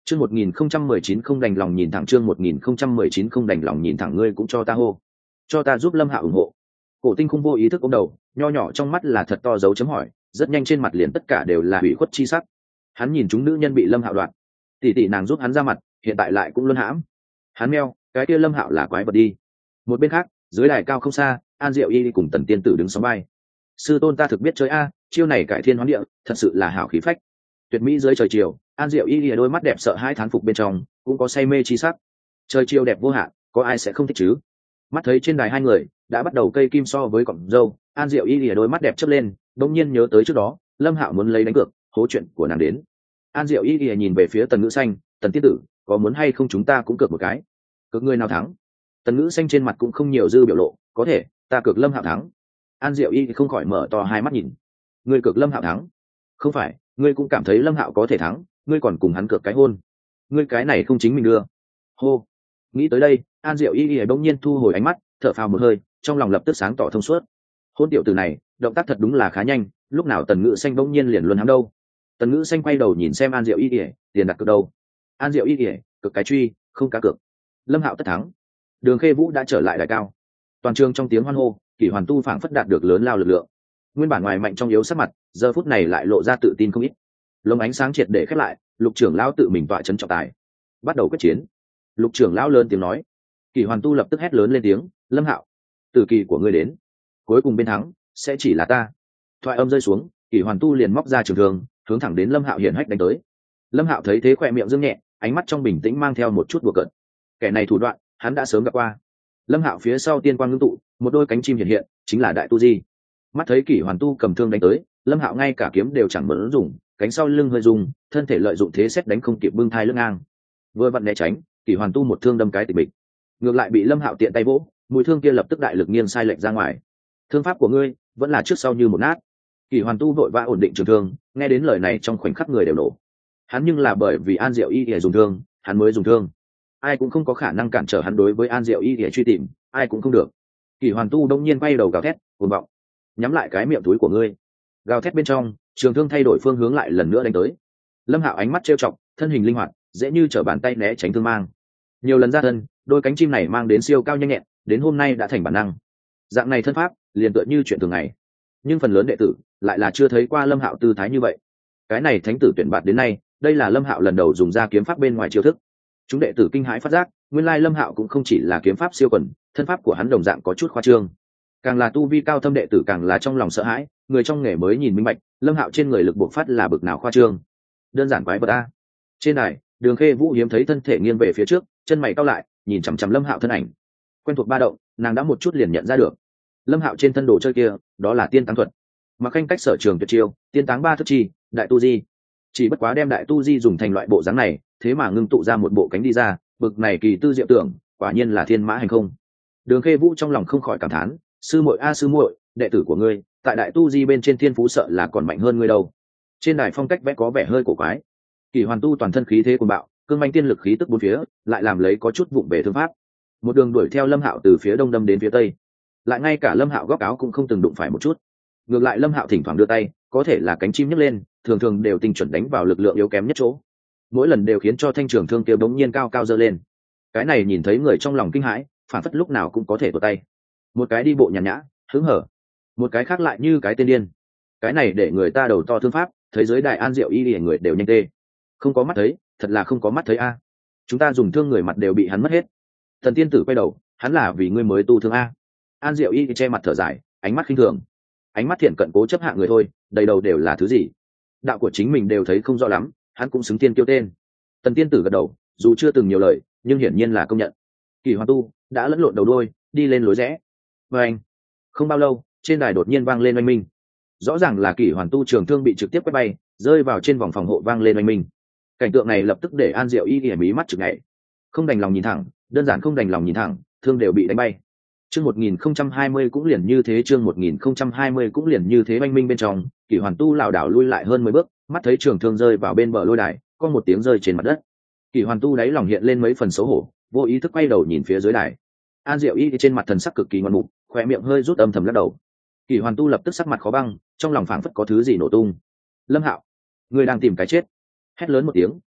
Chương 1019 không đành lòng nhìn thẳng, chương 1019 không đành lòng nhìn thẳng, ngươi cũng cho ta hô. Cho ta giúp Lâm Hạo ủng hộ. Cổ Tinh không vô ý thức ôm đầu, nho nhỏ trong mắt là thật to dấu chấm hỏi, rất nhanh trên mặt liền tất cả đều là hủy khuất chi sắc. Hắn nhìn chúng nữ nhân bị Lâm Hạo đoạt, tỷ tỷ nàng giúp hắn ra mặt, hiện tại lại cũng luân hãm. Hắn meo, cái kia Lâm Hạo là quái vật đi. Một bên khác, dưới đài cao không xa, An Diệu Y cùng Tần Tiên Tử đứng sóng vai. Sư tôn ta thực biết chơi a, chiêu này cải thiên hoán địa, thật sự là hảo khí phách. Tuyệt mỹ dưới trời chiều, An Diệu Y đôi mắt đẹp sợ hãi thán phục bên trong cũng có say mê chi sắc. Trời chiều đẹp vô hạn, có ai sẽ không thích chứ? Mắt thấy trên đài hai người đã bắt đầu cây kim so với cọng dâu, An Diệu Y đôi mắt đẹp chớp lên, đột nhiên nhớ tới trước đó Lâm Hạo muốn lấy đánh cược, hố chuyện của nàng đến. An Diệu Y nhìn về phía Tần Ngữ Xanh, Tần Tiên Tử, có muốn hay không chúng ta cũng cược một cái? Cược người nào thắng? Tần Ngữ Xanh trên mặt cũng không nhiều dư biểu lộ, có thể, ta cược Lâm Hạo thắng. An Diệu Y không khỏi mở to hai mắt nhìn. Ngươi cược Lâm Hạo thắng? Không phải, ngươi cũng cảm thấy Lâm Hạo có thể thắng, ngươi còn cùng hắn cược cái hôn. Ngươi cái này không chính mình đưa. Hô. Nghĩ tới đây, An Diệu Y bỗng nhiên thu hồi ánh mắt, thở phào một hơi, trong lòng lập tức sáng tỏ thông suốt. Hôn tiểu tử này, động tác thật đúng là khá nhanh, lúc nào Tần Ngữ Xanh bỗng nhiên liền luôn hám đâu. Tần Ngữ Xanh quay đầu nhìn xem An Diệu Y, tiền đặt cược đâu? An Diệu Y, cực cái truy, không cá cược. Lâm Hạo tất thắng. Đường Khê Vũ đã trở lại đài cao. Toàn trường trong tiếng hoan hô, Kỷ Hoàn Tu phảng phất đạt được lớn lao lực lượng. Nguyên bản ngoài mạnh trong yếu sắc mặt, giờ phút này lại lộ ra tự tin không ít. Lồng ánh sáng triệt để khép lại, Lục trưởng lão tự mình tọa trấn trọng tài. Bắt đầu quyết chiến. Lục trưởng lão lớn tiếng nói. Kỷ Hoàn Tu lập tức hét lớn lên tiếng, Lâm Hạo, tử kỳ của ngươi đến. Cuối cùng bên thắng sẽ chỉ là ta. Thoại âm rơi xuống, Kỷ Hoàn Tu liền móc ra trường thương, hướng thẳng đến Lâm Hạo hiển hách đánh tới. Lâm Hạo thấy thế khỏe miệng dương nhẹ, ánh mắt trong bình tĩnh mang theo một chút đùa cợt. Kẻ này thủ đoạn, hắn đã sớm gặp qua. Lâm Hạo phía sau tiên quang ngưng tụ, một đôi cánh chim hiện hiện, chính là Đại Tu Di. Mắt thấy Kỷ Hoàn Tu cầm thương đánh tới, Lâm Hạo ngay cả kiếm đều chẳng muốn dùng, cánh sau lưng hơi dùng, thân thể lợi dụng thế xét đánh không kịp bưng thai lưng ngang. Vừa vặn né tránh, Kỷ Hoàn Tu một thương đâm cái tịch bịch. Ngược lại bị Lâm Hạo tiện tay vỗ, mũi thương kia lập tức đại lực nghiêng sai lệch ra ngoài. Thương pháp của ngươi vẫn là trước sau như một nát. Kỷ Hoàn Tu vội vã ổn định trường thương, nghe đến lời này trong khoảnh khắc người đều nổ. Hắn nhưng là bởi vì An Diệu Y để dùng thương, hắn mới dùng thương. Ai cũng không có khả năng cản trở hắn đối với An Diệu Y để truy tìm, ai cũng không được. Kỷ Hoàn Tu đông nhiên quay đầu gào thét, cuồng vọng, nhắm lại cái miệng túi của ngươi. Gào thét bên trong, trường thương thay đổi phương hướng lại lần nữa đánh tới. Lâm Hạo ánh mắt trêu chọc, thân hình linh hoạt, dễ như trở bàn tay né tránh thương mang. Nhiều lần ra thân, đôi cánh chim này mang đến siêu cao nhanh nhẹn, đến hôm nay đã thành bản năng. Dạng này thân pháp, liền tựa như chuyện thường ngày. Nhưng phần lớn đệ tử lại là chưa thấy qua Lâm Hạo tư thái như vậy. Cái này thánh tử tuyển bạt đến nay, đây là Lâm Hạo lần đầu dùng ra kiếm pháp bên ngoài chiêu thức. Chúng đệ tử kinh hãi phát giác, nguyên lai Lâm Hạo cũng không chỉ là kiếm pháp siêu quần, thân pháp của hắn đồng dạng có chút khoa trương. Càng là tu vi cao thâm đệ tử càng là trong lòng sợ hãi, người trong nghề mới nhìn minh bạch, Lâm Hạo trên người lực bộc phát là bực nào khoa trương. Đơn giản quái vật a. Trên này, Đường Khê Vũ hiếm thấy thân thể nghiêng về phía trước, chân mày cau lại, nhìn chằm chằm Lâm Hạo thân ảnh. Quen thuộc ba động, nàng đã một chút liền nhận ra được. Lâm Hạo trên thân đồ chơi kia, đó là tiên táng thuật. Mặc khanh cách sở trường tuyệt chiêu, tiên táng ba thức chi, đại tu di. Chỉ bất quá đem đại tu di dùng thành loại bộ dáng này, thế mà ngưng tụ ra một bộ cánh đi ra, bực này kỳ tư diệu tưởng, quả nhiên là thiên mã hành không. Đường Khê Vũ trong lòng không khỏi cảm thán, sư muội a sư muội, đệ tử của ngươi, tại đại tu di bên trên thiên phú sợ là còn mạnh hơn ngươi đâu. Trên đài phong cách vẽ có vẻ hơi cổ quái. Kỷ Hoàn Tu toàn thân khí thế cuồng bạo, cương manh tiên lực khí tức bốn phía, lại làm lấy có chút vụng về thương pháp. Một đường đuổi theo Lâm Hạo từ phía đông đâm đến phía tây, lại ngay cả Lâm Hạo góc áo cũng không từng đụng phải một chút. Ngược lại Lâm Hạo thỉnh thoảng đưa tay, có thể là cánh chim nhấc lên, thường thường đều tinh chuẩn đánh vào lực lượng yếu kém nhất chỗ. Mỗi lần đều khiến cho thanh trường thương kia bỗng nhiên cao cao giơ lên. Cái này nhìn thấy người trong lòng kinh hãi, phản phất lúc nào cũng có thể tuột tay. Một cái đi bộ nhàn nhã, hứng hở, một cái khác lại như cái tên điên. Cái này để người ta đầu to thương pháp, thấy giới đại An Diệu Y để người đều nhanh tê. Không có mắt thấy, thật là không có mắt thấy a. Chúng ta dùng thương người mặt đều bị hắn mất hết. Thần tiên tử quay đầu, hắn là vì ngươi mới tu thương a. An Diệu Y che mặt thở dài, ánh mắt khinh thường, ánh mắt thiện cận cố chấp hạ người thôi, đầy đầu đều là thứ gì, đạo của chính mình đều thấy không rõ lắm, hắn cũng xứng tiên kêu tên. Tần tiên tử gật đầu, dù chưa từng nhiều lời, nhưng hiển nhiên là công nhận. Kỷ Hoàn Tu đã lẫn lộn đầu đôi, đi lên lối rẽ. Và anh, không bao lâu, trên đài đột nhiên vang lên oanh minh. Rõ ràng là Kỷ Hoàn Tu trường thương bị trực tiếp quét bay, rơi vào trên vòng phòng hộ, vang lên oanh minh. Cảnh tượng này lập tức để An Diệu Y mí mắt chực nhảy, không đành lòng nhìn thẳng, đơn giản không đành lòng nhìn thẳng, thương đều bị đánh bay. Chương 1020 cũng liền như thế, chương 1020 cũng liền như thế, oanh minh bên trong, Kỷ Hoàn Tu lảo đảo lui lại hơn 10 bước, mắt thấy trường thương rơi vào bên bờ lôi đài, có một tiếng rơi trên mặt đất. Kỷ Hoàn Tu đáy lòng hiện lên mấy phần xấu hổ, vô ý thức quay đầu nhìn phía dưới đài. An Diệu Y trên mặt thần sắc cực kỳ ngoan mục, khóe miệng hơi rút âm thầm lắc đầu. Kỷ Hoàn Tu lập tức sắc mặt khó băng, trong lòng phảng phất có thứ gì nổ tung. Lâm Hạo, ngươi đang tìm cái chết. Hét lớn một tiếng,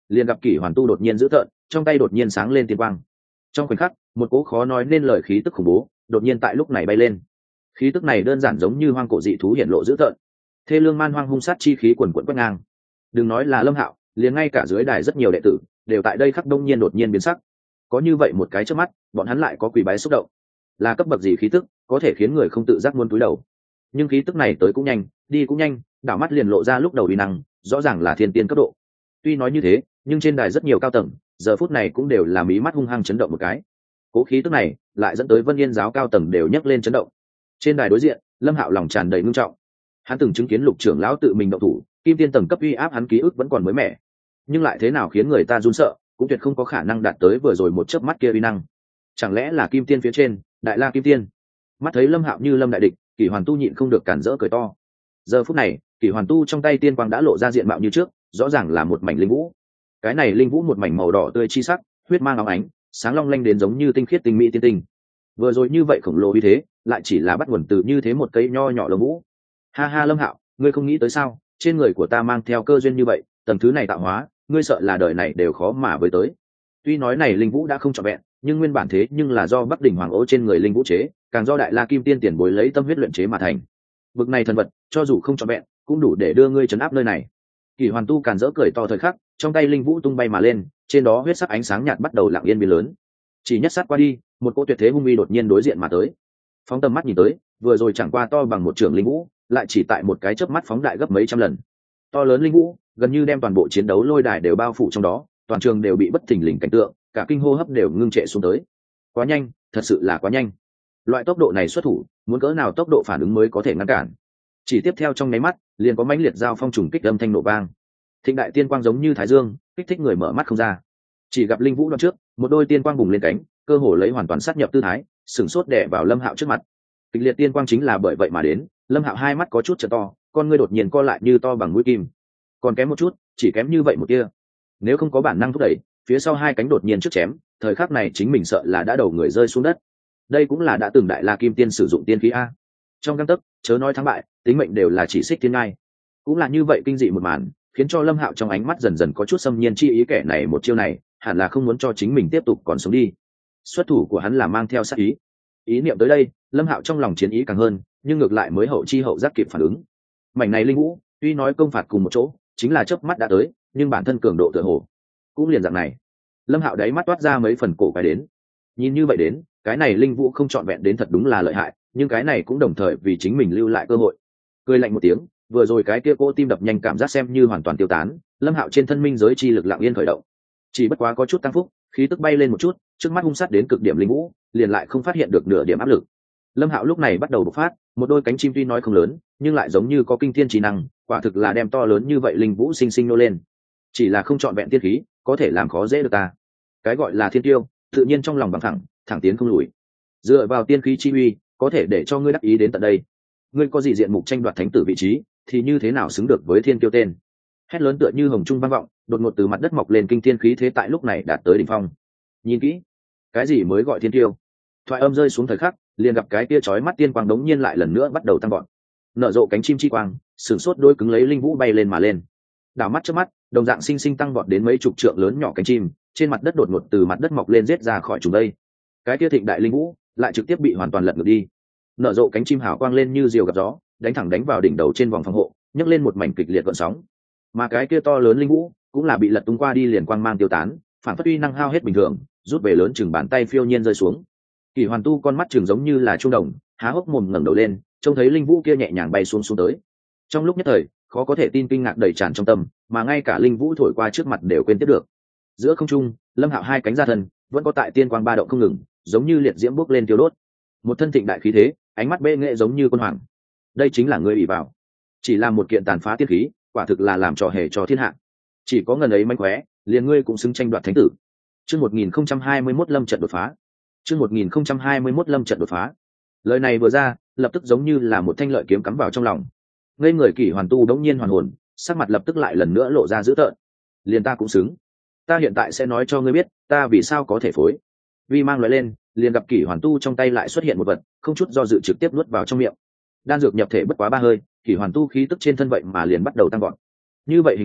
liền gặp Kỷ Hoàn Tu đột nhiên dữ tợn, trong tay đột nhiên sáng lên tiên quang. Trong khoảnh khắc, một cỗ khó nói nên lời khí tức khủng bố đột nhiên tại lúc này bay lên. Khí tức này đơn giản giống như hoang cổ dị thú hiện lộ dữ tợn, thê lương man hoang hung sát chi khí quần quận quét ngang. Đừng nói là Lâm Hạo, liền ngay cả dưới đài rất nhiều đệ tử đều tại đây khắc đông nhiên đột nhiên biến sắc. Có như vậy một cái trước mắt, bọn hắn lại có quỳ bái xúc động. Là cấp bậc gì khí tức có thể khiến người không tự giác muôn túi đầu? Nhưng khí tức này tới cũng nhanh, đi cũng nhanh, đảo mắt liền lộ ra lúc đầu uy năng, rõ ràng là thiên tiên cấp độ. Tuy nói như thế, nhưng trên đài rất nhiều cao tầng giờ phút này cũng đều là mí mắt hung hăng chấn động một cái. Cố khí tức này lại dẫn tới Vân Yên giáo cao tầng đều nhấc lên chấn động. Trên đài đối diện, Lâm Hạo lòng tràn đầy ngưng trọng. Hắn từng chứng kiến Lục trưởng lão tự mình động thủ, kim tiên tầng cấp uy áp hắn ký ức vẫn còn mới mẻ, nhưng lại thế nào khiến người ta run sợ, cũng tuyệt không có khả năng đạt tới vừa rồi một chớp mắt kia uy năng. Chẳng lẽ là kim tiên phía trên, đại la kim tiên? Mắt thấy Lâm Hạo như lâm đại địch, Kỷ Hoàn Tu nhịn không được cản rỡ cười to. Giờ phút này, Kỷ Hoàn Tu trong tay tiên quang đã lộ ra diện mạo như trước, rõ ràng là một mảnh linh vũ. Cái này linh vũ một mảnh màu đỏ tươi chi sắc, huyết mang óng ánh, sáng long lanh đến giống như tinh khiết tinh mỹ tiên tinh. Vừa rồi như vậy khổng lồ uy thế, lại chỉ là bắt nguồn từ như thế một cây nho nhỏ lông vũ. Ha ha Lâm Hạo, ngươi không nghĩ tới sao? Trên người của ta mang theo cơ duyên như vậy, tầng thứ này tạo hóa, ngươi sợ là đời này đều khó mà với tới. Tuy nói này linh vũ đã không trọn vẹn, nhưng nguyên bản thế nhưng là do Bắc đỉnh hoàng ố trên người linh vũ chế, càng do đại la kim tiên tiền bối lấy tâm huyết luyện chế mà thành. Bực này thần vật, cho dù không trọn vẹn, cũng đủ để đưa ngươi trấn áp nơi này. Kỷ Hoàn Tu càn rỡ cười to thời khắc, trong tay linh vũ tung bay mà lên, trên đó huyết sắc ánh sáng nhạt bắt đầu lặng yên biến lớn. Chỉ nhất sát qua đi, một cỗ tuyệt thế hung uy đột nhiên đối diện mà tới. Phóng tầm mắt nhìn tới, vừa rồi chẳng qua to bằng một trường linh vũ, lại chỉ tại một cái chớp mắt phóng đại gấp mấy trăm lần. To lớn linh vũ, gần như đem toàn bộ chiến đấu lôi đài đều bao phủ trong đó, toàn trường đều bị bất thình lình cảnh tượng, cả kinh hô hấp đều ngưng trệ xuống tới. Quá nhanh, thật sự là quá nhanh. Loại tốc độ này xuất thủ, muốn cỡ nào tốc độ phản ứng mới có thể ngăn cản? Chỉ tiếp theo trong nháy mắt, liền có mãnh liệt giao phong trùng kích âm thanh nổ vang. Thịnh đại tiên quang giống như thái dương, kích thích người mở mắt không ra. Chỉ gặp linh vũ đoạn trước, một đôi tiên quang bùng lên cánh, cơ hồ lấy hoàn toàn sát nhập tư thái, sừng sốt đè vào Lâm Hạo trước mặt. Kịch liệt tiên quang chính là bởi vậy mà đến, Lâm Hạo hai mắt có chút trợ to, con ngươi đột nhiên co lại như to bằng mũi kim. Còn kém một chút, chỉ kém như vậy một tia. Nếu không có bản năng thúc đẩy, phía sau hai cánh đột nhiên trước chém, thời khắc này chính mình sợ là đã đầu người rơi xuống đất. Đây cũng là đã từng đại la kim tiên sử dụng tiên khí a. Trong gang tấc, chớ nói thắng bại, tính mệnh đều là chỉ xích thiên ngai. Cũng là như vậy kinh dị một màn, khiến cho Lâm Hạo trong ánh mắt dần dần có chút xâm nhiên chi ý, kẻ này một chiêu này, hẳn là không muốn cho chính mình tiếp tục còn sống đi. Xuất thủ của hắn là mang theo sát ý. Ý niệm tới đây, Lâm Hạo trong lòng chiến ý càng hơn, nhưng ngược lại mới hậu chi hậu giác kịp phản ứng. Mảnh này linh vũ, tuy nói công phạt cùng một chỗ, chính là chớp mắt đã tới, nhưng bản thân cường độ tựa hồ cũng liền dạng này. Lâm Hạo đáy mắt toát ra mấy phần cổ quái đến. Nhìn như vậy đến, cái này linh vũ không trọn vẹn đến thật đúng là lợi hại, nhưng cái này cũng đồng thời vì chính mình lưu lại cơ hội. Cười lạnh một tiếng, vừa rồi cái kia cô tim đập nhanh cảm giác xem như hoàn toàn tiêu tán, Lâm Hạo trên thân minh giới chi lực lặng yên khởi động. Chỉ bất quá có chút tăng phúc, khí tức bay lên một chút, trước mắt hung sát đến cực điểm linh vũ, liền lại không phát hiện được nửa điểm áp lực. Lâm Hạo lúc này bắt đầu bộc phát, một đôi cánh chim tuy nói không lớn, nhưng lại giống như có kinh thiên trí năng, quả thực là đem to lớn như vậy linh vũ sinh sinh nô lên. Chỉ là không trọn vẹn tiên khí, có thể làm khó dễ được ta. Cái gọi là thiên tiêu, tự nhiên trong lòng bằng thẳng, thẳng tiến không lùi. Dựa vào tiên khí chi uy, có thể để cho ngươi đắc ý đến tận đây. Ngươi có gì diện mục tranh đoạt thánh tử vị trí, thì như thế nào xứng được với thiên tiêu tên? Hét lớn tựa như hồng trung vang vọng, đột ngột từ mặt đất mọc lên kinh thiên khí thế tại lúc này đạt tới đỉnh phong. Nhìn kỹ, cái gì mới gọi thiên tiêu? Thoại âm rơi xuống thời khắc, liền gặp cái kia chói mắt tiên quang đống nhiên lại lần nữa bắt đầu tăng vọt. Nở rộ cánh chim chi quang, sừng sốt đôi cứng lấy linh vũ bay lên mà lên. Đảo mắt trước mắt, đồng dạng sinh sinh tăng vọt đến mấy chục trượng lớn nhỏ cánh chim, trên mặt đất đột ngột từ mặt đất mọc lên giết ra khỏi chúng đây. Cái kia thịnh đại linh vũ lại trực tiếp bị hoàn toàn lật ngược đi. Nở rộ cánh chim hào quang lên như diều gặp gió, đánh thẳng đánh vào đỉnh đầu trên vòng phòng hộ, nhấc lên một mảnh kịch liệt gợn sóng. Mà cái kia to lớn linh vũ cũng là bị lật tung qua đi liền quang mang tiêu tán, phản phất uy năng hao hết bình thường, rút về lớn chừng bàn tay phiêu nhiên rơi xuống. Kỷ Hoàn Tu con mắt chừng giống như là trung đồng, há hốc mồm ngẩng đầu lên, trông thấy linh vũ kia nhẹ nhàng bay xuống tới. Trong lúc nhất thời, khó có thể tin kinh ngạc đầy tràn trong tâm, mà ngay cả linh vũ thổi qua trước mặt đều quên tiếp được. Giữa không trung, Lâm Hạo hai cánh ra thân, vẫn có tại tiên quang ba động không ngừng, giống như liệt diễm bốc lên tiêu đốt. Một thân thịnh đại khí thế, ánh mắt bệ nghệ giống như quân hoàng. Đây chính là ngươi ủy vào. Chỉ là một kiện tàn phá tiên khí, quả thực là làm trò hề cho thiên hạ. Chỉ có ngần ấy manh khóe, liền ngươi cũng xứng tranh đoạt thánh tử. Chương 1021 Lâm trận đột phá. Chương 1021 Lâm trận đột phá. Lời này vừa ra, lập tức giống như là một thanh lợi kiếm cắm vào trong lòng. Ngây người Kỷ Hoàn Tu đống nhiên hoàn hồn, sắc mặt lập tức lại lần nữa lộ ra dữ tợn. Liền ta cũng xứng. Ta hiện tại sẽ nói cho ngươi biết, ta vì sao có thể phối. Vi mang nói lên, liền gặp Kỷ Hoàn Tu trong tay lại xuất hiện một vật, không chút do dự trực tiếp nuốt vào trong miệng. Đan dược nhập thể bất quá 3 hơi, Kỷ Hoàn Tu khí tức trên thân vậy mà liền bắt đầu tăng vọt. Như vậy hình ảnh,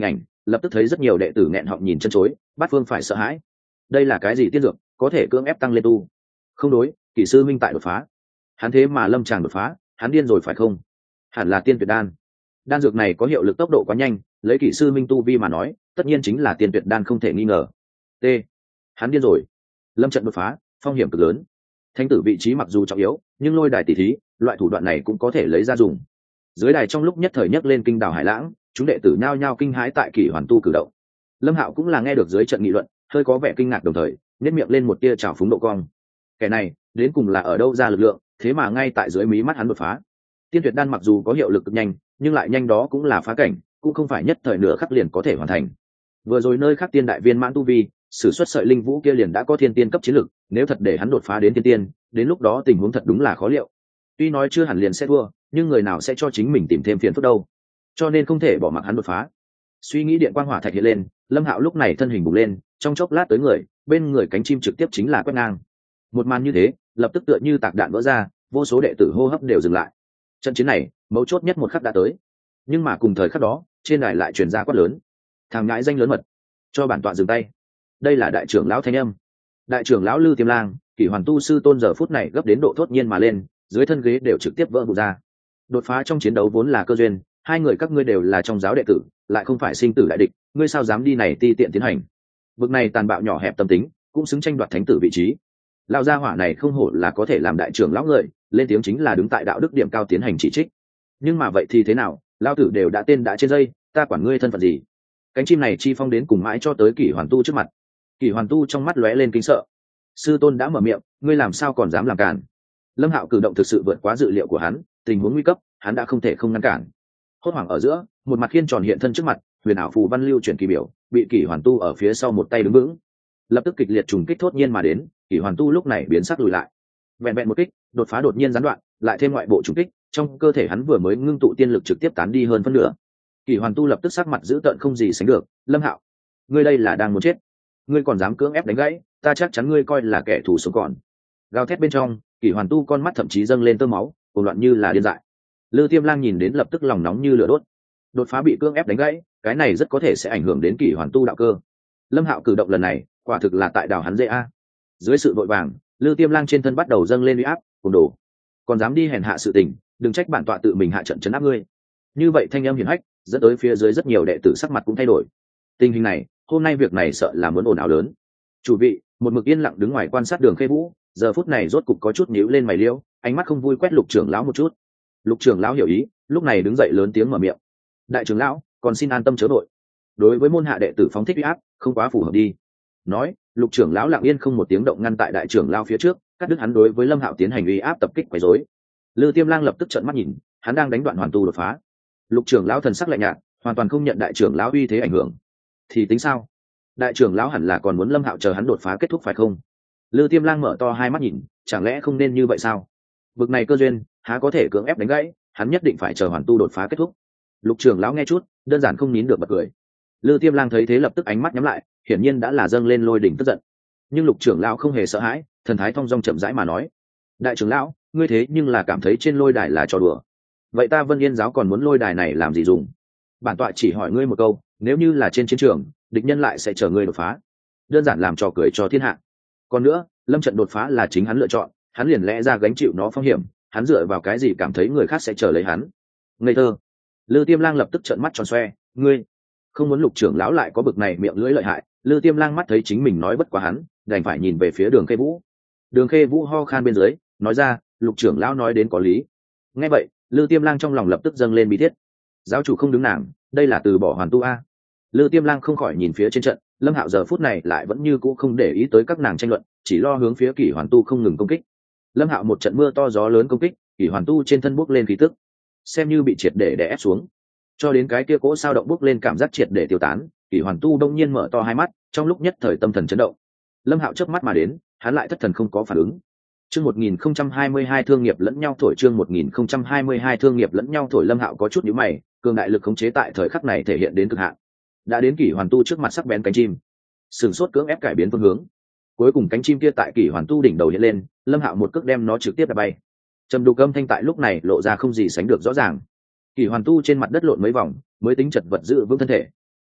lập tức thấy rất nhiều đệ tử nghẹn họng nhìn chân chối, bát phương phải sợ hãi. Đây là cái gì tiên dược có thể cưỡng ép tăng lên tu? Không đối, kỷ sư minh tại đột phá. Hắn thế mà lâm tràng đột phá, hắn điên rồi phải không? Hẳn là tiên tuyệt đan. Đan dược này có hiệu lực tốc độ quá nhanh, lấy kỷ sư minh tu vi mà nói, tất nhiên chính là tiên tuyệt đan không thể nghi ngờ. T. Hắn điên rồi. Lâm trận đột phá, phong hiểm cực lớn. Thánh tử vị trí mặc dù trọng yếu, nhưng lôi đài tỷ thí, loại thủ đoạn này cũng có thể lấy ra dùng. Dưới đài trong lúc nhất thời nhấc lên kinh đảo hải lãng, chúng đệ tử nhao nhao kinh hãi tại kỷ hoàn tu cử động. Lâm Hạo cũng là nghe được dưới trận nghị luận, hơi có vẻ kinh ngạc đồng thời nhếch miệng lên một tia trào phúng độ cong. Kẻ này đến cùng là ở đâu ra lực lượng, thế mà ngay tại dưới mí mắt hắn đột phá. Tiên tuyệt đan mặc dù có hiệu lực cực nhanh, nhưng lại nhanh đó cũng là phá cảnh, cũng không phải nhất thời nửa khắc liền có thể hoàn thành. Vừa rồi nơi khác tiên đại viên mãn tu vi, sử xuất sợi linh vũ kia liền đã có thiên tiên cấp chiến lực, nếu thật để hắn đột phá đến thiên tiên, đến lúc đó tình huống thật đúng là khó liệu. Tuy nói chưa hẳn liền sẽ thua, nhưng người nào sẽ cho chính mình tìm thêm phiền phức đâu, cho nên không thể bỏ mặc hắn đột phá. Suy nghĩ điện quang hỏa thạch hiện lên, Lâm Hạo lúc này thân hình bùng lên, trong chốc lát tới người, bên người cánh chim trực tiếp chính là quét ngang. Một màn như thế, lập tức tựa như tạc đạn vỡ ra, vô số đệ tử hô hấp đều dừng lại. Trận chiến này, mấu chốt nhất một khắc đã tới. Nhưng mà cùng thời khắc đó, trên đài lại truyền ra quát lớn: "Thằng ngãi danh lớn mật, cho bản tọa dừng tay!" Đây là đại trưởng lão thanh âm. Đại trưởng lão Lư Tiêm Lang, Kỷ Hoàn tu sư tôn giờ phút này gấp đến độ thốt nhiên mà lên, dưới thân ghế đều trực tiếp vỡ vụn ra. Đột phá trong chiến đấu vốn là cơ duyên, hai người các ngươi đều là trong giáo đệ tử, lại không phải sinh tử đại địch, ngươi sao dám đi này ti tiện tiến hành? Vực này tàn bạo nhỏ hẹp tâm tính, cũng xứng tranh đoạt thánh tử vị trí. Lão gia hỏa này không hổ là có thể làm đại trưởng lão người, lên tiếng chính là đứng tại đạo đức điểm cao tiến hành chỉ trích. Nhưng mà vậy thì thế nào, lão tử đều đã tên đã trên dây, ta quản ngươi thân phận gì? Cánh chim này chi phong đến cùng mãi cho tới Kỷ Hoàn tu trước mặt. Kỷ Hoàn tu trong mắt lóe lên kinh sợ. Sư tôn đã mở miệng, ngươi làm sao còn dám làm cản? Lâm Hạo cử động thực sự vượt quá dự liệu của hắn, tình huống nguy cấp, hắn đã không thể không ngăn cản. Hốt hoảng ở giữa, một mặt khiên tròn hiện thân trước mặt, huyền ảo phù văn lưu chuyển kỳ biểu, bị Kỷ Hoàn tu ở phía sau một tay đứng vững. Lập tức kịch liệt trùng kích thốt nhiên mà đến, Kỷ Hoàn tu lúc này biến sắc lùi lại. Vẹn vẹn một kích, đột phá đột nhiên gián đoạn, lại thêm ngoại bộ trùng kích, trong cơ thể hắn vừa mới ngưng tụ tiên lực trực tiếp tán đi hơn phân nửa. Kỷ Hoàn tu lập tức sắc mặt dữ tợn không gì sánh được, Lâm Hạo, ngươi đây là đang muốn chết, ngươi còn dám cưỡng ép đánh gãy, ta chắc chắn ngươi coi là kẻ thù sống còn. Gào thét bên trong, Kỷ Hoàn tu con mắt thậm chí dâng lên tơ máu, cuồng loạn như là điên dại. Lư Tiêm Lang nhìn đến lập tức lòng nóng như lửa đốt. Đột phá bị cưỡng ép đánh gãy, cái này rất có thể sẽ ảnh hưởng đến Kỷ Hoàn tu đạo cơ. Lâm Hạo cử động lần này, quả thực là tại đào hắn dễ a. Dưới sự vội vàng, Lư Tiêm Lang trên thân bắt đầu dâng lên uy áp, cùng đổ. Còn dám đi hèn hạ sự tình, đừng trách bản tọa tự mình hạ trận trấn áp ngươi. Như vậy thanh âm hiển hách, dẫn tới phía dưới rất nhiều đệ tử sắc mặt cũng thay đổi. Tình hình này, hôm nay việc này sợ là muốn ồn ào lớn. Chủ vị, một mực yên lặng đứng ngoài quan sát Đường Khê Vũ, giờ phút này rốt cục có chút nhíu lên mày liêu, ánh mắt không vui quét Lục trưởng lão một chút. Lục trưởng lão hiểu ý, lúc này đứng dậy lớn tiếng mở miệng: "Đại trưởng lão, còn xin an tâm chớ vội. Đối với môn hạ đệ tử phóng thích uy áp, không quá phù hợp đi." Nói, Lục trưởng lão lặng yên không một tiếng động ngăn tại đại trưởng lão phía trước, cắt đứt hắn đối với Lâm Hạo tiến hành uy áp tập kích quấy rối. Lư Tiêm Lang lập tức trợn mắt nhìn, hắn đang đánh đoạn hoàn tu đột phá. Lục trưởng lão thần sắc lạnh nhạt, hoàn toàn không nhận đại trưởng lão uy thế ảnh hưởng. Thì tính sao? Đại trưởng lão hẳn là còn muốn Lâm Hạo chờ hắn đột phá kết thúc phải không? Lư Tiêm Lang mở to hai mắt nhìn, chẳng lẽ không nên như vậy sao? Vực này cơ duyên, há có thể cưỡng ép đánh gãy, hắn nhất định phải chờ hoàn tu đột phá kết thúc. Lục trưởng lão nghe chút, đơn giản không nín được bật cười. Lư Tiêm Lang thấy thế lập tức ánh mắt nhắm lại, hiển nhiên đã là dâng lên lôi đỉnh tức giận. Nhưng Lục trưởng lão không hề sợ hãi, thần thái thong dong chậm rãi mà nói: "Đại trưởng lão, ngươi thế nhưng là cảm thấy trên lôi đài là trò đùa. Vậy ta Vân Yên giáo còn muốn lôi đài này làm gì dùng? Bản tọa chỉ hỏi ngươi một câu, nếu như là trên chiến trường, địch nhân lại sẽ chờ ngươi đột phá, đơn giản làm trò cười cho thiên hạ. Còn nữa, lâm trận đột phá là chính hắn lựa chọn, hắn liền lẽ ra gánh chịu nó phong hiểm, hắn dựa vào cái gì cảm thấy người khác sẽ chờ lấy hắn? Ngây thơ!" Lư Tiêm Lang lập tức trợn mắt tròn xoe, ngươi không muốn Lục trưởng lão lại có bực này miệng lưỡi lợi hại. Lư Tiêm Lang mắt thấy chính mình nói bất quá hắn, đành phải nhìn về phía Đường Khê Vũ. Đường Khê Vũ ho khan bên dưới, nói ra: "Lục trưởng lão nói đến có lý." Nghe vậy, Lư Tiêm Lang trong lòng lập tức dâng lên bi thiết. Giáo chủ không đứng nàng, đây là từ bỏ hoàn tu a. Lư Tiêm Lang không khỏi nhìn phía trên trận, Lâm Hạo giờ phút này lại vẫn như cũ không để ý tới các nàng tranh luận, chỉ lo hướng phía Kỷ Hoàn tu không ngừng công kích. Lâm Hạo một trận mưa to gió lớn công kích, Kỷ Hoàn tu trên thân bốc lên khí tức, xem như bị triệt để đè ép xuống. Cho đến cái kia cỗ sao động bốc lên cảm giác triệt để tiêu tán, Kỷ Hoàn tu đông nhiên mở to hai mắt, trong lúc nhất thời tâm thần chấn động. Lâm Hạo chớp mắt mà đến, hắn lại thất thần không có phản ứng. Chương 1022 thương nghiệp lẫn nhau thổi, chương 1022 thương nghiệp lẫn nhau thổi. Lâm Hạo có chút nhíu mày, cường đại lực khống chế tại thời khắc này thể hiện đến cực hạn. Đã đến Kỷ Hoàn tu trước mặt sắc bén cánh chim, sừng sốt cưỡng ép cải biến phương hướng. Cuối cùng cánh chim kia tại Kỷ Hoàn tu đỉnh đầu hiện lên, Lâm Hạo một cước đem nó trực tiếp đạp bay. Trầm đục âm thanh tại lúc này lộ ra không gì sánh được rõ ràng. Kỷ Hoàn tu trên mặt đất lộn mấy vòng, mới tính chật vật giữ vững thân thể.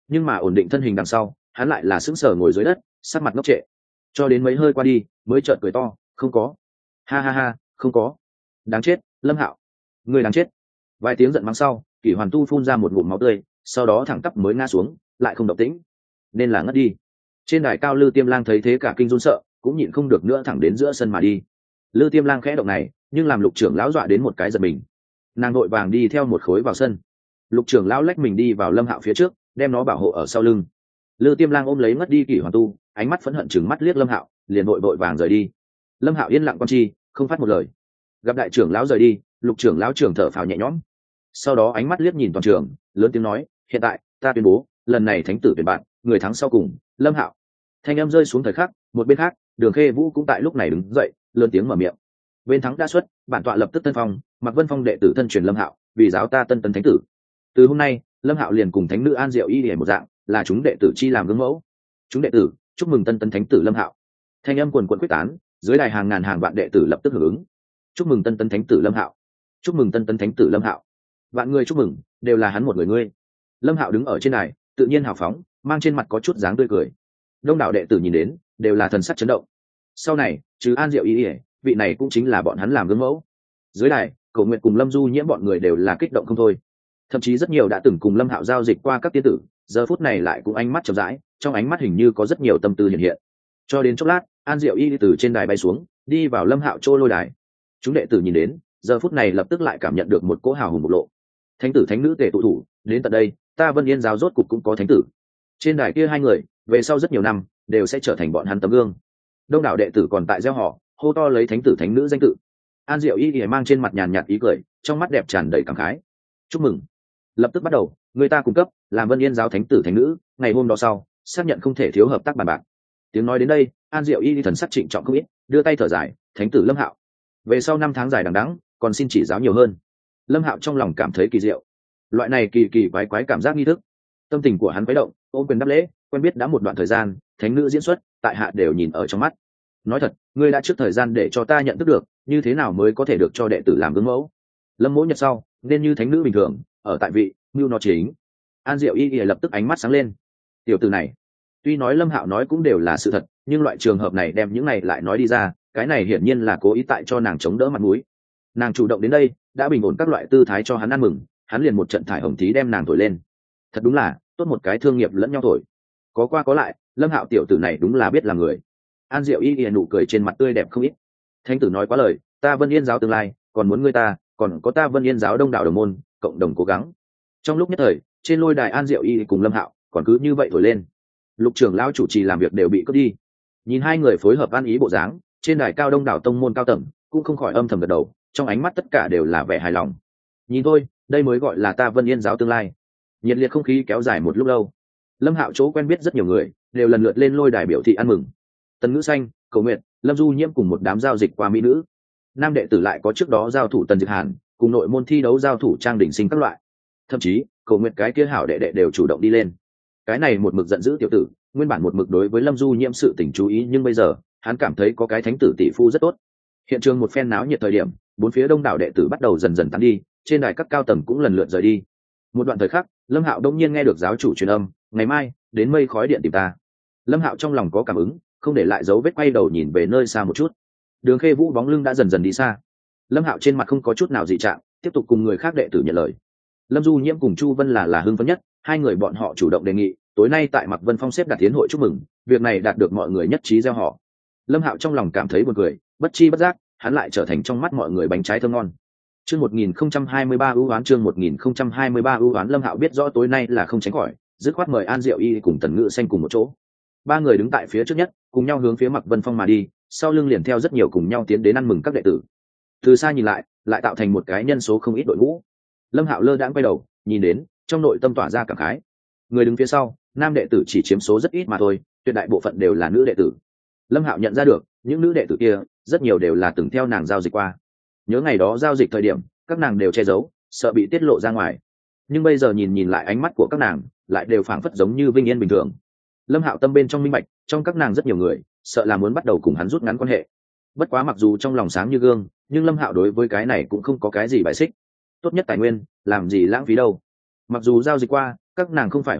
nhưng mà ổn định thân hình đằng sau hắn lại là sững sờ ngồi dưới đất, sắc mặt ngốc trệ, cho đến mấy hơi qua đi mới chợt cười to, không có, ha ha ha, không có. Đáng chết, Lâm Hạo, người đáng chết. Vài tiếng giận mắng sau, Kỷ Hoàn Tu phun ra một ngụm máu tươi, sau đó thẳng tắp mới ngã xuống, lại không động tĩnh, nên là ngất đi. Trên đài cao Lư Tiêm Lang thấy thế cả kinh run sợ, cũng nhịn không được nữa thẳng đến giữa sân mà đi. Lư Tiêm Lang khẽ động này, nhưng làm Lục trưởng lão dọa đến một cái giật mình. Nàng đội vàng đi theo một khối vào sân. Lục trưởng lão lách mình đi vào Lâm Hạo phía trước, đem nó bảo hộ ở sau lưng. Lư Tiêm Lang ôm lấy ngất đi Kỷ Hoàn Tu, ánh mắt phẫn hận chừng mắt liếc Lâm Hạo, liền vội vàng rời đi. Lâm Hạo yên lặng quan chi, không phát một lời. Gặp đại trưởng lão rời đi, Lục trưởng lão trưởng thở phào nhẹ nhõm, sau đó ánh mắt liếc nhìn toàn trường, lớn tiếng nói, hiện tại ta tuyên bố, lần này thánh tử tuyển bạn, người thắng sau cùng, Lâm Hạo. Thanh âm rơi xuống thời khắc, một bên khác, Đường Khê Vũ cũng tại lúc này đứng dậy, lớn tiếng mở miệng. Bên thắng đã xuất, bản tọa lập tức tân phong, Mạc Vân Phong đệ tử thân truyền Lâm Hạo, vì giáo ta tân tấn thánh tử. Từ hôm nay, Lâm Hạo liền cùng thánh nữ An Diệu Y một dạng, là chúng đệ tử chi làm gương mẫu. Chúng đệ tử, chúc mừng tân tấn thánh tử Lâm Hạo. Thanh âm quần quần quyết tán, dưới đài hàng ngàn hàng vạn đệ tử lập tức hưởng ứng. Chúc mừng tân tấn thánh tử Lâm Hạo. Chúc mừng tân tấn thánh tử Lâm Hạo. Vạn người chúc mừng, đều là hắn một người ngươi. Lâm Hạo đứng ở trên đài, tự nhiên hào phóng, mang trên mặt có chút dáng tươi cười. Đông đảo đệ tử nhìn đến, đều là thần sắc chấn động. Sau này, trừ An Diệu Y, vị này cũng chính là bọn hắn làm gương mẫu. Dưới đài, Cổ Nguyệt cùng Lâm Du Nhiễm bọn người đều là kích động không thôi. Thậm chí rất nhiều đã từng cùng Lâm Hạo giao dịch qua các tiên tử, giờ phút này lại cũng ánh mắt chậm rãi, trong ánh mắt hình như có rất nhiều tâm tư hiện hiện. Cho đến chốc lát, An Diệu Y từ trên đài bay xuống, đi vào Lâm Hạo chỗ lôi đài. Chúng đệ tử nhìn đến, giờ phút này lập tức lại cảm nhận được một cỗ hào hùng bộc lộ. Thánh tử thánh nữ tề tụ thủ, đến tận đây, ta Vân Yên giáo rốt cục cũng có thánh tử. Trên đài kia hai người, về sau rất nhiều năm, đều sẽ trở thành bọn hắn tấm gương. Đông đảo đệ tử còn tại gieo họ, hô to lấy thánh tử thánh nữ danh tự. An Diệu Y thì mang trên mặt nhàn nhạt ý cười, trong mắt đẹp tràn đầy cảm khái. Chúc mừng. Lập tức bắt đầu, người ta cung cấp, làm Vân Yên giáo thánh tử thánh nữ, ngày hôm đó sau, xác nhận không thể thiếu hợp tác bàn bạc. Tiếng nói đến đây, An Diệu Y thần sắc trịnh trọng không ít, đưa tay thở dài, thánh tử Lâm Hạo. Về sau 5 tháng dài đằng đẵng, còn xin chỉ giáo nhiều hơn. Lâm Hạo trong lòng cảm thấy kỳ diệu, loại này kỳ kỳ quái quái cảm giác nghi thức, tâm tình của hắn quấy động, ôm quyền đáp lễ, quen biết đã một đoạn thời gian, thánh nữ diễn xuất, tại hạ đều nhìn ở trong mắt. Nói thật, ngươi đã trước thời gian để cho ta nhận thức được, như thế nào mới có thể được cho đệ tử làm gương mẫu. Lâm Mỗ Nhật sau, nên như thánh nữ bình thường, ở tại vị, mưu nó chính. An Diệu Y lập tức ánh mắt sáng lên. Tiểu tử này, tuy nói Lâm Hạo nói cũng đều là sự thật, nhưng loại trường hợp này đem những này lại nói đi ra, cái này hiển nhiên là cố ý tại cho nàng chống đỡ mặt mũi. Nàng chủ động đến đây, đã bình ổn các loại tư thái cho hắn ăn mừng, hắn liền một trận thải hồng thí đem nàng thổi lên. Thật đúng là tốt một cái thương nghiệp lẫn nhau thổi. Có qua có lại, Lâm Hạo tiểu tử này đúng là biết làm người. An Diệu Y nụ cười trên mặt tươi đẹp không ít. Thánh tử nói quá lời, ta Vân Yên giáo tương lai, còn muốn ngươi ta, còn có ta Vân Yên giáo đông đảo đồng môn, cộng đồng cố gắng. Trong lúc nhất thời, trên lôi đài An Diệu Y cùng Lâm Hạo, còn cứ như vậy thổi lên. Lục trưởng lão chủ trì làm việc đều bị cướp đi. Nhìn hai người phối hợp ăn ý bộ dáng, trên đài cao đông đảo tông môn cao tầng, cũng không khỏi âm thầm gật đầu, trong ánh mắt tất cả đều là vẻ hài lòng. Nhìn thôi, đây mới gọi là ta Vân Yên giáo tương lai. Nhiệt liệt không khí kéo dài một lúc lâu. Lâm Hạo chỗ quen biết rất nhiều người, đều lần lượt lên lôi đài biểu thị ăn mừng. Tần Ngữ Xanh, Cầu Nguyệt, Lâm Du Nhiễm cùng một đám giao dịch qua mỹ nữ. Nam đệ tử lại có trước đó giao thủ Tần Diệp Hàn, cùng nội môn thi đấu giao thủ Trang Đình Sinh các loại. Thậm chí, Cầu Nguyệt cái kia hảo đệ đệ đều chủ động đi lên. Cái này một mực giận dữ tiểu tử, nguyên bản một mực đối với Lâm Du Nhiễm sự tình chú ý, nhưng bây giờ, hắn cảm thấy có cái thánh tử tỷ phu rất tốt. Hiện trường một phen náo nhiệt thời điểm, bốn phía đông đảo đệ tử bắt đầu dần dần tán đi, trên đài các cao tầng cũng lần lượt rời đi. Một đoạn thời khắc, Lâm Hạo đông nhiên nghe được giáo chủ truyền âm, ngày mai đến mây khói điện tìm ta. Lâm Hạo trong lòng có cảm ứng, không để lại dấu vết, quay đầu nhìn về nơi xa một chút. Đường Khê Vũ bóng lưng đã dần dần đi xa. Lâm Hạo trên mặt không có chút nào dị trạng, tiếp tục cùng người khác đệ tử nhận lời. Lâm Du Nhiễm cùng Chu Vân là hưng phấn nhất, hai người bọn họ chủ động đề nghị, tối nay tại Mạc Vân Phong xếp đặt tiến hội chúc mừng, việc này đạt được mọi người nhất trí gieo họ. Lâm Hạo trong lòng cảm thấy buồn cười, bất chi bất giác, hắn lại trở thành trong mắt mọi người bánh trái thơm ngon. Chương 1023 ưu ái, chương 1023 ưu ái. Lâm Hạo biết rõ tối nay là không tránh khỏi, dứt khoát mời An Diệu Y cùng Tần Ngữ Xanh cùng một chỗ. Ba người đứng tại phía trước nhất, cùng nhau hướng phía Mạc Vân Phong mà đi, sau lưng liền theo rất nhiều cùng nhau tiến đến ăn mừng các đệ tử. Từ xa nhìn lại tạo thành một cái nhân số không ít đội ngũ. Lâm Hạo lơ đãng quay đầu, nhìn đến, trong nội tâm tỏa ra cảm khái. Người đứng phía sau, nam đệ tử chỉ chiếm số rất ít mà thôi, tuyệt đại bộ phận đều là nữ đệ tử. Lâm Hạo nhận ra được, những nữ đệ tử kia, rất nhiều đều là từng theo nàng giao dịch qua. Nhớ ngày đó giao dịch thời điểm, các nàng đều che giấu, sợ bị tiết lộ ra ngoài. Nhưng bây giờ nhìn lại ánh mắt của các nàng, lại đều phảng phất giống như vinh yên bình thường. Lâm Hạo tâm bên trong minh bạch, trong các nàng rất nhiều người, sợ là muốn bắt đầu cùng hắn rút ngắn quan hệ. Bất quá mặc dù trong lòng sáng như gương, nhưng Lâm Hạo đối với cái này cũng không có cái gì bài xích. Tốt nhất tài nguyên, làm gì lãng phí đâu. Mặc dù giao dịch qua, các nàng không phải hoàn bích,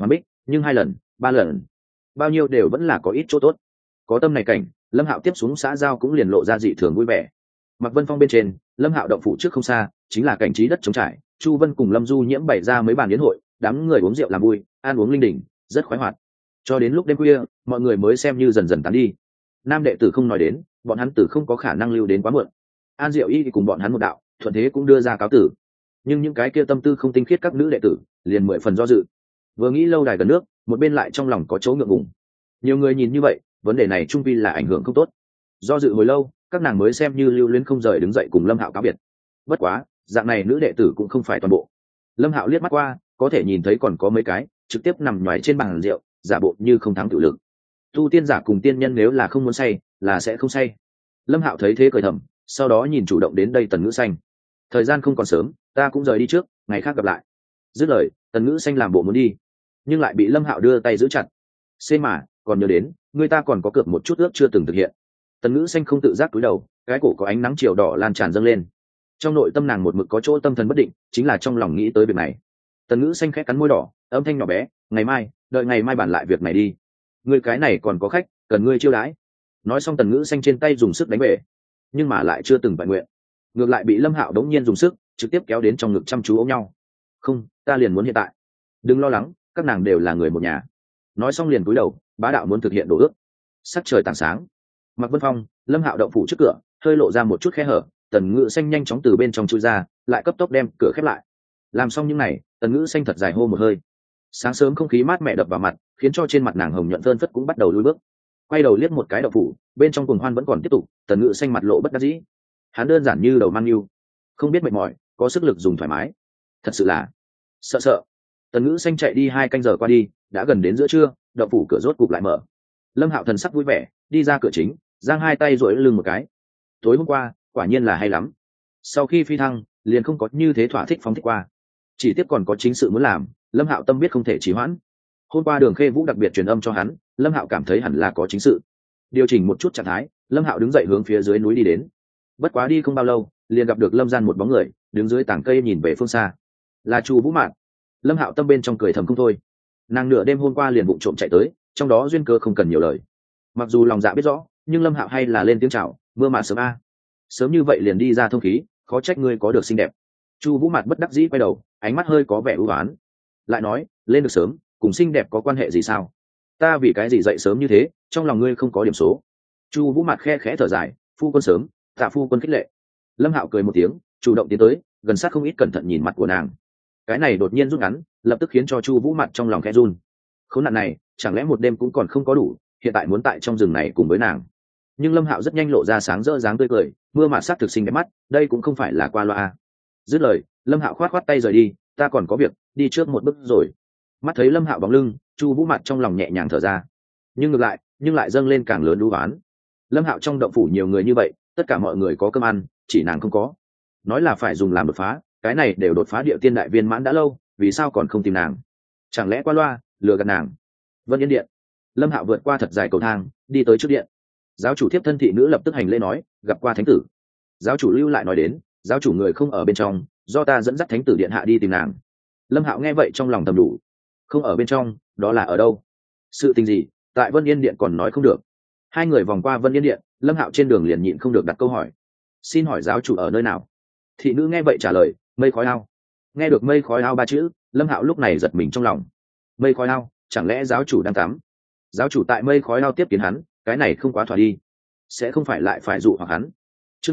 nhưng 2 lần 3 lần bao nhiêu đều vẫn là có ít chỗ tốt. Có tâm này cảnh, Lâm Hạo tiếp xuống xã giao cũng liền lộ ra dị thường vui vẻ. Mặc Vân Phong bên trên, Lâm Hạo động phủ trước không xa chính là cảnh trí đất trống trải, Chu Vân cùng Lâm Du Nhiễm bày ra mấy bàn yến hội, đám người uống rượu làm vui, ăn uống linh đình, rất khoái hoạt. Cho đến lúc đêm khuya, mọi người mới xem như dần dần tán đi. Nam đệ tử không nói đến, bọn hắn tử không có khả năng lưu đến quá muộn. An Diệu Y thì cùng bọn hắn một đạo, thuận thế cũng đưa ra cáo tử. Nhưng những cái kia tâm tư không tinh khiết các nữ đệ tử, liền 10 phần do dự. Vừa nghĩ lâu đài gần nước, một bên lại trong lòng có chỗ ngượng ngùng. Nhiều người nhìn như vậy, vấn đề này trung vi là ảnh hưởng không tốt. Do dự hồi lâu, các nàng mới xem như lưu luyến không rời đứng dậy cùng Lâm Hạo cáo biệt. Bất quá, dạng này nữ đệ tử cũng không phải toàn bộ. Lâm Hạo liếc mắt qua, có thể nhìn thấy còn có mấy cái trực tiếp nằm nhoài trên bàn rượu, giả bộ như không thắng tự lực. Tu tiên giả cùng tiên nhân nếu là không muốn say, là sẽ không say. Lâm Hạo thấy thế cười thầm, sau đó nhìn chủ động đến đây Tần Ngữ Xanh. Thời gian không còn sớm, ta cũng rời đi trước, ngày khác gặp lại. Dứt lời, Tần Ngữ Xanh làm bộ muốn đi, nhưng lại bị Lâm Hạo đưa tay giữ chặt. Xê mà, còn nhớ đến, người ta còn có cược một chút ước chưa từng thực hiện. Tần Ngữ Xanh không tự giác cúi đầu, cái cổ có ánh nắng chiều đỏ lan tràn dâng lên. Trong nội tâm nàng một mực có chỗ tâm thần bất định, chính là trong lòng nghĩ tới việc này. Tần Ngữ Xanh khẽ cắn môi đỏ, âm thanh nhỏ bé, ngày mai, đợi ngày mai bàn lại việc này đi. Ngươi cái này còn có khách, cần ngươi chiêu đãi. Nói xong Tần Ngữ Xanh trên tay dùng sức đánh bể, nhưng mà lại chưa từng vạn nguyện, ngược lại bị Lâm Hạo đống nhiên dùng sức trực tiếp kéo đến trong ngực chăm chú ôm nhau. Không, ta liền muốn hiện tại. Đừng lo lắng, các nàng đều là người một nhà. Nói xong liền cúi đầu, bá đạo muốn thực hiện đồ ước. Sắc trời tảng sáng, Mặc Vân Phong, Lâm Hạo động phủ trước cửa, hơi lộ ra một chút khe hở. Tần Ngữ Xanh nhanh chóng từ bên trong chui ra, lại cấp tốc đem cửa khép lại. Làm xong những này, Tần Ngữ Xanh thật dài hô một hơi. Sáng sớm không khí mát mẻ đập vào mặt, khiến cho trên mặt nàng hồng nhuận phơn phất cũng bắt đầu lùi bước. Quay đầu liếc một cái động phủ, bên trong cuồng hoan vẫn còn tiếp tục. Tần Ngữ Xanh mặt lộ bất đắc dĩ. Hắn đơn giản như đầu mang yêu, không biết mệt mỏi, có sức lực dùng thoải mái. Thật sự là sợ. Tần Ngữ Xanh chạy đi 2 canh giờ qua đi, đã gần đến giữa trưa, động phủ cửa rốt cục lại mở. Lâm Hạo thần sắc vui vẻ, đi ra cửa chính, giang 2 tay duỗi lưng một cái. Tối hôm qua, quả nhiên là hay lắm. Sau khi phi thăng, liền không có như thế thỏa thích phóng thích qua. Chỉ tiếc còn có chính sự muốn làm, Lâm Hạo tâm biết không thể trì hoãn. Hôm qua Đường Khê Vũ đặc biệt truyền âm cho hắn, Lâm Hạo cảm thấy hẳn là có chính sự. Điều chỉnh một chút trạng thái, Lâm Hạo đứng dậy hướng phía dưới núi đi đến. Bất quá đi không bao lâu, liền gặp được Lâm Gian một bóng người, đứng dưới tảng cây nhìn về phương xa. Là Chu Vũ Mạn. Lâm Hạo tâm bên trong cười thầm không thôi. Nàng nửa đêm hôm qua liền vụng trộm chạy tới, trong đó duyên cơ không cần nhiều lời. Mặc dù lòng dạ biết rõ, nhưng Lâm Hạo hay là lên tiếng chào, mưa mạn sớm a. Sớm như vậy liền đi ra thông khí, khó trách ngươi có được xinh đẹp. Chu Vũ Mạn bất đắc dĩ quay đầu, ánh mắt hơi có vẻ u uất. Lại nói, lên được sớm, cùng xinh đẹp có quan hệ gì sao? Ta vì cái gì dậy sớm như thế, trong lòng ngươi không có điểm số. Chu Vũ Mạn khe khẽ thở dài, phu quân sớm, tạ phu quân khích lệ. Lâm Hạo cười một tiếng, chủ động tiến tới, gần sát không ít cẩn thận nhìn mặt của nàng. Cái này đột nhiên rút ngắn, lập tức khiến cho Chu Vũ Mạn trong lòng khẽ run. Khốn nạn này, chẳng lẽ một đêm cũng còn không có đủ, hiện tại muốn tại trong rừng này cùng với nàng. Nhưng Lâm Hạo rất nhanh lộ ra sáng rỡ dáng tươi cười, mưa mạn sắc thực sinh đẹp mắt, đây cũng không phải là qua loa. Dứt lời, Lâm Hạo khoát tay rời đi, ta còn có việc, đi trước một bước rồi. Mắt thấy Lâm Hạo bóng lưng, Chu Vũ Mạn trong lòng nhẹ nhàng thở ra. Nhưng ngược lại dâng lên càng lớn đú oán. Lâm Hạo trong động phủ nhiều người như vậy, tất cả mọi người có cơm ăn, chỉ nàng không có. Nói là phải dùng làm đột phá, cái này đều đột phá địa tiên đại viên mãn đã lâu, vì sao còn không tìm nàng? Chẳng lẽ qua loa, lừa gạt nàng? Vân Yên điện. Lâm Hạo vượt qua thật dài cầu thang, đi tới trước điện. Giáo chủ thiếp thân thị nữ lập tức hành lễ nói, gặp qua thánh tử. Giáo chủ lưu lại nói đến, giáo chủ người không ở bên trong, do ta dẫn dắt thánh tử điện hạ đi tìm nàng. Lâm Hạo nghe vậy trong lòng thầm đủ. Không ở bên trong, đó là ở đâu? Sự tình gì? Tại Vân Yên điện còn nói không được. Hai người vòng qua Vân Yên điện, Lâm Hạo trên đường liền nhịn không được đặt câu hỏi. Xin hỏi giáo chủ ở nơi nào? Thị nữ nghe vậy trả lời, mây khói ao. Nghe được mây khói ao 3 chữ, Lâm Hạo lúc này giật mình trong lòng. Mây khói ao, chẳng lẽ giáo chủ đang tắm? Giáo chủ tại mây khói ao tiếp kiến hắn, cái này không quá thỏa đi. Sẽ không phải lại phải dụ hoặc hắn. Chương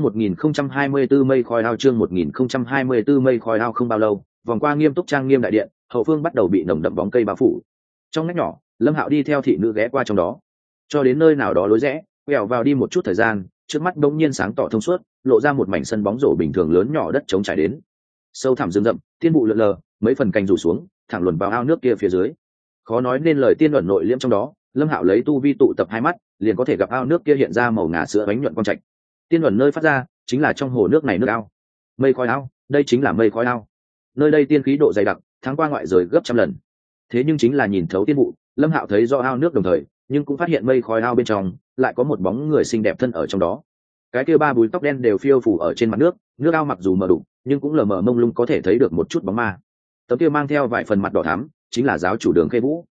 1024 mây khói ao, chương 1024 mây khói ao. Không bao lâu, vòng qua nghiêm túc trang nghiêm đại điện, hậu phương bắt đầu bị nồng đậm bóng cây bao phủ. Trong ngách nhỏ, Lâm Hạo đi theo thị nữ ghé qua trong đó, cho đến nơi nào đó lối rẽ, quẹo vào đi một chút thời gian, trước mắt bỗng nhiên sáng tỏ thông suốt, lộ ra một mảnh sân bóng rổ bình thường lớn nhỏ đất trống trải đến. Sâu thẳm rừng rậm, tiên vụ lượn lờ, mấy phần cành rủ xuống, thẳng luồn vào ao nước kia phía dưới. Khó nói nên lời tiên ẩn nội liễm trong đó, Lâm Hạo lấy tu vi tụ tập 2 mắt, liền có thể gặp ao nước kia hiện ra màu ngà sữa bánh nhuận quang trạch. Tiên ẩn nơi phát ra, chính là trong hồ nước này nước ao. Mây khói ao, đây chính là mây khói ao. Nơi đây tiên khí độ dày đặc, tháng qua ngoại giới gấp trăm lần. Thế nhưng chính là nhìn thấu tiên vụ, Lâm Hạo thấy rõ ao nước đồng thời, nhưng cũng phát hiện mây khói ao bên trong lại có một bóng người xinh đẹp thân ở trong đó. Cái kia 3 búi tóc đen đều phiêu phù ở trên mặt nước, nước ao mặc dù mờ đục, nhưng cũng lờ mờ mông lung có thể thấy được một chút bóng ma. Tấm kia mang theo vài phần mặt đỏ thắm, chính là giáo chủ Đường Khê Vũ.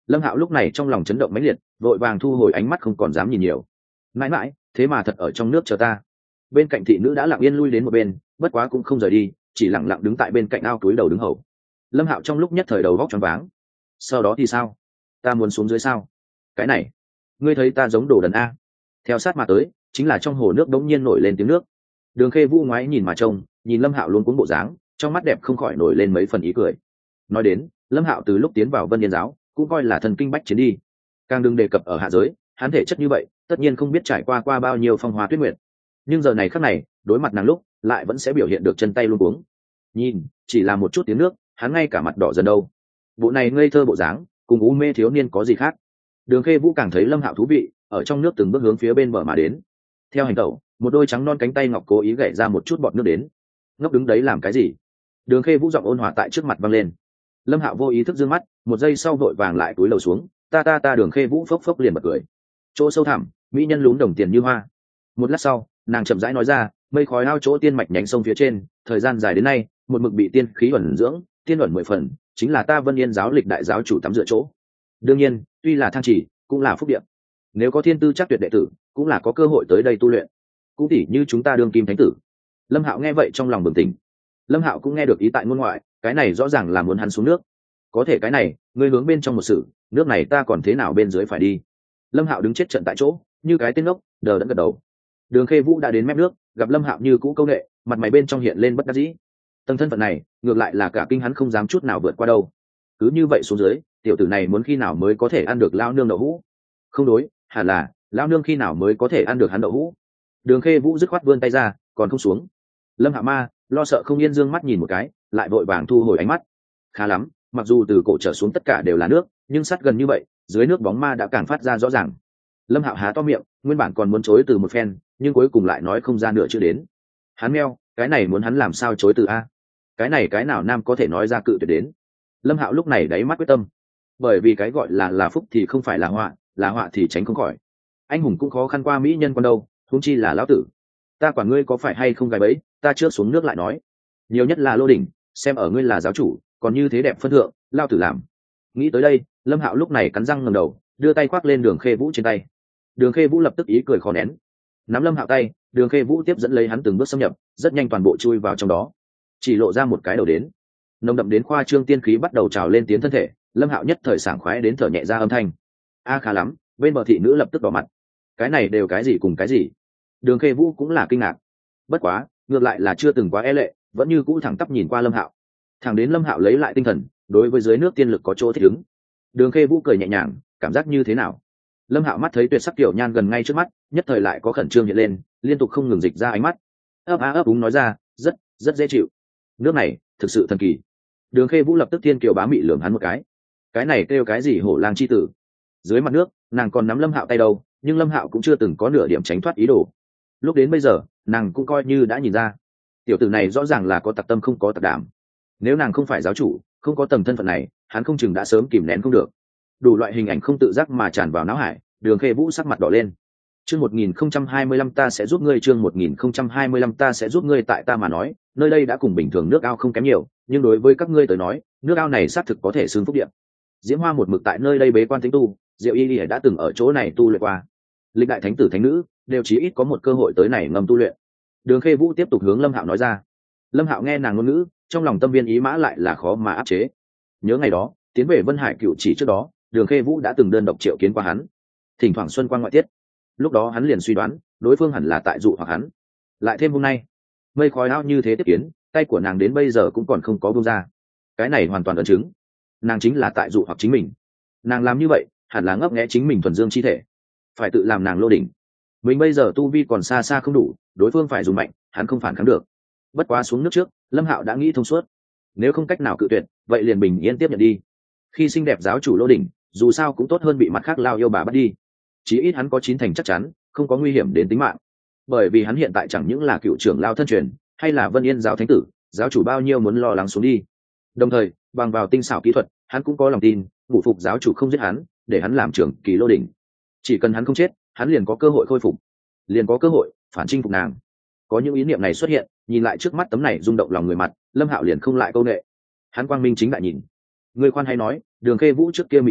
Lâm Hạo lúc này trong lòng chấn động mãnh liệt, vội vàng thu hồi ánh mắt không còn dám nhìn nhiều. Mãi mãi, thế mà thật ở trong nước chờ ta. Bên cạnh thị nữ đã lặng yên lui đến một bên, bất quá cũng không rời đi, chỉ lặng lặng đứng tại bên cạnh ao túi đầu đứng hầu. Lâm Hạo trong lúc nhất thời đầu vóc choáng váng. Sau đó thì sao? Ta muốn xuống dưới sao? Cái này, ngươi thấy ta giống đồ đần a? Theo sát mà tới, chính là trong hồ nước đống nhiên nổi lên tiếng nước. Đường Khê Vũ ngoái nhìn mà trông, nhìn Lâm Hạo luôn cuống bộ dáng, trong mắt đẹp không khỏi nổi lên mấy phần ý cười. Nói đến, Lâm Hạo từ lúc tiến vào Vân Yên giáo, cũng coi là thần kinh bách chiến đi. Càng đừng đề cập ở hạ giới, hắn thể chất như vậy, tất nhiên không biết trải qua bao nhiêu phong hoa tuyết nguyệt. Nhưng giờ này khắc này, đối mặt nàng lúc, lại vẫn sẽ biểu hiện được chân tay luống cuống. Nhìn, chỉ là một chút tiếng nước, hắn ngay cả mặt đỏ dần đâu. Bộ này ngây thơ bộ dáng, cùng u mê thiếu niên có gì khác. Đường Khê Vũ càng thấy Lâm Hạo thú vị, ở trong nước từng bước hướng phía bên bờ mà đến. Theo hành tẩu, một đôi trắng non cánh tay ngọc cố ý gảy ra một chút bọt nước đến. Ngốc đứng đấy làm cái gì? Đường Khê Vũ giọng ôn hòa tại trước mặt vang lên. Lâm Hạo vô ý thức dương mắt, một giây sau vội vàng lại cúi đầu xuống, ta Đường Khê Vũ phốc phốc liền bật cười. Chỗ sâu thẳm, mỹ nhân lún đồng tiền như hoa. Một lát sau, nàng chậm rãi nói ra, mây khói ao chỗ tiên mạch nhánh sông phía trên, thời gian dài đến nay, một mực bị tiên khí ẩn dưỡng, tiên ẩn 10 phần, chính là ta Vân Yên giáo lịch đại giáo chủ tắm rửa chỗ. Đương nhiên, tuy là thang chỉ, cũng là phúc địa. Nếu có thiên tư chắc tuyệt đệ tử, cũng là có cơ hội tới đây tu luyện. Cũng tỉ như chúng ta đương kim thánh tử. Lâm Hạo nghe vậy trong lòng bừng tỉnh. Lâm Hạo cũng nghe được ý tại ngôn ngoại, cái này rõ ràng là muốn hắn xuống nước. Có thể cái này, ngươi hướng bên trong một sự, nước này ta còn thế nào bên dưới phải đi? Lâm Hạo đứng chết trận tại chỗ, như cái tên ngốc, đờ đẫn gật đầu. Đường Khê Vũ đã đến mép nước, gặp Lâm Hạo như cũ câu nệ, mặt mày bên trong hiện lên bất đắc dĩ. Tầng thân phận này, ngược lại là cả kinh hắn không dám chút nào vượt qua đâu. Cứ như vậy xuống dưới, tiểu tử này muốn khi nào mới có thể ăn được lao nương đậu hũ? Không đối, hẳn là lao nương khi nào mới có thể ăn được hắn đậu hũ? Đường Khê Vũ dứt khoát vươn tay ra, còn không xuống. Lâm Hạ Ma lo sợ không yên dương mắt nhìn một cái, lại vội vàng thu hồi ánh mắt. Khá lắm, mặc dù từ cổ trở xuống tất cả đều là nước, nhưng sát gần như vậy, dưới nước bóng ma đã càng phát ra rõ ràng. Lâm Hạo há to miệng, nguyên bản còn muốn chối từ một phen, nhưng cuối cùng lại nói không ra nửa chữ đến. Hắn meo, cái này muốn hắn làm sao chối từ a? Cái này cái nào nam có thể nói ra cự tuyệt đến? Lâm Hạo lúc này đáy mắt quyết tâm, bởi vì cái gọi là phúc thì không phải là họa thì tránh không khỏi. Anh hùng cũng khó khăn qua mỹ nhân con đâu, huống chi là lão tử. Ta quản ngươi có phải hay không gài bẫy, ta chưa xuống nước lại nói. Nhiều nhất là Lô Đỉnh, xem ở ngươi là giáo chủ, còn như thế đẹp phân thượng, lao tử làm. Nghĩ tới đây, Lâm Hạo lúc này cắn răng ngẩng đầu, đưa tay khoác lên Đường Khê Vũ trên tay. Đường Khê Vũ lập tức ý cười khó nén. Nắm Lâm Hạo tay, Đường Khê Vũ tiếp dẫn lấy hắn từng bước xâm nhập, rất nhanh toàn bộ chui vào trong đó, chỉ lộ ra một cái đầu đến. Nồng đậm đến khoa trương tiên khí bắt đầu trào lên tiến thân thể, Lâm Hạo nhất thời sảng khoái đến thở nhẹ ra âm thanh. A khá lắm, bên bờ thị nữ lập tức đỏ mặt. Cái này đều cái gì cùng cái gì? Đường Khê Vũ cũng là kinh ngạc. Bất quá, ngược lại là chưa từng quá e lệ, vẫn như cũ thẳng tắp nhìn qua Lâm Hạo. Thẳng đến Lâm Hạo lấy lại tinh thần, đối với dưới nước tiên lực có chỗ thích ứng. Đường Khê Vũ cười nhẹ nhàng, cảm giác như thế nào? Lâm Hạo mắt thấy tuyệt sắc tiểu nhan gần ngay trước mắt, nhất thời lại có khẩn trương hiện lên, liên tục không ngừng dịch ra ánh mắt. Ấp á ấp úng nói ra, rất dễ chịu. Nước này thực sự thần kỳ. Đường Khê Vũ lập tức thiên kiều bá mị lườm hắn một cái này kêu cái gì hổ lang chi tử? Dưới mặt nước, nàng còn nắm Lâm Hạo tay đâu, nhưng Lâm Hạo cũng chưa từng có nửa điểm tránh thoát ý đồ. Lúc đến bây giờ, nàng cũng coi như đã nhìn ra, tiểu tử này rõ ràng là có tặc tâm không có tặc đảm. Nếu nàng không phải giáo chủ, không có tầng thân phận này, hắn không chừng đã sớm kìm nén không được. Đủ loại hình ảnh không tự giác mà tràn vào não hải, Đường Khê Vũ sắc mặt đỏ lên. Chương 1025 ta sẽ giúp ngươi, chương 1025 ta sẽ giúp ngươi. Tại ta mà nói, nơi đây đã cùng bình thường nước ao không kém nhiều, nhưng đối với các ngươi tới nói, nước ao này xác thực có thể xưng phúc địa. Diễm Hoa một mực tại nơi đây bế quan tĩnh tu, Diệu Y Lìa đã từng ở chỗ này tu luyện qua. Lịch đại thánh tử thánh nữ đều chí ít có một cơ hội tới này ngầm tu luyện. Đường Khê Vũ tiếp tục hướng Lâm Hạo nói ra. Lâm Hạo nghe nàng ngôn ngữ, trong lòng tâm viên ý mã lại là khó mà áp chế. Nhớ ngày đó, tiến về Vân Hải Cựu Chỉ trước đó, Đường Khê Vũ đã từng đơn độc triệu kiến qua hắn. Thỉnh thoảng xuân quan ngoại tiết, lúc đó hắn liền suy đoán, đối phương hẳn là tại dụ hoặc hắn. Lại thêm hôm nay, mây khói ao như thế tiếp kiến, tay của nàng đến bây giờ cũng còn không có buông ra. Cái này hoàn toàn ấn chứng, nàng chính là tại dụ hoặc chính mình. Nàng làm như vậy, hẳn là ngấp nghé chính mình thuần dương chi thể, phải tự làm nàng lô đỉnh. Mình bây giờ tu vi còn xa xa không đủ, đối phương phải dùng mạnh, hắn không phản kháng được. Bất quá xuống nước trước, Lâm Hạo đã nghĩ thông suốt, nếu không cách nào cự tuyệt, vậy liền bình yên tiếp nhận đi. Khi xinh đẹp giáo chủ lô đỉnh, dù sao cũng tốt hơn bị mặt khác lao yêu bà bắt đi. Chí ít hắn có 9 thành chắc chắn, không có nguy hiểm đến tính mạng. Bởi vì hắn hiện tại chẳng những là cựu trưởng lao thân truyền, hay là Vân Yên giáo thánh tử, giáo chủ bao nhiêu muốn lo lắng xuống đi. Đồng thời, bằng vào tinh xảo kỹ thuật, hắn cũng có lòng tin, ngũ phục giáo chủ không giết hắn, để hắn làm trưởng kỳ lô đỉnh. Chỉ cần hắn không chết, hắn liền có cơ hội khôi phục, liền có cơ hội phản chinh phục nàng. Có những ý niệm này xuất hiện, nhìn lại trước mắt tấm này rung động lòng người mặt, Lâm Hạo liền không lại câu nệ. Hắn quang minh chính đại nhìn. Người khoan hay nói, Đường Khê Vũ trước kia mị lực,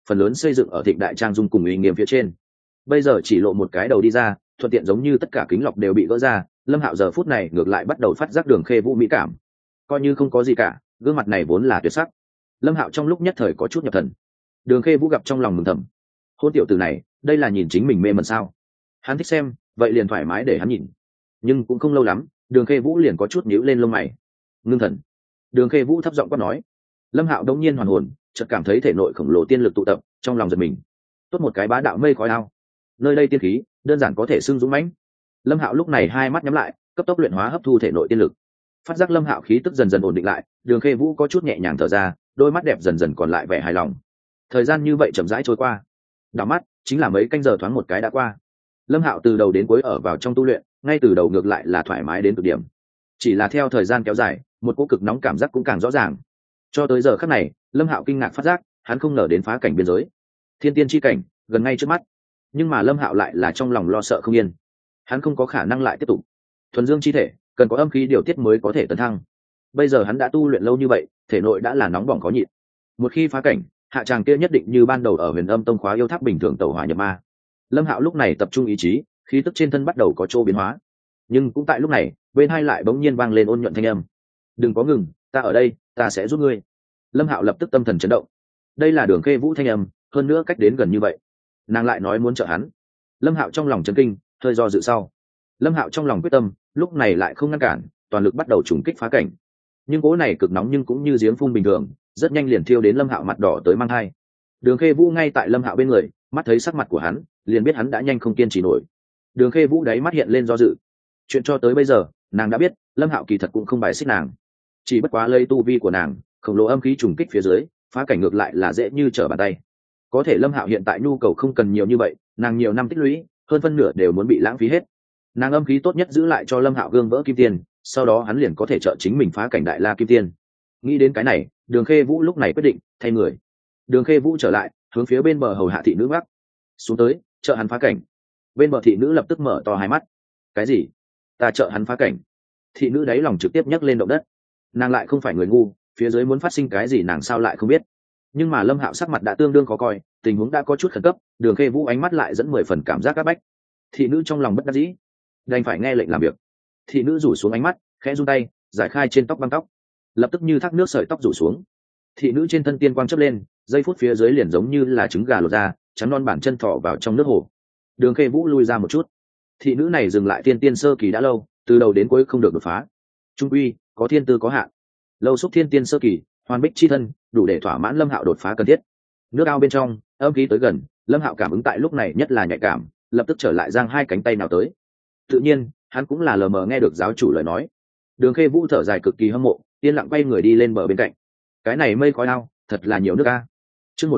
phần lớn xây dựng ở Thịnh Đại Trang Dung cùng uy nghiêm phía trên. Bây giờ chỉ lộ một cái đầu đi ra, thuận tiện giống như tất cả kính lọc đều bị gỡ ra, Lâm Hạo giờ phút này ngược lại bắt đầu phát giác Đường Khê Vũ mỹ cảm. Coi như không có gì cả, gương mặt này vốn là tuyệt sắc. Lâm Hạo trong lúc nhất thời có chút nhập thần. Đường Khê Vũ gặp trong lòng mừng thầm. Hôn tiểu tử này, đây là nhìn chính mình mê mẩn sao? Hắn thích xem, vậy liền thoải mái để hắn nhìn. Nhưng cũng không lâu lắm, Đường Khê Vũ liền có chút nhíu lên lông mày. Ngưng thần. Đường Khê Vũ thấp giọng quát nói. Lâm Hạo đống nhiên hoàn hồn, chợt cảm thấy thể nội khổng lồ tiên lực tụ tập, trong lòng giật mình. Tốt một cái bá đạo mây khói ao. Nơi đây tiên khí, đơn giản có thể xưng dũng mãnh. Lâm Hạo lúc này hai mắt nhắm lại, cấp tốc luyện hóa hấp thu thể nội tiên lực. Phát giác Lâm Hạo khí tức dần dần ổn định lại, Đường Khê Vũ có chút nhẹ nhàng thở ra, đôi mắt đẹp dần dần còn lại vẻ hài lòng. Thời gian như vậy chậm rãi trôi qua, đảo mắt chính là mấy canh giờ thoáng một cái đã qua. Lâm Hạo từ đầu đến cuối ở vào trong tu luyện, ngay từ đầu ngược lại là thoải mái đến cực điểm. Chỉ là theo thời gian kéo dài, một cỗ cực nóng cảm giác cũng càng rõ ràng. Cho tới giờ khắc này, Lâm Hạo kinh ngạc phát giác, hắn không ngờ đến phá cảnh biên giới. Thiên tiên chi cảnh, gần ngay trước mắt. Nhưng mà Lâm Hạo lại là trong lòng lo sợ không yên. Hắn không có khả năng lại tiếp tục. Thuần dương chi thể, cần có âm khí điều tiết mới có thể tấn thăng. Bây giờ hắn đã tu luyện lâu như vậy, thể nội đã là nóng bỏng khó nhịn. Một khi phá cảnh, hạ tràng kia nhất định như ban đầu ở Huyền Âm Tông khóa yêu tháp bình thường tẩu hỏa nhập ma. Lâm Hạo lúc này tập trung ý chí, khí tức trên thân bắt đầu có chỗ biến hóa. Nhưng cũng tại lúc này, bên hai lại bỗng nhiên vang lên ôn nhuận thanh âm. "Đừng có ngừng, ta ở đây, ta sẽ giúp ngươi." Lâm Hạo lập tức tâm thần chấn động. Đây là Đường Khê Vũ thanh âm, hơn nữa cách đến gần như vậy, nàng lại nói muốn trợ hắn. Lâm Hạo trong lòng chấn kinh, hơi do dự sau. Lâm Hạo trong lòng quyết tâm, lúc này lại không ngăn cản, toàn lực bắt đầu trùng kích phá cảnh. Nhưng cỗ này cực nóng nhưng cũng như giếng phun bình thường, rất nhanh liền thiêu đến Lâm Hạo mặt đỏ tới mang hai. Đường Khê Vũ ngay tại Lâm Hạo bên người, mắt thấy sắc mặt của hắn, liền biết hắn đã nhanh không kiên trì nổi. Đường Khê Vũ đáy mắt hiện lên do dự. Chuyện cho tới bây giờ, nàng đã biết, Lâm Hạo kỳ thật cũng không bài xích nàng. Chỉ bất quá lây tu vi của nàng, khổng lồ âm khí trùng kích phía dưới, phá cảnh ngược lại là dễ như trở bàn tay. Có thể Lâm Hạo hiện tại nhu cầu không cần nhiều như vậy, nàng nhiều năm tích lũy, hơn phân nửa đều muốn bị lãng phí hết. Nàng âm khí tốt nhất giữ lại cho Lâm Hạo gương vỡ kim tiên, sau đó hắn liền có thể trợ chính mình phá cảnh đại la kim tiên. Nghĩ đến cái này, Đường Khê Vũ lúc này quyết định thay người. Đường Khê Vũ trở lại, hướng phía bên bờ hầu hạ thị nữ bắc xuống tới, trợ hắn phá cảnh. Bên bờ thị nữ lập tức mở to hai mắt. Cái gì? Ta trợ hắn phá cảnh? Thị nữ đáy lòng trực tiếp nhấc lên động đất. Nàng lại không phải người ngu, phía dưới muốn phát sinh cái gì nàng sao lại không biết. Nhưng mà Lâm Hạo sắc mặt đã tương đương khó coi, tình huống đã có chút khẩn cấp, Đường Khê Vũ ánh mắt lại dẫn 10 phần cảm giác các bách. Thị nữ trong lòng bất đắc dĩ, đành phải nghe lệnh làm việc. Thị nữ rủ xuống ánh mắt, khẽ run tay, giải khai trên tóc băng tóc, lập tức như thác nước sợi tóc rủ xuống. Thị nữ trên thân tiên quang chớp lên, giây phút phía dưới liền giống như là trứng gà lột ra, trắng non bản chân thọ vào trong nước hồ. Đường Khê Vũ lui ra một chút. Thị nữ này dừng lại tiên tiên sơ kỳ đã lâu, từ đầu đến cuối không được đột phá. Trung quy có thiên tư có hạn, lâu xúc thiên tiên sơ kỳ, hoàn bích chi thân, đủ để thỏa mãn Lâm Hạo đột phá cần thiết. Nước ao bên trong, âm khí tới gần, Lâm Hạo cảm ứng tại lúc này nhất là nhạy cảm, lập tức trở lại giang hai cánh tay nào tới. Tự nhiên, hắn cũng là lờ mờ nghe được giáo chủ lời nói. Đường Khê Vũ thở dài cực kỳ hâm mộ, yên lặng quay người đi lên bờ bên cạnh. Cái này mây khói ao, thật là nhiều nước a. Chương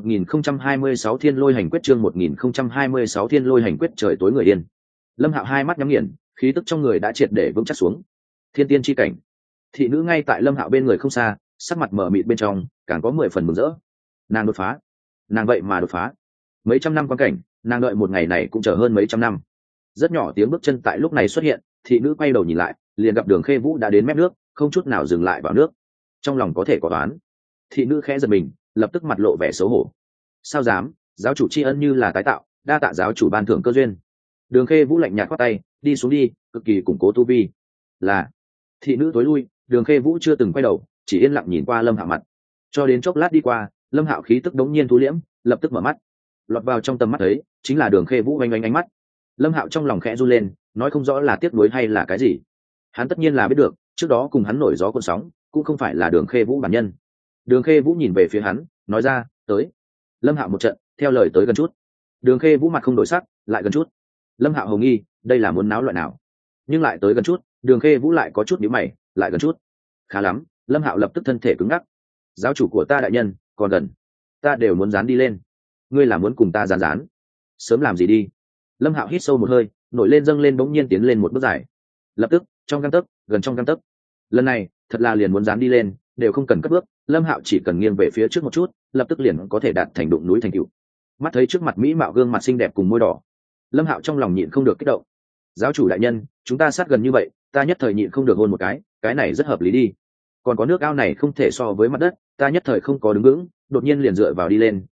1026 Thiên Lôi Hành Quyết, chương 1026 Thiên Lôi Hành Quyết. Trời tối người yên. Lâm Hạo hai mắt nhắm nghiền, khí tức trong người đã triệt để vững chắc xuống. Thiên tiên chi cảnh. Thị nữ ngay tại Lâm Hạo bên người không xa, sắc mặt mở mịt bên trong, càng có 10 phần mừng rỡ. Nàng đột phá. Nàng vậy mà đột phá. Mấy trăm năm quan cảnh, nàng đợi một ngày này cũng chờ hơn mấy trăm năm. Rất nhỏ tiếng bước chân tại lúc này xuất hiện, thị nữ quay đầu nhìn lại, liền gặp Đường Khê Vũ đã đến mép nước, không chút nào dừng lại vào nước. Trong lòng có thể có đoán. Thị nữ khẽ giật mình, lập tức mặt lộ vẻ xấu hổ. Sao dám, giáo chủ tri ân như là tái tạo, đa tạ giáo chủ ban thưởng cơ duyên. Đường Khê Vũ lạnh nhạt khoát tay, đi xuống đi, cực kỳ củng cố tu vi. Là. Thị nữ tối lui, Đường Khê Vũ chưa từng quay đầu, chỉ yên lặng nhìn qua Lâm Hạo mặt. Cho đến chốc lát đi qua, Lâm Hạo khí tức đống nhiên thu liễm, lập tức mở mắt. Lọt vào trong tầm mắt thấy, chính là Đường Khê Vũ oanh oanh ánh mắt. Lâm Hạo trong lòng khẽ run lên, nói không rõ là tiếc nuối hay là cái gì. Hắn tất nhiên là biết được, trước đó cùng hắn nổi gió cuốn sóng, cũng không phải là Đường Khê Vũ bản nhân. Đường Khê Vũ nhìn về phía hắn, nói ra, tới. Lâm Hạo một trận, theo lời tới gần chút. Đường Khê Vũ mặt không đổi sắc, lại gần chút. Lâm Hạo hồ nghi, đây là muốn náo loại nào? Nhưng lại tới gần chút, Đường Khê Vũ lại có chút nhíu mày, lại gần chút. Khá lắm, Lâm Hạo lập tức thân thể cứng ngắc. Giáo chủ của ta đại nhân, còn gần, ta đều muốn dán đi lên. Ngươi là muốn cùng ta dán dán? Sớm làm gì đi? Lâm Hạo hít sâu một hơi, nổi lên dâng lên bỗng nhiên tiến lên một bước dài. Lập tức, trong gang tấc, gần trong gang tấc. Lần này, thật là liền muốn dán đi lên, đều không cần cất bước, Lâm Hạo chỉ cần nghiêng về phía trước một chút, lập tức liền có thể đạt thành đụng núi thành cựu. Mắt thấy trước mặt mỹ mạo gương mặt xinh đẹp cùng môi đỏ, Lâm Hạo trong lòng nhịn không được kích động. Giáo chủ đại nhân, chúng ta sát gần như vậy, ta nhất thời nhịn không được hôn một cái này rất hợp lý đi. Còn có nước ao này không thể so với mặt đất, ta nhất thời không có đứng vững, đột nhiên liền dựa vào đi lên,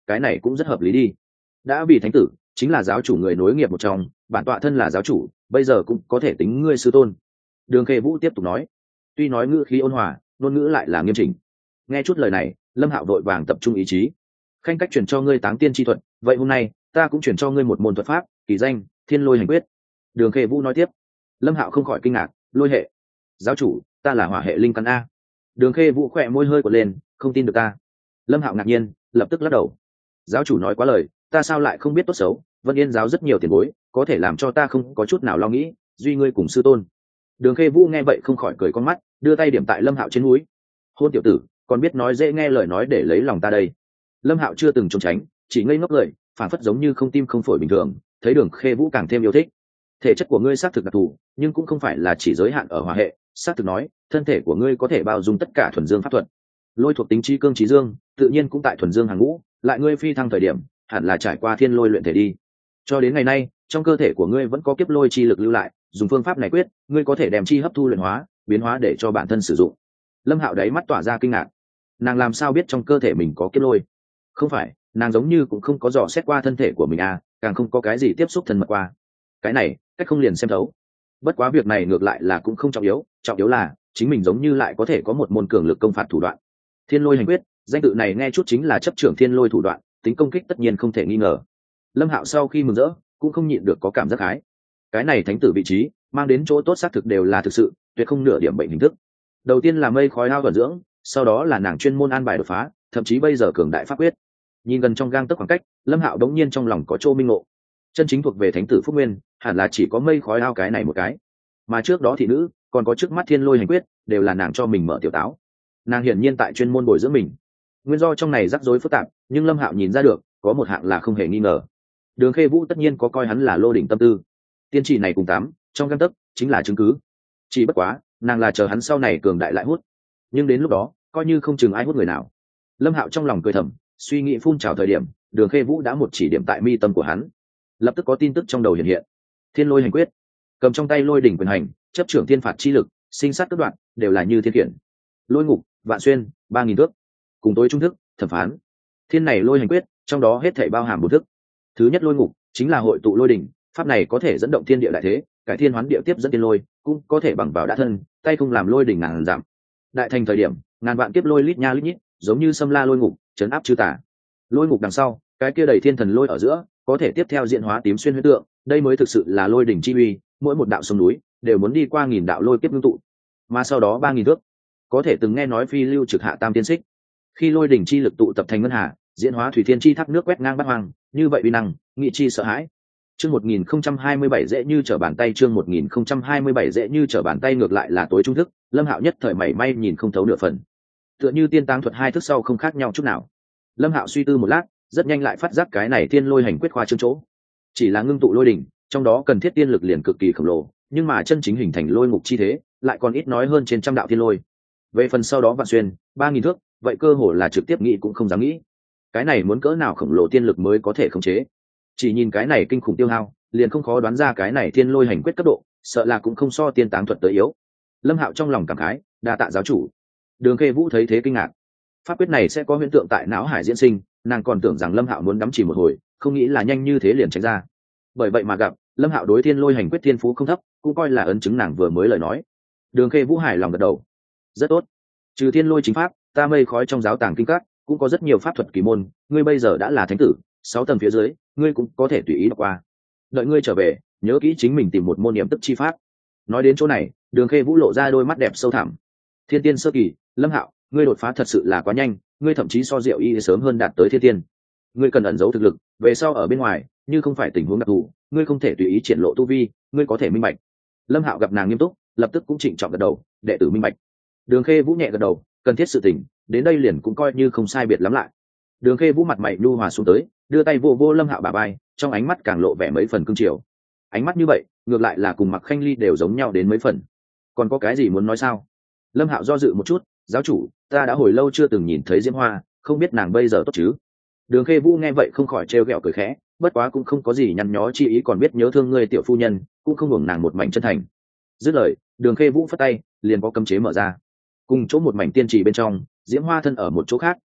cái này cũng rất hợp lý đi. Đã vì thánh tử chính là giáo chủ người nối nghiệp một trong, bản tọa thân là giáo chủ, bây giờ cũng có thể tính ngươi sư tôn. Đường Khê Vũ tiếp tục nói, tuy nói ngữ khí ôn hòa, ngôn ngữ lại là nghiêm chỉnh. Nghe chút lời này, Lâm Hạo vội vàng tập trung ý chí. Khanh cách truyền cho ngươi táng tiên chi thuật, vậy hôm nay ta cũng truyền cho ngươi một môn thuật pháp, kỳ danh Thiên Lôi Hành Quyết. Đường Khê Vũ nói tiếp. Lâm Hạo không khỏi kinh ngạc, lôi hệ? Giáo chủ, ta là hỏa hệ linh căn a. Đường Khê Vũ khỏe môi hơi quật lên, không tin được ta. Lâm Hạo ngạc nhiên, lập tức lắc đầu. Giáo chủ nói quá lời, ta sao lại không biết tốt xấu, Vân Yên giáo rất nhiều tiền bối, có thể làm cho ta không có chút nào lo nghĩ, duy ngươi cùng sư tôn. Đường Khê Vũ nghe vậy không khỏi cười con mắt, đưa tay điểm tại Lâm Hạo trên mũi. Hôn tiểu tử, còn biết nói dễ nghe lời nói để lấy lòng ta đây. Lâm Hạo chưa từng trốn tránh, chỉ ngây ngốc cười, phản phất giống như không tim không phổi bình thường, thấy Đường Khê Vũ càng thêm yêu thích. Thể chất của ngươi xác thực đặc thù, nhưng cũng không phải là chỉ giới hạn ở hỏa hệ, xác thực nói, thân thể của ngươi có thể bao dung tất cả thuần dương pháp thuật. Lôi thuộc tính chi cương trí dương, tự nhiên cũng tại thuần dương hàng ngũ, lại ngươi phi thăng thời điểm, hẳn là trải qua thiên lôi luyện thể đi. Cho đến ngày nay, trong cơ thể của ngươi vẫn có kiếp lôi chi lực lưu lại, dùng phương pháp này quyết, ngươi có thể đem chi hấp thu luyện hóa, biến hóa để cho bản thân sử dụng. Lâm Hạo đáy mắt tỏa ra kinh ngạc. Nàng làm sao biết trong cơ thể mình có kiếp lôi? Không phải, nàng giống như cũng không có dò xét qua thân thể của mình à, càng không có cái gì tiếp xúc thân mật qua. Cái này, cách không liền xem thấu. Bất quá việc này ngược lại là cũng không trọng yếu là chính mình giống như lại có thể có một môn cường lực công phạt thủ đoạn. Thiên Lôi Hành Quyết, danh tự này nghe chút chính là chấp trưởng thiên lôi thủ đoạn, tính công kích tất nhiên không thể nghi ngờ. Lâm Hạo sau khi mừng rỡ, cũng không nhịn được có cảm giác hái. Cái này thánh tử vị trí, mang đến chỗ tốt xác thực đều là thực sự, tuyệt không nửa điểm bệnh hình thức. Đầu tiên là mây khói ao vận dưỡng, sau đó là nàng chuyên môn an bài đột phá, thậm chí bây giờ cường đại pháp quyết. Nhìn gần trong gang tấc khoảng cách, Lâm Hạo đống nhiên trong lòng có chỗ minh ngộ. Chân chính thuộc về thánh tử Phúc Nguyên, hẳn là chỉ có mây khói ao cái này một cái. Mà trước đó thị nữ, còn có trước mắt Thiên Lôi Hành Quyết, đều là nàng cho mình mở tiểu táo. Nàng hiển nhiên tại chuyên môn bồi dưỡng mình. Nguyên do trong này rắc rối phức tạp, nhưng Lâm Hạo nhìn ra được, có một hạng là không hề nghi ngờ. Đường Khê Vũ tất nhiên có coi hắn là lô đỉnh tâm tư. Tiên chỉ này cùng tám, trong gang tấc chính là chứng cứ. Chỉ bất quá, nàng là chờ hắn sau này cường đại lại hút. Nhưng đến lúc đó, coi như không chừng ai hút người nào. Lâm Hạo trong lòng cười thầm, suy nghĩ phun trào thời điểm, Đường Khê Vũ đã một chỉ điểm tại mi tâm của hắn. Lập tức có tin tức trong đầu hiện hiện. Thiên Lôi Hành Quyết, cầm trong tay lôi đỉnh quyền hành, chấp trưởng thiên phạt chi lực, sinh sát cắt đoạn, đều là như thiên khiển. Lôi ngục, vạn xuyên, 3000 thước, cùng tối trung thức, thẩm phán. Thiên này lôi hành quyết, trong đó hết thảy bao hàm bốn thức. Thứ nhất lôi ngục, chính là hội tụ lôi đỉnh, pháp này có thể dẫn động thiên địa đại thế, cải thiên hoán địa tiếp dẫn tiên lôi, cũng có thể bằng vào đã thân, tay không làm lôi đỉnh ngàn giảm. Đại thành thời điểm, ngàn vạn kiếp lôi lít nha lít nhít, giống như xâm la lôi ngục, chấn áp chư tà. Lôi ngục đằng sau, cái kia đầy thiên thần lôi ở giữa, có thể tiếp theo diễn hóa tím xuyên huyết tượng, đây mới thực sự là lôi đỉnh chi uy, mỗi một đạo sông núi đều muốn đi qua nghìn đạo lôi kiếp ngưng tụ. Mà sau đó 3000 thước, có thể từng nghe nói phi lưu trực hạ tam tiên xích. Khi lôi đỉnh chi lực tụ tập thành ngân hà, diễn hóa thủy thiên chi thác nước quét ngang bát hoang, như vậy uy năng, nghị chi sợ hãi. Chương 1027 dễ như trở bàn tay, chương 1027 dễ như trở bàn tay, ngược lại là tối trung thức, Lâm Hạo nhất thời mảy may nhìn không thấu nửa phần. Tựa như tiên táng thuật hai thức sau không khác nhau chút nào. Lâm Hạo suy tư một lát, rất nhanh lại phát giác cái này Thiên Lôi Hành Quyết khoa trương chỗ. Chỉ là ngưng tụ lôi đỉnh, trong đó cần thiết tiên lực liền cực kỳ khổng lồ, nhưng mà chân chính hình thành lôi ngục chi thế, lại còn ít nói hơn trên trăm đạo thiên lôi. Về phần sau đó vạn xuyên, 3000 thước, vậy cơ hồ là trực tiếp nghĩ cũng không dám nghĩ. Cái này muốn cỡ nào khổng lồ tiên lực mới có thể khống chế. Chỉ nhìn cái này kinh khủng tiêu hao, liền không khó đoán ra cái này Thiên Lôi Hành Quyết cấp độ, sợ là cũng không so tiên táng thuật tới yếu. Lâm Hạo trong lòng cảm khái, đa tạ giáo chủ. Đường Khê Vũ thấy thế kinh ngạc. Pháp quyết này sẽ có hiện tượng tại não hải diễn sinh, nàng còn tưởng rằng Lâm Hạo muốn đắm chìm một hồi, không nghĩ là nhanh như thế liền tránh ra. Bởi vậy mà gặp, Lâm Hạo đối Thiên Lôi Hành Quyết thiên phú không thấp, cũng coi là ấn chứng nàng vừa mới lời nói. Đường Khê Vũ hài lòng gật đầu. Rất tốt. Trừ Thiên Lôi chính pháp, ta mây khói trong giáo tàng kinh các cũng có rất nhiều pháp thuật kỳ môn, ngươi bây giờ đã là thánh tử, 6 tầng phía dưới, ngươi cũng có thể tùy ý đọc qua. Đợi ngươi trở về, nhớ kỹ chính mình tìm một môn niệm tức chi pháp. Nói đến chỗ này, Đường Khê Vũ lộ ra đôi mắt đẹp sâu thẳm. Thiên tiên sơ kỳ, Lâm Hạo, ngươi đột phá thật sự là quá nhanh, ngươi thậm chí so Diệu Y sớm hơn đạt tới thiên tiên. Ngươi cần ẩn giấu thực lực, về sau ở bên ngoài, như không phải tình huống đặc thù, ngươi không thể tùy ý triển lộ tu vi, ngươi có thể minh bạch. Lâm Hạo gặp nàng nghiêm túc, lập tức cũng trịnh trọng gật đầu, đệ tử minh bạch. Đường Khê Vũ nhẹ gật đầu, cần thiết sự tình, đến đây liền cũng coi như không sai biệt lắm lại. Đường Khê Vũ mặt mày nhu hòa xuống tới, đưa tay vô vô Lâm Hạo bả vai, trong ánh mắt càng lộ vẻ mấy phần cương triều. Ánh mắt như vậy, ngược lại là cùng Mặc Khanh Ly đều giống nhau đến mấy phần. Còn có cái gì muốn nói sao? Lâm Hạo do dự một chút, giáo chủ, ta đã hồi lâu chưa từng nhìn thấy Diễm Hoa, không biết nàng bây giờ tốt chứ? Đường Khê Vũ nghe vậy không khỏi trêu ghẹo cười khẽ, bất quá cũng không có gì nhăn nhó chi ý, còn biết nhớ thương ngươi tiểu phu nhân, cũng không hưởng nàng một mảnh chân thành. Dứt lời, Đường Khê Vũ phất tay, liền có cấm chế mở ra. Cùng chỗ một mảnh tiên trì bên trong, Diễm Hoa thân ở một chỗ khác,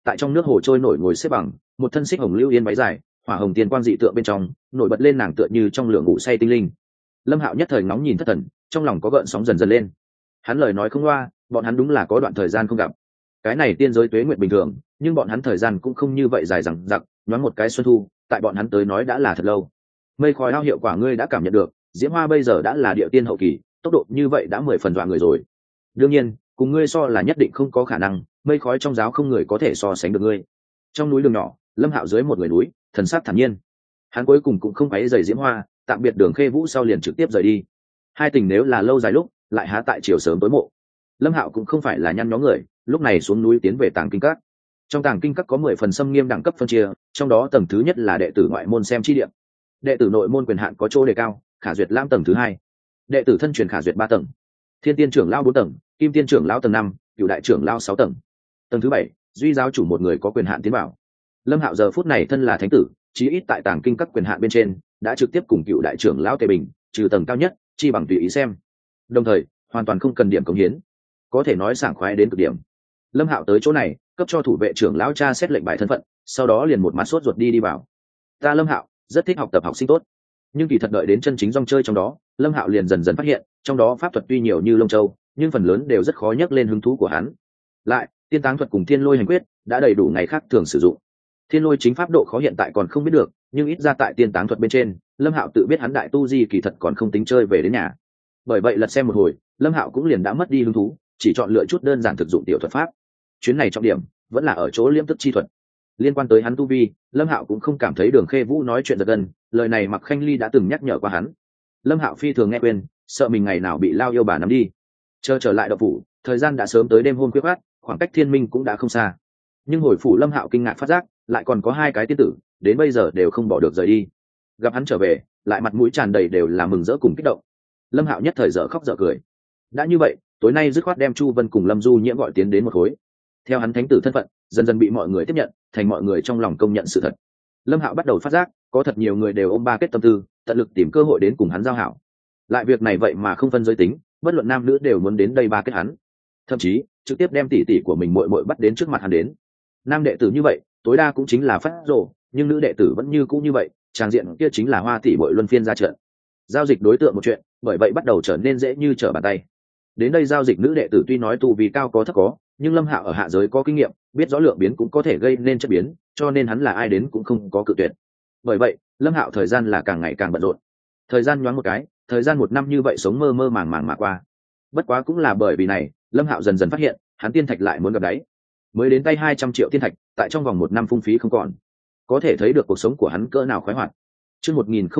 tại trong nước hồ trôi nổi ngồi xếp bằng, một thân xích hồng lưu yên váy dài, hỏa hồng tiên quang dị tượng bên trong nổi bật lên, nàng tựa như trong lửa ngủ say tinh linh. Lâm Hạo nhất thời ngóng nhìn thất thần, trong lòng có gợn sóng dần dần lên. Hắn lời nói không loa, bọn hắn đúng là có đoạn thời gian không gặp. Cái này tiên giới tuế nguyện bình thường, nhưng bọn hắn thời gian cũng không như vậy dài dằng dặc, nhoáng một cái xuân thu, tại bọn hắn tới nói đã là thật lâu. Mây khói ao hiệu quả ngươi đã cảm nhận được, diễm hoa bây giờ đã là địa tiên hậu kỳ, tốc độ như vậy đã 10 phần dọa người rồi. Đương nhiên, cùng ngươi so là nhất định không có khả năng, mây khói trong giáo không người có thể so sánh được ngươi. Trong núi đường nhỏ, Lâm Hạo dưới một người núi, thần sắc thản nhiên. Hắn cuối cùng cũng không quấy rầy diễm hoa, tạm biệt Đường Khê Vũ sau liền trực tiếp rời đi. Hai tình nếu là lâu dài lúc, lại há tại chiều sớm tối mộ. Lâm Hạo cũng không phải là nhăn nhó người, lúc này xuống núi tiến về Tàng Kinh Các. Trong Tàng Kinh Các có 10 phần xâm nghiêm đẳng cấp phân chia, trong đó tầng thứ nhất là đệ tử ngoại môn xem chi điểm. Đệ tử nội môn quyền hạn có chỗ đề cao, khả duyệt lam tầng thứ hai. Đệ tử thân truyền khả duyệt 3 tầng. Thiên tiên trưởng lão 4 tầng, kim tiên trưởng lão tầng 5, cửu đại trưởng lão 6 tầng. Tầng thứ 7, duy giáo chủ một người có quyền hạn tiến vào. Lâm Hạo giờ phút này thân là thánh tử, chí ít tại Tàng Kinh Các quyền hạn bên trên, đã trực tiếp cùng cựu đại trưởng lão Tề Bình, trừ tầng cao nhất, chi bằng tùy ý xem. Đồng thời, hoàn toàn không cần điểm cống hiến, có thể nói sảng khoái đến cực điểm. Lâm Hạo tới chỗ này, cấp cho thủ vệ trưởng lão tra xét lệnh bài thân phận, sau đó liền một mặt sốt ruột đi vào. Ta Lâm Hạo rất thích học tập học sinh tốt, nhưng kỳ thật đợi đến chân chính rong chơi trong đó, Lâm Hạo liền dần dần phát hiện, trong đó pháp thuật tuy nhiều như lông châu, nhưng phần lớn đều rất khó nhắc lên hứng thú của hắn. Lại, tiên táng thuật cùng thiên lôi hành quyết đã đầy đủ ngày khác thường sử dụng. Thiên lôi chính pháp độ khó hiện tại còn không biết được, nhưng ít ra tại tiên táng thuật bên trên, Lâm Hạo tự biết hắn đại tu di kỳ thật còn không tính chơi về đến nhà. Bởi vậy lật xem một hồi, Lâm Hạo cũng liền đã mất đi hứng thú, chỉ chọn lựa chút đơn giản thực dụng tiểu thuật pháp. Chuyến này trọng điểm vẫn là ở chỗ liêm tức chi thuật. Liên quan tới hắn tu vi, Lâm Hạo cũng không cảm thấy Đường Khê Vũ nói chuyện giật gân, lời này Mặc Khanh Ly đã từng nhắc nhở qua hắn. Lâm Hạo phi thường nghe quên, sợ mình ngày nào bị lao yêu bà nắm đi. Chờ trở lại đậu phủ, thời gian đã sớm tới đêm hôm khuya khoắt, khoảng cách thiên minh cũng đã không xa. Nhưng hồi phủ Lâm Hạo kinh ngạc phát giác, lại còn có 2 cái tiên tử, đến bây giờ đều không bỏ được rời đi. Gặp hắn trở về, lại mặt mũi tràn đầy đều là mừng rỡ cùng kích động. Lâm Hạo nhất thời dở khóc dở cười. Đã như vậy, tối nay dứt khoát đem Chu Vân cùng Lâm Du Nhiễm gọi tiến đến một khối. Theo hắn thánh tử thân phận, dần dần bị mọi người tiếp nhận, thành mọi người trong lòng công nhận sự thật. Lâm Hạo bắt đầu phát giác, có thật nhiều người đều ôm ba kết tâm tư, tận lực tìm cơ hội đến cùng hắn giao hảo. Lại việc này vậy mà không phân giới tính, bất luận nam nữ đều muốn đến đây ba kết hắn. Thậm chí, trực tiếp đem tỷ tỷ của mình muội muội bắt đến trước mặt hắn đến. Nam đệ tử như vậy, tối đa cũng chính là phát rồ, nhưng nữ đệ tử vẫn như cũ như vậy, tràng diện kia chính là hoa tỷ muội luân phiên ra trận. Giao dịch đối tượng một chuyện, bởi vậy bắt đầu trở nên dễ như trở bàn tay. Đến đây giao dịch nữ đệ tử tuy nói tu vì cao có thấp có, nhưng Lâm Hạo ở hạ giới có kinh nghiệm, biết rõ lượng biến cũng có thể gây nên chất biến, cho nên hắn là ai đến cũng không có cự tuyệt. Bởi vậy, Lâm Hạo thời gian là càng ngày càng bận rộn. Thời gian nhoáng một cái, thời gian 1 năm như vậy sống mơ mơ màng màng mà qua. Bất quá cũng là bởi vì này, Lâm Hạo dần dần phát hiện, hắn tiên thạch lại muốn gặp đáy. Mới đến tay 200 triệu tiên thạch, tại trong vòng 1 năm phung phí không còn. Có thể thấy được cuộc sống của hắn cỡ nào khoái hoạt. Chương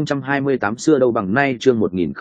1028 xưa đâu bằng nay, chương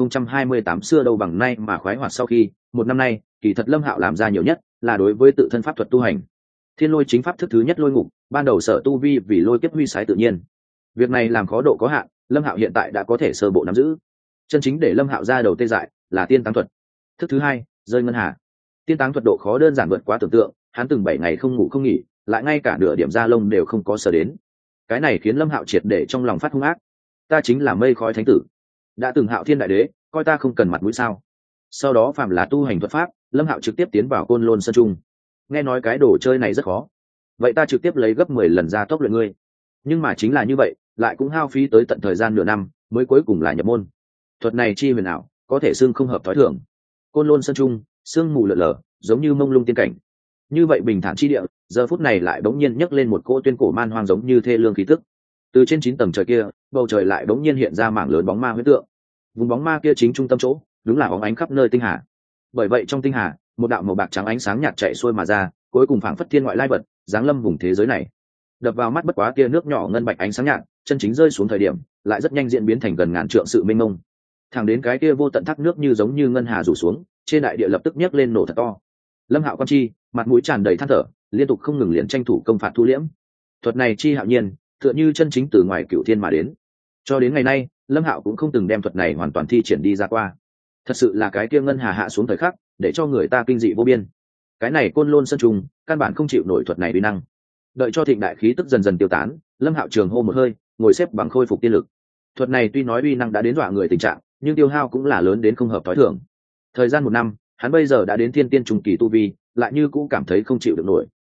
1028 xưa đâu bằng nay mà khoái hoạt sau khi, 1 năm nay, kỳ thật Lâm Hạo làm ra nhiều nhất là đối với tự thân pháp thuật tu hành. Thiên lôi chính pháp thức thứ nhất lôi ngục, ban đầu sở tu vi vì lôi kiếp huy sái tự nhiên. Việc này làm khó độ có hạn, Lâm Hạo hiện tại đã có thể sơ bộ nắm giữ. Chân chính để Lâm Hạo ra đầu tê dại là tiên táng thuật. Thức thứ hai, rơi ngân hà. Tiên táng thuật độ khó đơn giản vượt quá tưởng tượng, hắn từng 7 ngày không ngủ không nghỉ, lại ngay cả nửa điểm da lông đều không có sờ đến. Cái này khiến Lâm Hạo triệt để trong lòng phát hung ác. Ta chính là mây khói thánh tử, đã từng Hạo Thiên đại đế, coi ta không cần mặt mũi sao? Sau đó phàm là tu hành thuật pháp, Lâm Hạo trực tiếp tiến vào Côn Lôn Sơn Trung. Nghe nói cái đồ chơi này rất khó, vậy ta trực tiếp lấy gấp 10 lần ra tốc luyện ngươi. Nhưng mà chính là như vậy, lại cũng hao phí tới tận thời gian nửa năm, mới cuối cùng là nhập môn. Thuật này chi huyền ảo, có thể xưng không hợp thói thường. Côn Lôn Sơn Trung, sương mù lờ lờ, giống như mông lung tiên cảnh. Như vậy bình thản chi địa, giờ phút này lại bỗng nhiên nhấc lên một cỗ tuyên cổ man hoang giống như thê lương khí tức. Từ trên 9 tầng trời kia, bầu trời lại bỗng nhiên hiện ra mảng lớn bóng ma huyễn tượng. Vùng bóng ma kia chính trung tâm chỗ, đúng là bóng ánh khắp nơi tinh hà. Bởi vậy trong tinh hà, một đạo màu bạc trắng ánh sáng nhạt chạy xuôi mà ra, cuối cùng phảng phất thiên ngoại lai vật, giáng lâm vùng thế giới này. Đập vào mắt bất quá tia nước nhỏ ngân bạch ánh sáng nhạt, chân chính rơi xuống thời điểm, lại rất nhanh diễn biến thành gần ngàn trượng sự mênh mông. Thẳng đến cái kia vô tận thác nước như giống như ngân hà rủ xuống, trên đại địa lập tức nhấc lên nổ thật to. Lâm Hạo quan chi, mặt mũi tràn đầy than thở, liên tục không ngừng liền tranh thủ công phạt thu liễm. Thuật này chi hạo nhiên, tựa như chân chính từ ngoài cửu thiên mà đến. Cho đến ngày nay, Lâm Hạo cũng không từng đem thuật này hoàn toàn thi triển đi ra qua. Thật sự là cái kia ngân hà hạ xuống thời khắc, để cho người ta kinh dị vô biên. Cái này Côn Lôn Sơn Trung, căn bản không chịu nổi thuật này uy năng. Đợi cho thịnh đại khí tức dần dần tiêu tán, Lâm Hạo trường hô một hơi, ngồi xếp bằng khôi phục tiên lực. Thuật này tuy nói uy năng đã đến dọa người tình trạng, nhưng tiêu hao cũng là lớn đến không hợp tối thường. Thời gian 1 năm, hắn bây giờ đã đến thiên tiên trung kỳ tu vi, lại như cũng cảm thấy không chịu được nổi.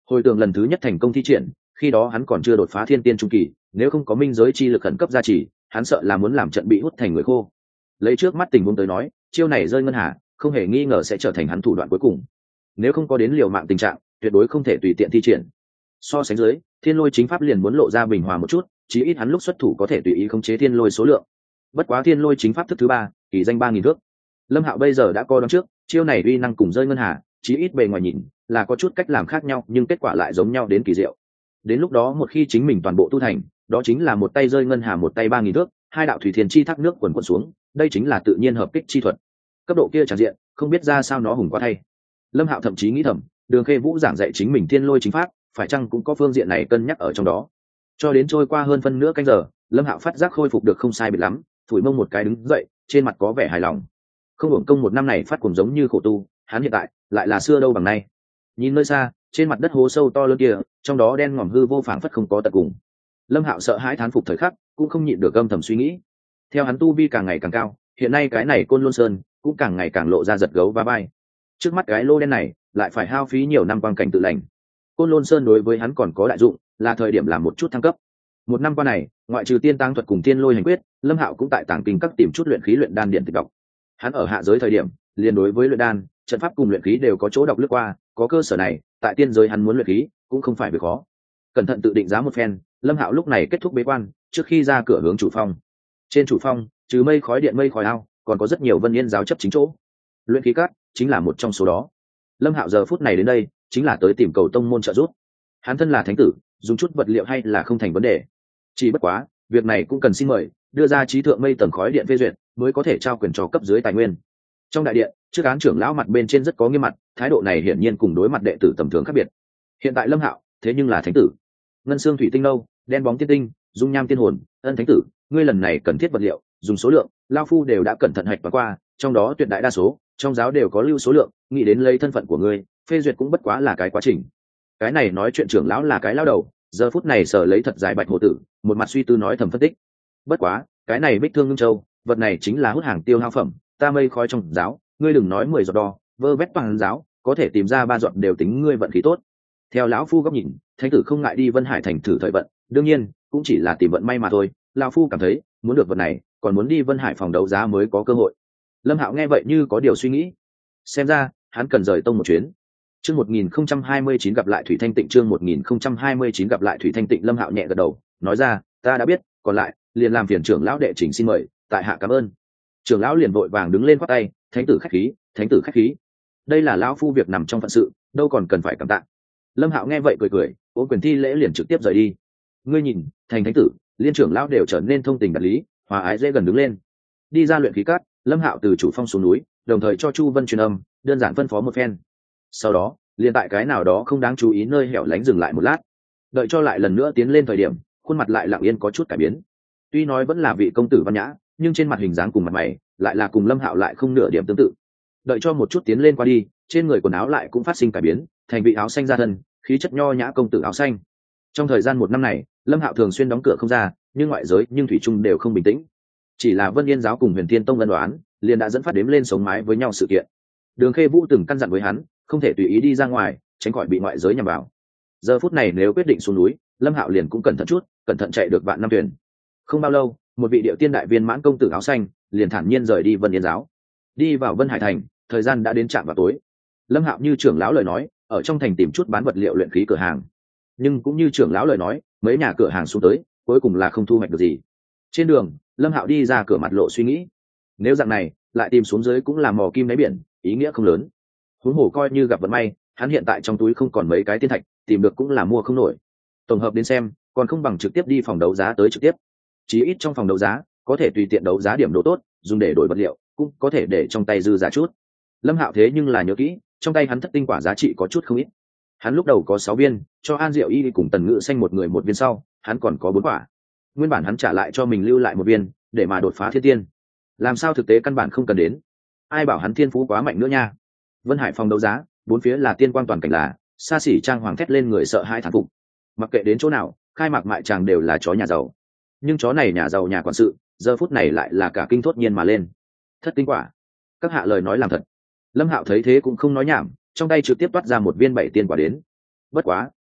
Hồi tưởng lần thứ nhất thành công thi triển, khi đó hắn còn chưa đột phá thiên tiên trung kỳ, nếu không có minh giới chi lực khẩn cấp gia trì, hắn sợ là muốn làm trận bị hút thành người khô. Lấy trước mắt tình huống tới nói, chiêu này rơi ngân hà, không hề nghi ngờ sẽ trở thành hắn thủ đoạn cuối cùng. Nếu không có đến liều mạng tình trạng, tuyệt đối không thể tùy tiện thi triển. So sánh dưới, thiên lôi chính pháp liền muốn lộ ra bình hòa một chút, chí ít hắn lúc xuất thủ có thể tùy ý khống chế thiên lôi số lượng. Bất quá thiên lôi chính pháp thức thứ 3, kỳ danh 3000 thước. Lâm Hạo bây giờ đã có đoán trước, chiêu này uy năng cùng rơi ngân hà, chí ít bề ngoài nhìn là có chút cách làm khác nhau, nhưng kết quả lại giống nhau đến kỳ diệu. Đến lúc đó một khi chính mình toàn bộ tu thành, đó chính là một tay rơi ngân hà, một tay 3000 thước, hai đạo thủy thiên chi thác nước quần quần xuống, đây chính là tự nhiên hợp kích chi thuật. Cấp độ kia tràn diện, không biết ra sao nó hùng quá thay. Lâm Hạo thậm chí nghĩ thầm, Đường Khê Vũ giảng dạy chính mình thiên lôi chính pháp, phải chăng cũng có phương diện này cân nhắc ở trong đó. Cho đến trôi qua hơn phân nửa canh giờ, Lâm Hạo phát giác khôi phục được không sai biệt lắm, phủi mông một cái đứng dậy, trên mặt có vẻ hài lòng. Không hưởng công một năm này phát cuồng giống như khổ tu, hắn hiện tại lại là xưa đâu bằng nay. Nhìn nơi xa, trên mặt đất hố sâu to lớn kia, trong đó đen ngòm hư vô phảng phất không có tận cùng. Lâm Hạo sợ hãi thán phục thời khắc, cũng không nhịn được âm thầm suy nghĩ. Theo hắn tu vi càng ngày càng cao, hiện nay cái này Côn Lôn Sơn cũng càng ngày càng lộ ra giật gấu va vai. Trước mắt cái lô đen này, lại phải hao phí nhiều năm quang cảnh tự lành. Côn Lôn Sơn đối với hắn còn có đại dụng, là thời điểm làm một chút thăng cấp. Một năm qua này, ngoại trừ tiên tang thuật cùng tiên lôi hành quyết, Lâm Hạo cũng tại tàng kinh các tìm chút luyện khí luyện đan điện tịch đọc. Hắn ở hạ giới thời điểm, liền đối với luyện đan, trận pháp cùng luyện khí đều có chỗ đọc lướt qua, có cơ sở này, tại tiên giới hắn muốn luyện khí cũng không phải việc khó. Cẩn thận tự định giá một phen, Lâm Hạo lúc này kết thúc bế quan, trước khi ra cửa hướng chủ phong. Trên chủ phong, trừ mây khói điện mây khói ao, còn có rất nhiều vân yên giáo chấp chính chỗ. Luyện khí cát chính là một trong số đó. Lâm Hạo giờ phút này đến đây, chính là tới tìm cầu tông môn trợ giúp. Hắn thân là thánh tử, dùng chút vật liệu hay là không thành vấn đề. Chỉ bất quá, việc này cũng cần xin mời, đưa ra trí thượng mây tầng khói điện phê duyệt, mới có thể trao quyền cho cấp dưới tài nguyên. Trong đại điện, trước án trưởng lão mặt bên trên rất có nghiêm mặt, thái độ này hiển nhiên cùng đối mặt đệ tử tầm thường khác biệt. Hiện tại Lâm Hạo, thế nhưng là thánh tử. Ngân xương thủy tinh lâu, đen bóng tiên tinh, dung nham tiên hồn, ân thánh tử, ngươi lần này cần thiết vật liệu, dùng số lượng, lão phu đều đã cẩn thận hạch và qua, trong đó tuyệt đại đa số, trong giáo đều có lưu số lượng, nghĩ đến lấy thân phận của ngươi, phê duyệt cũng bất quá là cái quá trình. Cái này nói chuyện trưởng lão là cái lão đầu, giờ phút này sở lấy thật dài bạch hồ tử, một mặt suy tư nói thầm phân tích. Bất quá, cái này bích thương ngưng châu, vật này chính là hút hàng tiêu hao phẩm, ta mây khói trong giáo, ngươi đừng nói 10 giọt đo, vơ vét bằng giáo, có thể tìm ra 3 giọt đều tính ngươi vận khí tốt. Theo lão phu góc nhìn, thánh tử không ngại đi Vân Hải thành thử thời vận, đương nhiên, cũng chỉ là tìm vận may mà thôi. Lão phu cảm thấy, muốn được vật này, còn muốn đi Vân Hải phòng đấu giá mới có cơ hội. Lâm Hạo nghe vậy như có điều suy nghĩ. Xem ra, hắn cần rời tông một chuyến. Chương 1029 gặp lại Thủy Thanh Tịnh, chương 1029 gặp lại Thủy Thanh Tịnh. Lâm Hạo nhẹ gật đầu, nói ra, ta đã biết, còn lại, liền làm phiền trưởng lão đệ trình xin mời, tại hạ cảm ơn. Trưởng lão liền vội vàng đứng lên khoát tay, thánh tử khách khí, thánh tử khách khí. Đây là lão phu việc nằm trong phận sự, đâu còn cần phải cảm tạ. Lâm Hạo nghe vậy cười cười, ôm quyền thi lễ liền trực tiếp rời đi. Ngươi nhìn, thành thánh tử, liên trưởng lão đều trở nên thông tình đạt lý, hòa ái dễ gần đứng lên. Đi ra luyện khí cát, Lâm Hạo từ chủ phong xuống núi, đồng thời cho Chu Vân truyền âm, đơn giản phân phó một phen. Sau đó, liền tại cái nào đó không đáng chú ý nơi hẻo lánh dừng lại một lát. Đợi cho lại lần nữa tiến lên thời điểm, khuôn mặt lại lặng yên có chút cải biến. Tuy nói vẫn là vị công tử văn nhã, nhưng trên mặt hình dáng cùng mặt mày lại là cùng Lâm Hạo lại không nửa điểm tương tự. Đợi cho một chút tiến lên qua đi, trên người quần áo lại cũng phát sinh cải biến, thành vị áo xanh ra thân, khí chất nho nhã công tử áo xanh. Trong thời gian một năm này, Lâm Hạo thường xuyên đóng cửa không ra, nhưng ngoại giới nhưng thủy chung đều không bình tĩnh. Chỉ là Vân Yên giáo cùng Huyền Thiên Tông ân đoán, liền đã dẫn phát đếm lên sống mái với nhau sự kiện. Đường Khê Vũ từng căn dặn với hắn, không thể tùy ý đi ra ngoài, tránh khỏi bị ngoại giới nhằm vào. Giờ phút này nếu quyết định xuống núi, Lâm Hạo liền cũng cẩn thận chút, cẩn thận chạy được vạn năm thuyền. Không bao lâu, một vị điệu tiên đại viên mãn công tử áo xanh liền thản nhiên rời đi Vân Yên giáo, đi vào Vân Hải thành. Thời gian đã đến trạm vào tối. Lâm Hạo như trưởng lão lời nói, ở trong thành tìm chút bán vật liệu luyện khí cửa hàng, nhưng cũng như trưởng lão lời nói, mấy nhà cửa hàng xuống tới, cuối cùng là không thu hoạch được gì. Trên đường, Lâm Hạo đi ra cửa mặt lộ suy nghĩ, nếu dạng này lại tìm xuống dưới cũng là mò kim đáy biển, ý nghĩa không lớn. Huống hồ coi như gặp vận may, hắn hiện tại trong túi không còn mấy cái tiên thạch, tìm được cũng là mua không nổi. Tổng hợp đến xem, còn không bằng trực tiếp đi phòng đấu giá tới trực tiếp. Chí ít trong phòng đấu giá có thể tùy tiện đấu giá điểm độ tốt, dùng để đổi vật liệu, cũng có thể để trong tay dư giả chút. Lâm Hạo thế nhưng là nhớ kỹ, trong tay hắn thất tinh quả giá trị có chút không ít. Hắn lúc đầu có 6 viên, cho An Diệu Y cùng Tần Ngự Xanh một người một viên sau, hắn còn có 4 quả. Nguyên bản hắn trả lại cho mình lưu lại một viên, để mà đột phá thiên tiên. Làm sao thực tế căn bản không cần đến. Ai bảo hắn thiên phú quá mạnh nữa nha. Vân Hải phòng đấu giá, bốn phía là tiên quang toàn cảnh, là xa xỉ trang hoàng thét lên người sợ hãi thán phục. Mặc kệ đến chỗ nào, khai mạc mại chàng đều là chó nhà giàu. Nhưng chó này nhà giàu nhà quản sự, giờ phút này lại là cả kinh thốt nhiên mà lên. Thất tinh quả, các hạ lời nói làm thật. Lâm Hạo thấy thế cũng không nói nhảm, trong tay trực tiếp toát ra một viên 7 tiên quả đến. Bất quá,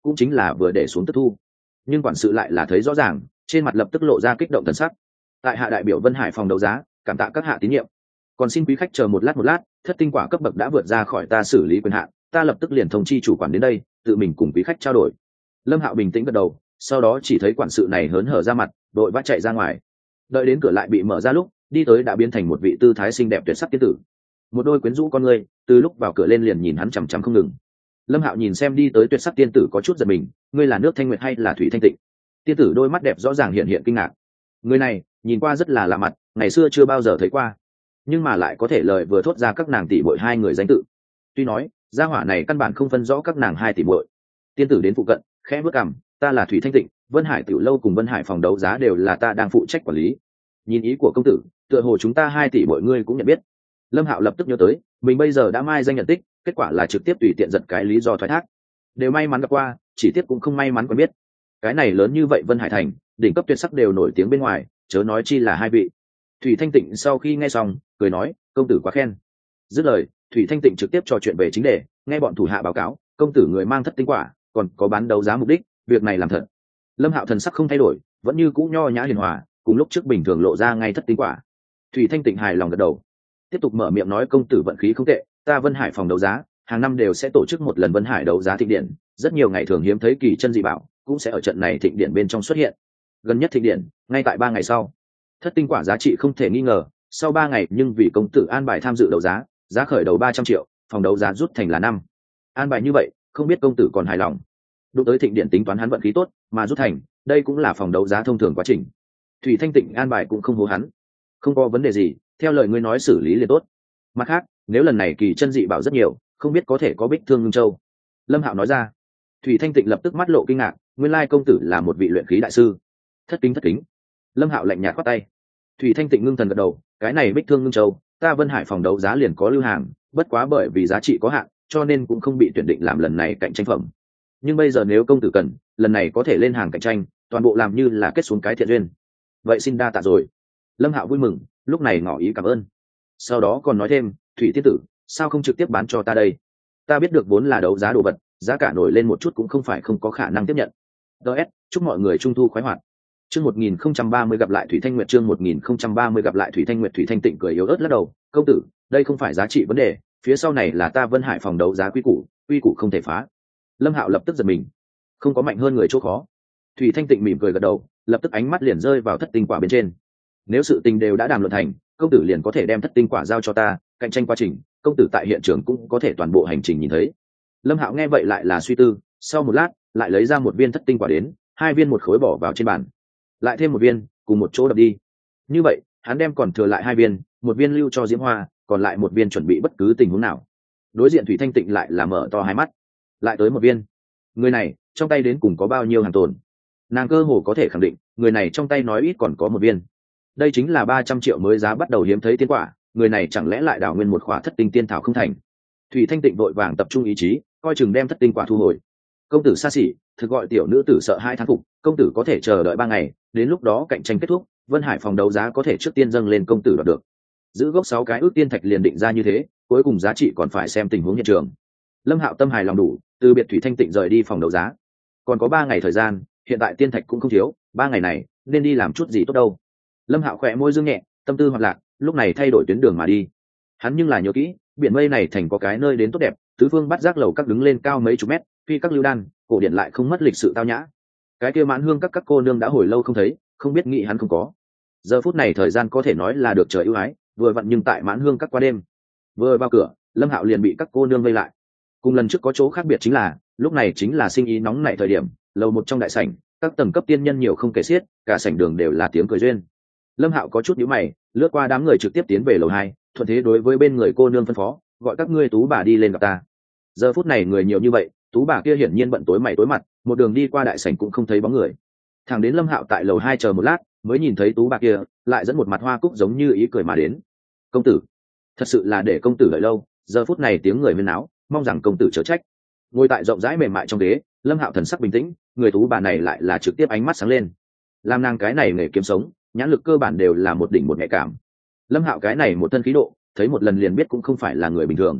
cũng chính là vừa để xuống tức thu. Nhưng quản sự lại là thấy rõ ràng, trên mặt lập tức lộ ra kích động thần sắc. Tại hạ đại biểu Vân Hải phòng đấu giá, cảm tạ các hạ tín nhiệm, còn xin quý khách chờ một lát, thất tinh quả cấp bậc đã vượt ra khỏi ta xử lý quyền hạn, ta lập tức liền thông chi chủ quản đến đây, tự mình cùng quý khách trao đổi. Lâm Hạo bình tĩnh gật đầu, sau đó chỉ thấy quản sự này hớn hở ra mặt, đội vã chạy ra ngoài. Đợi đến cửa lại bị mở ra lúc, đi tới đã biến thành một vị tư thái xinh đẹp tuyệt sắc tiên tử. Một đôi quyến rũ con người, từ lúc vào cửa lên liền nhìn hắn chằm chằm không ngừng. Lâm Hạo nhìn xem đi tới tuyệt sắc tiên tử có chút giật mình, ngươi là Nước Thanh Nguyệt hay là Thủy Thanh Tịnh? Tiên tử đôi mắt đẹp rõ ràng hiện hiện kinh ngạc. Người này nhìn qua rất là lạ mặt, ngày xưa chưa bao giờ thấy qua, nhưng mà lại có thể lời vừa thốt ra các nàng tỷ muội hai người danh tự. Tuy nói gia hỏa này căn bản không phân rõ các nàng hai tỷ muội. Tiên tử đến phụ cận, khẽ bước cằm, ta là Thủy Thanh Tịnh, Vân Hải tiểu lâu cùng Vân Hải phòng đấu giá đều là ta đang phụ trách quản lý. Nhìn ý của công tử, tựa hồ chúng ta hai tỷ muội ngươi cũng nhận biết. Lâm Hạo lập tức nhớ tới, mình bây giờ đã mai danh nhận tích, kết quả là trực tiếp tùy tiện giật cái lý do thoái thác. Đều may mắn gặp qua, chỉ tiếc cũng không may mắn quen biết. Cái này lớn như vậy Vân Hải thành, đỉnh cấp tuyệt sắc đều nổi tiếng bên ngoài, chớ nói chi là hai vị. Thủy Thanh Tịnh sau khi nghe xong, cười nói, công tử quá khen. Dứt lời, Thủy Thanh Tịnh trực tiếp trò chuyện về chính đề, nghe bọn thủ hạ báo cáo, công tử người mang thất tinh quả, còn có bán đấu giá mục đích, việc này làm thật. Lâm Hạo thần sắc không thay đổi, vẫn như cũ nho nhã hiền hòa, cùng lúc trước bình thường lộ ra ngay thất tinh quả. Thủy Thanh Tịnh hài lòng gật đầu, tiếp tục mở miệng nói, công tử vận khí không tệ, ta Vân Hải phòng đấu giá hàng năm đều sẽ tổ chức một lần Vân Hải đấu giá thịnh điện, rất nhiều ngày thường hiếm thấy kỳ chân dị bảo cũng sẽ ở trận này thịnh điện bên trong xuất hiện. Gần nhất thịnh điện ngay tại 3 ngày sau. Thất tinh quả giá trị không thể nghi ngờ, sau 3 ngày nhưng vì công tử an bài tham dự đấu giá, giá khởi đầu 300 triệu, phòng đấu giá rút thành là 5. An bài như vậy, không biết công tử còn hài lòng. Đụng tới thịnh điện tính toán hắn vận khí tốt, mà rút thành, đây cũng là phòng đấu giá thông thường quá trình. Thủy Thanh Tịnh an bài cũng không hố hắn. Không có vấn đề gì, theo lời ngươi nói xử lý liền tốt. Mặt khác, nếu lần này kỳ chân dị bảo rất nhiều, không biết có thể có Bích Thương Ngưng Châu. Lâm Hạo nói ra. Thủy Thanh Tịnh lập tức mắt lộ kinh ngạc, nguyên lai công tử là một vị luyện khí đại sư. Thất kính. Lâm Hạo lạnh nhạt quát tay. Thủy Thanh Tịnh ngưng thần gật đầu, cái này Bích Thương Ngưng Châu, ta Vân Hải phòng đấu giá liền có lưu hàng, bất quá bởi vì giá trị có hạn, cho nên cũng không bị tuyển định làm lần này cạnh tranh phẩm. Nhưng bây giờ nếu công tử cần, lần này có thể lên hàng cạnh tranh, toàn bộ làm như là kết xuống cái thiện duyên. Vậy xin đa tạ rồi. Lâm Hạo vui mừng, lúc này ngỏ ý cảm ơn. Sau đó còn nói thêm, Thủy tiên tử, sao không trực tiếp bán cho ta đây? Ta biết được vốn là đấu giá đồ vật, giá cả nổi lên một chút cũng không phải không có khả năng tiếp nhận. DS, chúc mọi người trung thu khoái hoạt. Chương 1030 gặp lại Thủy Thanh Nguyệt, chương 1030 gặp lại Thủy Thanh Nguyệt. Thủy Thanh Tịnh cười yếu ớt lắc đầu, công tử, đây không phải giá trị vấn đề, phía sau này là ta Vân Hải phòng đấu giá quy củ không thể phá. Lâm Hạo lập tức giật mình, không có mạnh hơn người chỗ khó. Thủy Thanh Tịnh mỉm cười gật đầu, lập tức ánh mắt liền rơi vào thất tinh quả bên trên. Nếu sự tình đều đã đàm luận thành, công tử liền có thể đem thất tinh quả giao cho ta, cạnh tranh quá trình, công tử tại hiện trường cũng có thể toàn bộ hành trình nhìn thấy. Lâm Hạo nghe vậy lại là suy tư, sau một lát, lại lấy ra một viên thất tinh quả đến, 2 viên một khối bỏ vào trên bàn, lại thêm 1 viên, cùng một chỗ đập đi. Như vậy, hắn đem còn thừa lại 2 viên, 1 viên lưu cho Diễm Hoa, còn lại 1 viên chuẩn bị bất cứ tình huống nào. Đối diện Thủy Thanh Tịnh lại là mở to hai mắt, lại tới 1 viên. Người này, trong tay đến cùng có bao nhiêu hàng tồn? Nàng cơ hồ có thể khẳng định, người này trong tay nói ít còn có 1 viên. Đây chính là 300 triệu mới giá bắt đầu hiếm thấy tiên quả, người này chẳng lẽ lại đào nguyên một khỏa thất tinh tiên thảo không thành? Thủy Thanh Tịnh vội vàng tập trung ý chí, coi chừng đem thất tinh quả thu hồi. Công tử xa xỉ, thực gọi tiểu nữ tử sợ 2 tháng phục, công tử có thể chờ đợi 3 ngày, đến lúc đó cạnh tranh kết thúc, Vân Hải phòng đấu giá có thể trước tiên dâng lên công tử đoạt được. Giữ gốc 6 cái ước tiên thạch liền định ra như thế, cuối cùng giá trị còn phải xem tình huống hiện trường. Lâm Hạo tâm hài lòng đủ, từ biệt Thủy Thanh Tịnh rời đi phòng đấu giá. Còn có 3 ngày thời gian, hiện tại tiên thạch cũng không thiếu, 3 ngày này nên đi làm chút gì tốt đâu. Lâm Hạo khẽ môi dương nhẹ, tâm tư hoạt lạc, lúc này thay đổi tuyến đường mà đi. Hắn nhưng là nhớ kỹ, biển mây này thành có cái nơi đến tốt đẹp, tứ phương bắt giác lầu các đứng lên cao mấy chục mét, phi các lưu đan, cổ điển lại không mất lịch sự tao nhã. Cái kia Mãn Hương các cô nương đã hồi lâu không thấy, không biết nghĩ hắn không có. Giờ phút này thời gian có thể nói là được trời ưu ái, vừa vặn nhưng tại Mãn Hương các qua đêm. Vừa vào cửa, Lâm Hạo liền bị các cô nương vây lại. Cùng lần trước có chỗ khác biệt chính là, lúc này chính là sinh ý nóng nảy thời điểm, lầu một trong đại sảnh, các tầng cấp tiên nhân nhiều không kể xiết, cả sảnh đường đều là tiếng cười duyên. Lâm Hạo có chút nhíu mày, lướt qua đám người trực tiếp tiến về lầu 2, thuận thế đối với bên người cô nương phân phó, gọi các ngươi tú bà đi lên gặp ta. Giờ phút này người nhiều như vậy, tú bà kia hiển nhiên bận tối mày tối mặt, một đường đi qua đại sảnh cũng không thấy bóng người. Thằng đến Lâm Hạo tại lầu 2 chờ một lát, mới nhìn thấy tú bà kia, lại dẫn một mặt hoa cúc giống như ý cười mà đến. Công tử, thật sự là để công tử đợi lâu, giờ phút này tiếng người huyên náo, mong rằng công tử chớ trách. Ngồi tại rộng rãi mềm mại trong ghế, Lâm Hạo thần sắc bình tĩnh, người tú bà này lại là trực tiếp ánh mắt sáng lên. Làm nàng cái này nghề kiếm sống, nhãn lực cơ bản đều là một đỉnh một nhạy cảm. Lâm Hạo cái này một thân khí độ, thấy một lần liền biết cũng không phải là người bình thường.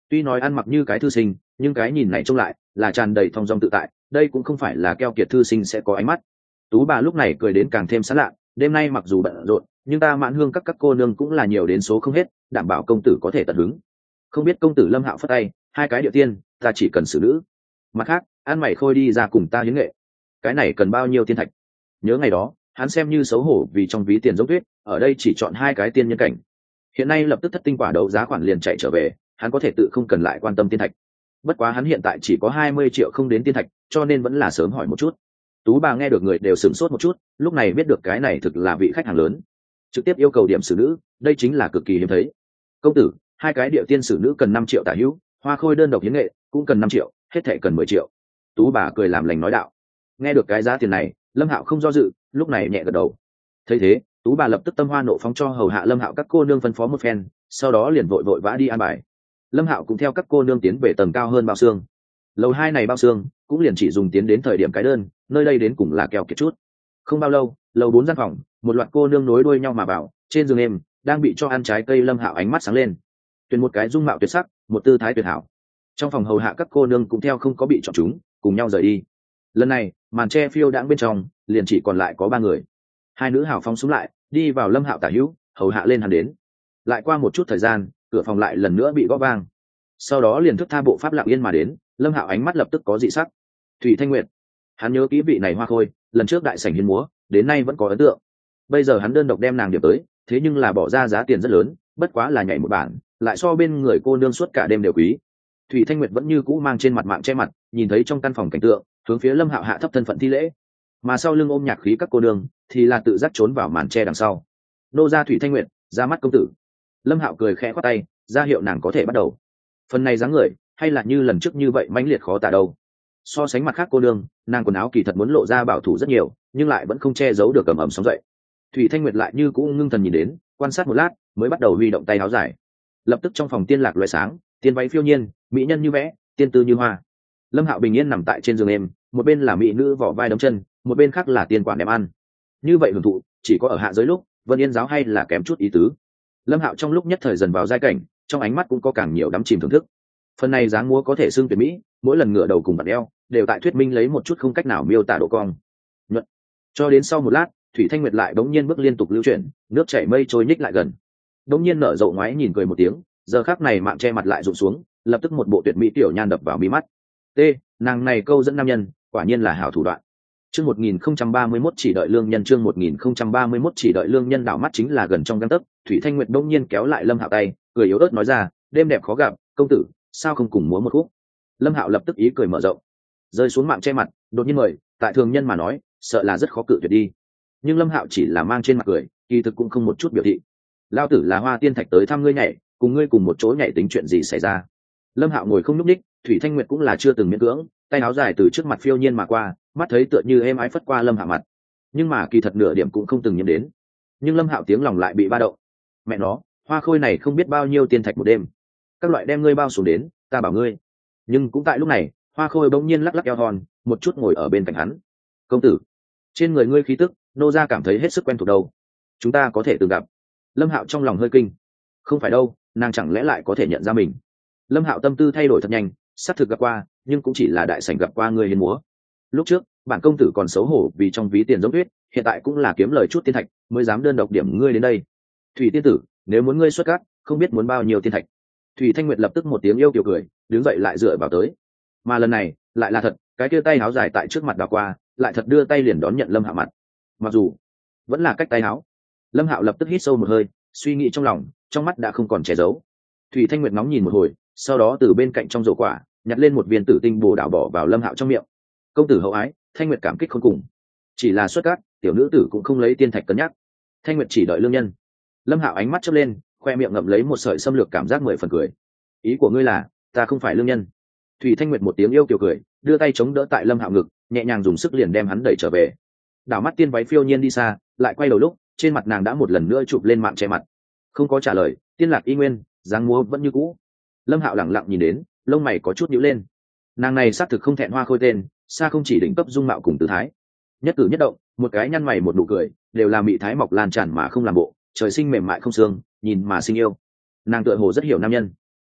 Tuy nói ăn mặc như cái thư sinh, nhưng cái nhìn này trông lại là tràn đầy thong dong tự tại, đây cũng không phải là keo kiệt thư sinh sẽ có ánh mắt. Tú bà lúc này cười đến càng thêm sán lạ, đêm nay mặc dù bận rộn nhưng ta Mãn Hương các cô nương cũng là nhiều đến số không hết, đảm bảo công tử có thể tận hứng. Không biết công tử Lâm Hạo phất tay, hai cái địa tiên ta chỉ cần xử nữ, mặt khác ăn mày khôi đi ra cùng ta hiến nghệ. Cái này cần bao nhiêu tiên thạch? Nhớ ngày đó hắn xem như xấu hổ vì trong ví tiền giống tuyết, ở đây chỉ chọn hai cái tiên nhân cảnh. Hiện nay lập tức thất tinh quả đấu giá khoản liền chạy trở về, hắn có thể tự không cần lại quan tâm tiên thạch. Bất quá hắn hiện tại chỉ có 20 triệu không đến tiên thạch, cho nên vẫn là sớm hỏi một chút. Tú bà nghe được người đều sửng sốt một chút, lúc này biết được cái này thực là vị khách hàng lớn, trực tiếp yêu cầu điểm xử nữ, đây chính là cực kỳ hiếm thấy. Công tử, hai cái địa tiên xử nữ cần 5 triệu tả hữu, hoa khôi đơn độc hiến nghệ cũng cần 5 triệu, hết thảy cần 10 triệu. Tú bà cười làm lành nói đạo. Nghe được cái giá tiền này, Lâm Hạo không do dự, lúc này nhẹ gật đầu. Thấy thế, Tú bà lập tức tâm hoa nộ phóng cho hầu hạ Lâm Hạo các cô nương phân phó một phen, sau đó liền vội vội vã đi an bài. Lâm Hạo cũng theo các cô nương tiến về tầng cao hơn bao xương. Lầu 2 này bao xương cũng liền chỉ dùng tiến đến thời điểm cái đơn, nơi đây đến cùng là keo kiệt chút. Không bao lâu, lầu 4 gian phòng, một loạt cô nương nối đuôi nhau mà vào, trên giường em đang bị cho ăn trái cây. Lâm Hạo ánh mắt sáng lên, tuyển một cái dung mạo tuyệt sắc, một tư thái tuyệt hảo. Trong phòng hầu hạ các cô nương cũng theo không có bị chọn chúng, cùng nhau rời đi. Lần này màn tre phiêu đãng bên trong liền chỉ còn lại có 3 người. Hai nữ hào phóng xuống lại đi vào Lâm Hạo tả hữu, hầu hạ lên hắn đến. Lại qua một chút thời gian, cửa phòng lại lần nữa bị gõ vang, sau đó liền thức tha bộ pháp lặng yên mà đến. Lâm Hạo ánh mắt lập tức có dị sắc. Thủy Thanh Nguyệt, hắn nhớ kỹ vị này hoa khôi, lần trước đại sảnh hiến múa đến nay vẫn có ấn tượng. Bây giờ hắn đơn độc đem nàng điểm tới, thế nhưng là bỏ ra giá tiền rất lớn, bất quá là nhảy một bản, lại so bên người cô nương suốt cả đêm đều quý. Thủy Thanh Nguyệt vẫn như cũ mang trên mặt mạng che mặt, nhìn thấy trong căn phòng cảnh tượng, hướng phía Lâm Hạo hạ thấp thân phận thi lễ, mà sau lưng ôm nhạc khí các cô nương thì là tự giác trốn vào màn che đằng sau. Nô gia Thủy Thanh Nguyệt, ra mắt công tử. Lâm Hạo cười khẽ khoát tay, ra hiệu nàng có thể bắt đầu. Phần này dáng người hay là như lần trước như vậy mãnh liệt khó tả đâu. So sánh mặt khác cô nương, nàng quần áo kỳ thật muốn lộ ra bảo thủ rất nhiều, nhưng lại vẫn không che giấu được ầm ầm sóng dậy. Thủy Thanh Nguyệt lại như cũng ngưng thần nhìn đến, quan sát một lát mới bắt đầu huy động tay áo dài. Lập tức trong phòng tiên lạc loé sáng, tiên váy phiêu nhiên, mỹ nhân như vẽ, tiên tư như hoa. Lâm Hạo bình yên nằm tại trên giường em, một bên là mỹ nữ vỏ vai đấm chân, một bên khác là tiên quản đem ăn. Như vậy hưởng thụ chỉ có ở hạ giới lúc, Vân Yên giáo hay là kém chút ý tứ. Lâm Hạo trong lúc nhất thời dần vào giai cảnh, trong ánh mắt cũng có càng nhiều đắm chìm thưởng thức. Phần này dáng múa có thể xưng tuyệt mỹ, mỗi lần ngửa đầu cùng bật eo đều tại thuyết minh lấy một chút không cách nào miêu tả độ cong nhuận. Cho đến sau một lát, Thủy Thanh Nguyệt lại bỗng nhiên bước liên tục lưu chuyển, nước chảy mây trôi nhích lại gần, bỗng nhiên nở rộ ngoái nhìn cười một tiếng. Giờ khắc này mạng che mặt lại rụng xuống, lập tức một bộ tuyệt mỹ tiểu nhan đập vào mi mắt. T, nàng này câu dẫn nam nhân, quả nhiên là hảo thủ đoạn. Chương 1031 chỉ đợi lương nhân, chương 1031 chỉ đợi lương nhân. Đảo mắt chính là gần trong gang tấc, Thủy Thanh Nguyệt bỗng nhiên kéo lại Lâm Hạo tay, cười yếu ớt nói ra, đêm đẹp khó gặp, công tử sao không cùng múa một khúc? Lâm Hạo lập tức ý cười mở rộng, rơi xuống mạng che mặt, đột nhiên mời, tại thường nhân mà nói sợ là rất khó cự tuyệt đi, nhưng Lâm Hạo chỉ là mang trên mặt cười, kỳ thực cũng không một chút biểu thị. Lao tử là Hoa Tiên Thạch tới thăm ngươi nhảy, cùng ngươi cùng một chỗ nhảy tính chuyện gì xảy ra? Lâm Hạo ngồi không nhúc ních, Thủy Thanh Nguyệt cũng là chưa từng miễn cưỡng, tay áo dài từ trước mặt phiêu nhiên mà qua, mắt thấy tựa như êm ái phất qua Lâm Hạo mặt, nhưng mà kỳ thật nửa điểm cũng không từng nhiễm đến. Nhưng Lâm Hạo tiếng lòng lại bị ba động. Mẹ nó, hoa khôi này không biết bao nhiêu tiên thạch một đêm, các loại đem ngươi bao xuống đến, ta bảo ngươi. Nhưng cũng tại lúc này, hoa khôi bỗng nhiên lắc lắc eo thon, một chút ngồi ở bên cạnh hắn. Công tử, trên người ngươi khí tức, nô gia cảm thấy hết sức quen thuộc đâu, chúng ta có thể từng gặp. Lâm Hạo trong lòng hơi kinh. Không phải đâu, nàng chẳng lẽ lại có thể nhận ra mình? Lâm Hạo tâm tư thay đổi thật nhanh, xác thực gặp qua, nhưng cũng chỉ là đại sảnh gặp qua người hiến múa. Lúc trước bản công tử còn xấu hổ vì trong ví tiền giống tuyết, hiện tại cũng là kiếm lời chút tiên thạch mới dám đơn độc điểm ngươi đến đây. Thủy tiên tử, nếu muốn ngươi xuất cát, không biết muốn bao nhiêu tiên thạch? Thủy Thanh Nguyệt lập tức một tiếng yêu kiều cười, đứng dậy lại dựa vào tới. Mà lần này lại là thật, cái kia tay áo dài tại trước mặt đảo qua, lại thật đưa tay liền đón nhận Lâm Hạo mặt. Mặc dù vẫn là cách tay áo. Lâm Hạo lập tức hít sâu một hơi, suy nghĩ trong lòng, trong mắt đã không còn che giấu. Thủy Thanh Nguyệt ngóng nhìn một hồi, sau đó từ bên cạnh trong rổ quả nhặt lên một viên tử tinh bồ đảo bỏ vào Lâm Hạo trong miệng. Công tử hậu ái, Thanh Nguyệt cảm kích không cùng. Chỉ là xuất cát, tiểu nữ tử cũng không lấy tiên thạch cân nhắc. Thanh Nguyệt chỉ đợi lương nhân. Lâm Hạo ánh mắt chớp lên, khoe miệng ngậm lấy một sợi xâm lược cảm giác 10 phần cười. Ý của ngươi là ta không phải lương nhân? Thủy Thanh Nguyệt một tiếng yêu kiều cười, đưa tay chống đỡ tại Lâm Hạo ngực, nhẹ nhàng dùng sức liền đem hắn đẩy trở về. Đảo mắt tiên váy phiêu nhiên đi xa, lại quay đầu lúc trên mặt nàng đã một lần nữa chụp lên mạng che mặt, không có trả lời. Tiên lạc y nguyên, dáng múa vẫn như cũ. Lâm Hạo lẳng lặng nhìn đến, lông mày có chút nhíu lên. Nàng này xác thực không thẹn hoa khôi tên, xa không chỉ đỉnh cấp dung mạo cùng tư thái, nhất cử nhất động, một cái nhăn mày một nụ cười, đều là mị thái mọc lan tràn mà không làm bộ, trời sinh mềm mại không xương, nhìn mà sinh yêu. Nàng tựa hồ rất hiểu nam nhân.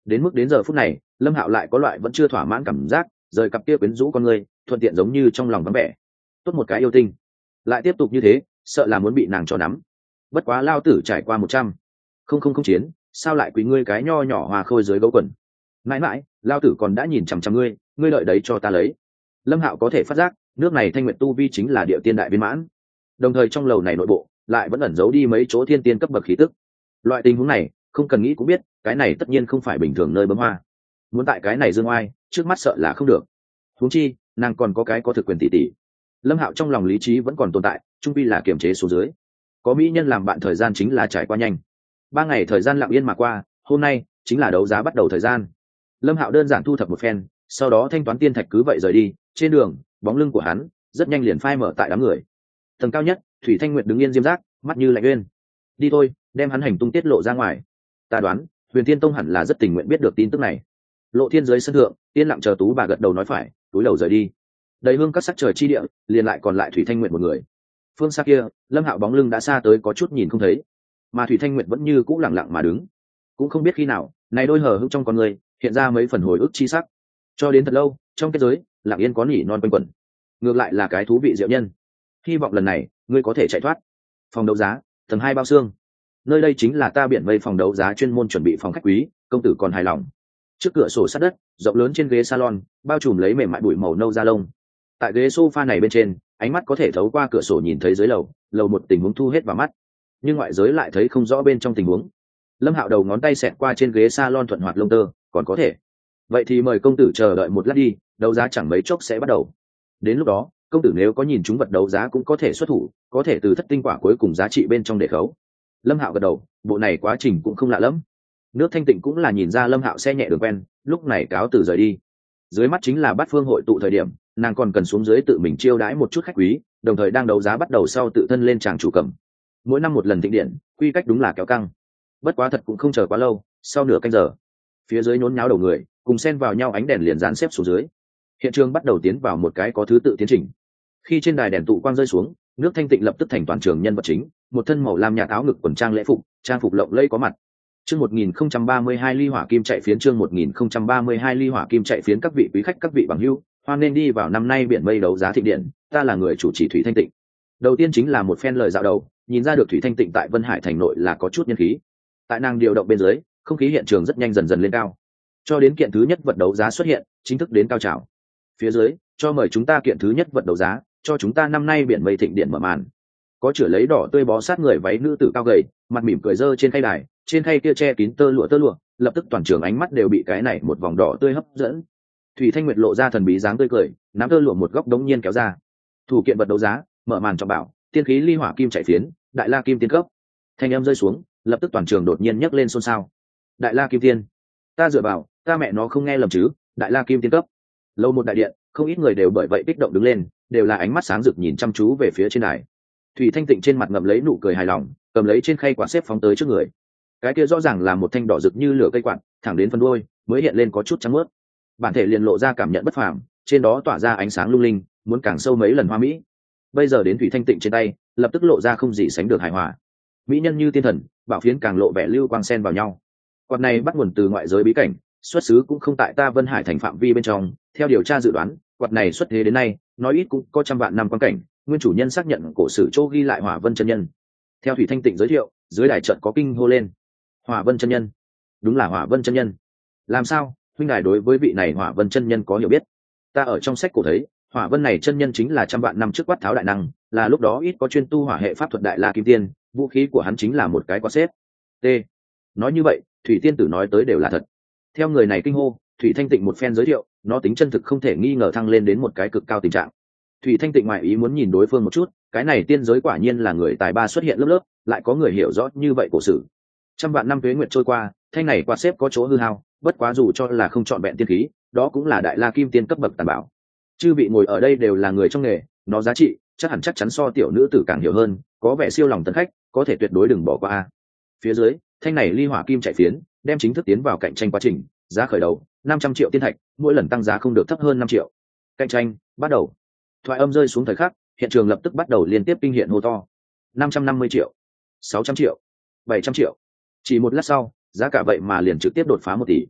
Đến mức đến giờ phút này Lâm Hạo lại có loại vẫn chưa thỏa mãn cảm giác, rời cặp kia quyến rũ con người, thuận tiện giống như trong lòng vắng vẻ. Tốt một cái yêu tinh, lại tiếp tục như thế sợ là muốn bị nàng cho nắm. Bất quá lao tử trải qua 100 không chiến, sao lại quý ngươi cái nho nhỏ hòa khôi dưới gấu quần. Mãi mãi lao tử còn đã nhìn chằm chằm ngươi, ngươi đợi đấy cho ta lấy. Lâm Hạo có thể phát giác nước này thanh nguyện tu vi chính là địa tiên đại viên mãn, đồng thời trong lầu này nội bộ lại vẫn ẩn giấu đi mấy chỗ thiên tiên cấp bậc khí tức. Loại tình huống này không cần nghĩ cũng biết, cái này tất nhiên không phải bình thường nơi bấm hoa. Muốn tại cái này dương oai trước mắt sợ là không được, huống chi nàng còn có cái có thực quyền tỷ tỷ. Lâm Hạo trong lòng lý trí vẫn còn tồn tại, trung pi là kiềm chế số dưới. Có mỹ nhân làm bạn thời gian chính là trải qua nhanh. 3 ngày thời gian lặng yên mà qua, hôm nay chính là đấu giá bắt đầu thời gian. Lâm Hạo đơn giản thu thập một phen, sau đó thanh toán tiên thạch cứ vậy rời đi. Trên đường bóng lưng của hắn rất nhanh liền phai mở tại đám người. Tầng cao nhất Thủy Thanh Nguyệt đứng yên diêm giác, mắt như lạnh uyên. Đi thôi, đem hắn hành tung tiết lộ ra ngoài. Ta đoán Huyền Thiên Tông hẳn là rất tình nguyện biết được tin tức này. Lộ Thiên dưới sân thượng yên lặng chờ Tú bà gật đầu nói phải, túi đầu rời đi. Đầy hương các sắc trời chi địa liền lại còn lại Thủy Thanh Nguyệt một người. Phương xa kia Lâm Hạo bóng lưng đã xa tới có chút nhìn không thấy, mà Thủy Thanh Nguyệt vẫn như cũ lặng lặng mà đứng. Cũng không biết khi nào này đôi hờ hững trong con người hiện ra mấy phần hồi ức chi sắc. Cho đến thật lâu trong kết giới lặng yên có nỉ non quanh quẩn, ngược lại là cái thú vị diệu nhân. Hy vọng lần này ngươi có thể chạy thoát. Phòng đấu giá tầng 2 bao xương, nơi đây chính là ta biển mây phòng đấu giá chuyên môn chuẩn bị phòng khách quý, công tử còn hài lòng. Trước cửa sổ sát đất rộng lớn trên ghế salon bao trùm lấy mềm mại bụi màu nâu da lông. Tại ghế sofa này bên trên ánh mắt có thể thấu qua cửa sổ nhìn thấy dưới lầu một tình huống thu hết vào mắt, nhưng ngoại giới lại thấy không rõ bên trong tình huống. Lâm Hạo đầu ngón tay xẹt qua trên ghế salon thuận hoạt lông tơ, còn có thể. Vậy thì mời công tử chờ đợi một lát đi, đấu giá chẳng mấy chốc sẽ bắt đầu. Đến lúc đó công tử nếu có nhìn chúng vật đấu giá cũng có thể xuất thủ, có thể từ thất tinh quả cuối cùng giá trị bên trong để khấu. Lâm Hạo gật đầu, bộ này quá trình cũng không lạ lắm. Nước Thanh Tịnh cũng là nhìn ra Lâm Hạo xe nhẹ đường quen, lúc này cáo từ rời đi. Dưới mắt chính là Bát Phương hội tụ thời điểm, nàng còn cần xuống dưới tự mình chiêu đãi một chút khách quý, đồng thời đang đấu giá bắt đầu sau tự thân lên tràng chủ cầm. Mỗi năm một lần thịnh điện, quy cách đúng là kéo căng. Bất quá thật cũng không chờ quá lâu, sau nửa canh giờ, phía dưới nhốn nháo đầu người, cùng xen vào nhau ánh đèn liền dán xếp xuống dưới. Hiện trường bắt đầu tiến vào một cái có thứ tự tiến trình. Khi trên đài đèn tụ quang rơi xuống, Nước Thanh Tịnh lập tức thành toàn trường nhân vật chính, một thân màu lam nhạt áo ngực quần trang lễ phục, trang phục lộng lẫy có mặt. Chương 1032 ly hỏa kim chạy phiến, chương 1032 ly hỏa kim chạy phiến. Các vị quý khách, các vị bằng hữu, hoan nên đi vào năm nay biển mây đấu giá thịnh điện, ta là người chủ trì Thủy Thanh Tịnh. Đầu tiên chính là một phen lời dạo đầu, nhìn ra được Thủy Thanh Tịnh tại Vân Hải thành nội là có chút nhân khí. Tại nàng điều động bên dưới, không khí hiện trường rất nhanh dần dần lên cao. Cho đến kiện thứ nhất vật đấu giá xuất hiện, chính thức đến cao trào. Phía dưới, cho mời chúng ta kiện thứ nhất vật đấu giá, cho chúng ta năm nay biển mây thịnh điện mở màn. Có chửa lấy đỏ tươi bó sát người váy nữ tử cao gầy, mặt mỉm cười dơ trên khay đài, trên khay kia che kín tơ lụa, lập tức toàn trường ánh mắt đều bị cái này một vòng đỏ tươi hấp dẫn. Thủy Thanh Nguyệt lộ ra thần bí dáng tươi cười, nắm tơ lụa một góc đống nhiên kéo ra. Thủ kiện vật đấu giá, mở màn trọng bảo, tiên khí ly hỏa kim chạy phiến, đại la kim tiên cấp. Thanh âm rơi xuống, lập tức toàn trường đột nhiên nhấc lên xôn xao. Đại la kim tiên, ta dựa vào, ta mẹ nó không nghe lầm chứ, đại la kim tiên cấp. Lâu một đại điện, không ít người đều bởi vậy kích động đứng lên, đều là ánh mắt sáng rực nhìn chăm chú về phía trên đài. Thủy Thanh Tịnh trên mặt ngậm lấy nụ cười hài lòng, cầm lấy trên khay quạt xếp phóng tới trước người. Cái kia rõ ràng là một thanh đỏ rực như lửa cây quạt, thẳng đến phần đuôi mới hiện lên có chút trắng mướt. Bản thể liền lộ ra cảm nhận bất phàm, trên đó tỏa ra ánh sáng lung linh, muốn càng sâu mấy lần hoa mỹ. Bây giờ đến Thủy Thanh Tịnh trên tay, lập tức lộ ra không gì sánh được hài hòa. Mỹ nhân như tiên thần, bảo phiến càng lộ vẻ lưu quang xen vào nhau. Quạt này bắt nguồn từ ngoại giới bí cảnh, xuất xứ cũng không tại ta Vân Hải thành phạm vi bên trong. Theo điều tra dự đoán, quạt này xuất thế đến nay, nói ít cũng có trăm vạn năm quan cảnh. Nguyên chủ nhân xác nhận cổ sử châu ghi lại Hỏa Vân chân nhân. Theo Thủy Thanh Tịnh giới thiệu, dưới đài trận có kinh hô lên. Hỏa Vân chân nhân, đúng là Hỏa Vân chân nhân. Làm sao huynh đài đối với vị này Hỏa Vân chân nhân có hiểu biết? Ta ở trong sách cổ thấy, Hỏa Vân này chân nhân chính là trăm vạn năm trước Quát Tháo đại năng, là lúc đó ít có chuyên tu hỏa hệ pháp thuật đại la kim tiên, vũ khí của hắn chính là một cái quạt xếp. T. Nói như vậy, Thủy tiên tử nói tới đều là thật. Theo người này kinh hô, Thủy Thanh Tịnh một phen giới thiệu, nó tính chân thực không thể nghi ngờ thăng lên đến một cái cực cao tình trạng. Thủy Thanh Tịnh ngoại ý muốn nhìn đối phương một chút, cái này tiên giới quả nhiên là người tài ba xuất hiện lớp lớp, lại có người hiểu rõ như vậy cổ sử. Trăm vạn năm tuế nguyệt trôi qua, thanh này quạt xếp có chỗ hư hao, bất quá dù cho là không chọn vẹn tiên khí, đó cũng là đại la kim tiên cấp bậc tàn bảo. Chư vị ngồi ở đây đều là người trong nghề, nó giá trị chắc chắn so tiểu nữ tử càng hiểu hơn, có vẻ siêu lòng tân khách, có thể tuyệt đối đừng bỏ qua. Phía dưới, thanh này ly hỏa kim chạy phiến, đem chính thức tiến vào cạnh tranh quá trình, giá khởi đầu 500 triệu tiên thạch, mỗi lần tăng giá không được thấp hơn 5 triệu. Cạnh tranh bắt đầu. Thoại âm rơi xuống thời khắc, hiện trường lập tức bắt đầu liên tiếp kinh hiện hô to. 550 triệu, 600 triệu, 700 triệu. Chỉ một lát sau, giá cả vậy mà liền trực tiếp đột phá 1 tỷ.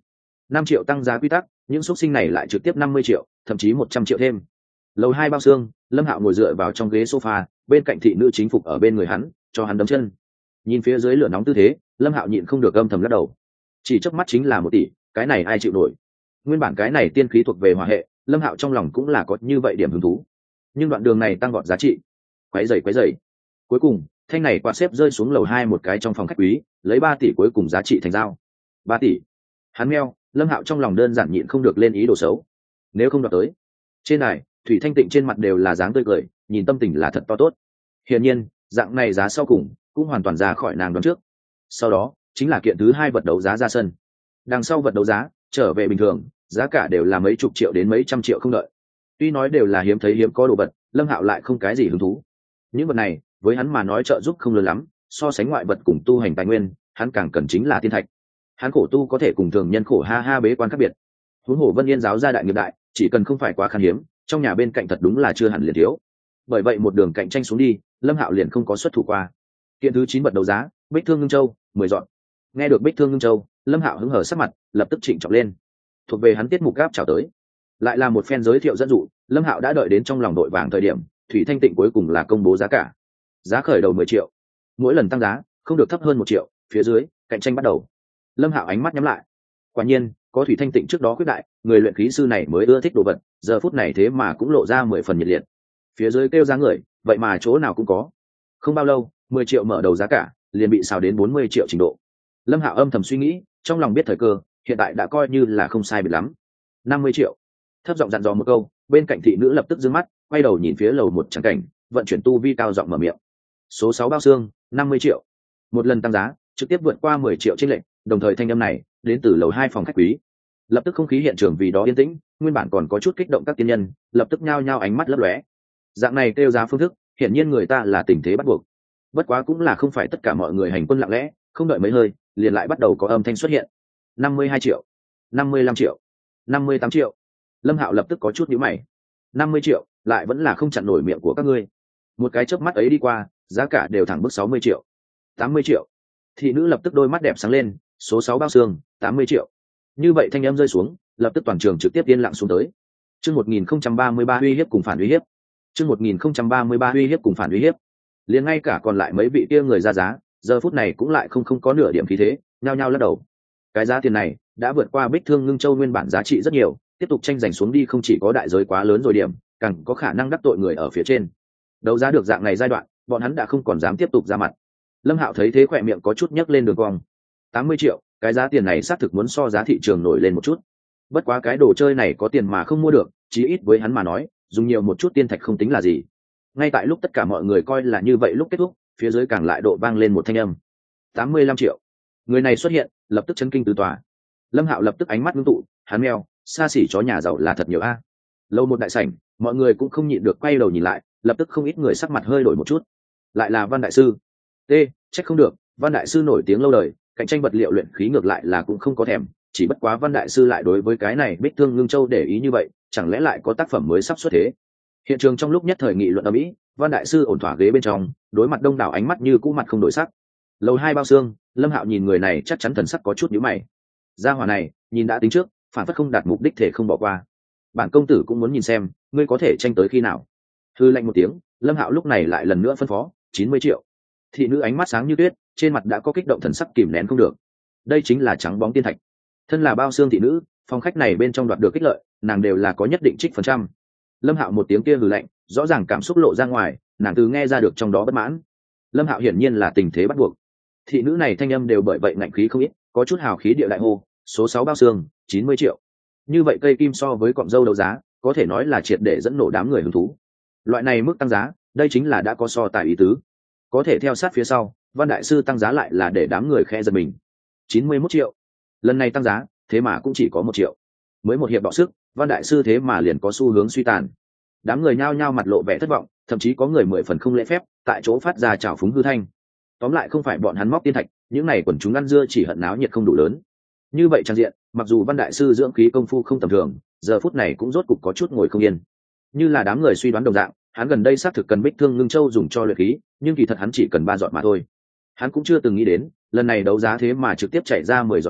5 triệu tăng giá quy tắc, những xuất sinh này lại trực tiếp 50 triệu, thậm chí 100 triệu thêm. Lầu 2 bao xương, Lâm Hạo ngồi dựa vào trong ghế sofa, bên cạnh thị nữ chính phục ở bên người hắn, cho hắn đấm chân. Nhìn phía dưới lửa nóng tư thế, Lâm Hạo nhịn không được âm thầm lắc đầu. Chỉ chớp mắt chính là 1 tỷ, cái này ai chịu nổi. Nguyên bản cái này tiên khí thuộc về hỏa hệ, Lâm Hạo trong lòng cũng là có như vậy điểm hứng thú. Nhưng đoạn đường này tăng vọt giá trị. Quấy rầy. Cuối cùng, thanh này quạt xếp rơi xuống lầu 2 một cái trong phòng khách quý, lấy 3 tỷ cuối cùng giá trị thành giao. 3 tỷ. Hắn meo, Lâm Hạo trong lòng đơn giản nhịn không được lên ý đồ xấu. Nếu không đoạt tới. Trên này, Thủy Thanh Tịnh trên mặt đều là dáng tươi cười, nhìn tâm tình là thật to tốt. Hiển nhiên, dạng này giá sau cùng cũng hoàn toàn ra khỏi nàng đoán trước. Sau đó, chính là kiện thứ 2 vật đấu giá ra sân. Đằng sau vật đấu giá, trở về bình thường, giá cả đều là mấy chục triệu đến mấy trăm triệu không đợi. Tuy nói đều là hiếm thấy hiếm có đồ vật, Lâm Hạo lại không cái gì hứng thú. Những vật này, với hắn mà nói trợ giúp không lớn lắm, so sánh ngoại vật cùng tu hành tài nguyên, hắn càng cần chính là tiên thạch. Hắn khổ tu có thể cùng thường nhân khổ ha ha bế quan khác biệt. Huống hồ Vân Yên giáo gia đại nghiệp đại, chỉ cần không phải quá khan hiếm, trong nhà bên cạnh thật đúng là chưa hẳn liền thiếu. Bởi vậy một đường cạnh tranh xuống đi, Lâm Hạo liền không có xuất thủ qua. Kiện thứ 9 vật đấu giá, Bích Thương Ngưng Châu, 10 dọn. Nghe được Bích Thương Ngưng Châu, Lâm Hạo hứng hở sắc mặt, lập tức trịnh trọng lên. Thuộc về hắn tiết mục gáp chào tới. Lại là một phen giới thiệu dẫn dụ, Lâm Hạo đã đợi đến trong lòng đội vàng thời điểm, Thủy Thanh Tịnh cuối cùng là công bố giá cả. Giá khởi đầu 10 triệu. Mỗi lần tăng giá, không được thấp hơn 1 triệu, phía dưới, cạnh tranh bắt đầu. Lâm Hạo ánh mắt nhắm lại. Quả nhiên, có Thủy Thanh Tịnh trước đó quyết đại, người luyện khí sư này mới ưa thích đồ vật, giờ phút này thế mà cũng lộ ra 10 phần nhiệt liệt. Phía dưới kêu giá người, vậy mà chỗ nào cũng có. Không bao lâu, 10 triệu mở đầu giá cả, liền bị xào đến 40 triệu trình độ. Lâm Hạo âm thầm suy nghĩ, trong lòng biết thời cơ, hiện tại đã coi như là không sai biệt lắm. 50 triệu. Thấp giọng dặn dò một câu, bên cạnh thị nữ lập tức giương mắt, quay đầu nhìn phía lầu một trắng cảnh, vận chuyển tu vi cao giọng mở miệng. Số 6 bao xương, 50 triệu. Một lần tăng giá, trực tiếp vượt qua 10 triệu trên lệnh, đồng thời thanh âm này đến từ lầu 2 phòng khách quý. Lập tức không khí hiện trường vì đó yên tĩnh, nguyên bản còn có chút kích động các tiên nhân, lập tức nhao nhao ánh mắt lấp lóe. Dạng này kêu giá phương thức, hiển nhiên người ta là tình thế bắt buộc. Bất quá cũng là không phải tất cả mọi người hành quân lặng lẽ, không đợi mấy hơi, liền lại bắt đầu có âm thanh xuất hiện. 52 triệu, 55 triệu, 58 triệu. Lâm Hạo lập tức có chút nhíu mày. 50 triệu, lại vẫn là không chặn nổi miệng của các ngươi. Một cái chớp mắt ấy đi qua, giá cả đều thẳng bước 60 triệu, 80 triệu. Thị nữ lập tức đôi mắt đẹp sáng lên, số 6 bao xương, 80 triệu. Như vậy thanh âm rơi xuống, lập tức toàn trường trực tiếp yên lặng xuống tới. Chương 1033 uy hiếp cùng phản uy hiếp. Chương 1033 uy hiếp cùng phản uy hiếp. Liền ngay cả còn lại mấy vị kia người ra giá, giờ phút này cũng lại không có nửa điểm khí thế, nhao nhao lắc đầu. Cái giá tiền này đã vượt qua Bích Thương Ngưng Châu nguyên bản giá trị rất nhiều, tiếp tục tranh giành xuống đi không chỉ có đại giới quá lớn rồi điểm, càng có khả năng đắc tội người ở phía trên. Đấu giá được dạng này giai đoạn, bọn hắn đã không còn dám tiếp tục ra mặt. Lâm Hạo thấy thế khỏe miệng có chút nhấc lên đường cong. 80 triệu, cái giá tiền này xác thực muốn so giá thị trường nổi lên một chút. Bất quá cái đồ chơi này có tiền mà không mua được, chí ít với hắn mà nói, dùng nhiều một chút tiên thạch không tính là gì. Ngay tại lúc tất cả mọi người coi là như vậy lúc kết thúc, phía dưới càng lại độ vang lên một thanh âm. 85 triệu. Người này xuất hiện, lập tức chấn kinh tứ tòa. Lâm Hạo lập tức ánh mắt ngưng tụ, hắn meo, xa xỉ chó nhà giàu là thật nhiều a. Lâu một đại sảnh, mọi người cũng không nhịn được quay đầu nhìn lại, lập tức không ít người sắc mặt hơi đổi một chút. Lại là Văn đại sư. Trách không được, Văn đại sư nổi tiếng lâu đời, cạnh tranh vật liệu luyện khí ngược lại là cũng không có thèm, chỉ bất quá Văn đại sư lại đối với cái này Bích Thương Ngưng Châu để ý như vậy, chẳng lẽ lại có tác phẩm mới sắp xuất thế. Hiện trường trong lúc nhất thời nghị luận ầm ĩ, Văn đại sư ổn thỏa ghế bên trong, đối mặt đông đảo ánh mắt như cũ mặt không đổi sắc. Lầu 2 bao xương, Lâm Hạo nhìn người này chắc chắn thần sắc có chút nhíu mày. Gia hỏa này, nhìn đã tính trước, phản phất không đạt mục đích thể không bỏ qua. Bản công tử cũng muốn nhìn xem, ngươi có thể tranh tới khi nào. Hư lạnh một tiếng, Lâm Hạo lúc này lại lần nữa phân phó, 90 triệu. Thị nữ ánh mắt sáng như tuyết, trên mặt đã có kích động thần sắc kìm nén không được. Đây chính là trắng bóng tiên thạch. Thân là bao xương thị nữ, phòng khách này bên trong đoạt được kích lợi, nàng đều là có nhất định trích phần trăm. Lâm Hạo một tiếng kia hừ lạnh, rõ ràng cảm xúc lộ ra ngoài, nàng từ nghe ra được trong đó bất mãn. Lâm Hạo hiển nhiên là tình thế bắt buộc. Thị nữ này thanh âm đều bởi vậy ngạnh khí không ít, có chút hào khí địa đại hô, số 6 bao xương, 90 triệu. Như vậy cây kim so với cọng dâu đấu giá, có thể nói là triệt để dẫn nổ đám người hứng thú. Loại này mức tăng giá, đây chính là đã có so tài ý tứ. Có thể theo sát phía sau, Văn đại sư tăng giá lại là để đám người khe giật mình. 91 triệu. Lần này tăng giá, thế mà cũng chỉ có 1 triệu. Mới một hiệp đọ sức, Văn đại sư thế mà liền có xu hướng suy tàn. Đám người nhao nhao mặt lộ vẻ thất vọng, thậm chí có người 10 phần không lễ phép, tại chỗ phát ra trào phúng hư thanh. Tóm lại không phải bọn hắn móc tiên thạch, những này quần chúng ăn dưa chỉ hận náo nhiệt không đủ lớn. Như vậy trang diện, mặc dù Văn đại sư dưỡng khí công phu không tầm thường, giờ phút này cũng rốt cục có chút ngồi không yên. Như là đám người suy đoán đồng dạng, hắn gần đây xác thực cần Bích Thương Ngưng Châu dùng cho luyện khí, nhưng kỳ thật hắn chỉ cần 3 giọt mà thôi. Hắn cũng chưa từng nghĩ đến, lần này đấu giá thế mà trực tiếp chạy ra 10 giọt nhiều,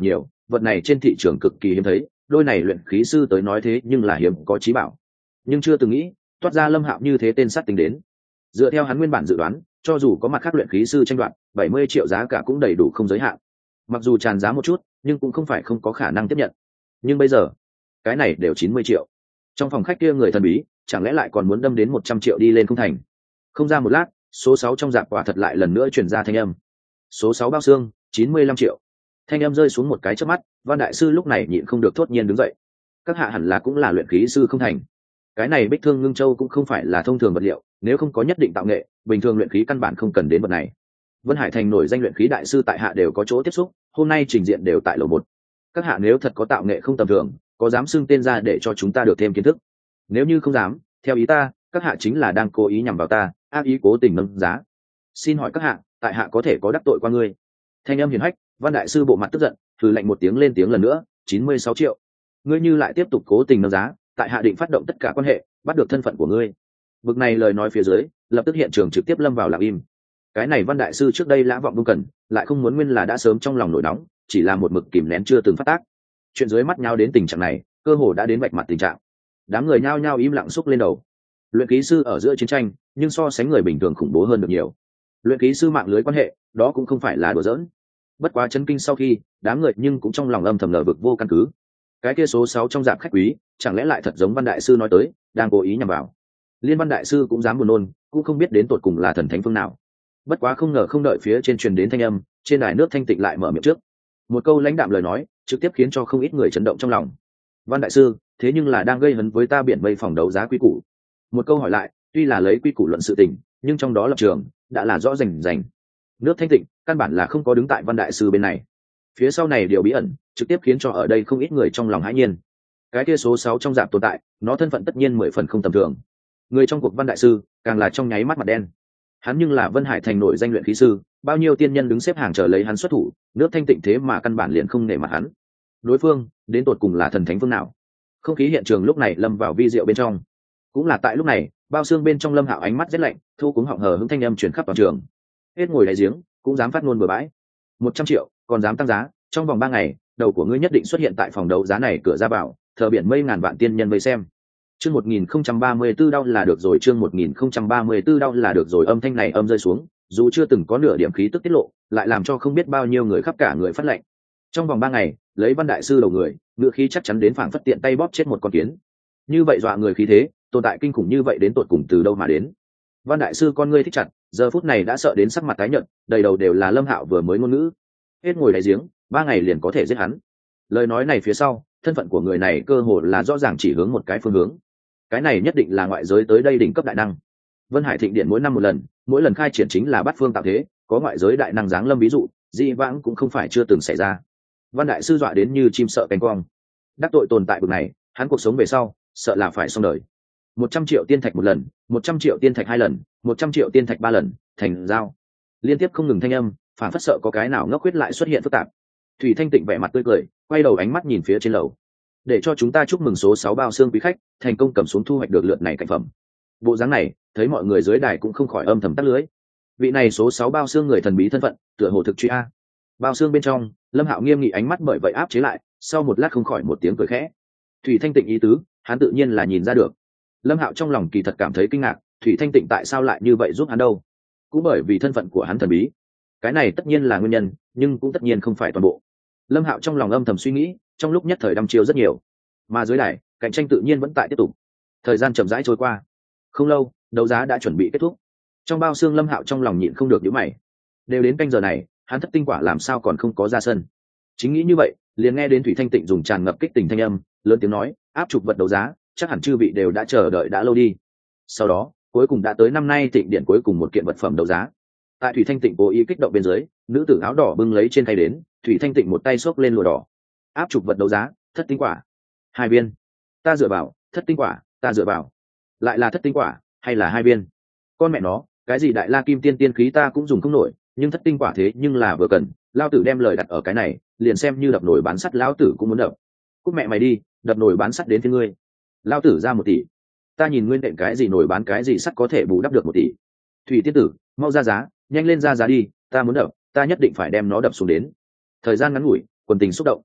vật này trên thị trường cực kỳ hiếm thấy, đôi này luyện khí sư tới nói thế nhưng là hiếm có chí bảo, nhưng chưa từng nghĩ toát ra Lâm Hạo như thế tên sát tính đến. Dựa theo hắn nguyên bản dự đoán, cho dù có mặt khác luyện khí sư tranh đoạt, 70 triệu giá cả cũng đầy đủ không giới hạn. Mặc dù tràn giá một chút, nhưng cũng không phải không có khả năng tiếp nhận. Nhưng bây giờ, cái này đều 90 triệu. Trong phòng khách kia người thần bí, chẳng lẽ lại còn muốn đâm đến 100 triệu đi lên không thành? Không ra một lát, số 6 trong rạp quả thật lại lần nữa truyền ra thanh âm. Số 6 bao xương, 95 triệu. Thanh âm rơi xuống một cái chớp mắt, Văn đại sư lúc này nhịn không được thốt nhiên đứng dậy. Các hạ hẳn là cũng là luyện khí sư không thành? Cái này Bích Thương Ngưng Châu cũng không phải là thông thường vật liệu, nếu không có nhất định tạo nghệ, bình thường luyện khí căn bản không cần đến vật này. Vân Hải Thành nổi danh luyện khí đại sư tại hạ đều có chỗ tiếp xúc, hôm nay trình diện đều tại lầu 1. Các hạ nếu thật có tạo nghệ không tầm thường, có dám xưng tên ra để cho chúng ta được thêm kiến thức? Nếu như không dám, theo ý ta, các hạ chính là đang cố ý nhằm vào ta, ác ý cố tình nâng giá. Xin hỏi các hạ, tại hạ có thể có đắc tội qua ngươi? Thanh âm hiền hách, Văn đại sư bộ mặt tức giận, thử lạnh một tiếng lên tiếng lần nữa, 96 triệu. Ngươi như lại tiếp tục cố tình nâng giá, tại hạ định phát động tất cả quan hệ, bắt được thân phận của ngươi. Bực này lời nói phía dưới, lập tức hiện trường trực tiếp lâm vào lặng im. Cái này Văn đại sư trước đây lã vọng đông cần, lại không muốn nguyên là đã sớm trong lòng nổi nóng, chỉ là một mực kìm nén chưa từng phát tác. Chuyện dưới mắt nhau đến tình trạng này, cơ hồ đã đến vạch mặt tình trạng. Đám người nhao nhao im lặng xúc lên đầu. Luyện khí sư ở giữa chiến tranh, nhưng so sánh người bình thường khủng bố hơn được nhiều. Luyện khí sư mạng lưới quan hệ, đó cũng không phải là đùa giỡn. Bất quá chấn kinh sau khi, đám người nhưng cũng trong lòng âm thầm ngờ vực vô căn cứ. Cái kia số 6 trong dạp khách quý, chẳng lẽ lại thật giống Văn đại sư nói tới, đang cố ý nhằm vào. Liên Văn đại sư cũng dám buồn nôn, cũng không biết đến tột cùng là thần thánh phương nào. Bất quá không ngờ không đợi phía trên truyền đến thanh âm, trên đài nước thanh tịnh lại mở miệng trước. Một câu lãnh đạm lời nói, trực tiếp khiến cho không ít người chấn động trong lòng. Văn đại sư, thế nhưng là đang gây hấn với ta biển mây phòng đấu giá quy củ. Một câu hỏi lại, tuy là lấy quy củ luận sự tình, nhưng trong đó lập trường đã là rõ rành rành. Nước thanh tịnh căn bản là không có đứng tại Văn đại sư bên này. Phía sau này điều bí ẩn, trực tiếp khiến cho ở đây không ít người trong lòng hãi nhiên. Cái kia số 6 trong dạp tồn tại, nó thân phận tất nhiên 10 phần không tầm thường. Người trong cuộc Văn đại sư, càng là trong nháy mắt mặt đen. Hắn nhưng là Vân Hải Thành nổi danh luyện khí sư, bao nhiêu tiên nhân đứng xếp hàng chờ lấy hắn xuất thủ, nước thanh tịnh thế mà căn bản liền không nể mặt hắn. Đối phương, đến tột cùng là thần thánh phương nào? Không khí hiện trường lúc này lâm vào vi diệu bên trong. Cũng là tại lúc này, bao xương bên trong Lâm Hạo ánh mắt rét lạnh, thu cuống họng hờ hững thanh âm truyền khắp toàn trường. Hết ngồi đáy giếng, cũng dám phát ngôn bừa bãi. 100 triệu, còn dám tăng giá, trong vòng 3 ngày, đầu của ngươi nhất định xuất hiện tại phòng đấu giá này cửa ra vào, thờ biển mây ngàn vạn tiên nhân vây xem. Chương 1034 đau là được rồi, chương 1034 đau là được rồi, âm thanh này âm rơi xuống, dù chưa từng có nửa điểm khí tức tiết lộ, lại làm cho không biết bao nhiêu người khắp cả người phát lệnh. Trong vòng 3 ngày, lấy Văn đại sư đầu người, ngựa khí chắc chắn đến phảng phất tiện tay bóp chết một con kiến. Như vậy dọa người khí thế, tồn tại kinh khủng như vậy đến tột cùng từ đâu mà đến? Văn đại sư con ngươi thích chặt, giờ phút này đã sợ đến sắc mặt tái nhợt, đầy đầu đều là Lâm Hạo vừa mới ngôn ngữ. Hết ngồi đáy giếng, 3 ngày liền có thể giết hắn. Lời nói này phía sau, thân phận của người này cơ hồ là rõ ràng chỉ hướng một cái phương hướng. Cái này nhất định là ngoại giới tới đây đỉnh cấp đại năng. Vân Hải Thịnh Điện mỗi năm một lần, mỗi lần khai triển chính là bát phương tạo thế, có ngoại giới đại năng giáng lâm ví dụ, dị vãng cũng không phải chưa từng xảy ra. Văn đại sư dọa đến như chim sợ cánh quang. Đắc tội tồn tại bực này, hắn cuộc sống về sau, sợ là phải xong đời. 100 triệu tiên thạch một lần, 100 triệu tiên thạch 2 lần, 100 triệu tiên thạch 3 lần, thành giao. Liên tiếp không ngừng thanh âm, phản phất sợ có cái nào ngốc quyết lại xuất hiện phức tạp. Thủy Thanh Tịnh vẻ mặt tươi cười, quay đầu ánh mắt nhìn phía trên lầu. Để cho chúng ta chúc mừng số 6 bao xương quý khách, thành công cầm xuống thu hoạch được lượt này cảnh phẩm. Bộ dáng này, thấy mọi người dưới đài cũng không khỏi âm thầm tắt lưới. Vị này số 6 bao xương người thần bí thân phận, tựa hồ thực truy a. Bao xương bên trong, Lâm Hạo nghiêm nghị ánh mắt bởi vậy áp chế lại, sau một lát không khỏi một tiếng cười khẽ. Thủy Thanh Tịnh ý tứ, hắn tự nhiên là nhìn ra được. Lâm Hạo trong lòng kỳ thật cảm thấy kinh ngạc, Thủy Thanh Tịnh tại sao lại như vậy giúp hắn đâu? Cũng bởi vì thân phận của hắn thần bí. Cái này tất nhiên là nguyên nhân, nhưng cũng tất nhiên không phải toàn bộ. Lâm Hạo trong lòng âm thầm suy nghĩ, trong lúc nhất thời đăm chiêu rất nhiều. Mà dưới đài, cạnh tranh tự nhiên vẫn tại tiếp tục. Thời gian chậm rãi trôi qua. Không lâu, đấu giá đã chuẩn bị kết thúc. Trong bao xương Lâm Hạo trong lòng nhịn không được nhíu mày. Đều đến canh giờ này, hắn thất tinh quả làm sao còn không có ra sân? Chính nghĩ như vậy, liền nghe đến Thủy Thanh Tịnh dùng tràn ngập kích tình thanh âm, lớn tiếng nói, áp trục vật đấu giá, chắc hẳn chư vị đều đã chờ đợi đã lâu đi. Sau đó, cuối cùng đã tới năm nay Thịnh Điện cuối cùng một kiện vật phẩm đấu giá. Tại Thủy Thanh Tịnh cố ý kích động bên dưới, nữ tử áo đỏ bưng lấy trên tay đến, Thủy Thanh Tịnh một tay xốc lên lụa đỏ. Áp trục vật đấu giá, thất tinh quả, 2 viên. Ta dựa vào, thất tinh quả, ta dựa vào. Lại là thất tinh quả, hay là 2 viên? Con mẹ nó, cái gì đại la kim tiên tiên khí ta cũng dùng không nổi, nhưng thất tinh quả thế nhưng là vừa cần, lao tử đem lời đặt ở cái này, liền xem như đập nổi bán sắt lão tử cũng muốn đập. Cút mẹ mày đi, đập nổi bán sắt đến phía ngươi. Lao tử ra 1 tỷ. Ta nhìn nguyên đệm cái gì nổi bán cái gì sắt có thể bù đắp được 1 tỷ. Thủy tiên tử, mau ra giá, nhanh lên ra giá đi, ta muốn đập, ta nhất định phải đem nó đập xuống đến. Thời gian ngắn ngủi, quần tình xúc động.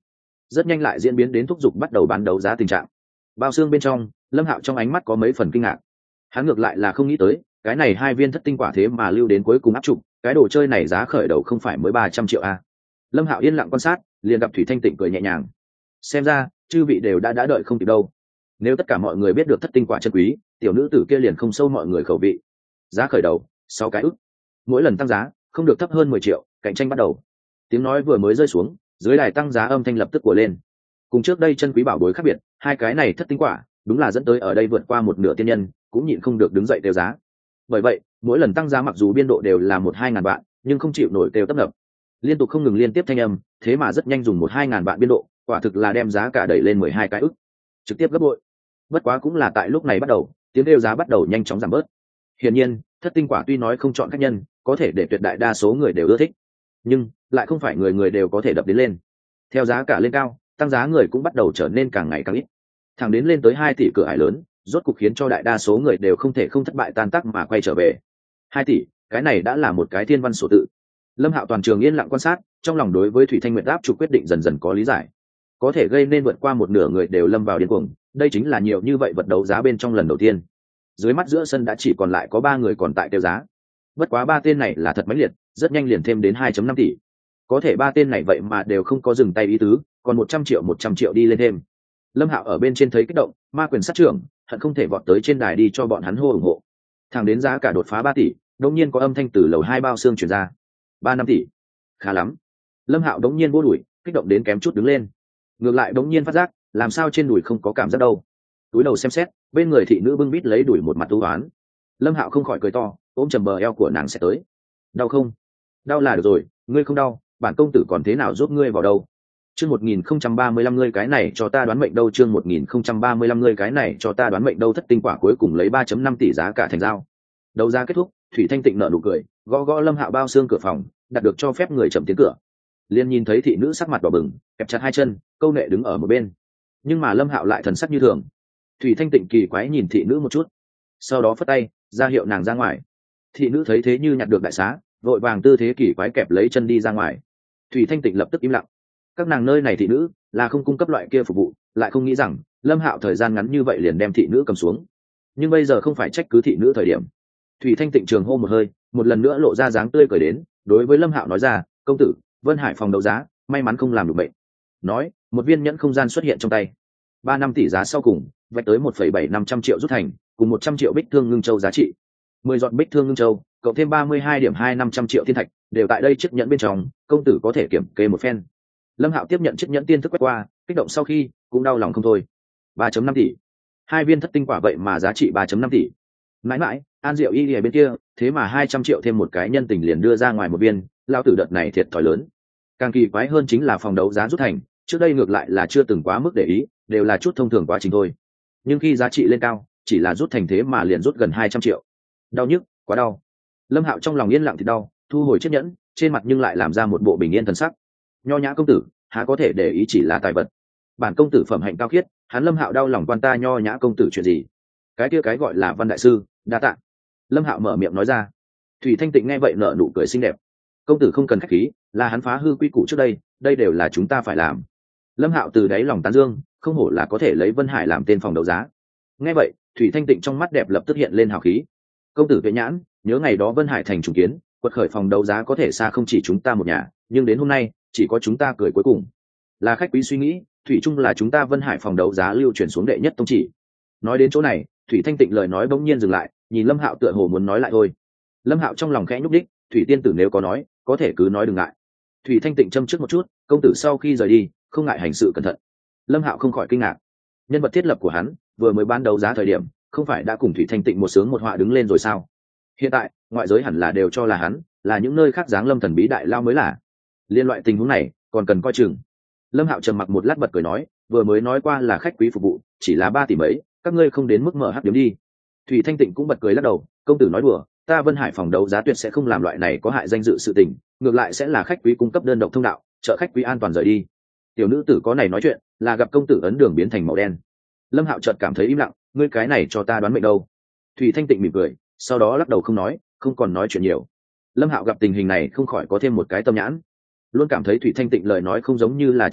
rất nhanh lại diễn biến đến thúc giục bắt đầu bán đấu giá tình trạng. Bao xương bên trong, Lâm Hạo trong ánh mắt có mấy phần kinh ngạc. Hắn ngược lại là không nghĩ tới, cái này 2 viên thất tinh quả thế mà lưu đến cuối cùng áp trục, cái đồ chơi này giá khởi đầu không phải mới 300 triệu a. Lâm Hạo yên lặng quan sát, liền gặp Thủy Thanh Tịnh cười nhẹ nhàng. Xem ra, chư vị đều đã đợi không kịp đâu. Nếu tất cả mọi người biết được thất tinh quả chân quý, tiểu nữ tử kia liền không sâu mọi người khẩu vị. Giá khởi đầu, 6 cái ức. Mỗi lần tăng giá, không được thấp hơn 10 triệu, cạnh tranh bắt đầu. Tiếng nói vừa mới rơi xuống, dưới đài tăng giá âm thanh lập tức của lên. Cùng trước đây chân quý bảo bối khác biệt, 2 cái này thất tinh quả, đúng là dẫn tới ở đây vượt qua một nửa tiên nhân, cũng nhịn không được đứng dậy tiêu giá. Bởi vậy, mỗi lần tăng giá mặc dù biên độ đều là 1-2 ngàn vạn, nhưng không chịu nổi tiêu tấp nập. Liên tục không ngừng liên tiếp thanh âm, thế mà rất nhanh dùng 1-2 ngàn vạn biên độ, quả thực là đem giá cả đẩy lên 12 cái ức, trực tiếp gấp bội. Bất quá cũng là tại lúc này bắt đầu, tiếng kêu giá bắt đầu nhanh chóng giảm bớt. Hiển nhiên, thất tinh quả tuy nói không chọn khách nhân, có thể để tuyệt đại đa số người đều ưa thích, nhưng lại không phải người người đều có thể đập đến lên. Theo giá cả lên cao, tăng giá người cũng bắt đầu trở nên càng ngày càng ít, thẳng đến lên tới 2 tỷ cửa ải lớn, rốt cục khiến cho đại đa số người đều không thể không thất bại tan tác mà quay trở về. 2 tỷ, cái này đã là một cái thiên văn số tự. Lâm Hạo toàn trường yên lặng quan sát, trong lòng đối với Thủy Thanh Nguyệt áp trục quyết định dần dần có lý giải. Có thể gây nên vượt qua một nửa người đều lâm vào điên cuồng, đây chính là nhiều như vậy vật đấu giá bên trong lần đầu tiên. Dưới mắt giữa sân đã chỉ còn lại có 3 người còn tại tiêu giá. Bất quá 3 tên này là thật mãnh liệt, rất nhanh liền thêm đến 2.5 tỷ. Có thể 3 tên này vậy mà đều không có dừng tay ý tứ, còn 100 triệu đi lên thêm. Lâm Hạo ở bên trên thấy kích động, ma quyền sát trưởng, hận không thể vọt tới trên đài đi cho bọn hắn hô ủng hộ. Thẳng đến giá cả đột phá 3 tỷ, đột nhiên có âm thanh từ lầu 2 bao xương truyền ra. 3-5 tỷ. Khá lắm. Lâm Hạo đống nhiên vô đuổi, kích động đến kém chút đứng lên. Ngược lại đống nhiên phát giác, làm sao trên đùi không có cảm giác đâu. Túi đầu xem xét, bên người thị nữ bưng bít lấy đuổi một mặt u uất. Lâm Hạo không khỏi cười to, ôm chầm bờ eo của nàng sẽ tới. Đau không? Đau là được rồi, ngươi không đau, bản công tử còn thế nào giúp ngươi vào đâu. Chương 1035 ngươi cái này cho ta đoán mệnh đâu, chương 1035 ngươi cái này cho ta đoán mệnh đâu. Thất tinh quả cuối cùng lấy 3.5 tỷ giá cả thành giao. Đấu giá kết thúc, Thủy Thanh Tịnh nở nụ cười, gõ gõ Lâm Hạo bao xương cửa phòng, đặt được cho phép người chậm tiến cửa. Liên nhìn thấy thị nữ sắc mặt đỏ bừng, kẹp chặt 2 chân, câu nệ đứng ở một bên. Nhưng mà Lâm Hạo lại thần sắc như thường. Thủy Thanh Tịnh kỳ quái nhìn thị nữ một chút, sau đó phất tay ra hiệu nàng ra ngoài. Thị nữ thấy thế như nhặt được đại xá, vội vàng tư thế kỳ quái kẹp lấy chân đi ra ngoài. Thủy Thanh Tịnh lập tức im lặng. Các nàng nơi này thị nữ là không cung cấp loại kia phục vụ, lại không nghĩ rằng Lâm Hạo thời gian ngắn như vậy liền đem thị nữ cầm xuống. Nhưng bây giờ không phải trách cứ thị nữ thời điểm. Thủy Thanh Tịnh trường hô một hơi, một lần nữa lộ ra dáng tươi cười đến, đối với Lâm Hạo nói ra, công tử, Vân Hải phòng đấu giá, may mắn không làm được bệnh. Nói, một viên nhẫn không gian xuất hiện trong tay. 3-5 tỷ giá sau cùng, vạch tới 1,7500 triệu rút thành, cùng 100 triệu bích thương ngưng châu giá trị. 10 giọt bích thương ngưng châu, cộng thêm 32.2500 triệu thiên thạch, đều tại đây chiếc nhẫn bên trong, công tử có thể kiểm kê một phen. Lâm Hạo tiếp nhận chiếc nhẫn tiên thức quét qua, kích động sau khi, cũng đau lòng không thôi. 3.5 tỷ. 2 viên thất tinh quả vậy mà giá trị 3.5 tỷ. Mãi mãi, An Diệu Y ở bên kia, thế mà 200 triệu thêm một cái nhân tình liền đưa ra ngoài một viên, lao tử đợt này thiệt thòi lớn. Càng kỳ quái hơn chính là phòng đấu giá rút thành, trước đây ngược lại là chưa từng quá mức để ý, đều là chút thông thường quá trình thôi. Nhưng khi giá trị lên cao, chỉ là rút thành thế mà liền rút gần 200 triệu. Đau nhức, quá đau. Lâm Hạo trong lòng yên lặng thì đau, thu hồi chiếc nhẫn, trên mặt nhưng lại làm ra một bộ bình yên thần sắc. Nho nhã công tử, há có thể để ý chỉ là tài vật. Bản công tử phẩm hạnh cao khiết, hắn Lâm Hạo đau lòng quan ta nho nhã công tử chuyện gì? Cái kia cái gọi là Văn đại sư, đa tạ. Lâm Hạo mở miệng nói ra. Thủy Thanh Tịnh nghe vậy nở nụ cười xinh đẹp. Công tử không cần khách khí, là hắn phá hư quy củ trước đây, đây đều là chúng ta phải làm. Lâm Hạo từ đáy lòng tán dương, không hổ là có thể lấy Vân Hải làm tên phòng đấu giá. Nghe vậy, Thủy Thanh Tịnh trong mắt đẹp lập tức hiện lên hào khí. Công tử Vệ Nhãn, nhớ ngày đó Vân Hải thành trùng kiến, quật khởi phòng đấu giá có thể xa không chỉ chúng ta một nhà, nhưng đến hôm nay, chỉ có chúng ta cười cuối cùng. Là khách quý suy nghĩ, thủy chung là chúng ta Vân Hải phòng đấu giá lưu truyền xuống đệ nhất tông chỉ. Nói đến chỗ này, Thủy Thanh Tịnh lời nói bỗng nhiên dừng lại, nhìn Lâm Hạo tựa hồ muốn nói lại thôi. Lâm Hạo trong lòng khẽ nhúc đích, Thủy tiên tử nếu có nói, có thể cứ nói đừng ngại. Thủy Thanh Tịnh châm trước một chút, công tử sau khi rời đi, không ngại hành sự cẩn thận. Lâm Hạo không khỏi kinh ngạc. Nhân vật thiết lập của hắn, vừa mới ban đấu giá thời điểm, không phải đã cùng Thủy Thanh Tịnh một sướng một họa đứng lên rồi sao? Hiện tại, ngoại giới hẳn là đều cho là hắn, là những nơi khác dáng lâm thần bí đại lao mới là. Liên loại tình huống này, còn cần coi chừng. Lâm Hạo trầm mặc một lát bật cười nói, vừa mới nói qua là khách quý phục vụ, chỉ là 3 tỷ mấy, các ngươi không đến mức mở hắc điểm đi. Thủy Thanh Tịnh cũng bật cười lắc đầu, công tử nói đùa, ta Vân Hải phòng đấu giá tuyệt sẽ không làm loại này có hại danh dự sự tình, ngược lại sẽ là khách quý cung cấp đơn độc thông đạo, trợ khách quý an toàn rời đi. Tiểu nữ tử có này nói chuyện, là gặp công tử ấn đường biến thành màu đen. Lâm Hạo chợt cảm thấy im lặng, ngươi cái này cho ta đoán mệnh đâu? Thủy Thanh Tịnh mỉm cười, sau đó lắc đầu không nói, không còn nói chuyện nhiều. Lâm Hạo gặp tình hình này không khỏi có thêm một cái tâm nhãn, luôn cảm thấy Thủy Thanh Tịnh lời nói không giống như là trò đùa,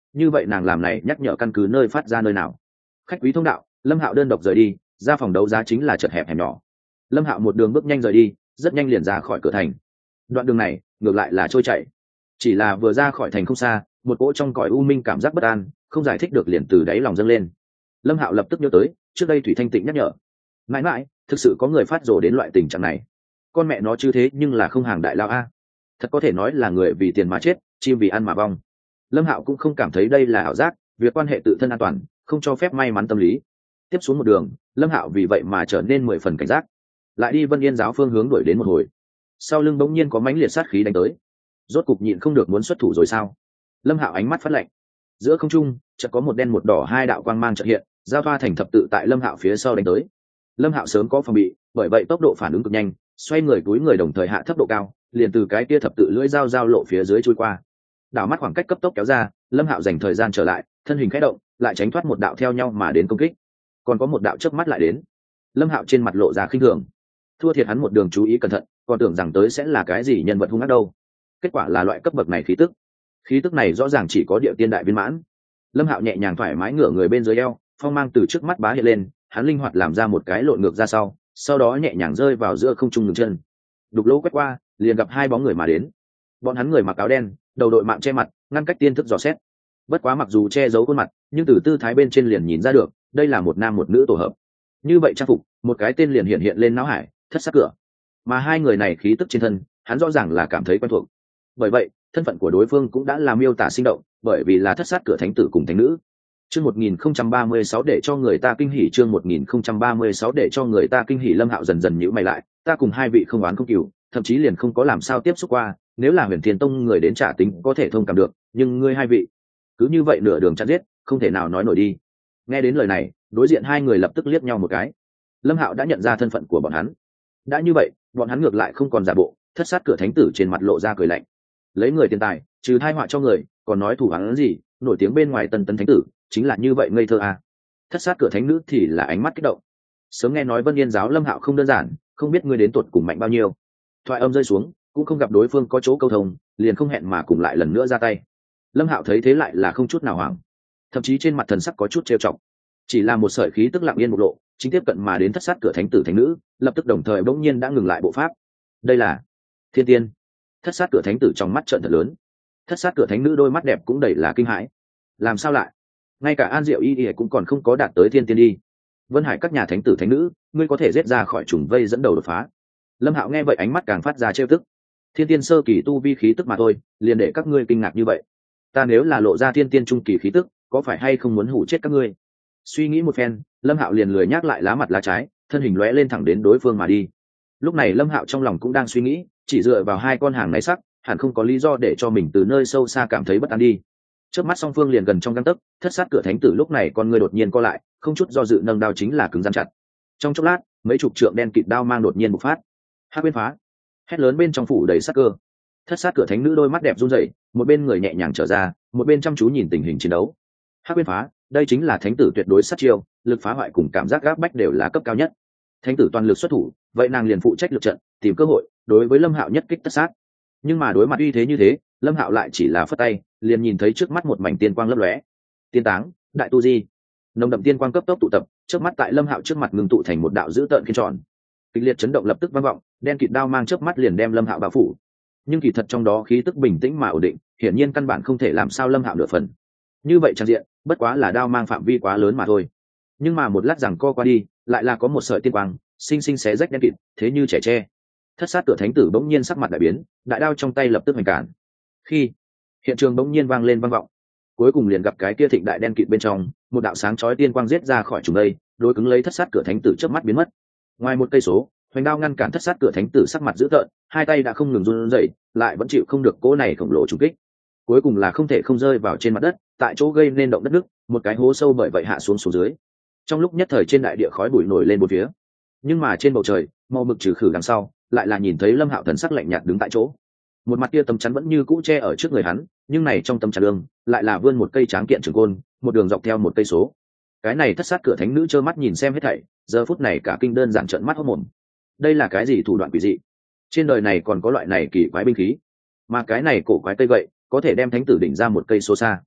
như vậy nàng làm này nhắc nhở căn cứ nơi phát ra nơi nào. Khách quý thông đạo, Lâm Hạo đơn độc rời đi, ra phòng đấu giá chính là chật hẹp hẻm nhỏ. Lâm Hạo một đường bước nhanh rời đi, rất nhanh liền ra khỏi cửa thành. Đoạn đường này ngược lại là trôi chảy, chỉ là vừa ra khỏi thành không xa, một cỗ trong cõi u minh cảm giác bất an không giải thích được liền từ đáy lòng dâng lên. Lâm Hạo lập tức nhớ tới trước đây Thủy Thanh Tịnh nhắc nhở, mãi mãi thực sự có người phát rồ đến loại tình trạng này, con mẹ nó chứ thế nhưng là không hàng đại lao a, thật có thể nói là người vì tiền mà chết, chim vì ăn mà vong. Lâm Hạo cũng không cảm thấy đây là ảo giác, việc quan hệ tự thân an toàn không cho phép may mắn tâm lý. Tiếp xuống một đường, Lâm Hạo vì vậy mà trở nên 10 phần cảnh giác, lại đi Vân Yên giáo phương hướng đuổi đến một hồi, sau lưng bỗng nhiên có mãnh liệt sát khí đánh tới. Rốt cục nhịn không được muốn xuất thủ rồi sao? Lâm Hạo ánh mắt phát lạnh, giữa không trung chợt có một đen một đỏ hai đạo quang mang chợt hiện, giao thoa thành thập tự tại Lâm Hạo phía sau đánh tới. Lâm Hạo sớm có phòng bị, bởi vậy tốc độ phản ứng cực nhanh, xoay người túi người đồng thời hạ thấp độ cao, liền từ cái kia thập tự lưỡi dao giao lộ phía dưới chui qua. Đảo mắt khoảng cách cấp tốc kéo ra, Lâm Hạo dành thời gian trở lại, thân hình khẽ động, lại tránh thoát một đạo theo nhau mà đến công kích. Còn có một đạo chớp mắt lại đến. Lâm Hạo trên mặt lộ ra khinh thường, thua thiệt hắn một đường chú ý cẩn thận, còn tưởng rằng tới sẽ là cái gì nhân vật hung ác đâu. Kết quả là loại cấp bậc này khí tức này rõ ràng chỉ có địa tiên đại viên mãn. Lâm Hạo nhẹ nhàng thoải mái ngửa người bên dưới eo, phong mang từ trước mắt bá hiện lên, hắn linh hoạt làm ra một cái lộn ngược ra sau đó nhẹ nhàng rơi vào giữa không trung ngừng chân. Đục lỗ quét qua, liền gặp hai bóng người mà đến. Bọn hắn người mặc áo đen, đầu đội mạng che mặt, ngăn cách tiên thức dò xét. Bất quá mặc dù che giấu khuôn mặt, nhưng từ tư thái bên trên liền nhìn ra được, đây là một nam một nữ tổ hợp. Như vậy trang phục, một cái tên liền hiện lên não hải, Thất Sát Cửa. Mà hai người này khí tức trên thân, hắn rõ ràng là cảm thấy quen thuộc. Bởi vậy, thân phận của đối phương cũng đã làm miêu tả sinh động, bởi vì là Thất Sát Cửa thánh tử cùng thánh nữ. Chương 1036 để cho người ta kinh hỉ, chương 1036 để cho người ta kinh hỉ. Lâm Hạo dần dần nhíu mày lại, ta cùng hai vị không oán không cừu, thậm chí liền không có làm sao tiếp xúc qua, nếu là Huyền Thiên Tông người đến trả tính có thể thông cảm được, nhưng ngươi hai vị, cứ như vậy nửa đường chặn giết, không thể nào nói nổi đi. Nghe đến lời này, đối diện hai người lập tức liếc nhau một cái. Lâm Hạo đã nhận ra thân phận của bọn hắn. Đã như vậy, bọn hắn ngược lại không còn giả bộ, Thất Sát Cửa thánh tử trên mặt lộ ra cười lạnh. Lấy người tiền tài, trừ tai họa cho người, còn nói thủ hắn gì, nổi tiếng bên ngoài Tân Tấn thánh tử, chính là như vậy ngây thơ à. Thất Sát Cửa thánh nữ thì là ánh mắt kích động. Sớm nghe nói Vân Yên giáo Lâm Hạo không đơn giản, không biết ngươi đến tuột cùng mạnh bao nhiêu. Thoại âm rơi xuống, cũng không gặp đối phương có chỗ câu thông, liền không hẹn mà cùng lại lần nữa ra tay. Lâm Hạo thấy thế lại là không chút nào hoảng, thậm chí trên mặt thần sắc có chút trêu chọc. Chỉ là một sợi khí tức lặng yên bộc lộ, chính tiếp cận mà đến Thất Sát Cửa thánh tử thánh nữ, lập tức đồng thời bỗng nhiên đã ngừng lại bộ pháp. Đây là Thiên Tiên. Thất Sát Cửa thánh tử trong mắt trợn thật lớn. Thất Sát Cửa thánh nữ đôi mắt đẹp cũng đầy là kinh hãi. Làm sao lại? Ngay cả An Diệu Y cũng còn không có đạt tới Thiên Tiên đi. Vân Hải các nhà thánh tử thánh nữ, ngươi có thể giết ra khỏi trùng vây dẫn đầu đột phá. Lâm Hạo nghe vậy ánh mắt càng phát ra trêu tức. Thiên Tiên sơ kỳ tu vi khí tức mà thôi, liền để các ngươi kinh ngạc như vậy. Ta nếu là lộ ra Thiên Tiên trung kỳ khí tức, có phải hay không muốn hủ chết các ngươi? Suy nghĩ một phen, Lâm Hạo liền lười nhắc lại lá mặt lá trái, thân hình lóe lên thẳng đến đối phương mà đi. Lúc này Lâm Hạo trong lòng cũng đang suy nghĩ, chỉ dựa vào hai con hàng này sắc, hẳn không có lý do để cho mình từ nơi sâu xa cảm thấy bất an đi. Trước mắt song phương liền gần trong gang tấc, Thất Sát Cửa thánh tử lúc này con người đột nhiên co lại, không chút do dự nâng đao chính là cứng rắn chặt. Trong chốc lát, mấy chục trượng đen kịt đao mang đột nhiên bộc phát. Hắc Uyên Phá, hét lớn bên trong phủ đầy sát cơ. Thất Sát Cửa thánh nữ đôi mắt đẹp run rẩy, một bên người nhẹ nhàng trở ra, một bên chăm chú nhìn tình hình chiến đấu. Hắc Uyên Phá, đây chính là thánh tử tuyệt đối sát chiêu, lực phá hoại cùng cảm giác gáp bách đều là cấp cao nhất. Thánh tử toàn lực xuất thủ, vậy nàng liền phụ trách lực trận, tìm cơ hội đối với Lâm Hạo nhất kích tất sát. Nhưng mà đối mặt uy thế như thế, Lâm Hạo lại chỉ là phất tay, liền nhìn thấy trước mắt một mảnh tiên quang lấp lóe. Tiên táng, đại tu di. Nồng đậm tiên quang cấp tốc tụ tập, trước mắt tại Lâm Hạo trước mặt ngưng tụ thành một đạo dữ tợn khiên tròn. Kịch liệt chấn động lập tức vang vọng, đen kịt đao mang trước mắt liền đem Lâm Hạo bao phủ. Nhưng kỳ thật trong đó khí tức bình tĩnh mà ổn định, hiển nhiên căn bản không thể làm sao Lâm Hạo nửa phần. Như vậy trang diện, bất quá là đao mang phạm vi quá lớn mà thôi. Nhưng mà một lát rằng co qua đi, lại là có một sợi tiên quang, sinh sinh xé rách đen kịt, thế như trẻ tre. Thất Sát Cửa thánh tử bỗng nhiên sắc mặt đại biến, đại đao trong tay lập tức hành cản. Khi hiện trường bỗng nhiên vang lên vang vọng, cuối cùng liền gặp cái kia thịnh đại đen kịt bên trong, một đạo sáng chói tiên quang giết ra khỏi trùng đây, đối cứng lấy Thất Sát Cửa thánh tử chớp mắt biến mất. Ngoài một cây số, hoành đao ngăn cản Thất Sát Cửa thánh tử sắc mặt dữ tợn, hai tay đã không ngừng run rẩy, lại vẫn chịu không được cỗ này khổng lồ trùng kích. Cuối cùng là không thể không rơi vào trên mặt đất, tại chỗ gây nên động đất nứt, một cái hố sâu bởi vậy hạ xuống xuống dưới. Trong lúc nhất thời trên đại địa khói bụi nổi lên bốn phía, nhưng mà trên bầu trời, màu mực trừ khử đằng sau, lại là nhìn thấy Lâm Hạo thần sắc lạnh nhạt đứng tại chỗ. Một mặt kia tấm chắn vẫn như cũ che ở trước người hắn, nhưng này trong tấm chắn đường lại là vươn một cây tráng kiện trường côn, một đường dọc theo một cây số. Cái này Thất Sát Cửa thánh nữ trơ mắt nhìn xem hết thảy, giờ phút này cả kinh đơn giản trợn mắt hốt mồm. Đây là cái gì thủ đoạn quỷ dị? Trên đời này còn có loại này kỳ quái binh khí, mà cái này cổ quái cây gậy có thể đem thánh tử đỉnh ra một cây số xa.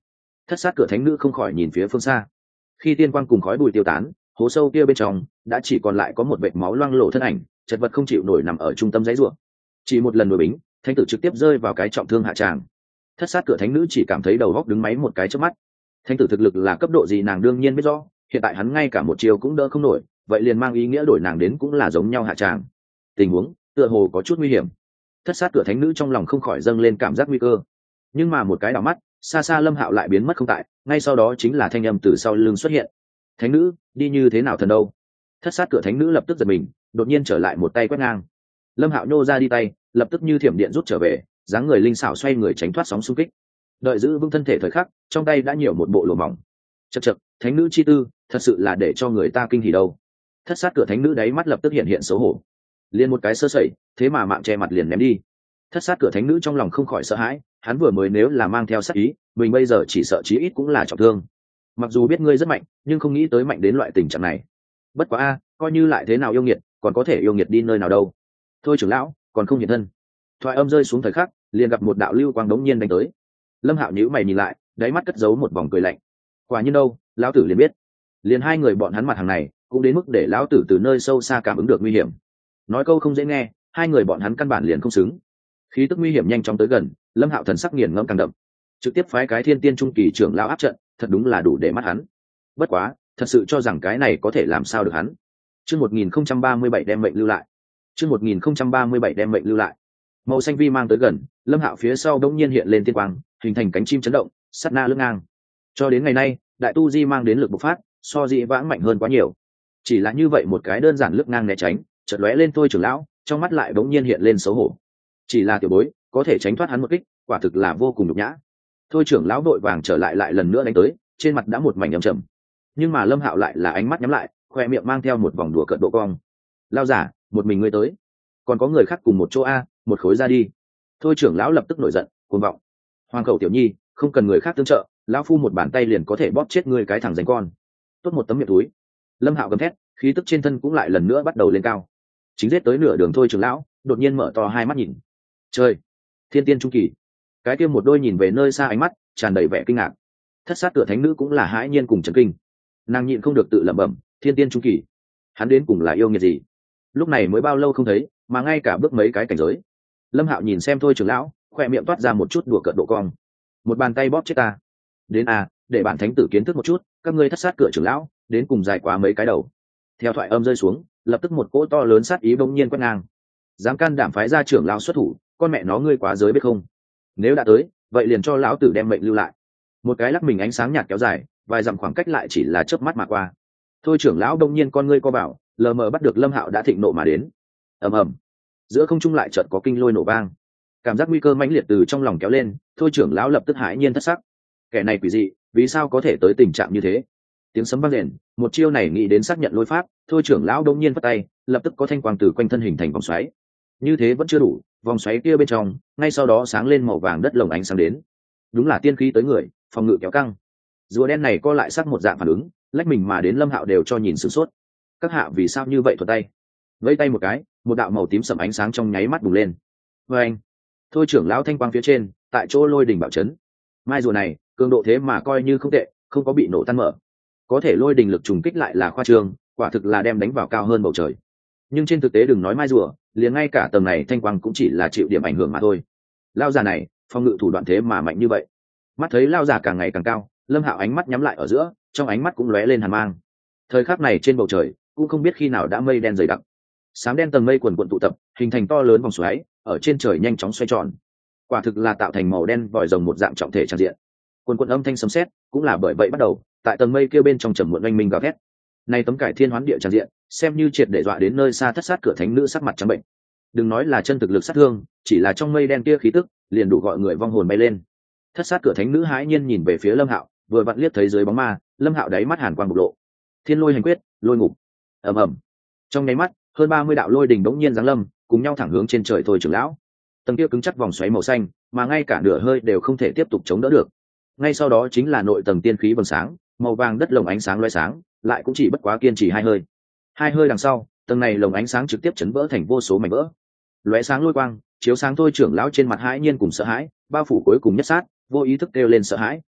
Thất sát cửa thánh nữ không khỏi nhìn phía phương xa. Khi tiên quang cùng khói bụi tiêu tán, hố sâu kia bên trong đã chỉ còn lại có một vệt máu loang lổ thân ảnh, chật vật không chịu nổi nằm ở trung tâm dãy ruộng. Chỉ một lần đuổi bính, thánh tử trực tiếp rơi vào cái trọng thương hạ tràng. Thất sát cửa thánh nữ chỉ cảm thấy đầu góc đứng máy một cái trước mắt. Thánh tử thực lực là cấp độ gì nàng đương nhiên biết rõ, hiện tại hắn ngay cả một chiều cũng đỡ không nổi, vậy liền mang ý nghĩa đổi nàng đến cũng là giống nhau hạ tràng. Tình huống tựa hồ có chút nguy hiểm. Thất sát cửa thánh nữ trong lòng không khỏi dâng lên cảm giác nguy cơ. Nhưng mà một cái đảo mắt, xa xa Lâm Hạo lại biến mất không tại, ngay sau đó chính là thanh âm từ sau lưng xuất hiện. Thánh nữ đi như thế nào thần đâu? Thất sát cửa thánh nữ lập tức giật mình, đột nhiên trở lại một tay quét ngang. Lâm Hạo nhô ra đi tay, lập tức như thiểm điện rút trở về, dáng người linh xảo xoay người tránh thoát sóng xung kích. Đợi giữ vững thân thể thời khắc, trong tay đã nhiều một bộ lụa mỏng. Chậc chậc, thánh nữ chi tư, thật sự là để cho người ta kinh hỉ đâu. Thất sát cửa thánh nữ đáy mắt lập tức hiện hiện xấu hổ. Liền một cái sơ sẩy, thế mà mạng che mặt liền ném đi. Thất sát cửa thánh nữ trong lòng không khỏi sợ hãi, hắn vừa mới nếu là mang theo sát ý, mình bây giờ chỉ sợ chí ít cũng là trọng thương. Mặc dù biết ngươi rất mạnh, nhưng không nghĩ tới mạnh đến loại tình trạng này. Bất quá a, coi như lại thế nào yêu nghiệt, còn có thể yêu nghiệt đi nơi nào đâu. Thôi trưởng lão, còn không hiện thân. Thoại âm rơi xuống thời khắc, liền gặp một đạo lưu quang đống nhiên đánh tới. Lâm Hạo nhíu mày nhìn lại, đáy mắt cất giấu một vòng cười lạnh. Quả nhiên đâu, lão tử liền biết. Liền hai người bọn hắn mặt hàng này, cũng đến mức để lão tử từ nơi sâu xa cảm ứng được nguy hiểm. Nói câu không dễ nghe, hai người bọn hắn căn bản liền không xứng. Khí tức nguy hiểm nhanh chóng tới gần, Lâm Hạo thần sắc nghiền ngẫm càng đậm, trực tiếp phái cái thiên tiên trung kỳ trưởng lão áp trận, thật đúng là đủ để mắt hắn. Bất quá, thật sự cho rằng cái này có thể làm sao được hắn. Chương 1037 đem mệnh lưu lại. Chương 1037 đem mệnh lưu lại. Màu xanh vi mang tới gần, Lâm Hạo phía sau đống nhiên hiện lên tiên quang, hình thành cánh chim chấn động, sát na lướt ngang. Cho đến ngày nay, đại tu di mang đến lực bộc phát, so dị vãng mạnh hơn quá nhiều. Chỉ là như vậy một cái đơn giản lướt ngang né tránh, chợt lóe lên thôi trưởng lão, trong mắt lại đống nhiên hiện lên xấu hổ. Chỉ là tiểu bối, có thể tránh thoát hắn một kích, quả thực là vô cùng nhục nhã. Thôi trưởng lão đội vàng trở lại lần nữa đánh tới, trên mặt đã một mảnh âm trầm. Nhưng mà Lâm Hạo lại là ánh mắt nhắm lại, khoe miệng mang theo một vòng đùa cợt độ cong. Lao giả, một mình ngươi tới, còn có người khác cùng một chỗ a, một khối ra đi. Thôi trưởng lão lập tức nổi giận, cuồng vọng. Hoàng khẩu tiểu nhi, không cần người khác tương trợ, lão phu một bàn tay liền có thể bóp chết ngươi cái thằng danh con. Tốt một tấm miệng túi. Lâm Hạo gầm thét, khí tức trên thân cũng lại lần nữa bắt đầu lên cao. Chính giết tới nửa đường thôi trưởng lão, đột nhiên mở to hai mắt nhìn. Trời, thiên tiên trung kỳ. Cái kia một đôi nhìn về nơi xa ánh mắt tràn đầy vẻ kinh ngạc. Thất sát cửa thánh nữ cũng là hãi nhiên cùng chấn kinh. Nàng nhịn không được tự lẩm bẩm, thiên tiên trung kỳ, hắn đến cùng là yêu nghiệt gì? Lúc này mới bao lâu không thấy, mà ngay cả bước mấy cái cảnh giới. Lâm Hạo nhìn xem thôi trưởng lão, khoe miệng toát ra một chút đùa cợt độ cong. Một bàn tay bóp chết ta. Đến à, để bản thánh tử kiến thức một chút, các ngươi thất sát cửa trưởng lão, đến cùng dài quá mấy cái đầu. Theo thoại âm rơi xuống, lập tức một cỗ to lớn sát ý bỗng nhiên quét ngang. Dám can đảm phái ra trưởng lão xuất thủ, con mẹ nó ngươi quá giới biết không? Nếu đã tới, vậy liền cho lão tử đem mệnh lưu lại. Một cái lắc mình ánh sáng nhạt kéo dài, vài dặm khoảng cách lại chỉ là chớp mắt mà qua. Thôi trưởng lão đông nhiên con ngươi co bảo, lờ mờ bắt được Lâm Hạo đã thịnh nộ mà đến. Ầm ầm, giữa không trung lại chợt có kinh lôi nổ vang. Cảm giác nguy cơ mãnh liệt từ trong lòng kéo lên, thôi trưởng lão lập tức hãi nhiên thất sắc. Kẻ này quỷ dị, vì sao có thể tới tình trạng như thế? Tiếng sấm vang rền, một chiêu này nghĩ đến xác nhận lôi pháp, thôi trưởng lão đông nhiên vất tay, lập tức có thanh quang từ quanh thân hình thành vòng xoáy. Như thế vẫn chưa đủ, vòng xoáy kia bên trong, ngay sau đó sáng lên màu vàng đất lồng ánh sáng đến. Đúng là tiên khí tới người, phòng ngự kéo căng. Rùa đen này co lại sắc một dạng phản ứng, lách mình mà đến Lâm Hạo đều cho nhìn sửng sốt. Các hạ vì sao như vậy thuật tay? Vẫy tay một cái, một đạo màu tím sẫm ánh sáng trong nháy mắt bùng lên. Và anh, thôi trưởng lão thanh quang phía trên, tại chỗ lôi đình bạo chấn. Mai rùa này, cường độ thế mà coi như không tệ, không có bị nổ tan mở. Có thể lôi đình lực trùng kích lại là khoa trương, quả thực là đem đánh vào cao hơn bầu trời. Nhưng trên thực tế đừng nói mai rùa, liền ngay cả tầng này thanh quang cũng chỉ là chịu điểm ảnh hưởng mà thôi. Lao già này, phòng ngự thủ đoạn thế mà mạnh như vậy. Mắt thấy lao già càng ngày càng cao, Lâm Hạo ánh mắt nhắm lại ở giữa, trong ánh mắt cũng lóe lên hàn mang. Thời khắc này trên bầu trời, cũng không biết khi nào đã mây đen dày đặc. Sám đen tầng mây quần quần tụ tập, hình thành to lớn vòng xoáy, ở trên trời nhanh chóng xoay tròn. Quả thực là tạo thành màu đen vòi rồng một dạng trọng thể tràn diện. Quần quần âm thanh sấm sét, cũng là bởi vậy bắt đầu, tại tầng mây kia bên trong trầm muộn oanh minh gào thét. Này tấm cải thiên hoán địa tràn diện, xem như triệt để dọa đến nơi xa thất sát cửa thánh nữ sắc mặt trắng bệnh. Đừng nói là chân thực lực sát thương, chỉ là trong mây đen kia khí tức, liền đủ gọi người vong hồn bay lên. Thất sát cửa thánh nữ hãi nhiên nhìn về phía Lâm Hạo, vừa vặn liếc thấy dưới bóng ma, Lâm Hạo đáy mắt hàn quang bộc lộ. Thiên lôi hành quyết, lôi ngục. Ầm ầm. Trong nháy mắt, hơn 30 đạo lôi đỉnh bỗng nhiên giáng lâm, cùng nhau thẳng hướng trên trời thôi trưởng lão. Tầng kia cứng chắc vòng xoáy màu xanh, mà ngay cả nửa hơi đều không thể tiếp tục chống đỡ được. Ngay sau đó chính là nội tầng tiên khí vầng sáng, màu vàng đất lồng ánh sáng lóe sáng, lại cũng chỉ bất quá kiên trì hai hơi. Hai hơi đằng sau, tầng này lồng ánh sáng trực tiếp chấn vỡ thành vô số mảnh vỡ. Lóe sáng lôi quang, chiếu sáng thôi trưởng lão trên mặt hãi nhiên cùng sợ hãi, bao phủ cuối cùng nhất sát, vô ý thức kêu lên sợ hãi.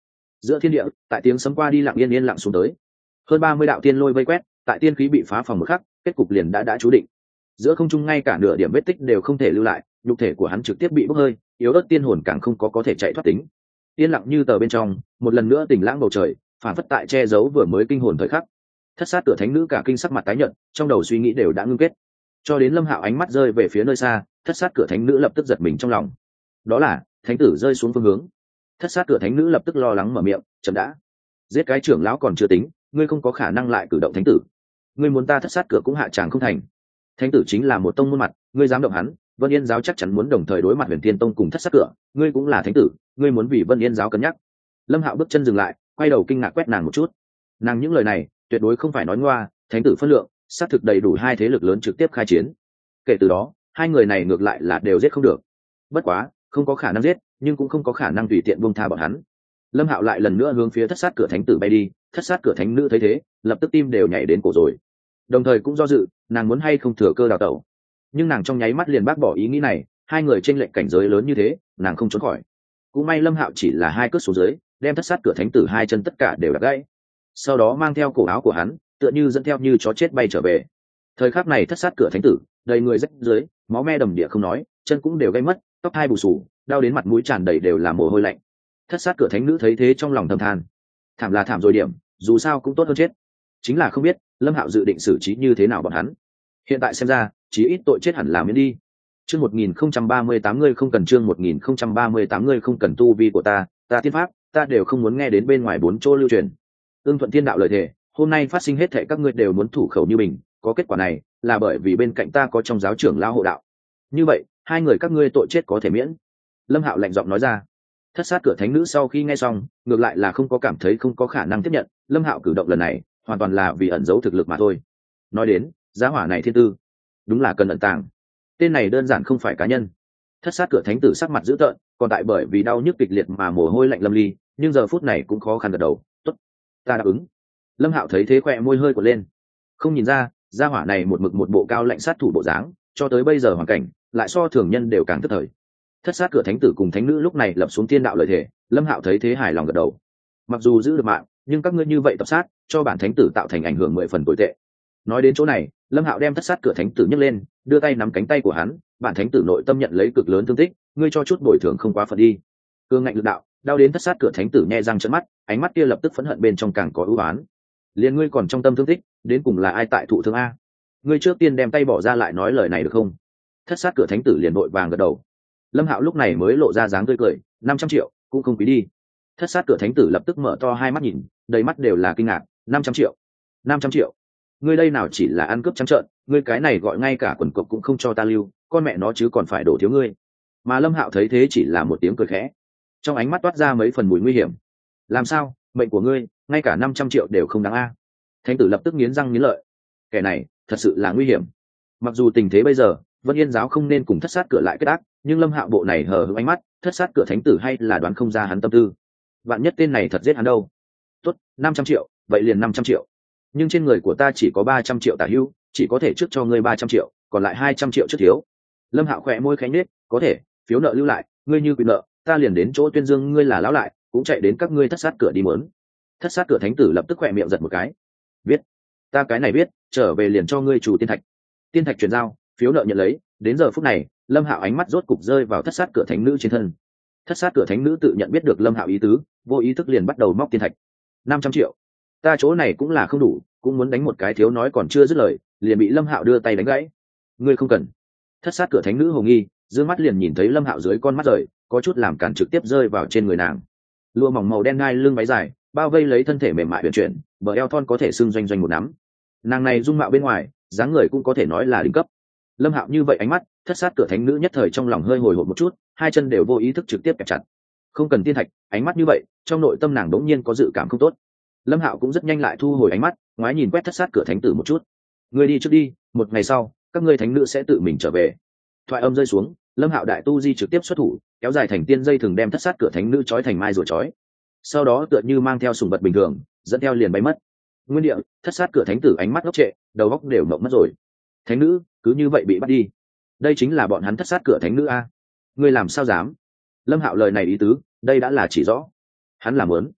Giữa thiên địa, tại tiếng sấm qua đi lặng yên yên lặng xuống tới. Hơn 30 đạo tiên lôi vây quét, tại tiên khí bị phá phòng một khắc, kết cục liền đã chú định. Giữa không trung ngay cả nửa điểm vết tích đều không thể lưu lại, nhục thể của hắn trực tiếp bị bốc hơi, yếu ớt tiên hồn càng không có thể chạy thoát tính. Yên lặng như tờ bên trong, một lần nữa tỉnh lãng bầu trời, phản phất tại che giấu vừa mới kinh hồn thời khắc. Thất sát cửa thánh nữ cả kinh sắc mặt tái nhợt, trong đầu suy nghĩ đều đã ngưng kết. Cho đến Lâm Hạo ánh mắt rơi về phía nơi xa, thất sát cửa thánh nữ lập tức giật mình trong lòng. Đó là thánh tử rơi xuống phương hướng. Thất sát cửa thánh nữ lập tức lo lắng mở miệng, chậm đã, giết cái trưởng lão còn chưa tính, ngươi không có khả năng lại cử động thánh tử. Ngươi muốn ta thất sát cửa cũng hạ tràng không thành. Thánh tử chính là một tông môn mặt, ngươi dám động hắn, Vân Yên giáo chắc chắn muốn đồng thời đối mặt Huyền Thiên tông cùng thất sát cửa, ngươi cũng là thánh tử, ngươi muốn vì Vân Yên giáo cân nhắc. Lâm Hạo bước chân dừng lại, quay đầu kinh ngạc quét nàng một chút. Nàng những lời này tuyệt đối không phải nói ngoa, thánh tử phân lượng xác thực đầy đủ hai thế lực lớn trực tiếp khai chiến. Kể từ đó hai người này ngược lại là đều giết không được. Bất quá không có khả năng giết, nhưng cũng không có khả năng tùy tiện buông tha bọn hắn. Lâm Hạo lại lần nữa hướng phía thất sát cửa thánh tử bay đi. Thất sát cửa thánh nữ thấy thế lập tức tim đều nhảy đến cổ rồi, đồng thời cũng do dự nàng muốn hay không thừa cơ đào tẩu. Nhưng nàng trong nháy mắt liền bác bỏ ý nghĩ này, hai người chênh lệch cảnh giới lớn như thế nàng không trốn khỏi. Cũng may Lâm Hạo chỉ là hai cước xuống dưới, đem thất sát cửa thánh tử hai chân tất cả đều đập gãy, sau đó mang theo cổ áo của hắn tựa như dẫn theo như chó chết bay trở về. Thời khắc này thất sát cửa thánh tử đầy người rách dưới, máu me đầm địa không nói, chân cũng đều gãy mất, tóc hai bù xù, đau đến mặt mũi tràn đầy đều là mồ hôi lạnh. Thất sát cửa thánh nữ thấy thế trong lòng thầm than, thảm là thảm rồi điểm, dù sao cũng tốt hơn chết. Chính là không biết Lâm Hạo dự định xử trí như thế nào bọn hắn. Hiện tại xem ra chí ít tội chết hẳn là miễn đi. Chương 1038 ngươi không cần, chương 1038 ngươi không cần tu vi của ta tiên pháp ta đều không muốn nghe đến bên ngoài bốn chỗ lưu truyền. Ưng thuận thiên đạo lời thề, hôm nay phát sinh hết thảy các ngươi đều muốn thủ khẩu như mình, có kết quả này là bởi vì bên cạnh ta có trong giáo trưởng lao hộ đạo. Như vậy hai người các ngươi tội chết có thể miễn. Lâm Hạo lạnh giọng nói ra. Thất sát cửa thánh nữ sau khi nghe xong ngược lại là không có cảm thấy không có khả năng tiếp nhận. Lâm Hạo cử động lần này hoàn toàn là vì ẩn giấu thực lực mà thôi. Nói đến giá hỏa này thiên tư đúng là cần ẩn tàng, tên này đơn giản không phải cá nhân. Thất sát cửa thánh tử sắc mặt dữ tợn, còn tại bởi vì đau nhức kịch liệt mà mồ hôi lạnh lâm ly, nhưng giờ phút này cũng khó khăn gật đầu. Tốt, ta đáp ứng. Lâm Hạo thấy thế khỏe môi hơi quật lên, không nhìn ra gia hỏa này một mực một bộ cao lạnh sát thủ bộ dáng, cho tới bây giờ hoàn cảnh lại so thường nhân đều càng tức thời. Thất sát cửa thánh tử cùng thánh nữ lúc này lập xuống thiên đạo lời thề. Lâm Hạo thấy thế hài lòng gật đầu. Mặc dù giữ được mạng, nhưng các ngươi như vậy tập sát cho bản thánh tử tạo thành ảnh hưởng 10 phần tồi tệ. Nói đến chỗ này Lâm Hạo đem thất sát cửa thánh tử nhấc lên, đưa tay nắm cánh tay của hắn. Bản thánh tử nội tâm nhận lấy cực lớn thương tích, ngươi cho chút bồi thường không quá phận đi. Cương ngạnh lực đạo đau đến thất sát cửa thánh tử nhe răng trợn mắt, ánh mắt kia lập tức phẫn hận bên trong càng có ưu oán. Liền ngươi còn trong tâm thương tích, đến cùng là ai tại thụ thương a? Ngươi trước tiên đem tay bỏ ra lại nói lời này được không? Thất sát cửa thánh tử liền vội vàng gật đầu. Lâm Hạo lúc này mới lộ ra dáng tươi cười, 500 triệu cũng không quý đi. Thất sát cửa thánh tử lập tức mở to hai mắt nhìn, đầy mắt đều là kinh ngạc. 500 triệu? 500 triệu? Ngươi đây nào chỉ là ăn cướp trắng trợn, ngươi cái này gọi ngay cả quần cộc cũng không cho ta lưu, con mẹ nó chứ còn phải đổ thiếu ngươi. Mà Lâm Hạo thấy thế chỉ là một tiếng cười khẽ, trong ánh mắt toát ra mấy phần mùi nguy hiểm. Làm sao, mệnh của ngươi ngay cả 500 triệu đều không đáng a? Thánh tử lập tức nghiến răng nghiến lợi, kẻ này thật sự là nguy hiểm. Mặc dù tình thế bây giờ Vân Yên giáo không nên cùng thất sát cửa lại kết ác, nhưng Lâm Hạo bộ này hờ hững ánh mắt, thất sát cửa thánh tử hay là đoán không ra hắn tâm tư. Vạn nhất tên này thật giết hắn đâu? Tốt, 500 triệu, vậy liền 500 triệu. Nhưng trên người của ta chỉ có 300 triệu tả hữu, chỉ có thể trước cho ngươi 300 triệu, còn lại 200 triệu trước thiếu. Lâm Hạo khẽ môi khẽ nhếch, có thể, phiếu nợ lưu lại, ngươi như quyền nợ, ta liền đến chỗ tuyên dương ngươi là lão lại, cũng chạy đến các ngươi thất sát cửa đi mớn. Thất sát cửa thánh tử lập tức khẽ miệng giật một cái. Biết, ta cái này biết, trở về liền cho ngươi chủ tiên thạch. Tiên thạch chuyển giao, phiếu nợ nhận lấy. Đến giờ phút này Lâm Hạo ánh mắt rốt cục rơi vào thất sát cửa thánh nữ trên thân. Thất sát cửa thánh nữ tự nhận biết được Lâm Hạo ý tứ, vô ý thức liền bắt đầu móc tiên thạch. 500 triệu, ta chỗ này cũng là không đủ, cũng muốn đánh một cái thiếu nói còn chưa dứt lời, liền bị Lâm Hạo đưa tay đánh gãy. Ngươi không cần. Thất sát cửa thánh nữ hồ nghi, dương mắt liền nhìn thấy Lâm Hạo dưới con mắt rời, có chút làm cản trực tiếp rơi vào trên người nàng. Lụa mỏng màu đen ngai lưng váy dài, bao vây lấy thân thể mềm mại huyền chuyển, bờ eo thon có thể xưng doanh doanh một nắm. Nàng này dung mạo bên ngoài, dáng người cũng có thể nói là đỉnh cấp. Lâm Hạo như vậy ánh mắt, thất sát cửa thánh nữ nhất thời trong lòng hơi hồi hộp một chút, hai chân đều vô ý thức trực tiếp kẹp chặt. Không cần tiên thạch, ánh mắt như vậy, trong nội tâm nàng đống nhiên có dự cảm không tốt. Lâm Hạo cũng rất nhanh lại thu hồi ánh mắt, ngoái nhìn quét thất sát cửa thánh tử một chút. Ngươi đi trước đi, một ngày sau, các ngươi thánh nữ sẽ tự mình trở về. Thoại âm rơi xuống, Lâm Hạo đại tu di trực tiếp xuất thủ, kéo dài thành tiên dây thường đem thất sát cửa thánh nữ trói thành mai rồi trói. Sau đó tựa như mang theo sùng vật bình thường, dẫn theo liền bay mất. Nguyên địa, thất sát cửa thánh tử ánh mắt ngốc trệ, đầu óc đều mộng mất rồi. Thánh nữ cứ như vậy bị bắt đi, đây chính là bọn hắn thất sát cửa thánh nữ a? Ngươi làm sao dám? Lâm Hạo lời này ý tứ, đây đã là chỉ rõ hắn làm muốn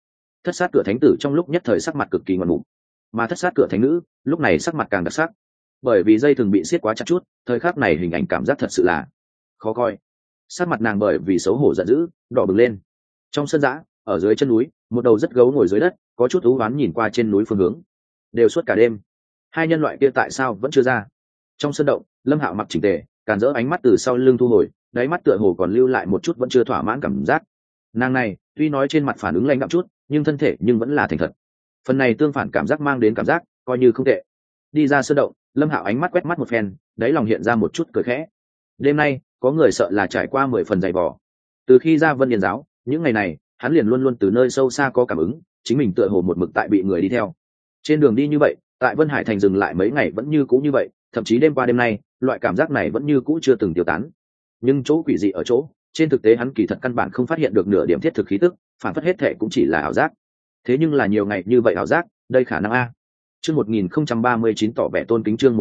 Thất sát cửa thánh tử trong lúc nhất thời sắc mặt cực kỳ ngoạn mục, mà thất sát cửa thánh nữ lúc này sắc mặt càng đặc sắc, bởi vì dây thường bị siết quá chặt chút, thời khắc này hình ảnh cảm giác thật sự là khó coi. Sắc mặt nàng bởi vì xấu hổ giận dữ đỏ bừng lên. Trong sân giã, ở dưới chân núi, một đầu rất gấu ngồi dưới đất, có chút ú oán nhìn qua trên núi phương hướng. Đều suốt cả đêm, hai nhân loại kia tại sao vẫn chưa ra? Trong sân động, Lâm Hạo mặc chỉnh tề, càn rỡ ánh mắt từ sau lưng thu hồi, đáy mắt tựa hồ còn lưu lại một chút vẫn chưa thỏa mãn cảm giác. Nàng này tuy nói trên mặt phản ứng lãnh đạm chút, nhưng thân thể nhưng vẫn là thành thật. Phần này tương phản cảm giác mang đến cảm giác coi như không tệ. Đi ra sân động, Lâm Hạo ánh mắt quét mắt một phen, đáy lòng hiện ra một chút cười khẽ. Đêm nay có người sợ là trải qua 10 phần dày vò. Từ khi ra Vân Yên giáo, những ngày này hắn liền luôn luôn từ nơi sâu xa có cảm ứng, chính mình tựa hồ một mực tại bị người đi theo. Trên đường đi như vậy, tại Vân Hải thành dừng lại mấy ngày vẫn như cũ như vậy, thậm chí đêm qua đêm nay, loại cảm giác này vẫn như cũ chưa từng tiêu tán. Nhưng chỗ quỷ dị ở chỗ, trên thực tế hắn kỳ thật căn bản không phát hiện được nửa điểm thiết thực khí tức, phản phất hết thể cũng chỉ là ảo giác. Thế nhưng là nhiều ngày như vậy ảo giác, đây khả năng a. Chương 1039 tỏ vẻ tôn kính, chương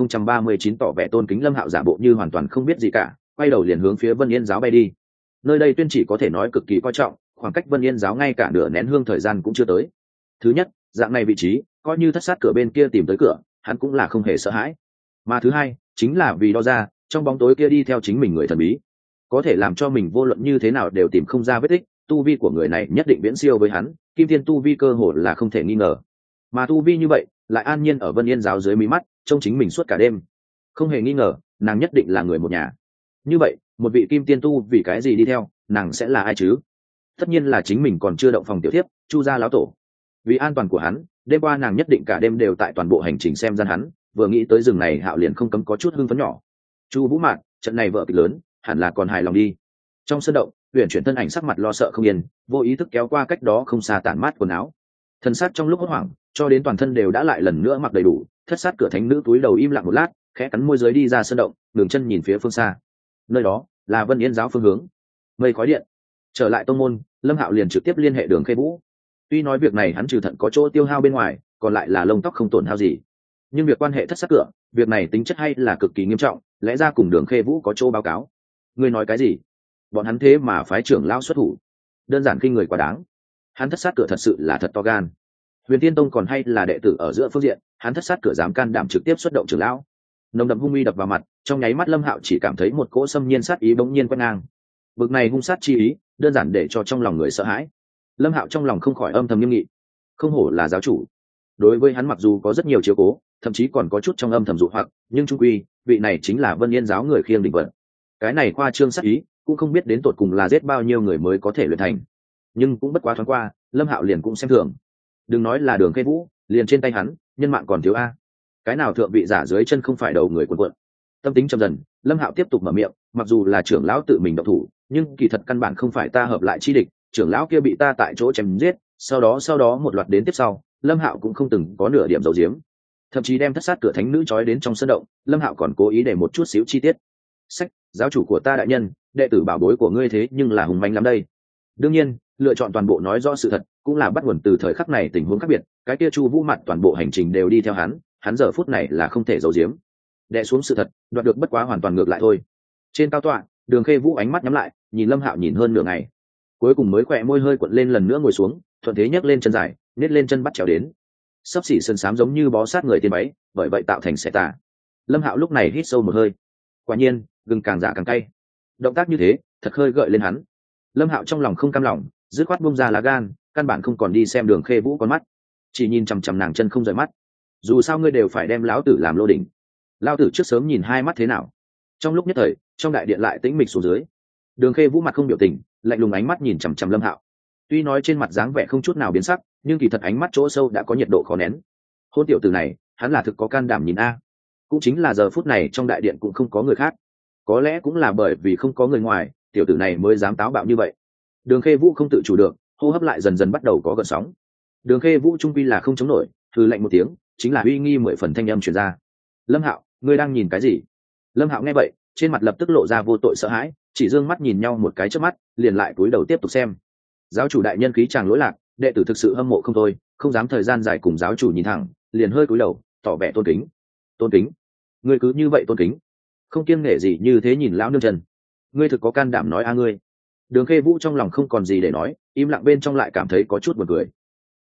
1039 tỏ vẻ tôn kính. Lâm Hạo giả bộ như hoàn toàn không biết gì cả, quay đầu liền hướng phía Vân Yên giáo bay đi. Nơi đây tuyên chỉ có thể nói cực kỳ coi trọng, khoảng cách Vân Yên giáo ngay cả nửa nén hương thời gian cũng chưa tới. Thứ nhất, dạng này vị trí, coi như thất sát cửa bên kia tìm tới cửa, hắn cũng là không hề sợ hãi. Mà thứ hai, chính là vì đo ra, trong bóng tối kia đi theo chính mình người thần bí, có thể làm cho mình vô luận như thế nào đều tìm không ra vết tích, tu vi của người này nhất định viễn siêu với hắn, kim thiên tu vi cơ hồ là không thể nghi ngờ. Mà tu vi như vậy, lại an nhiên ở Vân Yên giáo dưới mí mắt, trông chính mình suốt cả đêm. Không hề nghi ngờ, nàng nhất định là người một nhà. Như vậy, một vị kim tiên tu vì cái gì đi theo, nàng sẽ là ai chứ? Tất nhiên là chính mình còn chưa động phòng tiểu thiếp, Chu gia lão tổ. Vì an toàn của hắn, đêm qua nàng nhất định cả đêm đều tại toàn bộ hành trình xem gian hắn, vừa nghĩ tới rừng này Hạo liền không cấm có chút hưng phấn nhỏ. Chu Vũ Mạn, trận này vợ kịch lớn, hẳn là còn hài lòng đi. Trong sân động, Huyền chuyển thân ảnh sắc mặt lo sợ không yên, vô ý thức kéo qua cách đó không xa tản mát quần áo. Thân xác trong lúc hốt hoảng, cho đến toàn thân đều đã lại lần nữa mặc đầy đủ, thất sát cửa thánh nữ túi đầu im lặng một lát, khẽ cắn môi dưới đi ra sân động, đường chân nhìn phía phương xa. Nơi đó là Vân Yên giáo phương hướng. Mây khói điện. Trở lại tông môn, Lâm Hạo liền trực tiếp liên hệ Đường Khê Vũ. Tuy nói việc này hắn trừ thận có chỗ tiêu hao bên ngoài, còn lại là lông tóc không tổn hao gì. Nhưng việc quan hệ thất sát cửa, việc này tính chất hay là cực kỳ nghiêm trọng, lẽ ra cùng Đường Khê Vũ có chỗ báo cáo. Ngươi nói cái gì? Bọn hắn thế mà phái trưởng lão xuất thủ, đơn giản khinh người quá đáng. Hắn thất sát cửa thật sự là thật to gan. Huyền Tiên Tông còn hay là đệ tử ở giữa phương diện, hắn thất sát cửa dám can đảm trực tiếp xuất động trưởng lão. Nồng đậm hung uy đập vào mặt, trong nháy mắt Lâm Hạo chỉ cảm thấy một cỗ xâm nhiên sát ý bỗng nhiên quét ngang. Bực này hung sát chi ý, đơn giản để cho trong lòng người sợ hãi. Lâm Hạo trong lòng không khỏi âm thầm nghiêm nghị. Không hổ là giáo chủ. Đối với hắn mặc dù có rất nhiều chiếu cố, thậm chí còn có chút trong âm thầm dụ hoặc, nhưng trung quy, vị này chính là Vân Yên giáo người khiêng đỉnh vận. Cái này khoa trương sát ý, cũng không biết đến tột cùng là giết bao nhiêu người mới có thể luyện thành. Nhưng cũng bất quá thoáng qua, Lâm Hạo liền cũng xem thường. Đừng nói là Đường Khê Vũ, liền trên tay hắn, nhân mạng còn thiếu a. Cái nào thượng vị giả dưới chân không phải đầu người cuộn cuộn. Tâm tính trầm dần, Lâm Hạo tiếp tục mở miệng, mặc dù là trưởng lão tự mình động thủ, nhưng kỳ thật căn bản không phải ta hợp lại chi địch, trưởng lão kia bị ta tại chỗ chém giết, sau đó một loạt đến tiếp sau, Lâm Hạo cũng không từng có nửa điểm giấu giếm. Thậm chí đem thất sát cửa thánh nữ trói đến trong sân động, Lâm Hạo còn cố ý để một chút xíu chi tiết. Sách, giáo chủ của ta đại nhân, đệ tử bảo bối của ngươi thế nhưng là hùng manh lắm đây. Đương nhiên, lựa chọn toàn bộ nói rõ sự thật, cũng là bắt nguồn từ thời khắc này tình huống khác biệt, cái kia Chu Vũ mặt toàn bộ hành trình đều đi theo hắn giờ phút này là không thể giấu giếm. Đè xuống sự thật, đoạt được bất quá hoàn toàn ngược lại thôi. Trên cao tọa, Đường Khê Vũ ánh mắt nhắm lại, nhìn Lâm Hạo nhìn hơn nửa ngày, cuối cùng mới khỏe môi hơi cuộn lên lần nữa ngồi xuống, thuận thế nhấc lên chân dài, nhét lên chân bắt chéo đến. Sắp xỉ sơn sám giống như bó sát người tiên váy, bởi vậy tạo thành xẻ tà. Lâm Hạo lúc này hít sâu một hơi. Quả nhiên, gừng càng dạ càng cay. Động tác như thế, thật khơi gợi lên hắn. Lâm Hạo trong lòng không cam lòng, dứt khoát buông ra lá gan, căn bản không còn đi xem Đường Khê Vũ con mắt, chỉ nhìn chằm chằm nàng chân không rời mắt. Dù sao ngươi đều phải đem lão tử làm lô đỉnh. Lão tử trước sớm nhìn hai mắt thế nào. Trong lúc nhất thời, trong đại điện lại tĩnh mịch xuống dưới. Đường Khê Vũ mặt không biểu tình, lạnh lùng ánh mắt nhìn chằm chằm Lâm Hạo. Tuy nói trên mặt dáng vẻ không chút nào biến sắc, nhưng kỳ thật ánh mắt chỗ sâu đã có nhiệt độ khó nén. Hôn tiểu tử này, hắn là thực có can đảm nhìn a. Cũng chính là giờ phút này trong đại điện cũng không có người khác. Có lẽ cũng là bởi vì không có người ngoài, tiểu tử này mới dám táo bạo như vậy. Đường Khê Vũ không tự chủ được, hô hấp lại dần dần bắt đầu có gợn sóng. Đường Khê Vũ trung quy là không chống nổi, hừ lạnh một tiếng, chính là uy nghi 10 phần thanh âm truyền ra. Lâm Hạo, ngươi đang nhìn cái gì? Lâm Hạo nghe vậy, trên mặt lập tức lộ ra vô tội sợ hãi, chỉ dương mắt nhìn nhau một cái trước mắt, liền lại cúi đầu tiếp tục xem. Giáo chủ đại nhân khí chàng lỗi lạc, đệ tử thực sự hâm mộ không thôi, không dám thời gian dài cùng giáo chủ nhìn thẳng, liền hơi cúi đầu, tỏ vẻ tôn kính. Tôn kính? Ngươi cứ như vậy tôn kính? Không kiêng nể gì như thế nhìn lão nương chân. Ngươi thực có can đảm nói a ngươi. Đường Khê Vũ trong lòng không còn gì để nói, im lặng bên trong lại cảm thấy có chút buồn cười.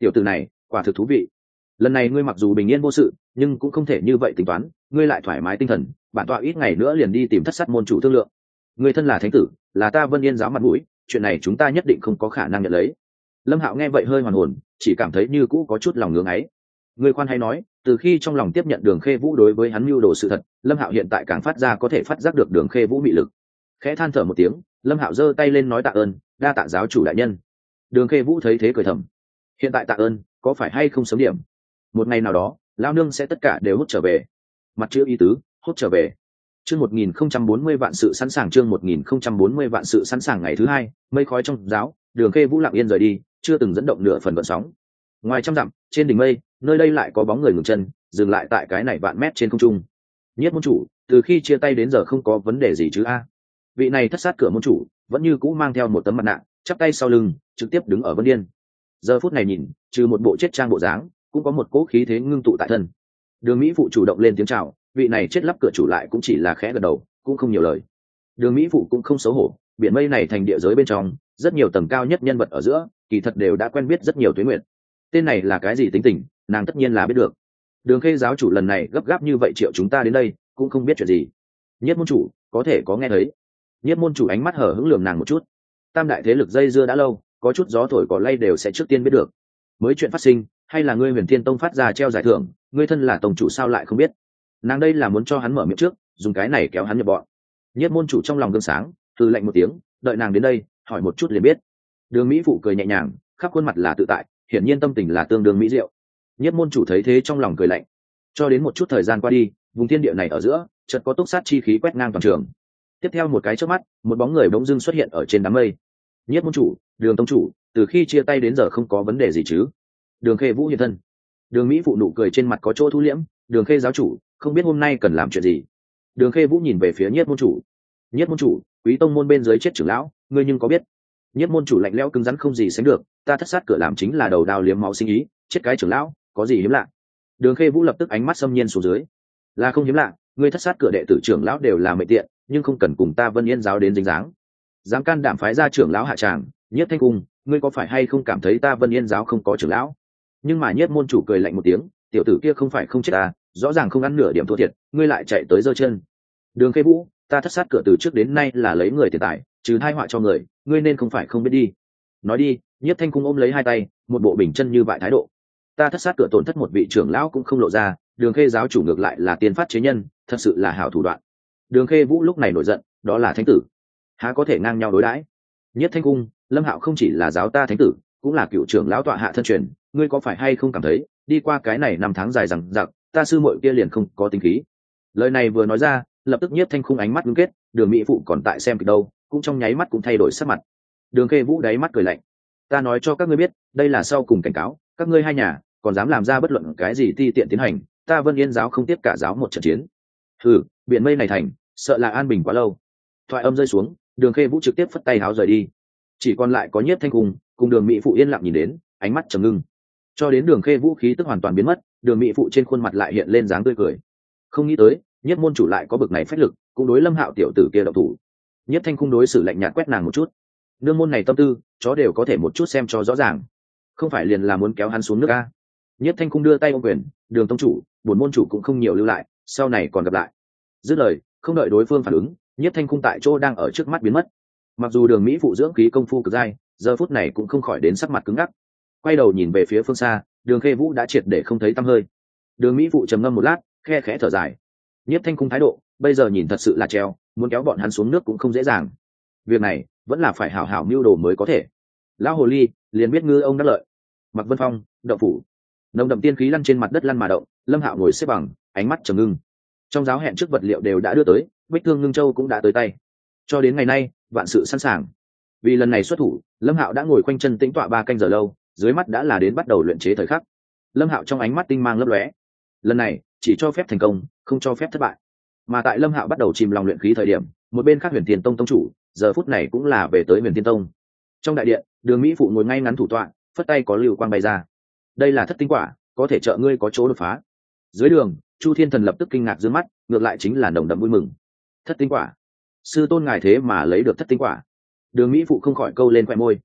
tiểu tử này quả thực thú vị. Lần này ngươi mặc dù bình yên vô sự, nhưng cũng không thể như vậy tính toán, ngươi lại thoải mái tinh thần, bản tọa ít ngày nữa liền đi tìm Thất Sát môn chủ thương lượng. Ngươi thân là thánh tử, là ta Vân Yên giáo mặt mũi, chuyện này chúng ta nhất định không có khả năng nhận lấy. Lâm Hạo nghe vậy hơi hoàn hồn, chỉ cảm thấy như cũ có chút lòng ngưỡng ấy. Ngươi khoan hay nói, từ khi trong lòng tiếp nhận Đường Khê Vũ đối với hắn mưu đồ sự thật, Lâm Hạo hiện tại càng phát ra có thể phát giác được Đường Khê Vũ mị lực. Khẽ than thở một tiếng, Lâm Hạo giơ tay lên nói tạ ơn, đa tạ giáo chủ đại nhân. Đường Khê Vũ thấy thế cười thầm, hiện tại tạ ơn, có phải hay không sớm điểm? Một ngày nào đó, lao nương sẽ tất cả đều hút trở về. Mặt chữ ý tứ, hút trở về. Chương 1040 vạn sự sẵn sàng, chương 1040 vạn sự sẵn sàng. Ngày thứ hai, mây khói trong giáo, Đường Khê Vũ lặng yên rời đi, chưa từng dẫn động nửa phần gợn sóng. Ngoài trăm dặm, trên đỉnh mây, nơi đây lại có bóng người ngừng chân, dừng lại tại cái này vạn mét trên không trung. Nhiếp môn chủ, từ khi chia tay đến giờ không có vấn đề gì chứ a? Vị này Thất Sát cửa môn chủ, vẫn như cũ mang theo một tấm mặt nạ, chắp tay sau lưng, trực tiếp đứng ở Vân Yên. Giờ phút này nhìn, trừ một bộ chết trang bộ dáng, cũng có một cỗ khí thế ngưng tụ tại thân. Đường Mỹ phụ chủ động lên tiếng chào, vị này chết lắp cửa chủ lại cũng chỉ là khẽ gật đầu, cũng không nhiều lời. Đường Mỹ phụ cũng không xấu hổ, biển mây này thành địa giới bên trong, rất nhiều tầng cao nhất nhân vật ở giữa, kỳ thật đều đã quen biết rất nhiều tuế nguyện. Tên này là cái gì tính tình, nàng tất nhiên là biết được. Đường Khê giáo chủ lần này gấp gáp như vậy triệu chúng ta đến đây, cũng không biết chuyện gì. Nhất môn chủ, có thể có nghe thấy. Nhất môn chủ ánh mắt hở hững lườm nàng một chút. Tam đại thế lực dây dưa đã lâu, có chút gió thổi cỏ lay đều sẽ trước tiên biết được. Mới chuyện phát sinh, hay là ngươi Huyền Thiên Tông phát ra treo giải thưởng, ngươi thân là tông chủ sao lại không biết? Nàng đây là muốn cho hắn mở miệng trước, dùng cái này kéo hắn nhập bọn. Nhất môn chủ trong lòng gương sáng, từ lạnh một tiếng, đợi nàng đến đây, hỏi một chút liền biết. Đường Mỹ phụ cười nhẹ nhàng, khắp khuôn mặt là tự tại, hiển nhiên tâm tình là tương đương mỹ diệu. Nhất môn chủ thấy thế trong lòng cười lạnh. Cho đến một chút thời gian qua đi, vùng thiên địa này ở giữa, chợt có túc sát chi khí quét ngang toàn trường. Tiếp theo một cái chớp mắt, một bóng người bỗng dưng xuất hiện ở trên đám mây. Nhất môn chủ, Đường tông chủ, từ khi chia tay đến giờ không có vấn đề gì chứ? Đường Khê Vũ hiện thân. Đường Mỹ phụ nụ cười trên mặt có chỗ thu liễm, Đường Khê giáo chủ, không biết hôm nay cần làm chuyện gì. Đường Khê Vũ nhìn về phía Nhất môn chủ. Nhất môn chủ, Quý tông môn bên dưới chết trưởng lão, ngươi nhưng có biết? Nhất môn chủ lạnh lẽo cứng rắn không gì sánh được, ta Thất Sát cửa làm chính là đầu đao liếm máu sinh ý, chết cái trưởng lão, có gì hiếm lạ? Đường Khê Vũ lập tức ánh mắt xâm nhiên xuống dưới. Là không hiếm lạ, ngươi Thất Sát cửa đệ tử trưởng lão đều là mệnh tiện, nhưng không cần cùng ta Vân Yên giáo đến dính dáng. Dám can đảm phái ra trưởng lão hạ tràng, Nhất Thanh Cung, ngươi có phải hay không cảm thấy ta Vân Yên giáo không có trưởng lão? Nhưng mà Nhất môn chủ cười lạnh một tiếng, tiểu tử kia không phải không chết ta, rõ ràng không ăn nửa điểm thua thiệt, ngươi lại chạy tới giơ chân. Đường Khê Vũ, ta Thất Sát cửa từ trước đến nay là lấy người tiền tài, trừ hai họa cho người, ngươi nên không phải không biết đi. Nói đi. Nhất Thanh Cung ôm lấy hai tay, một bộ bình chân như vậy thái độ. Ta Thất Sát cửa tổn thất một vị trưởng lão cũng không lộ ra, Đường Khê giáo chủ ngược lại là tiên phát chế nhân, thật sự là hảo thủ đoạn. Đường Khê Vũ lúc này nổi giận, đó là thánh tử, há có thể ngang nhau đối đãi. Nhất Thanh Cung, Lâm Hạo không chỉ là giáo ta thánh tử, cũng là cựu trưởng lão tọa hạ thân truyền, ngươi có phải hay không cảm thấy, đi qua cái này năm tháng dài rằng giặc, ta sư muội kia liền không có tính khí. Lời này vừa nói ra, lập tức Nhất Thanh Cung ánh mắt ngưng kết, Đường Mỹ phụ còn tại xem kịch đâu, cũng trong nháy mắt cũng thay đổi sắc mặt. Đường Khê Vũ đáy mắt cười lạnh, ta nói cho các ngươi biết, đây là sau cùng cảnh cáo, các ngươi hai nhà còn dám làm ra bất luận cái gì ti tiện tiến hành, ta Vân Yên giáo không tiếp cả giáo một trận chiến. Hừ, biển mây này thành, sợ là an bình quá lâu. Thoại âm rơi xuống, Đường Khê Vũ trực tiếp phất tay háo rời đi. Chỉ còn lại có Nhiếp Thanh Cung cùng Đường Mỹ phụ yên lặng nhìn đến, ánh mắt trầm ngưng. Cho đến Đường Khê Vũ khí tức hoàn toàn biến mất, Đường Mỹ phụ trên khuôn mặt lại hiện lên dáng tươi cười. Không nghĩ tới, Nhiếp môn chủ lại có bực này phách lực, cũng đối Lâm Hạo tiểu tử kia động thủ. Nhiếp Thanh Cung đối xử lạnh nhạt quét nàng một chút. Nương môn này tâm tư, chó đều có thể một chút xem cho rõ ràng. Không phải liền là muốn kéo hắn xuống nước a? Nhiếp Thanh Cung đưa tay ôm quyền, Đường tông chủ, buồn môn chủ cũng không nhiều lưu lại, sau này còn gặp lại. Dứt lời, không đợi đối phương phản ứng, Nhiếp Thanh Cung tại chỗ đang ở trước mắt biến mất. Mặc dù Đường Mỹ phụ dưỡng khí công phu cực dai, giờ phút này cũng không khỏi đến sắc mặt cứng ngắc. Quay đầu nhìn về phía phương xa, Đường Khê Vũ đã triệt để không thấy tăm hơi. Đường Mỹ phụ trầm ngâm một lát, khe khẽ thở dài. Nhiếp Thanh Cung thái độ, bây giờ nhìn thật sự là treo, muốn kéo bọn hắn xuống nước cũng không dễ dàng. Việc này vẫn là phải hảo hảo mưu đồ mới có thể. Lão hồ ly liền biết ngư ông đắc lợi. Mặc Vân Phong, động phủ, nồng đậm tiên khí lăn trên mặt đất lăn mà động. Lâm Hạo ngồi xếp bằng, ánh mắt trầm ngưng. Trong giáo hẹn trước vật liệu đều đã đưa tới, Bích Thương Ngưng Châu cũng đã tới tay. Cho đến ngày nay, vạn sự sẵn sàng. Vì lần này xuất thủ, Lâm Hạo đã ngồi khoanh chân tĩnh tọa 3 canh giờ lâu, dưới mắt đã là đến bắt đầu luyện chế thời khắc. Lâm Hạo trong ánh mắt tinh mang lấp lóe. Lần này chỉ cho phép thành công, không cho phép thất bại. Mà tại Lâm Hạo bắt đầu chìm lòng luyện khí thời điểm, một bên khác Huyền Thiên Tông tông chủ giờ phút này cũng là về tới Huyền Thiên Tông. Trong đại điện, Đường Mỹ phụ ngồi ngay ngắn thủ tọa, phất tay có lưu quang bay ra. Đây là thất tinh quả, có thể trợ ngươi có chỗ đột phá. Dưới đường, Chu Thiên Thần lập tức kinh ngạc dương mắt, ngược lại chính là nồng đậm vui mừng. Thất tinh quả, sư tôn ngài thế mà lấy được thất tinh quả. Đường Mỹ phụ không khỏi câu lên khoe môi.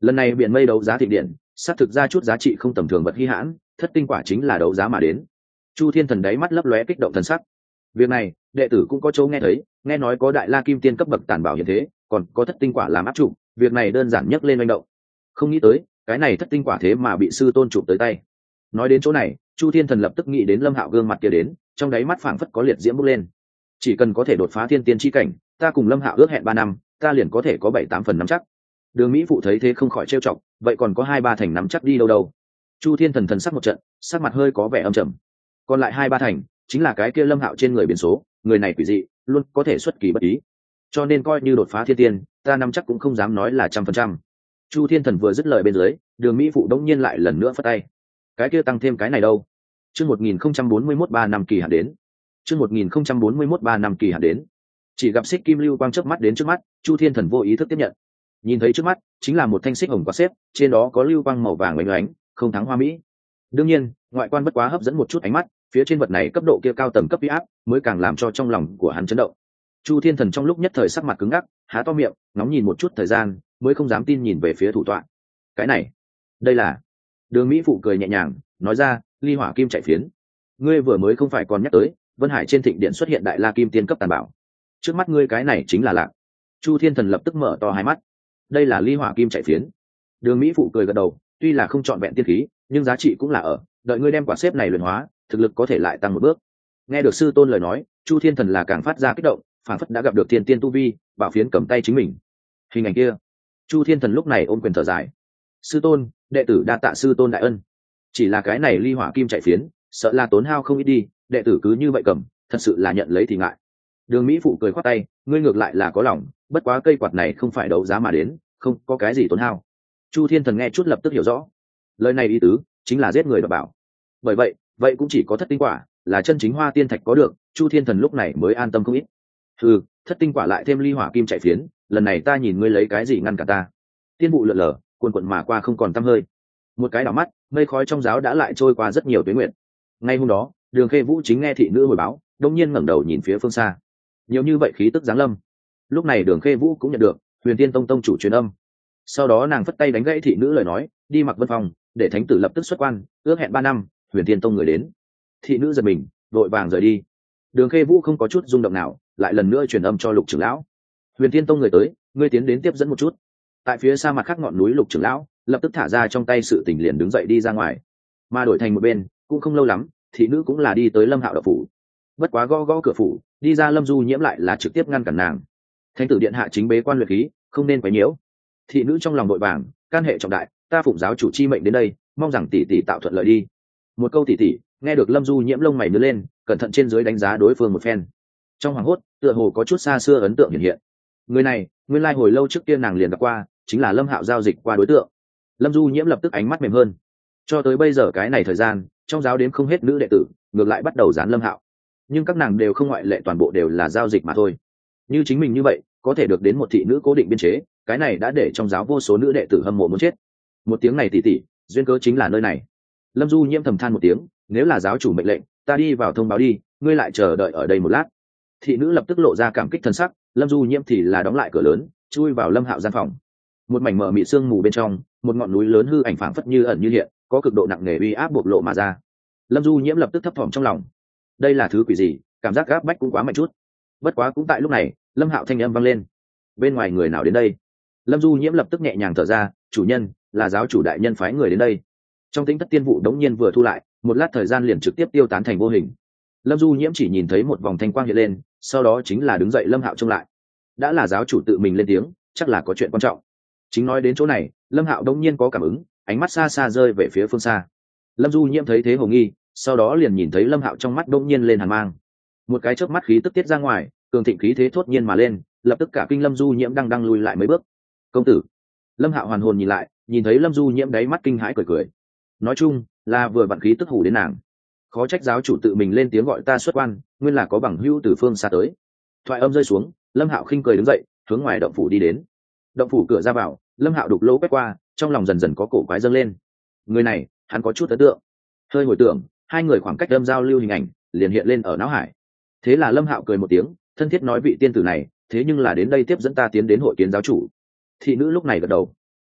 Lần này biển mây đấu giá thịnh điện xác thực ra chút giá trị không tầm thường vật hy hãn, thất tinh quả chính là đấu giá mà đến. Chu Thiên Thần đáy mắt lấp lóe kích động thần sắc. Việc này đệ tử cũng có chỗ nghe thấy, nghe nói có đại la kim tiên cấp bậc tàn bảo hiện thế, còn có thất tinh quả làm áp trụ, việc này đơn giản nhấc lên manh động. Không nghĩ tới cái này thất tinh quả thế mà bị sư tôn chụp tới tay. Nói đến chỗ này, Chu Thiên Thần lập tức nghĩ đến Lâm Hạo gương mặt kia đến, trong đáy mắt phảng phất có liệt diễm bốc lên. Chỉ cần có thể đột phá thiên tiên chi cảnh, ta cùng Lâm Hạo ước hẹn 3 năm, ta liền có thể có 7-8 phần nắm chắc. Đường Mỹ phụ thấy thế không khỏi trêu chọc, vậy còn có 2-3 thành nắm chắc đi đâu đâu. Chu Thiên Thần thần sắc một trận, sắc mặt hơi có vẻ âm trầm. Còn lại 2-3 thành, chính là cái kia Lâm Hạo trên người biến số, người này quỷ dị, luôn có thể xuất kỳ bất ý. Cho nên coi như đột phá thiên tiên, ta nắm chắc cũng không dám nói là 100%. Chu Thiên Thần vừa dứt lời bên dưới, Đường Mỹ phụ đống nhiên lại lần nữa phất tay. Cái kia tăng thêm cái này đâu? Chương 1041 3 năm kỳ hạn đến. Chương 1041 3 năm kỳ hạn đến. Chỉ gặp xích kim lưu quang chớp mắt đến trước mắt, Chu Thiên Thần vô ý thức tiếp nhận. Nhìn thấy trước mắt, chính là một thanh xích hồng quạt xếp, trên đó có lưu quang màu vàng lóe lóe, không thắng hoa mỹ. Đương nhiên, ngoại quan bất quá hấp dẫn một chút ánh mắt, phía trên vật này cấp độ kia cao tầng cấp uy áp, mới càng làm cho trong lòng của hắn chấn động. Chu Thiên Thần trong lúc nhất thời sắc mặt cứng ngắc, há to miệng, ngóng nhìn một chút thời gian, mới không dám tin nhìn về phía thủ tọa. Cái này, đây là... Đường Mỹ phụ cười nhẹ nhàng, nói ra, ly hỏa kim chạy phiến. Ngươi vừa mới không phải còn nhắc tới, Vân Hải trên thịnh điện xuất hiện đại la kim tiên cấp tàn bảo. Trước mắt ngươi cái này chính là lạc. Chu Thiên Thần lập tức mở to hai mắt. Đây là ly hỏa kim chạy phiến. Đường Mỹ phụ cười gật đầu, tuy là không trọn vẹn tiên khí, nhưng giá trị cũng là ở, đợi ngươi đem quả xếp này luyện hóa, thực lực có thể lại tăng một bước. Nghe được sư tôn lời nói, Chu Thiên Thần là càng phát ra kích động, phảng phất đã gặp được thiên tiên tu vi, bảo phiến cầm tay chính mình. Hình ảnh kia, Chu Thiên Thần lúc này ôm quyền thở dài. Sư tôn, đệ tử đa tạ sư tôn đại ân. Chỉ là cái này ly hỏa kim chạy phiến, sợ là tốn hao không ít đi, đệ tử cứ như vậy cầm, thật sự là nhận lấy thì ngại. Đường Mỹ phụ cười khoát tay, ngươi ngược lại là có lòng, bất quá cây quạt này không phải đấu giá mà đến, không có cái gì tốn hao. Chu Thiên Thần nghe chút lập tức hiểu rõ, lời này ý tứ chính là giết người đoạt bảo. Bởi vậy cũng chỉ có thất tinh quả là chân chính hoa tiên thạch có được. Chu Thiên Thần lúc này mới an tâm không ít. Thất tinh quả lại thêm ly hỏa kim chạy phiến, lần này ta nhìn ngươi lấy cái gì ngăn cả ta. Tiên vụ lượn lờ, cuồn cuộn mà qua không còn tăm hơi. Một cái đảo mắt, mây khói trong giáo đã lại trôi qua rất nhiều tuế nguyện. Ngay hôm đó, Đường Khê Vũ chính nghe thị nữ hồi báo, đông nhiên ngẩng đầu nhìn phía phương xa. Nhiều như vậy khí tức giáng lâm. Lúc này Đường Khê Vũ cũng nhận được Huyền Tiên Tông tông chủ truyền âm. Sau đó nàng phất tay đánh gãy thị nữ lời nói, đi mặc vân phòng, để thánh tử lập tức xuất quan, ước hẹn 3 năm, Huyền Tiên Tông người đến. Thị nữ giật mình, vội vàng rời đi. Đường Khê Vũ không có chút rung động nào, lại lần nữa truyền âm cho Lục trưởng lão. Huyền Tiên Tông người tới, ngươi tiến đến tiếp dẫn một chút. Tại phía xa mặt khác ngọn núi Lục trưởng lão lập tức thả ra trong tay sự tình liền đứng dậy đi ra ngoài. Mà đổi thành một bên, cũng không lâu lắm, thị nữ cũng là đi tới Lâm Hạo đạo phủ. Bất quá gõ gõ cửa phủ, đi ra Lâm Du Nhiễm lại là trực tiếp ngăn cản nàng. Thánh tử điện hạ chính bế quan luyện khí, không nên quấy nhiễu. Thị nữ trong lòng vội vàng, can hệ trọng đại, ta phụng giáo chủ chi mệnh đến đây, mong rằng tỷ tỷ tạo thuận lợi đi. Một câu tỷ tỷ, nghe được Lâm Du Nhiễm lông mày nhướng lên, cẩn thận trên dưới đánh giá đối phương một phen. Trong hoàng hốt, tựa hồ có chút xa xưa ấn tượng hiện hiện. Người này, nguyên lai hồi lâu trước kia nàng liền gặp qua, chính là Lâm Hạo giao dịch qua đối tượng. Lâm Du Nhiễm lập tức ánh mắt mềm hơn. Cho tới bây giờ cái này thời gian, trong giáo đến không hết nữ đệ tử, ngược lại bắt đầu dán Lâm Hạo. Nhưng các nàng đều không ngoại lệ, toàn bộ đều là giao dịch mà thôi. Như chính mình như vậy, có thể được đến một thị nữ cố định biên chế, cái này đã để trong giáo vô số nữ đệ tử hâm mộ muốn chết. Một tiếng này tỷ tỷ, duyên cớ chính là nơi này. Lâm Du Nhiễm thầm than một tiếng, nếu là giáo chủ mệnh lệnh, ta đi vào thông báo đi, ngươi lại chờ đợi ở đây một lát. Thị nữ lập tức lộ ra cảm kích thân sắc, Lâm Du Nhiễm thì là đóng lại cửa lớn, chui vào Lâm Hạo gian phòng. Một mảnh mờ mịt sương mù bên trong, một ngọn núi lớn hư ảnh phảng phất như ẩn như hiện, có cực độ nặng nề uy áp bộc lộ mà ra. Lâm Du Nhiễm lập tức thấp thỏm trong lòng, đây là thứ quỷ gì, cảm giác gáp bách cũng quá mạnh chút. Bất quá cũng tại lúc này, Lâm Hạo thanh âm vang lên, bên ngoài người nào đến đây? Lâm Du Nhiễm lập tức nhẹ nhàng thở ra, chủ nhân, là giáo chủ đại nhân phái người đến đây. Trong tính thất tiên vụ đống nhiên vừa thu lại, một lát thời gian liền trực tiếp tiêu tán thành vô hình. Lâm Du Nhiễm chỉ nhìn thấy một vòng thanh quang hiện lên, sau đó chính là đứng dậy. Lâm Hạo trông lại, đã là giáo chủ tự mình lên tiếng, chắc là có chuyện quan trọng. Chính nói đến chỗ này, Lâm Hạo đống nhiên có cảm ứng, ánh mắt xa xa rơi về phía phương xa. Lâm Du Nhiễm thấy thế hồ nghi, sau đó liền nhìn thấy Lâm Hạo trong mắt đống nhiên lên hàn mang. Một cái chớp mắt khí tức tiết ra ngoài, cường thịnh khí thế thốt nhiên mà lên, lập tức cả kinh Lâm Du Nhiễm đang lùi lại mấy bước. Công tử. Lâm Hạo hoàn hồn nhìn lại, nhìn thấy Lâm Du Nhiễm đáy mắt kinh hãi cười cười. Nói chung là vừa vặn khí tức hủ đến nàng. Khó trách giáo chủ tự mình lên tiếng gọi ta xuất quan, nguyên là có bằng hữu từ phương xa tới. Thoại âm rơi xuống, Lâm Hạo khinh cười đứng dậy, hướng ngoài động phủ đi đến. Động phủ cửa ra vào, Lâm Hạo đục lỗ quét qua, trong lòng dần dần có cổ quái dâng lên. Người này, hắn có chút ấn tượng. Hơi hồi tưởng, hai người khoảng cách đâm giao lưu hình ảnh liền hiện lên ở não hải. Thế là Lâm Hạo cười một tiếng, thân thiết nói vị tiên tử này, thế nhưng là đến đây tiếp dẫn ta tiến đến hội kiến giáo chủ. Thị nữ lúc này gật đầu.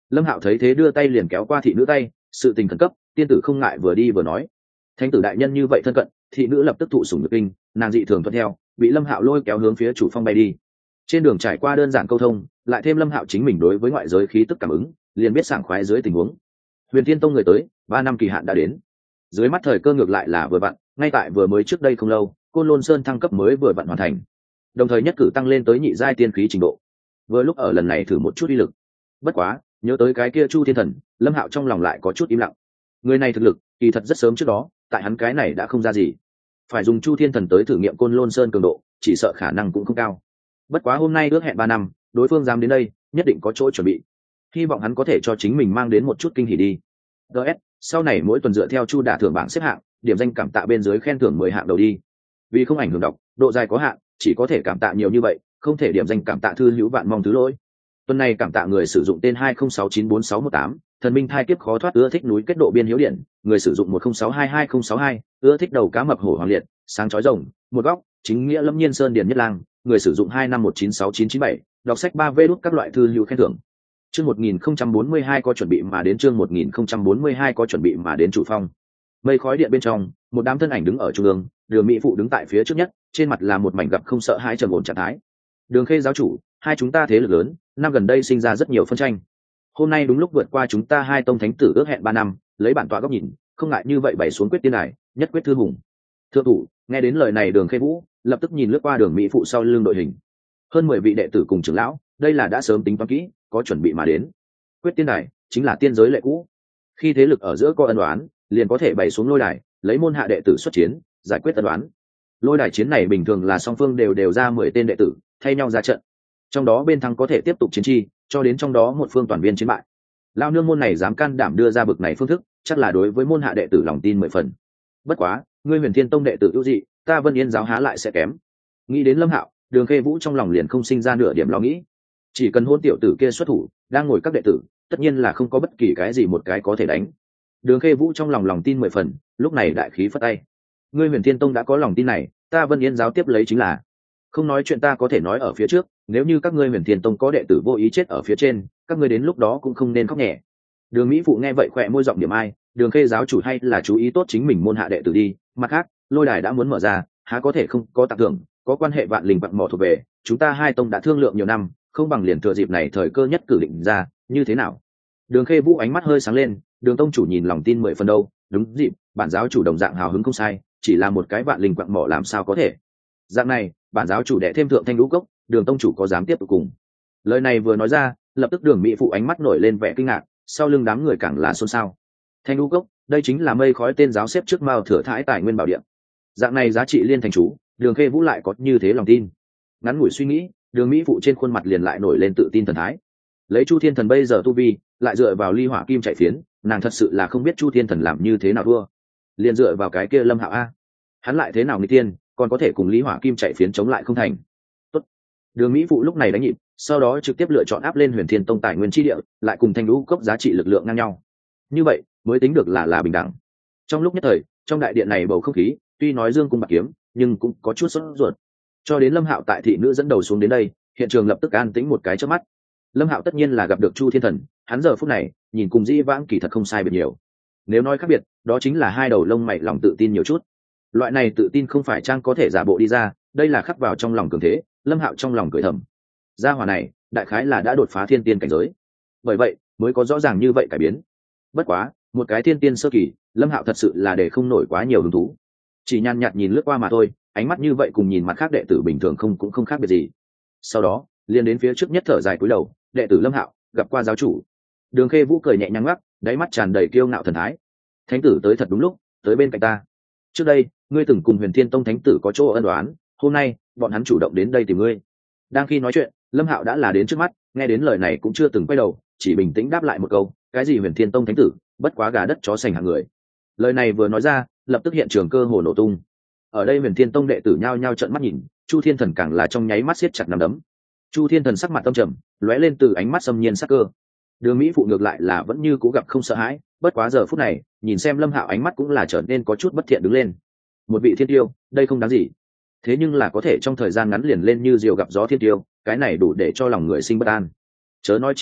Lâm Hạo thấy thế đưa tay liền kéo qua thị nữ tay, sự tình khẩn cấp, tiên tử không ngại vừa đi vừa nói. Thánh tử đại nhân như vậy thân cận, thị nữ lập tức thụ sủng nhược kinh, nàng dị thường thuận theo, bị Lâm Hạo lôi kéo hướng phía chủ phong bay đi. Trên đường trải qua đơn giản câu thông, lại thêm Lâm Hạo chính mình đối với ngoại giới khí tức cảm ứng, liền biết sảng khoái dưới tình huống. Huyền Thiên Tông người tới, 3 năm kỳ hạn đã đến. Dưới mắt thời cơ ngược lại là vừa vặn, ngay tại vừa mới trước đây không lâu, Côn Lôn Sơn thăng cấp mới vừa vặn hoàn thành, đồng thời nhất cử tăng lên tới nhị giai tiên khí trình độ. Vừa lúc ở lần này thử một chút uy lực. Bất quá, nhớ tới cái kia Chu Thiên Thần, Lâm Hạo trong lòng lại có chút im lặng. Người này thực lực, kỳ thật rất sớm trước đó, tại hắn cái này đã không ra gì. Phải dùng Chu Thiên Thần tới thử nghiệm Côn Lôn Sơn cường độ, chỉ sợ khả năng cũng không cao. Bất quá hôm nay ước hẹn 3 năm, đối phương dám đến đây, nhất định có chỗ chuẩn bị. Hy vọng hắn có thể cho chính mình mang đến một chút kinh hỉ đi. DS, sau này mỗi tuần dựa theo Chu Đả thưởng bảng xếp hạng, điểm danh cảm tạ bên dưới khen thưởng 10 hạng đầu đi. Vì không ảnh hưởng đọc, độ dài có hạn, chỉ có thể cảm tạ nhiều như vậy, không thể điểm danh cảm tạ thư hữu vạn mong thứ lỗi. Tuần này cảm tạ người sử dụng tên 20694618, thần minh thai kiếp khó thoát, ưa thích núi kết độ biên hiếu điện, người sử dụng 10622062, ưa thích đầu cá mập hổ hoàng liệt, sáng chói rồng, một góc, chính nghĩa lâm nhiên sơn điền nhất lang, người sử dụng 25196997, đọc sách 3V đút các loại thư hữu khen thưởng. Chương 1042 có chuẩn bị mà đến, chương 1042 có chuẩn bị mà đến chủ phong. Mây khói điện bên trong, một đám thân ảnh đứng ở trung ương, Đường Mỹ phụ đứng tại phía trước nhất, trên mặt là một mảnh gặp không sợ hãi trầm ổn trạng thái. Đường Khê giáo chủ, hai chúng ta thế lực lớn, năm gần đây sinh ra rất nhiều phân tranh. Hôm nay đúng lúc vượt qua chúng ta hai tông thánh tử ước hẹn 3 năm, lấy bản tọa góc nhìn, không ngại như vậy bày xuống quyết tiên đài, nhất quyết thư hùng. Thượng thủ, nghe đến lời này Đường Khê Vũ lập tức nhìn lướt qua Đường Mỹ phụ sau lưng đội hình. Hơn 10 vị đệ tử cùng trưởng lão, đây là đã sớm tính toán kỹ, có chuẩn bị mà đến. Quyết tiên đài chính là tiên giới lệ cũ. Khi thế lực ở giữa có ân oán, liền có thể bày xuống lôi đài, lấy môn hạ đệ tử xuất chiến, giải quyết ân oán. Lôi đài chiến này bình thường là song phương đều ra 10 tên đệ tử, thay nhau ra trận. Trong đó bên thắng có thể tiếp tục chiến chi, cho đến trong đó một phương toàn viên chiến bại. Lao nương môn này dám can đảm đưa ra bực này phương thức, chắc là đối với môn hạ đệ tử lòng tin 10 phần. Bất quá, ngươi Huyền Thiên Tông đệ tử ưu dị, ta Vân Yên giáo há lại sẽ kém. Nghĩ đến Lâm Hạo, Đường Khê Vũ trong lòng liền không sinh ra nửa điểm lo nghĩ. Chỉ cần hôn tiểu tử kia xuất thủ, đang ngồi các đệ tử, tất nhiên là không có bất kỳ cái gì một cái có thể đánh. Đường Khê Vũ trong lòng tin 10 phần, lúc này đại khí phất tay. Ngươi Huyền Thiên Tông đã có lòng tin này, ta Vân Yên giáo tiếp lấy chính là. Không nói chuyện ta có thể nói ở phía trước, nếu như các ngươi Huyền Thiên Tông có đệ tử vô ý chết ở phía trên, các ngươi đến lúc đó cũng không nên khóc nhẹ. Đường Mỹ phụ nghe vậy khỏe môi giọng điểm ai, Đường Khê giáo chủ hay là chú ý tốt chính mình môn hạ đệ tử đi, mặt khác, lôi đài đã muốn mở ra, há có thể không có tặng thưởng, có quan hệ vạn linh vạn mỏ thuộc về, chúng ta hai tông đã thương lượng nhiều năm, không bằng liền thừa dịp này thời cơ nhất cử định ra, như thế nào? Đường Khê Vũ ánh mắt hơi sáng lên, Đường tông chủ nhìn lòng tin 10 phần đâu, đúng dịp, bản giáo chủ đồng dạng hào hứng không sai, chỉ là một cái vạn linh quặng mỏ làm sao có thể. Dạng này, bản giáo chủ đệ thêm thượng thanh lũ cốc, Đường tông chủ có dám tiếp tục cùng. Lời này vừa nói ra, lập tức Đường Mỹ phụ ánh mắt nổi lên vẻ kinh ngạc, sau lưng đám người càng là xôn xao. Thanh lũ cốc, đây chính là mây khói tên giáo xếp trước mao thừa thãi tài nguyên bảo địa. Dạng này giá trị liên thành chú, Đường Khê Vũ lại có như thế lòng tin. Ngắn ngủi suy nghĩ, Đường Mỹ phụ trên khuôn mặt liền lại nổi lên tự tin thần thái. Lấy Chu Thiên Thần bây giờ tu vi, lại dựa vào ly hỏa kim chạy phiến, nàng thật sự là không biết Chu Thiên Thần làm như thế nào thua. Liền dựa vào cái kia Lâm Hạo a, hắn lại thế nào nghịch tiên, còn có thể cùng ly hỏa kim chạy phiến chống lại không thành. Tốt. Đường Mỹ phụ lúc này đánh nhịp, sau đó trực tiếp lựa chọn áp lên Huyền Thiên Tông tài nguyên chi địa, lại cùng thanh lũ cốc giá trị lực lượng ngang nhau. Như vậy mới tính được là bình đẳng. Trong lúc nhất thời, trong đại điện này bầu không khí, tuy nói dương cung bạc kiếm, nhưng cũng có chút sốt ruột. Cho đến Lâm Hạo tại thị nữ dẫn đầu xuống đến đây, hiện trường lập tức an tĩnh một cái chớp mắt. Lâm Hạo tất nhiên là gặp được Chu Thiên Thần, hắn giờ phút này nhìn cùng Dĩ Vãng kỳ thật không sai biệt nhiều. Nếu nói khác biệt, đó chính là hai đầu lông mày lòng tự tin nhiều chút. Loại này tự tin không phải trang có thể giả bộ đi ra, đây là khắc vào trong lòng cường thế. Lâm Hạo trong lòng cười thầm, gia hỏa này đại khái là đã đột phá thiên tiên cảnh giới, bởi vậy mới có rõ ràng như vậy cải biến. Bất quá, một cái thiên tiên sơ kỳ, Lâm Hạo thật sự là để không nổi quá nhiều hứng thú, chỉ nhàn nhạt nhìn lướt qua mà thôi, ánh mắt như vậy cùng nhìn mặt khác đệ tử bình thường cũng không khác biệt gì. Sau đó liền đến phía trước nhất thở dài cúi đầu, đệ tử Lâm Hạo gặp qua giáo chủ. Đường Khê Vũ cười nhẹ nhàng ngoắc, đáy mắt tràn đầy kiêu ngạo thần thái. Thánh tử tới thật đúng lúc, tới bên cạnh ta. Trước đây ngươi từng cùng Huyền Thiên Tông thánh tử có chỗ ân oán, hôm nay bọn hắn chủ động đến đây tìm ngươi. Đang khi nói chuyện, Lâm Hạo đã là đến trước mắt, nghe đến lời này cũng chưa từng quay đầu, chỉ bình tĩnh đáp lại một câu, cái gì Huyền Thiên Tông thánh tử, bất quá gà đất chó sành hạng người. Lời này vừa nói ra, lập tức hiện trường cơ hồ nổ tung. Ở đây Huyền Thiên Tông đệ tử nhao nhao trợn mắt nhìn, Chu Thiên Thần càng là trong nháy mắt siết chặt nắm đấm. Chu Thiên Thần sắc mặt tâm trầm, lóe lên từ ánh mắt xâm nhiên sắc cơ. Đường Mỹ phụ ngược lại là vẫn như cũ gặp không sợ hãi, bất quá giờ phút này, nhìn xem Lâm Hạo ánh mắt cũng là trở nên có chút bất thiện đứng lên. Một vị thiên tiêu, đây không đáng gì. Thế nhưng là có thể trong thời gian ngắn liền lên như diều gặp gió thiên tiêu, cái này đủ để cho lòng người sinh bất an. Chớ nói chi là,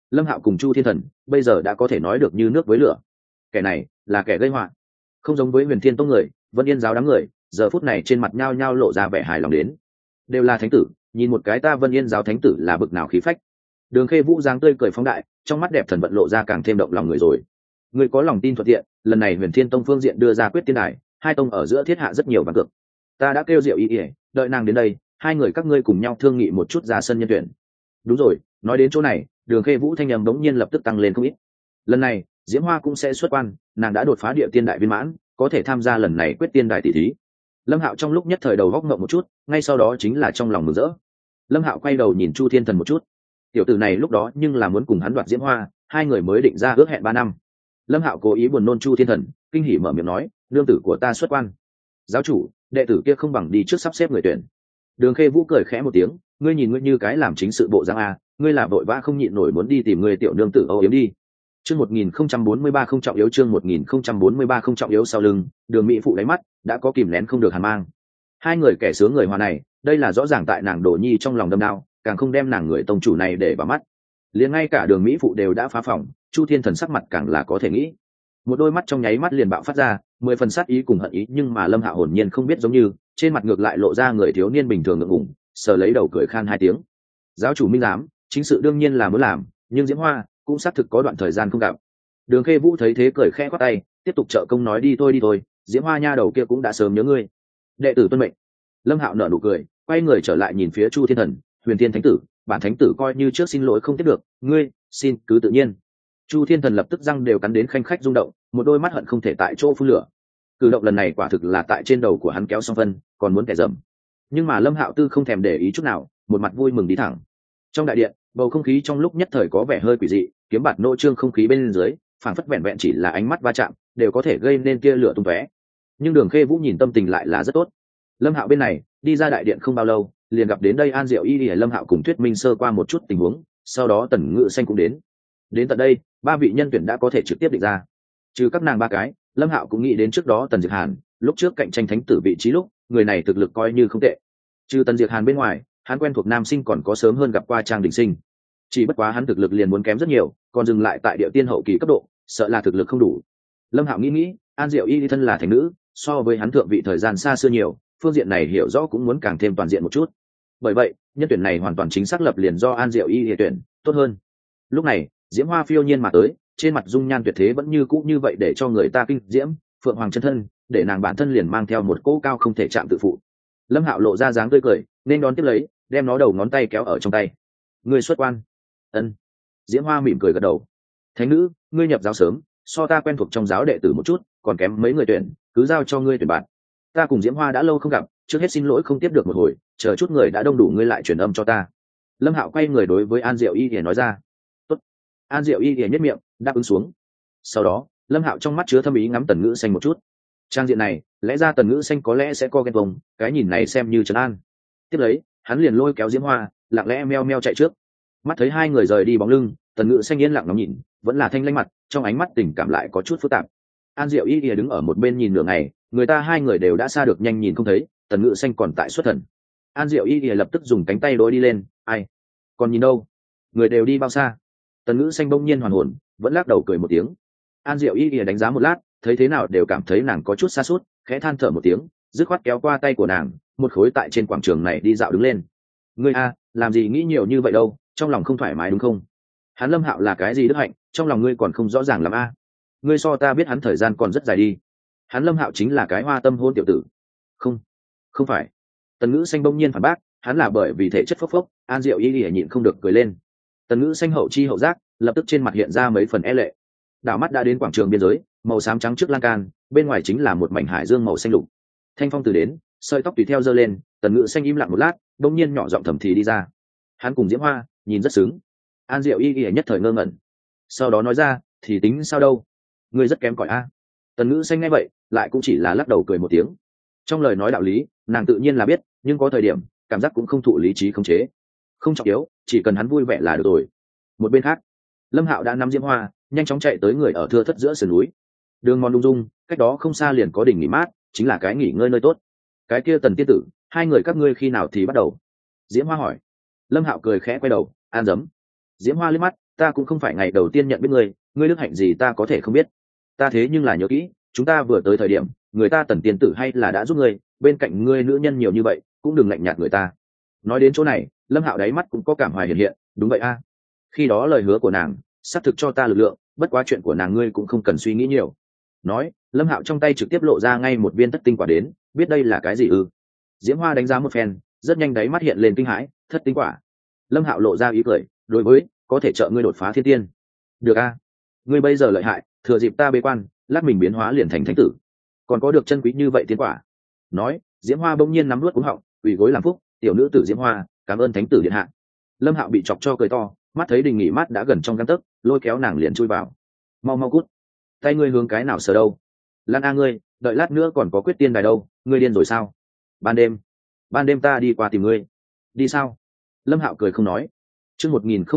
Lâm Hạo cùng Chu Thiên Thần bây giờ đã có thể nói được như nước với lửa. Kẻ này là kẻ gây họa, không giống với Huyền Thiên Tông người, Vân Yên giáo đám người giờ phút này trên mặt nhao nhao lộ ra vẻ hài lòng đến. Đều là thánh tử, nhìn một cái ta Vân Yên giáo thánh tử là bực nào khí phách. Đường Khê Vũ dáng tươi cười phóng đại, trong mắt đẹp thần vận lộ ra càng thêm động lòng người rồi. Người có lòng tin thuận tiện, lần này Huyền Thiên Tông phương diện đưa ra quyết tiên đài, hai tông ở giữa thiết hạ rất nhiều ván cược. Ta đã kêu Diệu Y, đợi nàng đến đây, hai người các ngươi cùng nhau thương nghị một chút ra sân nhân tuyển. Đúng rồi, nói đến chỗ này, Đường Khê Vũ thanh âm bỗng nhiên lập tức tăng lên không ít. Lần này, Diễm Hoa cũng sẽ xuất quan, nàng đã đột phá địa tiên đại viên mãn, có thể tham gia lần này quyết tiên đại tỷ thí. Lâm Hạo trong lúc nhất thời đầu góc ngộng một chút, ngay sau đó chính là trong lòng mừng rỡ. Lâm Hạo quay đầu nhìn Chu Thiên Thần một chút. Tiểu tử này lúc đó nhưng là muốn cùng hắn đoạt Diễm Hoa, hai người mới định ra ước hẹn 3 năm. Lâm Hạo cố ý buồn nôn Chu Thiên Thần, kinh hỉ mở miệng nói, nương tử của ta xuất quan. Giáo chủ, đệ tử kia không bằng đi trước sắp xếp người tuyển. Đường Khê Vũ cười khẽ một tiếng, ngươi nhìn ngươi như cái làm chính sự bộ dáng a, ngươi là vội vã không nhịn nổi muốn đi tìm người tiểu nương tử âu yếm đi. Chương 1043 không trọng yếu, chương 1043 không trọng yếu. Sau lưng, Đường Mỹ phụ đáy mắt đã có kìm nén không được hàn mang. Hai người kẻ sướng người hòa này, đây là rõ ràng tại nàng Đổ Nhi trong lòng đâm đau, càng không đem nàng người tông chủ này để vào mắt. Liền ngay cả Đường Mỹ phụ đều đã phá phòng, Chu Thiên Thần sắc mặt càng là có thể nghĩ. Một đôi mắt trong nháy mắt liền bạo phát ra 10 phần sát ý cùng hận ý, nhưng mà Lâm Hạo hồn nhiên không biết, giống như trên mặt ngược lại lộ ra người thiếu niên bình thường ngượng ngùng, sờ lấy đầu cười khan hai tiếng. Giáo chủ minh giám, chính sự đương nhiên là muốn làm, nhưng Diễm Hoa cũng xác thực có đoạn thời gian không gặp. Đường Khê Vũ thấy thế cười khẽ quát tay, tiếp tục trợ công nói, đi thôi, Diễm Hoa nha đầu kia cũng đã sớm nhớ ngươi. Đệ tử tuân mệnh. Lâm Hạo nở nụ cười, quay người trở lại nhìn phía Chu Thiên Thần, Huyền Thiên Thánh tử, bản thánh tử coi như trước xin lỗi không tiếp được, ngươi xin cứ tự nhiên. Chu Thiên Thần lập tức răng đều cắn đến khanh khách rung động, một đôi mắt hận không thể tại chỗ phun lửa. Cử động lần này quả thực là tại trên đầu của hắn kéo song phân, còn muốn kẻ dầm. Nhưng mà Lâm Hạo Tư không thèm để ý chút nào, một mặt vui mừng đi thẳng. Trong đại điện, bầu không khí trong lúc nhất thời có vẻ hơi quỷ dị, kiếm bạt nô trương không khí bên dưới, phảng phất vẹn vẹn chỉ là ánh mắt va chạm, đều có thể gây nên tia lửa tung tóe. Nhưng Đường Khê Vũ nhìn tâm tình lại là rất tốt. Lâm Hạo bên này, đi ra đại điện không bao lâu, liền gặp đến đây An Diệu Y, Lâm Hạo cùng Thuyết Minh sơ qua một chút tình huống, sau đó Tần Ngự Xanh cũng đến. Đến tận đây, 3 vị nhân tuyển đã có thể trực tiếp định ra. Trừ các nàng 3 cái, Lâm Hạo cũng nghĩ đến trước đó Tần Diệp Hàn, lúc trước cạnh tranh thánh tử vị trí lúc, người này thực lực coi như không tệ. Trừ Tần Diệp Hàn bên ngoài, hắn quen thuộc nam sinh còn có sớm hơn gặp qua Trang Đình Sinh. Chỉ bất quá hắn thực lực liền muốn kém rất nhiều, còn dừng lại tại địa tiên hậu kỳ cấp độ, sợ là thực lực không đủ. Lâm Hạo nghĩ, An Diệu Y thân là thành nữ, so với hắn thượng vị thời gian xa xưa nhiều, phương diện này hiểu rõ cũng muốn càng thêm toàn diện một chút. Bởi vậy, nhân tuyển này hoàn toàn chính xác lập liền do An Diệu Y tuyển, tốt hơn. Lúc này, Diễm Hoa phiêu nhiên mà tới, trên mặt dung nhan tuyệt thế vẫn như cũ như vậy để cho người ta kinh diễm, phượng hoàng chân thân, để nàng bản thân liền mang theo một cỗ cao không thể chạm tự phụ. Lâm Hạo lộ ra dáng tươi cười, nên đón tiếp lấy, đem nó đầu ngón tay kéo ở trong tay. Ngươi xuất quan. Ân. Diễm Hoa mỉm cười gật đầu. Thánh nữ, ngươi nhập giáo sớm, so ta quen thuộc trong giáo đệ tử một chút, còn kém mấy người tuyển, cứ giao cho ngươi tuyển bạn. Ta cùng Diễm Hoa đã lâu không gặp, trước hết xin lỗi không tiếp được một hồi, chờ chút người đã đông đủ ngươi lại truyền âm cho ta. Lâm Hạo quay người đối với An Diệu Y để nói ra. Tốt. An Diệu Y để nhất miệng đáp ứng xuống. Sau đó, Lâm Hạo trong mắt chứa thâm ý ngắm Tần Ngữ Xanh một chút. Trang diện này, lẽ ra Tần Ngữ Xanh có lẽ sẽ co ghen tuông, cái nhìn này xem như trấn an. Tiếp lấy, hắn liền lôi kéo Diễm Hoa, lặng lẽ meo meo chạy trước. Mắt thấy hai người rời đi bóng lưng, Tần Ngữ Xanh yên lặng ngắm nhìn, vẫn là thanh lãnh mặt, trong ánh mắt tình cảm lại có chút phức tạp. An Diệu Y đứng ở một bên nhìn nửa ngày, người ta hai người đều đã xa được nhanh nhìn không thấy, Tần Ngữ Xanh còn tại xuất thần. An Diệu Y lập tức dùng cánh tay đối đi lên, ai? Còn nhìn đâu? Người đều đi bao xa? Tần Ngữ Xanh bỗng nhiên hoàn hồn, vẫn lắc đầu cười một tiếng. An Diệu Y đánh giá một lát, thấy thế nào đều cảm thấy nàng có chút xa sút, khẽ than thở một tiếng, dứt khoát kéo qua tay của nàng, một khối tại trên quảng trường này đi dạo đứng lên. Ngươi a, làm gì nghĩ nhiều như vậy đâu, trong lòng không thoải mái đúng không? Hắn Lâm Hạo là cái gì đức hạnh, trong lòng ngươi còn không rõ ràng lắm a? Ngươi so ta biết hắn thời gian còn rất dài đi. Hắn Lâm Hạo chính là cái hoa tâm hôn tiểu tử. Không, không phải. Tần Ngữ Xanh bỗng nhiên phản bác, hắn là bởi vì thể chất phốc phốc. An Diệu Y nhịn không được cười lên. Tần Ngữ Xanh hậu chi hậu giác, lập tức trên mặt hiện ra mấy phần e lệ. Đảo mắt đã đến quảng trường biên giới, màu xám trắng trước lan can, bên ngoài chính là một mảnh hải dương màu xanh lục. Thanh phong từ đến, sợi tóc tùy theo giơ lên, Tần Ngữ Xanh im lặng một lát, bỗng nhiên nhỏ giọng thầm thì đi ra. Hắn cùng Diễm Hoa, nhìn rất sướng. An Diệu Y nhất thời ngơ ngẩn. Sau đó nói ra, thì tính sao đâu, ngươi rất kém cỏi a. Tần Ngữ Xanh nghe vậy, lại cũng chỉ là lắc đầu cười một tiếng. Trong lời nói đạo lý, nàng tự nhiên là biết, nhưng có thời điểm, cảm giác cũng không thụ lý trí khống chế. Không trọng yếu, chỉ cần hắn vui vẻ là được rồi. Một bên khác, Lâm Hạo đã nắm Diễm Hoa, nhanh chóng chạy tới người ở thưa thất giữa sườn núi. Đường mòn lung dung, cách đó không xa liền có đỉnh nghỉ mát, chính là cái nghỉ ngơi nơi tốt. Cái kia Tần tiên tử, hai người các ngươi khi nào thì bắt đầu? Diễm Hoa hỏi. Lâm Hạo cười khẽ quay đầu, an dấm. Diễm Hoa liếc mắt, ta cũng không phải ngày đầu tiên nhận biết ngươi, ngươi đức hạnh gì ta có thể không biết. Ta thế nhưng là nhớ kỹ, chúng ta vừa tới thời điểm người ta Tần tiên tử hay là đã giúp ngươi, bên cạnh ngươi nữ nhân nhiều như vậy cũng đừng lạnh nhạt người ta. Nói đến chỗ này, Lâm Hạo đáy mắt cũng có cảm hoài hiện hiện. Đúng vậy a, khi đó lời hứa của nàng xác thực cho ta lực lượng, bất quá chuyện của nàng ngươi cũng không cần suy nghĩ nhiều. Nói, Lâm Hạo trong tay trực tiếp lộ ra ngay một viên thất tinh quả đến. Biết đây là cái gì ư? Diễm Hoa đánh giá một phen, rất nhanh đáy mắt hiện lên kinh hãi. Thất tinh quả? Lâm Hạo lộ ra ý cười, đối với có thể trợ ngươi đột phá thiên tiên. Được a, ngươi bây giờ lợi hại, thừa dịp ta bế quan, lát mình biến hóa liền thành thánh tử, còn có được chân quý như vậy tiên quả. Nói, Diễm Hoa bỗng nhiên nắm nuốt cúng họng, ủy gối làm phúc. Tiểu nữ tử Diễm Hoa, cảm ơn thánh tử điện hạ. Lâm Hạo bị chọc cho cười to, mắt thấy Đình Nghỉ Mát đã gần trong gang tấc, lôi kéo nàng liền chui vào. Mau mau cút, tay ngươi hướng cái nào sờ đâu? Lan a ngươi, đợi lát nữa còn có quyết tiên đài đâu, ngươi điên rồi sao? Ban đêm ta đi qua tìm ngươi. Đi sao? Lâm Hạo cười không nói. Chương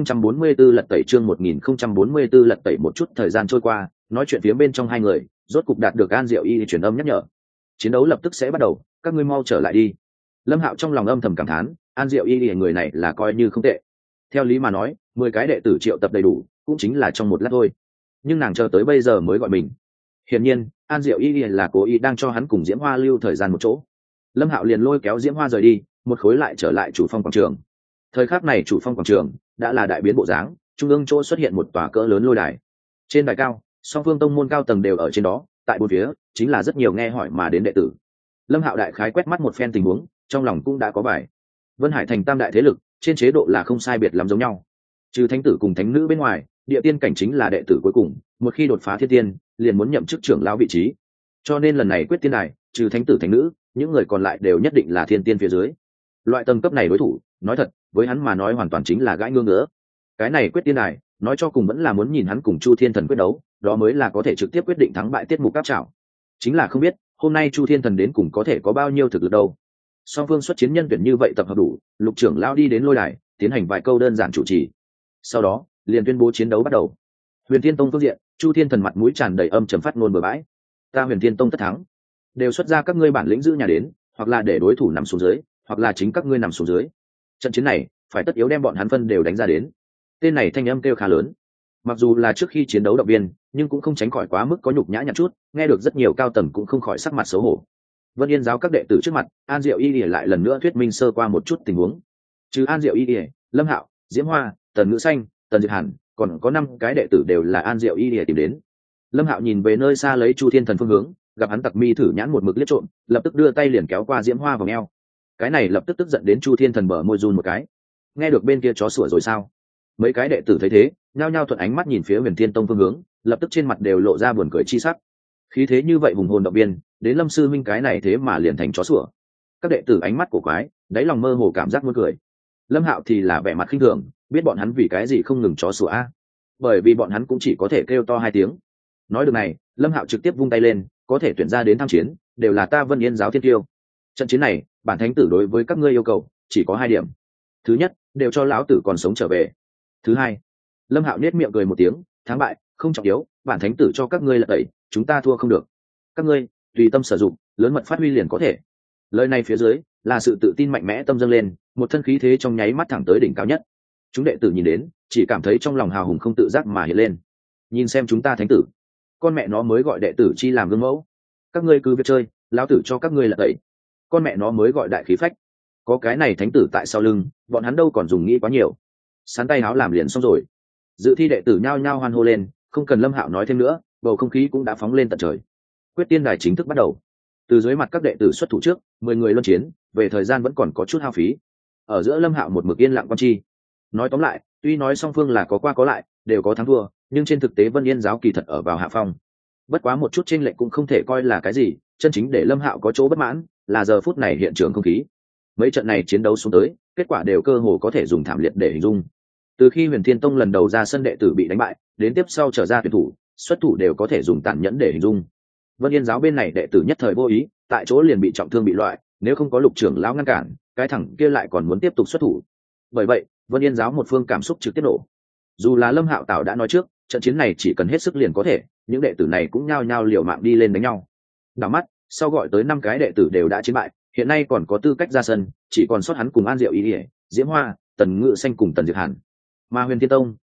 1044 lật tẩy, chương 1044 lật tẩy. Một chút thời gian trôi qua, nói chuyện phía bên trong hai người, rốt cục đạt được An Diệu Y truyền âm nhắc nhở. Chiến đấu lập tức sẽ bắt đầu, các ngươi mau trở lại đi. Lâm Hạo trong lòng âm thầm cảm thán, An Diệu Y người này là coi như không tệ. Theo lý mà nói, 10 cái đệ tử triệu tập đầy đủ, cũng chính là trong một lát thôi. Nhưng nàng chờ tới bây giờ mới gọi mình. Hiển nhiên, An Diệu Y là cố ý đang cho hắn cùng Diễm Hoa lưu thời gian một chỗ. Lâm Hạo liền lôi kéo Diễm Hoa rời đi, một khối lại trở lại chủ phong quảng trường. Thời khắc này chủ phong quảng trường đã là đại biến bộ dáng, trung ương chỗ xuất hiện một tòa cỡ lớn lôi đài. Trên đài cao, song phương tông môn cao tầng đều ở trên đó, tại bốn phía chính là rất nhiều nghe hỏi mà đến đệ tử. Lâm Hạo đại khái quét mắt một phen tình huống, trong lòng cũng đã có bài. Vân Hải thành tam đại thế lực, trên chế độ là không sai biệt lắm giống nhau. Trừ thánh tử cùng thánh nữ bên ngoài, địa tiên cảnh chính là đệ tử cuối cùng, một khi đột phá thiên tiên, liền muốn nhậm chức trưởng lão vị trí. Cho nên lần này quyết tiên đài, trừ thánh tử thánh nữ, những người còn lại đều nhất định là thiên tiên phía dưới. Loại tầng cấp này đối thủ, nói thật, với hắn mà nói hoàn toàn chính là gãi ngưỡng ngỡ. Cái này quyết tiên đài, nói cho cùng vẫn là muốn nhìn hắn cùng Chu Thiên Thần quyết đấu, đó mới là có thể trực tiếp quyết định thắng bại tiết mục cáp trảo. Chính là không biết, hôm nay Chu Thiên Thần đến cùng có thể có bao nhiêu thực lực đâu. Song phương xuất chiến nhân tuyển như vậy tập hợp đủ, Lục trưởng lão đi đến lôi đài, tiến hành vài câu đơn giản chủ trì. Sau đó, liền tuyên bố chiến đấu bắt đầu. Huyền Thiên Tông phương diện, Chu Thiên Thần mặt mũi tràn đầy âm trầm phát ngôn bừa bãi. Ta Huyền Thiên Tông tất thắng, đều xuất ra các ngươi bản lĩnh giữ nhà đến, hoặc là để đối thủ nằm xuống dưới, hoặc là chính các ngươi nằm xuống dưới. Trận chiến này, phải tất yếu đem bọn hắn phân đều đánh ra đến. Tên này thanh âm kêu khá lớn. Mặc dù là trước khi chiến đấu động viên, nhưng cũng không tránh khỏi quá mức có nhục nhã nhặn chút, nghe được rất nhiều cao tầng cũng không khỏi sắc mặt xấu hổ. Vân Yên giáo các đệ tử trước mặt, An Diệu Y lại lần nữa thuyết minh sơ qua một chút tình huống. Trừ An Diệu Y, Lâm Hạo, Diễm Hoa, Tần Ngữ Xanh, Tần Diệp Hàn, còn có 5 cái đệ tử đều là An Diệu Y tìm đến. Lâm Hạo nhìn về nơi xa lấy Chu Thiên Thần phương hướng, gặp hắn tặc mi thử nhãn một mực liếc trộm, lập tức đưa tay liền kéo qua Diễm Hoa vào eo. Cái này lập tức tức giận đến Chu Thiên Thần bờ môi run một cái. Nghe được bên kia chó sủa rồi sao? Mấy cái đệ tử thấy thế, nhao nhao thuận ánh mắt nhìn phía Huyền Thiên Tông phương hướng, lập tức trên mặt đều lộ ra buồn cười chi sắc. Khí thế như vậy hùng hồn động viên, đến Lâm sư minh cái này thế mà liền thành chó sủa. Các đệ tử ánh mắt cổ quái, đáy lòng mơ hồ cảm giác muốn cười. Lâm Hạo thì là vẻ mặt khinh thường, biết bọn hắn vì cái gì không ngừng chó sủa a? Bởi vì bọn hắn cũng chỉ có thể kêu to 2 tiếng. Nói được này, Lâm Hạo trực tiếp vung tay lên, có thể tuyển ra đến tham chiến, đều là ta Vân Yên giáo thiên tiêu. Trận chiến này, bản thánh tử đối với các ngươi yêu cầu chỉ có 2 điểm. Thứ nhất, đều cho lão tử còn sống trở về. Thứ hai, Lâm Hạo nhếch miệng cười một tiếng, thắng bại không trọng yếu, bản thánh tử cho các ngươi là tẩy, chúng ta thua không được. Các ngươi tùy tâm sử dụng, lớn mật phát huy liền có thể. Lời này phía dưới là sự tự tin mạnh mẽ tâm dâng lên, một thân khí thế trong nháy mắt thẳng tới đỉnh cao nhất. Chúng đệ tử nhìn đến, chỉ cảm thấy trong lòng hào hùng không tự giác mà hiện lên. Nhìn xem chúng ta thánh tử, con mẹ nó mới gọi đệ tử chi làm gương mẫu. Các ngươi cứ việc chơi, lão tử cho các ngươi là tẩy. Con mẹ nó mới gọi đại khí phách. Có cái này thánh tử tại sau lưng, bọn hắn đâu còn dùng nghĩ quá nhiều. Sán tay háo làm liền xong rồi. Dự thi đệ tử nhao nhao hoan hô lên, không cần Lâm Hạo nói thêm nữa, bầu không khí cũng đã phóng lên tận trời. Quyết tiên đài chính thức bắt đầu. Từ dưới mặt các đệ tử xuất thủ trước, 10 người luân chiến, về thời gian vẫn còn có chút hao phí. Ở giữa Lâm Hạo một mực yên lặng quan chi. Nói tóm lại, tuy nói song phương là có qua có lại, đều có thắng thua, nhưng trên thực tế Vân Yên giáo kỳ thật ở vào hạ phong. Bất quá một chút chênh lệch cũng không thể coi là cái gì, chân chính để Lâm Hạo có chỗ bất mãn là giờ phút này hiện trường không khí. Mấy trận này chiến đấu xuống tới, kết quả đều cơ hồ có thể dùng thảm liệt để hình dung. Từ khi Huyền Thiên Tông lần đầu ra sân đệ tử bị đánh bại, đến tiếp sau trở ra tuyển thủ, xuất thủ đều có thể dùng tàn nhẫn để hình dung. Vân Yên giáo bên này đệ tử nhất thời vô ý, tại chỗ liền bị trọng thương bị loại, nếu không có Lục trưởng lão ngăn cản, cái thằng kia lại còn muốn tiếp tục xuất thủ. Bởi vậy, Vân Yên giáo một phương cảm xúc trực tiếp nổ. Dù là Lâm Hạo Tảo đã nói trước, trận chiến này chỉ cần hết sức liền có thể, những đệ tử này cũng nhao nhao liều mạng đi lên đánh nhau. Đảo mắt, sau gọi tới 5 cái đệ tử đều đã chiến bại, hiện nay còn có tư cách ra sân, chỉ còn sót hắn cùng An Diệu Y, Diễm Hoa, Tần Ngự Xanh cùng Tần Diệp Hàn. Mà Huyền Thiên Tông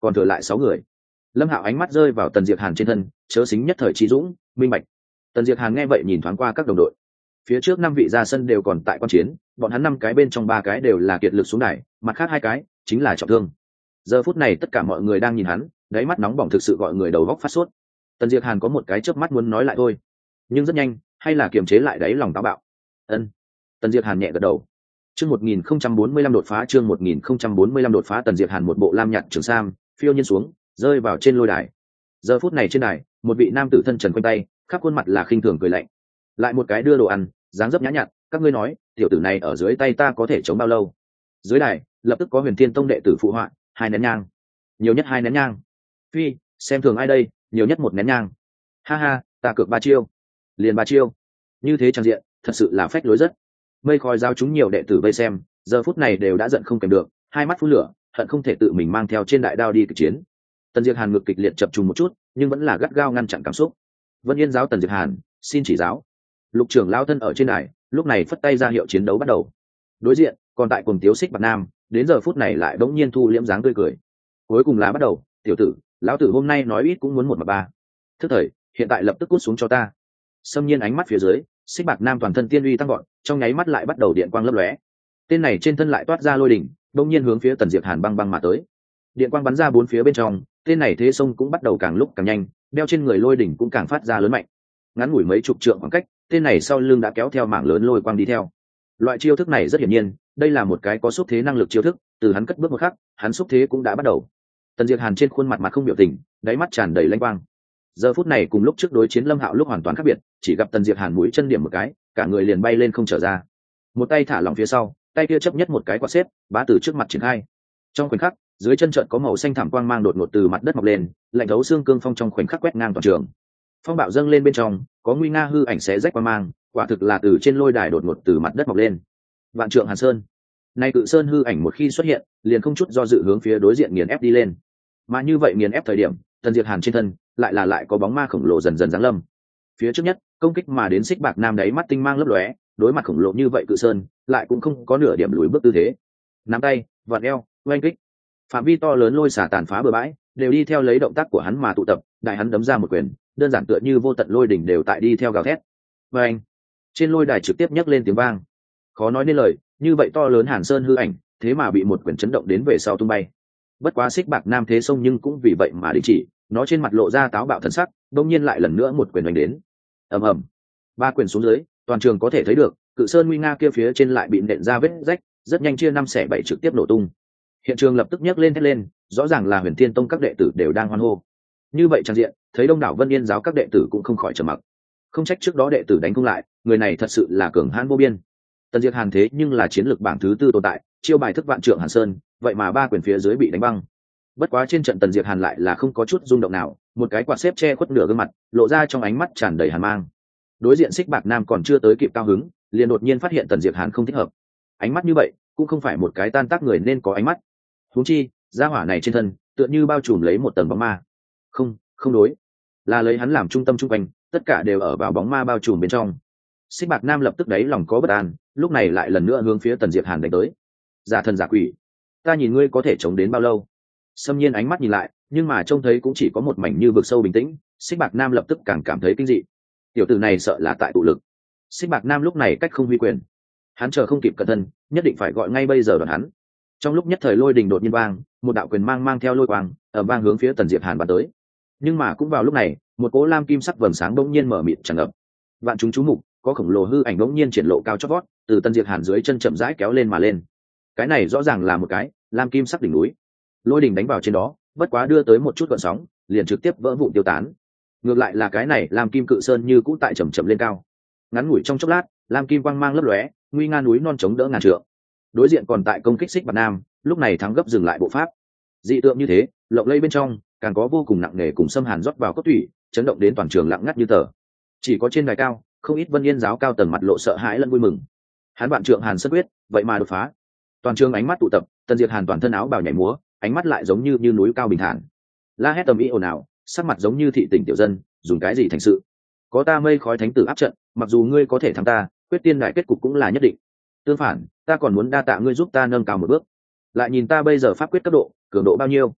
còn thừa lại 6 người. Lâm Hạo ánh mắt rơi vào Tần Diệp Hàn trên thân, chớ xính nhất thời trí dũng, minh bạch. Tần Diệp Hàn nghe vậy nhìn thoáng qua các đồng đội. Phía trước 5 vị ra sân đều còn tại quan chiến, bọn hắn 5 cái bên trong 3 cái đều là kiệt lực xuống đài, mặt khác 2 cái chính là trọng thương. Giờ phút này tất cả mọi người đang nhìn hắn, đáy mắt nóng bỏng thực sự gọi người đầu óc phát sốt. Tần Diệp Hàn có một cái chớp mắt muốn nói lại thôi, nhưng rất nhanh, hay là kiềm chế lại đáy lòng táo bạo. Ân. Tần Diệp Hàn nhẹ gật đầu. Chương 1045 đột phá, chương 1045 đột phá. Tần Diệp Hàn một bộ lam nhạt trường sam, phiêu nhiên xuống, rơi vào trên lôi đài. Giờ phút này trên đài, một vị nam tử thân trần quanh tay, khắp khuôn mặt là khinh thường cười lạnh. Lại một cái đưa đồ ăn, dáng dấp nhã nhặn, các ngươi nói, tiểu tử này ở dưới tay ta có thể chống bao lâu? Dưới đài, lập tức có Huyền Thiên Tông đệ tử phụ họa, 2 nén nhang. Nhiều nhất 2 nén nhang. Phi, xem thường ai đây, nhiều nhất 1 nén nhang. Ha ha, ta cược 3 chiêu. Liền 3 chiêu. Như thế trang diện, thật sự là phách lối rất. Mây khói giao chúng nhiều đệ tử vây xem, giờ phút này đều đã giận không kèm được, hai mắt phun lửa, hận không thể tự mình mang theo trên đại đao đi kịch chiến. Tần Diệp Hàn ngực kịch liệt chập trùng một chút, nhưng vẫn là gắt gao ngăn chặn cảm xúc. Vân Yên giáo Tần Diệp Hàn, xin chỉ giáo. Lục trưởng lao thân ở trên đài, lúc này phất tay ra hiệu chiến đấu bắt đầu. Đối diện, còn tại cùng Tiếu Xích Bạc Nam, đến giờ phút này lại bỗng nhiên thu liễm dáng tươi cười. Cuối cùng là bắt đầu, tiểu tử, lão tử hôm nay nói ít cũng muốn 1 mà 3. Thức thời, hiện tại lập tức cút xuống cho ta. Xâm nhiên ánh mắt phía dưới, Xích Bạc Nam toàn thân tiên uy tăng gọn, trong nháy mắt lại bắt đầu điện quang lấp lóe. Tên này trên thân lại toát ra lôi đỉnh, bỗng nhiên hướng phía Tần Diệp Hàn băng băng mà tới. Điện quang bắn ra 4 phía bên trong, tên này thế sông cũng bắt đầu càng lúc càng nhanh, đeo trên người lôi đỉnh cũng càng phát ra lớn mạnh. Ngắn ngủi mấy chục trượng khoảng cách, tên này sau lưng đã kéo theo mảng lớn lôi quang đi theo. Loại chiêu thức này rất hiển nhiên, đây là một cái có xúc thế năng lực chiêu thức, từ hắn cất bước một khắc, hắn xúc thế cũng đã bắt đầu. Tần Diệp Hàn trên khuôn mặt không biểu tình, đáy mắt tràn đầy lanh quang. Giờ phút này cùng lúc trước đối chiến Lâm Hạo lúc hoàn toàn khác biệt, chỉ gặp Tần Diệp Hàn mũi chân điểm một cái, cả người liền bay lên không trở ra. Một tay thả lỏng phía sau, tay kia chấp nhất một cái quạt xếp, bá từ trước mặt triển khai. Trong khoảnh khắc, dưới chân trận có màu xanh thảm quang mang đột ngột từ mặt đất mọc lên, lạnh thấu xương cương phong trong khoảnh khắc quét ngang toàn trường. Phong bạo dâng lên bên trong, có nguy nga hư ảnh xé rách quang mang, quả thực là từ trên lôi đài đột ngột từ mặt đất mọc lên. Vạn Trượng Hàn Sơn. Nay cự sơn hư ảnh một khi xuất hiện, liền không chút do dự hướng phía đối diện nghiền ép đi lên. Mà như vậy nghiền ép thời điểm, Tần Diệp Hàn trên thân lại có bóng ma khổng lồ dần dần giáng lâm. Phía trước nhất, công kích mà đến Xích Bạc Nam đáy mắt tinh mang lấp lóe, đối mặt khổng lồ như vậy cự sơn, lại cũng không có nửa điểm lùi bước tư thế. Nắm tay, vặn eo, oanh kích. Phạm vi to lớn lôi xả tàn phá bờ bãi, đều đi theo lấy động tác của hắn mà tụ tập, đại hắn đấm ra một quyền, đơn giản tựa như vô tận lôi đỉnh đều tại đi theo gào thét. Và anh, trên lôi đài trực tiếp nhấc lên tiếng vang. Khó nói nên lời, như vậy to lớn Hàn Sơn hư ảnh, thế mà bị một quyền chấn động đến về sau tung bay. Bất quá Xích Bạc Nam thế sông nhưng cũng vì vậy mà đình chỉ, nó trên mặt lộ ra táo bạo thần sắc, đột nhiên lại lần nữa một quyền đánh đến. Ầm ầm. 3 quyền xuống dưới, toàn trường có thể thấy được, cự sơn nguy nga kia phía trên lại bị nện ra vết rách, rất nhanh chia 5 xẻ 7 trực tiếp nổ tung. Hiện trường lập tức nhấc lên thét lên, rõ ràng là Huyền Thiên Tông các đệ tử đều đang hoan hô. Như vậy trang diện, thấy đông đảo Vân Yên giáo các đệ tử cũng không khỏi trầm mặc. Không trách trước đó đệ tử đánh không lại, người này thật sự là cường hãn vô biên. Tần Diệp Hàn thế nhưng là chiến lược bảng thứ 4 tồn tại, chiêu bài thức Vạn Trượng Hàn Sơn, vậy mà 3 quyền phía dưới bị đánh băng. Bất quá trên trận Tần Diệp Hàn lại là không có chút rung động nào, một cái quạt xếp che khuất nửa gương mặt, lộ ra trong ánh mắt tràn đầy hàn mang. Đối diện Xích Bạc Nam còn chưa tới kịp cao hứng, liền đột nhiên phát hiện Tần Diệp Hàn không thích hợp. Ánh mắt như vậy, cũng không phải một cái tan tác người nên có ánh mắt. Huống chi, gia hỏa này trên thân, tựa như bao trùm lấy một tầng bóng ma. Không đối, là lấy hắn làm trung tâm trung quanh, tất cả đều ở vào bóng ma bao trùm bên trong. Xích Bạc Nam lập tức đấy lòng có bất an, lúc này lại lần nữa hướng phía Tần Diệp Hàn đánh tới. Giả thần giả quỷ, ta nhìn ngươi có thể chống đến bao lâu? Xâm nhiên ánh mắt nhìn lại, nhưng mà trông thấy cũng chỉ có một mảnh như vực sâu bình tĩnh. Xích Bạc Nam lập tức càng cảm thấy kinh dị. Tiểu tử này sợ là tại tụ lực. Xích Bạc Nam lúc này cách không huy quyền, hắn chờ không kịp cẩn thân, nhất định phải gọi ngay bây giờ đón hắn. Trong lúc nhất thời lôi đình đột nhiên vang, một đạo quyền mang theo lôi quang ở vang hướng phía Tần Diệp Hàn bắn tới. Nhưng mà cũng vào lúc này, một cỗ lam kim sắc vầng sáng bỗng nhiên mở mịt tràn ngập. Vạn chúng chú mục, có khổng lồ hư ảnh bỗng nhiên triển lộ cao chót vót, từ Tần Diệp Hàn dưới chân chậm rãi kéo lên mà lên. Cái này rõ ràng là một cái lam kim sắc đỉnh núi. Lôi đình đánh vào trên đó, bất quá đưa tới một chút gợn sóng, liền trực tiếp vỡ vụn tiêu tán. Ngược lại là cái này lam kim cự sơn như cũ tại chậm lên cao. Ngắn ngủi trong chốc lát, lam kim quang mang lấp lóe, nguy nga núi non chống đỡ ngàn trượng. Đối diện còn tại công kích Xích Bạc Nam, lúc này thắng gấp dừng lại bộ pháp. Dị tượng như thế, lộng lẫy bên trong, càng có vô cùng nặng nề cùng xâm hàn rót vào cốt thủy, chấn động đến toàn trường lặng ngắt như tờ. Chỉ có trên đài cao, không ít Vân Yên giáo cao tầng mặt lộ sợ hãi lẫn vui mừng. Hắn Vạn Trượng Hàn Sơn quyết, vậy mà đột phá. Toàn trường ánh mắt tụ tập, Tần Diệp Hàn toàn thân áo bào nhảy múa, ánh mắt lại giống như núi cao bình thản. La hét tầm ý ồn ào, sắc mặt giống như thị tỉnh tiểu dân, dùng cái gì thành sự? Có ta mây khói thánh tử áp trận, mặc dù ngươi có thể thắng ta, quyết tiên đại kết cục cũng là nhất định. Tương phản, ta còn muốn đa tạ ngươi giúp ta nâng cao một bước. Lại nhìn ta bây giờ pháp quyết cấp độ, cường độ bao nhiêu?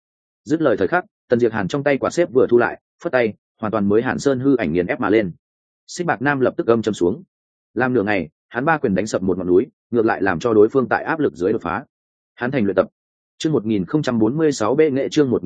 Dứt lời thời khắc, Tần Diệp Hàn trong tay quả xếp vừa thu lại, phất tay, hoàn toàn mới Hàn Sơn hư ảnh nghiền ép mà lên. Xích Bạc Nam lập tức gầm châm xuống. Làm nửa ngày, hắn ba quyền đánh sập một ngọn núi, ngược lại làm cho đối phương tại áp lực dưới đột phá. Hắn thành luyện tập. Chương 1046 bệ nghệ, chương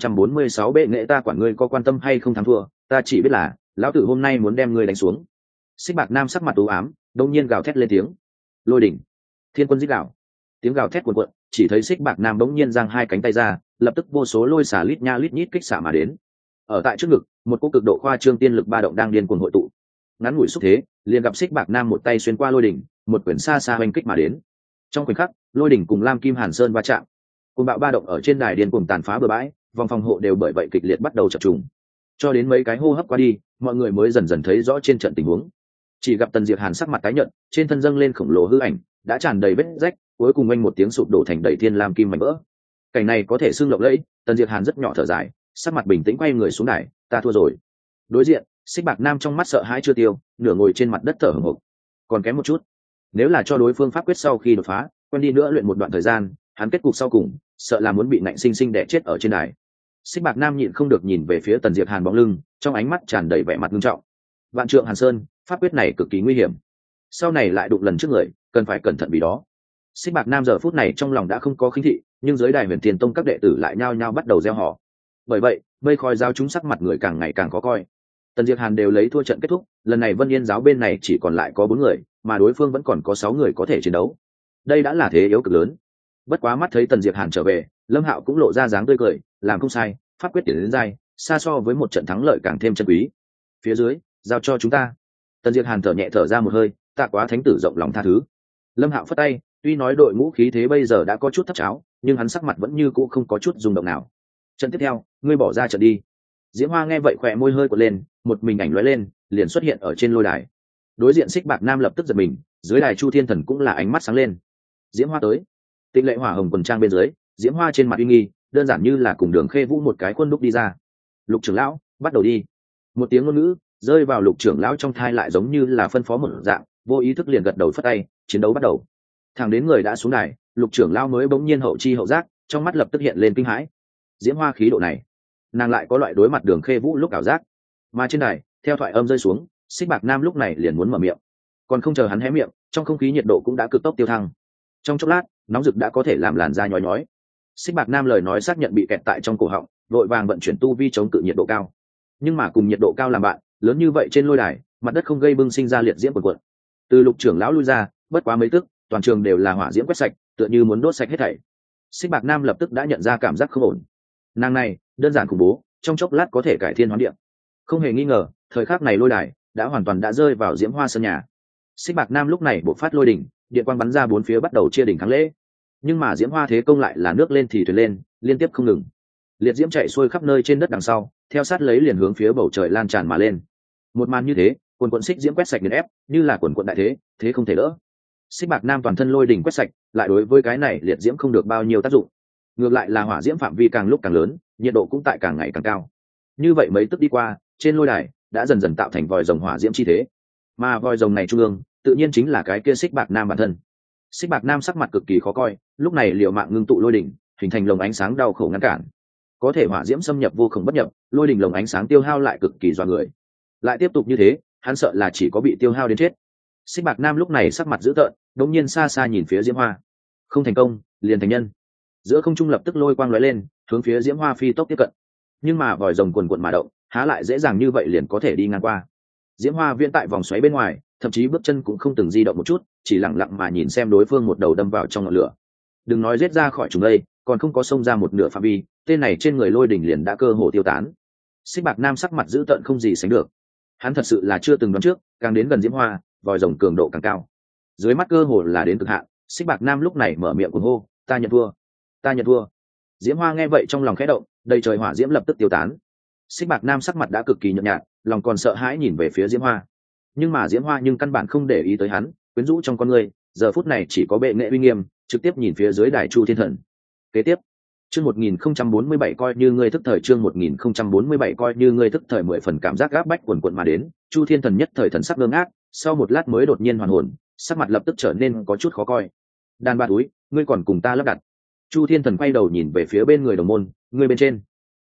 1046 bệ nghệ, ta quản ngươi có quan tâm hay không thắng thua, ta chỉ biết là lão tử hôm nay muốn đem ngươi đánh xuống. Xích Bạc Nam sắc mặt u ám, đột nhiên gào thét lên tiếng. Lôi đỉnh, thiên quân rít gào. Tiếng gào thét cuồn cuộn, chỉ thấy Xích Bạc Nam bỗng nhiên giang hai cánh tay ra, lập tức vô số lôi xả lít nha lít nhít kích xả mà đến. Ở tại trước ngực, một cỗ cực độ khoa trương tiên lực ba động đang điên cuồng hội tụ. Ngắn ngủi xúc thế, liền gặp Xích Bạc Nam một tay xuyên qua lôi đỉnh, một quyển xa xa hoành kích mà đến. Trong khoảnh khắc, lôi đỉnh cùng Lam Kim Hàn Sơn va chạm. Cùng bạo ba động ở trên đài điên cuồng tàn phá bừa bãi, vòng phòng hộ đều bởi vậy kịch liệt bắt đầu chập trùng. Cho đến mấy cái hô hấp qua đi, mọi người mới dần dần thấy rõ trên trận tình huống. Chỉ gặp Tần Diệp Hàn sắc mặt tái nhợt, trên thân dâng lên khổng lồ hư ảnh, đã tràn đầy vết rách, cuối cùng anh một tiếng sụp đổ thành đầy thiên lam kim mảnh vỡ. Cảnh này có thể xưng lộng lẫy, Tần Diệp Hàn rất nhỏ thở dài, sắc mặt bình tĩnh quay người xuống đài, ta thua rồi. Đối diện, Xích Bạc Nam trong mắt sợ hãi chưa tiêu, nửa ngồi trên mặt đất thở hổn hộc. Còn kém một chút. Nếu là cho đối phương pháp quyết sau khi đột phá, quen đi nữa luyện một đoạn thời gian, hắn kết cục sau cùng, sợ là muốn bị nạnh sinh sinh đè chết ở trên đài. Xích Bạc Nam nhịn không được nhìn về phía Tần Diệp Hàn bóng lưng, trong ánh mắt tràn đầy vẻ mặt nghiêm trọng. Vạn Trượng Hàn Sơn, pháp quyết này cực kỳ nguy hiểm. Sau này lại đụng lần trước người, cần phải cẩn thận vì đó. Xích Bạc Nam giờ phút này trong lòng đã không có khinh thị, nhưng dưới đài Huyền Thiên Tông các đệ tử lại nhao nhao bắt đầu reo hò. Bởi vậy, mây khói giáo chúng sắc mặt người càng ngày càng khó coi. Tần Diệp Hàn đều lấy thua trận kết thúc, lần này Vân Yên giáo bên này chỉ còn lại có 4 người, mà đối phương vẫn còn có 6 người có thể chiến đấu. Đây đã là thế yếu cực lớn. Bất quá mắt thấy Tần Diệp Hàn trở về, Lâm Hạo cũng lộ ra dáng tươi cười, làm không sai, pháp quyết tiến đến giai, xa so với một trận thắng lợi càng thêm chân quý. Phía dưới, giao cho chúng ta. Tần Diệp Hàn thở nhẹ thở ra một hơi, tạ quá thánh tử rộng lòng tha thứ. Lâm Hạo phất tay, tuy nói đội ngũ khí thế bây giờ đã có chút thấp cháo, nhưng hắn sắc mặt vẫn như cũ không có chút rung động nào. Trận tiếp theo, ngươi bỏ ra trận đi. Diễm Hoa nghe vậy khỏe môi hơi quật lên, một mình ảnh lóe lên, liền xuất hiện ở trên lôi đài. Đối diện Xích Bạc Nam lập tức giật mình, dưới đài Chu Thiên Thần cũng là ánh mắt sáng lên. Diễm Hoa tới. Tịnh lệ hỏa hồng quần trang bên dưới, Diễm Hoa trên mặt uy nghi, đơn giản như là cùng Đường Khê Vũ một cái khuôn đúc đi ra. Lục trưởng lão, bắt đầu đi. Một tiếng ngôn ngữ rơi vào Lục trưởng lão trong thai lại giống như là phân phó một dạng, vô ý thức liền gật đầu phất tay, chiến đấu bắt đầu. Thẳng đến người đã xuống đài, Lục trưởng lão mới bỗng nhiên hậu chi hậu giác, trong mắt lập tức hiện lên kinh hãi. Diễm Hoa khí độ này, nàng lại có loại đối mặt Đường Khê Vũ lúc ảo giác. Mà trên đài, theo thoại âm rơi xuống, Xích Bạc Nam lúc này liền muốn mở miệng. Còn không chờ hắn hé miệng, trong không khí nhiệt độ cũng đã cực tốc tiêu thăng. Trong chốc lát, nóng rực đã có thể làm làn da nhói nhói. Xích Bạc Nam lời nói xác nhận bị kẹt tại trong cổ họng, vội vàng vận chuyển tu vi chống cự nhiệt độ cao. Nhưng mà cùng nhiệt độ cao làm bạn, lớn như vậy trên lôi đài, mặt đất không gây bưng sinh ra liệt diễm cuồn cuộn. Từ Lục trưởng lão lui ra, bất quá mấy tức, toàn trường đều là hỏa diễm quét sạch, tựa như muốn đốt sạch hết thảy. Xích Bạc Nam lập tức đã nhận ra cảm giác không ổn. Nàng này, đơn giản khủng bố, trong chốc lát có thể cải thiên hóa địa. Không hề nghi ngờ, thời khắc này lôi đài đã hoàn toàn đã rơi vào Diễm Hoa sân nhà. Xích Bạc Nam lúc này bộc phát lôi đỉnh, điện quang bắn ra bốn phía bắt đầu chia đỉnh kháng lễ. Nhưng mà Diễm Hoa thế công lại là nước lên thì thuyền lên, liên tiếp không ngừng. Liệt diễm chạy xuôi khắp nơi trên đất đằng sau, theo sát lấy liền hướng phía bầu trời lan tràn mà lên. Một màn như thế, quần quần xích diễm quét sạch nghiền ép, như là quần quần đại thế, thế không thể đỡ. Xích Bạc Nam toàn thân lôi đỉnh quét sạch, lại đối với cái này liệt diễm không được bao nhiêu tác dụng. Ngược lại là hỏa diễm phạm vi càng lúc càng lớn, nhiệt độ cũng tại càng ngày càng cao. Như vậy mấy tức đi qua, trên lôi đài đã dần dần tạo thành vòi rồng hỏa diễm chi thế. Mà vòi rồng này trung ương, tự nhiên chính là cái kia Xích Bạc Nam bản thân. Xích Bạc Nam sắc mặt cực kỳ khó coi, lúc này liều mạng ngưng tụ lôi đỉnh, hình thành lồng ánh sáng đau khổ ngăn cản. Có thể hỏa diễm xâm nhập vô cùng bất nhập, lôi đỉnh lồng ánh sáng tiêu hao lại cực kỳ doa người. Lại tiếp tục như thế, hắn sợ là chỉ có bị tiêu hao đến chết. Xích Bạc Nam lúc này sắc mặt dữ tợn, đống nhiên xa xa nhìn phía Diễm Hoa. Không thành công, liền thành nhân. Giữa không trung lập tức lôi quang lóe lên, hướng phía Diễm Hoa phi tốc tiếp cận. Nhưng mà vòi rồng cuồn cuộn mà động, há lại dễ dàng như vậy liền có thể đi ngang qua. Diễm Hoa viễn tại vòng xoáy bên ngoài, thậm chí bước chân cũng không từng di động một chút, chỉ lặng lặng mà nhìn xem đối phương một đầu đâm vào trong ngọn lửa. Đừng nói giết ra khỏi chúng đây, còn không có xông ra một nửa phạm vi, tên này trên người lôi đỉnh liền đã cơ hồ tiêu tán. Xích Bạc Nam sắc mặt dữ tợn không gì sánh được. Hắn thật sự là chưa từng đoán trước, càng đến gần Diễm Hoa, vòi rồng cường độ càng cao. Dưới mắt cơ hồ là đến cực hạn, Xích Bạc Nam lúc này mở miệng cuồng hô, ta nhận thua, ta nhận thua. Diễm Hoa nghe vậy trong lòng khẽ động, đầy trời hỏa diễm lập tức tiêu tán. Xích Bạc Nam sắc mặt đã cực kỳ nhợt nhạt, lòng còn sợ hãi nhìn về phía Diễm Hoa. Nhưng mà Diễm Hoa nhưng căn bản không để ý tới hắn, quyến rũ trong con người, giờ phút này chỉ có bệ nghệ uy nghiêm, trực tiếp nhìn phía dưới đài Chu Thiên Thần. Kế tiếp, chương 1047 coi như ngươi thức thời, chương 1047 coi như ngươi thức thời, 10 phần cảm giác gáp bách quần quần mà đến, Chu Thiên Thần nhất thời thần sắc ngơ ngác, sau một lát mới đột nhiên hoàn hồn, sắc mặt lập tức trở nên có chút khó coi. Đàn bà túi, ngươi còn cùng ta lắp đặt. Chu Thiên Thần quay đầu nhìn về phía bên người đồng môn, ngươi bên trên.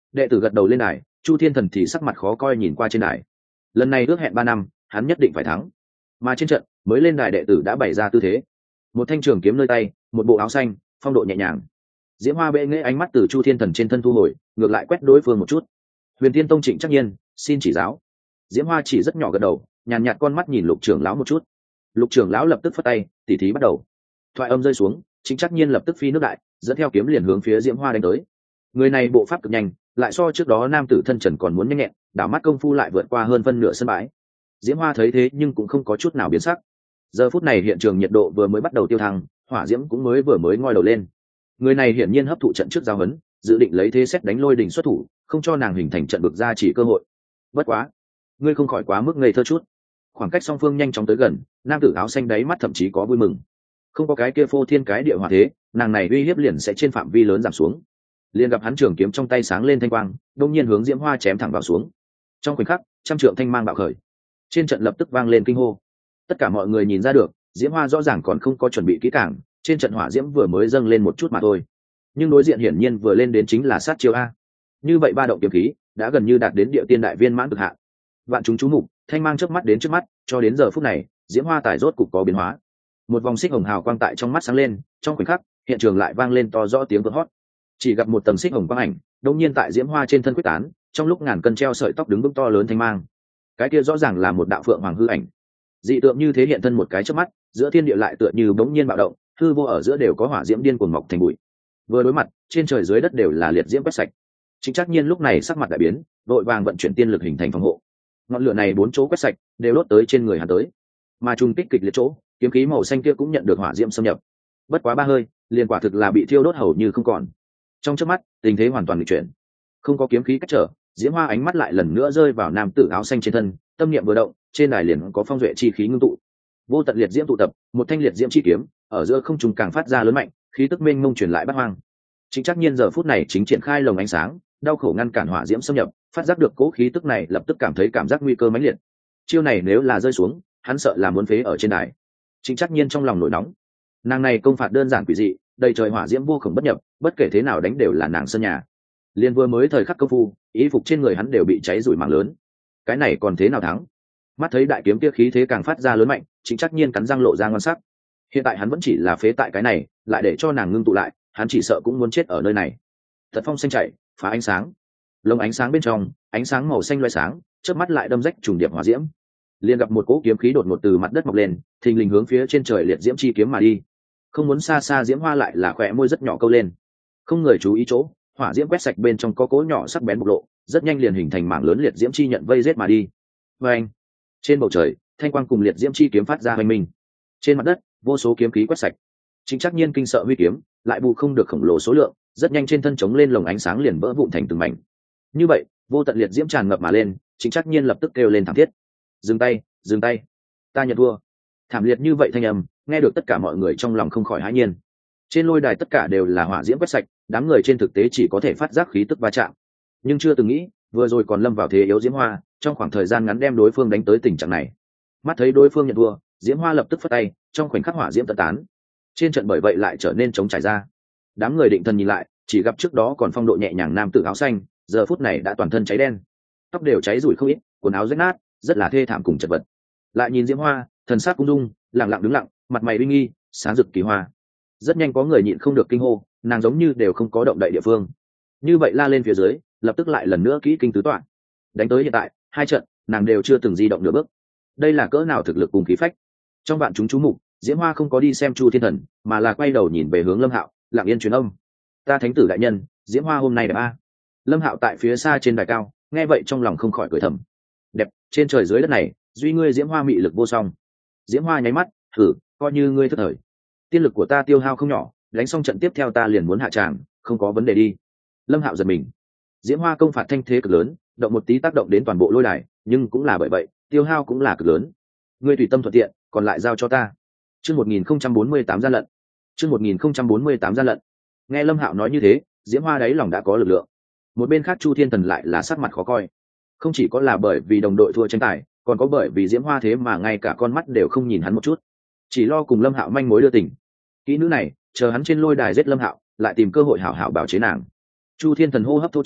Đệ tử gật đầu lên đài, Chu Thiên Thần thì sắc mặt khó coi nhìn qua trên đài. Lần này ước hẹn 3 năm, hắn nhất định phải thắng. Mà trên trận, mới lên đài đệ tử đã bày ra tư thế. Một thanh trường kiếm nơi tay, một bộ áo xanh, phong độ nhẹ nhàng. Diễm Hoa bệ nghệ ánh mắt từ Chu Thiên Thần trên thân thu hồi, ngược lại quét đối phương một chút. Huyền Tiên Tông Trịnh Trắc Nhiên, xin chỉ giáo. Diễm Hoa chỉ rất nhỏ gật đầu, nhàn nhạt con mắt nhìn Lục trưởng lão một chút. Lục trưởng lão lập tức phất tay, tỉ thí bắt đầu. Thoại âm rơi xuống, Trịnh Trắc Nhiên lập tức phi nước đại, dẫn theo kiếm liền hướng phía Diễm Hoa đánh tới. Người này bộ pháp cực nhanh, lại so trước đó nam tử thân trần còn muốn nhanh nhẹn, đảo mắt công phu lại vượt qua hơn phân nửa sân bãi. Diễm Hoa thấy thế nhưng cũng không có chút nào biến sắc. Giờ phút này hiện trường nhiệt độ vừa mới bắt đầu tiêu thăng, hỏa diễm cũng vừa mới ngoi đầu lên. Người này hiển nhiên hấp thụ trận trước giao hấn, dự định lấy thế xét đánh lôi đình xuất thủ, không cho nàng hình thành trận bực ra chỉ cơ hội. Bất quá, ngươi không khỏi quá mức ngây thơ chút. Khoảng cách song phương nhanh chóng tới gần, nam tử áo xanh đáy mắt thậm chí có vui mừng. Không có cái kia phô thiên cái địa hỏa thế, nàng này uy hiếp liền sẽ trên phạm vi lớn giảm xuống. Liền gặp hắn trường kiếm trong tay sáng lên thanh quang, đông nhiên hướng Diễm Hoa chém thẳng vào xuống. Trong khoảnh khắc, trăm trượng thanh mang bạo khởi, trên trận lập tức vang lên kinh hô. Tất cả mọi người nhìn ra được, Diễm Hoa rõ ràng còn không có chuẩn bị kỹ càng, trên trận hỏa diễm vừa mới dâng lên một chút mà thôi. Nhưng đối diện hiển nhiên vừa lên đến chính là sát chiêu a. Như vậy ba động kiếm khí đã gần như đạt đến địa tiên đại viên mãn cực hạn. Vạn chúng chú mục, thanh mang trước mắt đến trước mắt, cho đến giờ phút này, Diễm Hoa tài rốt cục có biến hóa. Một vòng xích hồng hào quang tại trong mắt sáng lên, trong khoảnh khắc, hiện trường lại vang lên to rõ tiếng vỡ hót. Chỉ gặp một tầng xích hồng quang ảnh, đột nhiên tại Diễm Hoa trên thân quyết tán, trong lúc ngàn cân treo sợi tóc đứng vững to lớn thanh mang. Cái kia rõ ràng là một đạo phượng hoàng hư ảnh. Dị tượng như thế hiện thân một cái chớp mắt, giữa thiên địa lại tựa như bỗng nhiên bạo động, hư vô ở giữa đều có hỏa diễm điên cuồng mọc thành bụi. Vừa đối mặt, trên trời dưới đất đều là liệt diễm quét sạch. Chính Trắc Nhiên lúc này sắc mặt đại biến, vội vàng vận chuyển tiên lực hình thành phòng hộ. Ngọn lửa này 4 chỗ quét sạch, đều đốt tới trên người hắn tới. Mà trùng kích kịch liệt chỗ, kiếm khí màu xanh kia cũng nhận được hỏa diễm xâm nhập. Bất quá 3 hơi, liền quả thực là bị thiêu đốt hầu như không còn. Trong chớp mắt, tình thế hoàn toàn nghịch chuyển. Không có kiếm khí cách trở, Diễm Hoa ánh mắt lại lần nữa rơi vào nam tử áo xanh trên thân, tâm niệm vừa động, trên đài liền có phong duệ chi khí ngưng tụ. Vô tận liệt diễm tụ tập, một thanh liệt diễm chi kiếm, ở giữa không trung càng phát ra lớn mạnh, khí tức mênh mông truyền lại bát hoang. Chính Trắc Nhiên giờ phút này chính triển khai lồng ánh sáng, đau khổ ngăn cản hỏa diễm xâm nhập, phát giác được cố khí tức này lập tức cảm thấy cảm giác nguy cơ mãnh liệt. Chiêu này nếu là rơi xuống, hắn sợ là muốn phế ở trên đài. Chính Trắc Nhiên trong lòng nổi nóng. Nàng này công phạt đơn giản quỷ dị, đầy trời hỏa diễm vô khổng bất nhập, bất kể thế nào đánh đều là nàng sân nhà. Liên vừa mới thời khắc công phu, y phục trên người hắn đều bị cháy rủi mảng lớn. Cái này còn thế nào thắng? Mắt thấy đại kiếm kia khí thế càng phát ra lớn mạnh, Chính Trắc Nhiên cắn răng lộ ra ngon sắc. Hiện tại hắn vẫn chỉ là phế tại cái này, lại để cho nàng ngưng tụ lại, hắn chỉ sợ cũng muốn chết ở nơi này. Thật phong xanh chảy, phá ánh sáng. Lồng ánh sáng bên trong, ánh sáng màu xanh loé sáng, chớp mắt lại đâm rách trùng điệp hỏa diễm. Liền gặp một cỗ kiếm khí đột ngột từ mặt đất mọc lên, thình lình hướng phía trên trời liệt diễm chi kiếm mà đi. Không muốn xa xa Diễm Hoa lại là khỏe môi rất nhỏ câu lên. Không người chú ý chỗ, hỏa diễm quét sạch bên trong có cỗ nhỏ sắc bén bộc lộ, rất nhanh liền hình thành mảng lớn liệt diễm chi nhận vây rết mà đi. Vâng. Trên bầu trời, thanh quang cùng liệt diễm chi kiếm phát ra hoành minh. Trên mặt đất, vô số kiếm khí quét sạch. Chính Trắc Nhiên kinh sợ huy kiếm, lại bù không được khổng lồ số lượng, rất nhanh trên thân chống lên lồng ánh sáng liền vỡ vụn thành từng mảnh. Như vậy, vô tận liệt diễm tràn ngập mà lên, Chính Trắc Nhiên lập tức kêu lên thảm thiết. Dừng tay, dừng tay, ta nhận thua. Thảm liệt như vậy thanh âm, nghe được tất cả mọi người trong lòng không khỏi hãi nhiên. Trên lôi đài tất cả đều là hỏa diễm quét sạch, đám người trên thực tế chỉ có thể phát giác khí tức va chạm, nhưng chưa từng nghĩ vừa rồi còn lâm vào thế yếu Diễm Hoa, trong khoảng thời gian ngắn đem đối phương đánh tới tình trạng này. Mắt thấy đối phương nhận thua, Diễm Hoa lập tức phất tay, trong khoảnh khắc hỏa diễm tận tán. Trên trận bởi vậy lại trở nên trống trải ra. Đám người định thần nhìn lại, chỉ gặp trước đó còn phong độ nhẹ nhàng nam tử áo xanh, giờ phút này đã toàn thân cháy đen, tóc đều cháy rủi không ít, quần áo rách nát, rất là thê thảm cùng chật vật. Lại nhìn Diễm Hoa, thần sắc cung dung, lặng lặng đứng lặng, mặt mày uy nghi, sáng rực kỳ hoa. Rất nhanh có người nhịn không được kinh hô, nàng giống như đều không có động đậy địa phương. Như vậy la lên phía dưới, lập tức lại lần nữa kỹ kinh tứ toạn. Đánh tới hiện tại, 2 trận, nàng đều chưa từng di động nửa bước. Đây là cỡ nào thực lực cùng khí phách. Trong bạn chúng chú mục, Diễm Hoa không có đi xem Chu Thiên Thần, mà là quay đầu nhìn về hướng Lâm Hạo, lặng yên truyền âm. Ta thánh tử đại nhân, Diễm Hoa hôm nay đẹp a. Lâm Hạo tại phía xa trên đài cao, nghe vậy trong lòng không khỏi cười thầm. Đẹp, trên trời dưới đất này, duy ngươi Diễm Hoa mị lực vô song. Diễm Hoa nháy mắt, thử, coi như ngươi thất thời. Tiên lực của ta tiêu hao không nhỏ, đánh xong trận tiếp theo ta liền muốn hạ tràng, không có vấn đề đi. Lâm Hạo giật mình. Diễm Hoa công phạt thanh thế cực lớn, động một tí tác động đến toàn bộ lôi đài, nhưng cũng là bởi vậy, tiêu hao cũng là cực lớn. Ngươi tùy tâm thuận tiện, còn lại giao cho ta. Chương 1048 gian lận. Chương 1048 gian lận. Nghe Lâm Hạo nói như thế, Diễm Hoa đáy lòng đã có lực lượng. Một bên khác Chu Thiên Thần lại là sắc mặt khó coi. Không chỉ có là bởi vì đồng đội thua tranh tài, còn có bởi vì Diễm Hoa thế mà ngay cả con mắt đều không nhìn hắn một chút, chỉ lo cùng Lâm Hạo manh mối đưa tình. Kỹ nữ này, chờ hắn trên lôi đài giết Lâm Hạo, lại tìm cơ hội hảo hảo bảo chế nàng. Chu Thiên Thần hô hấp thô trọng,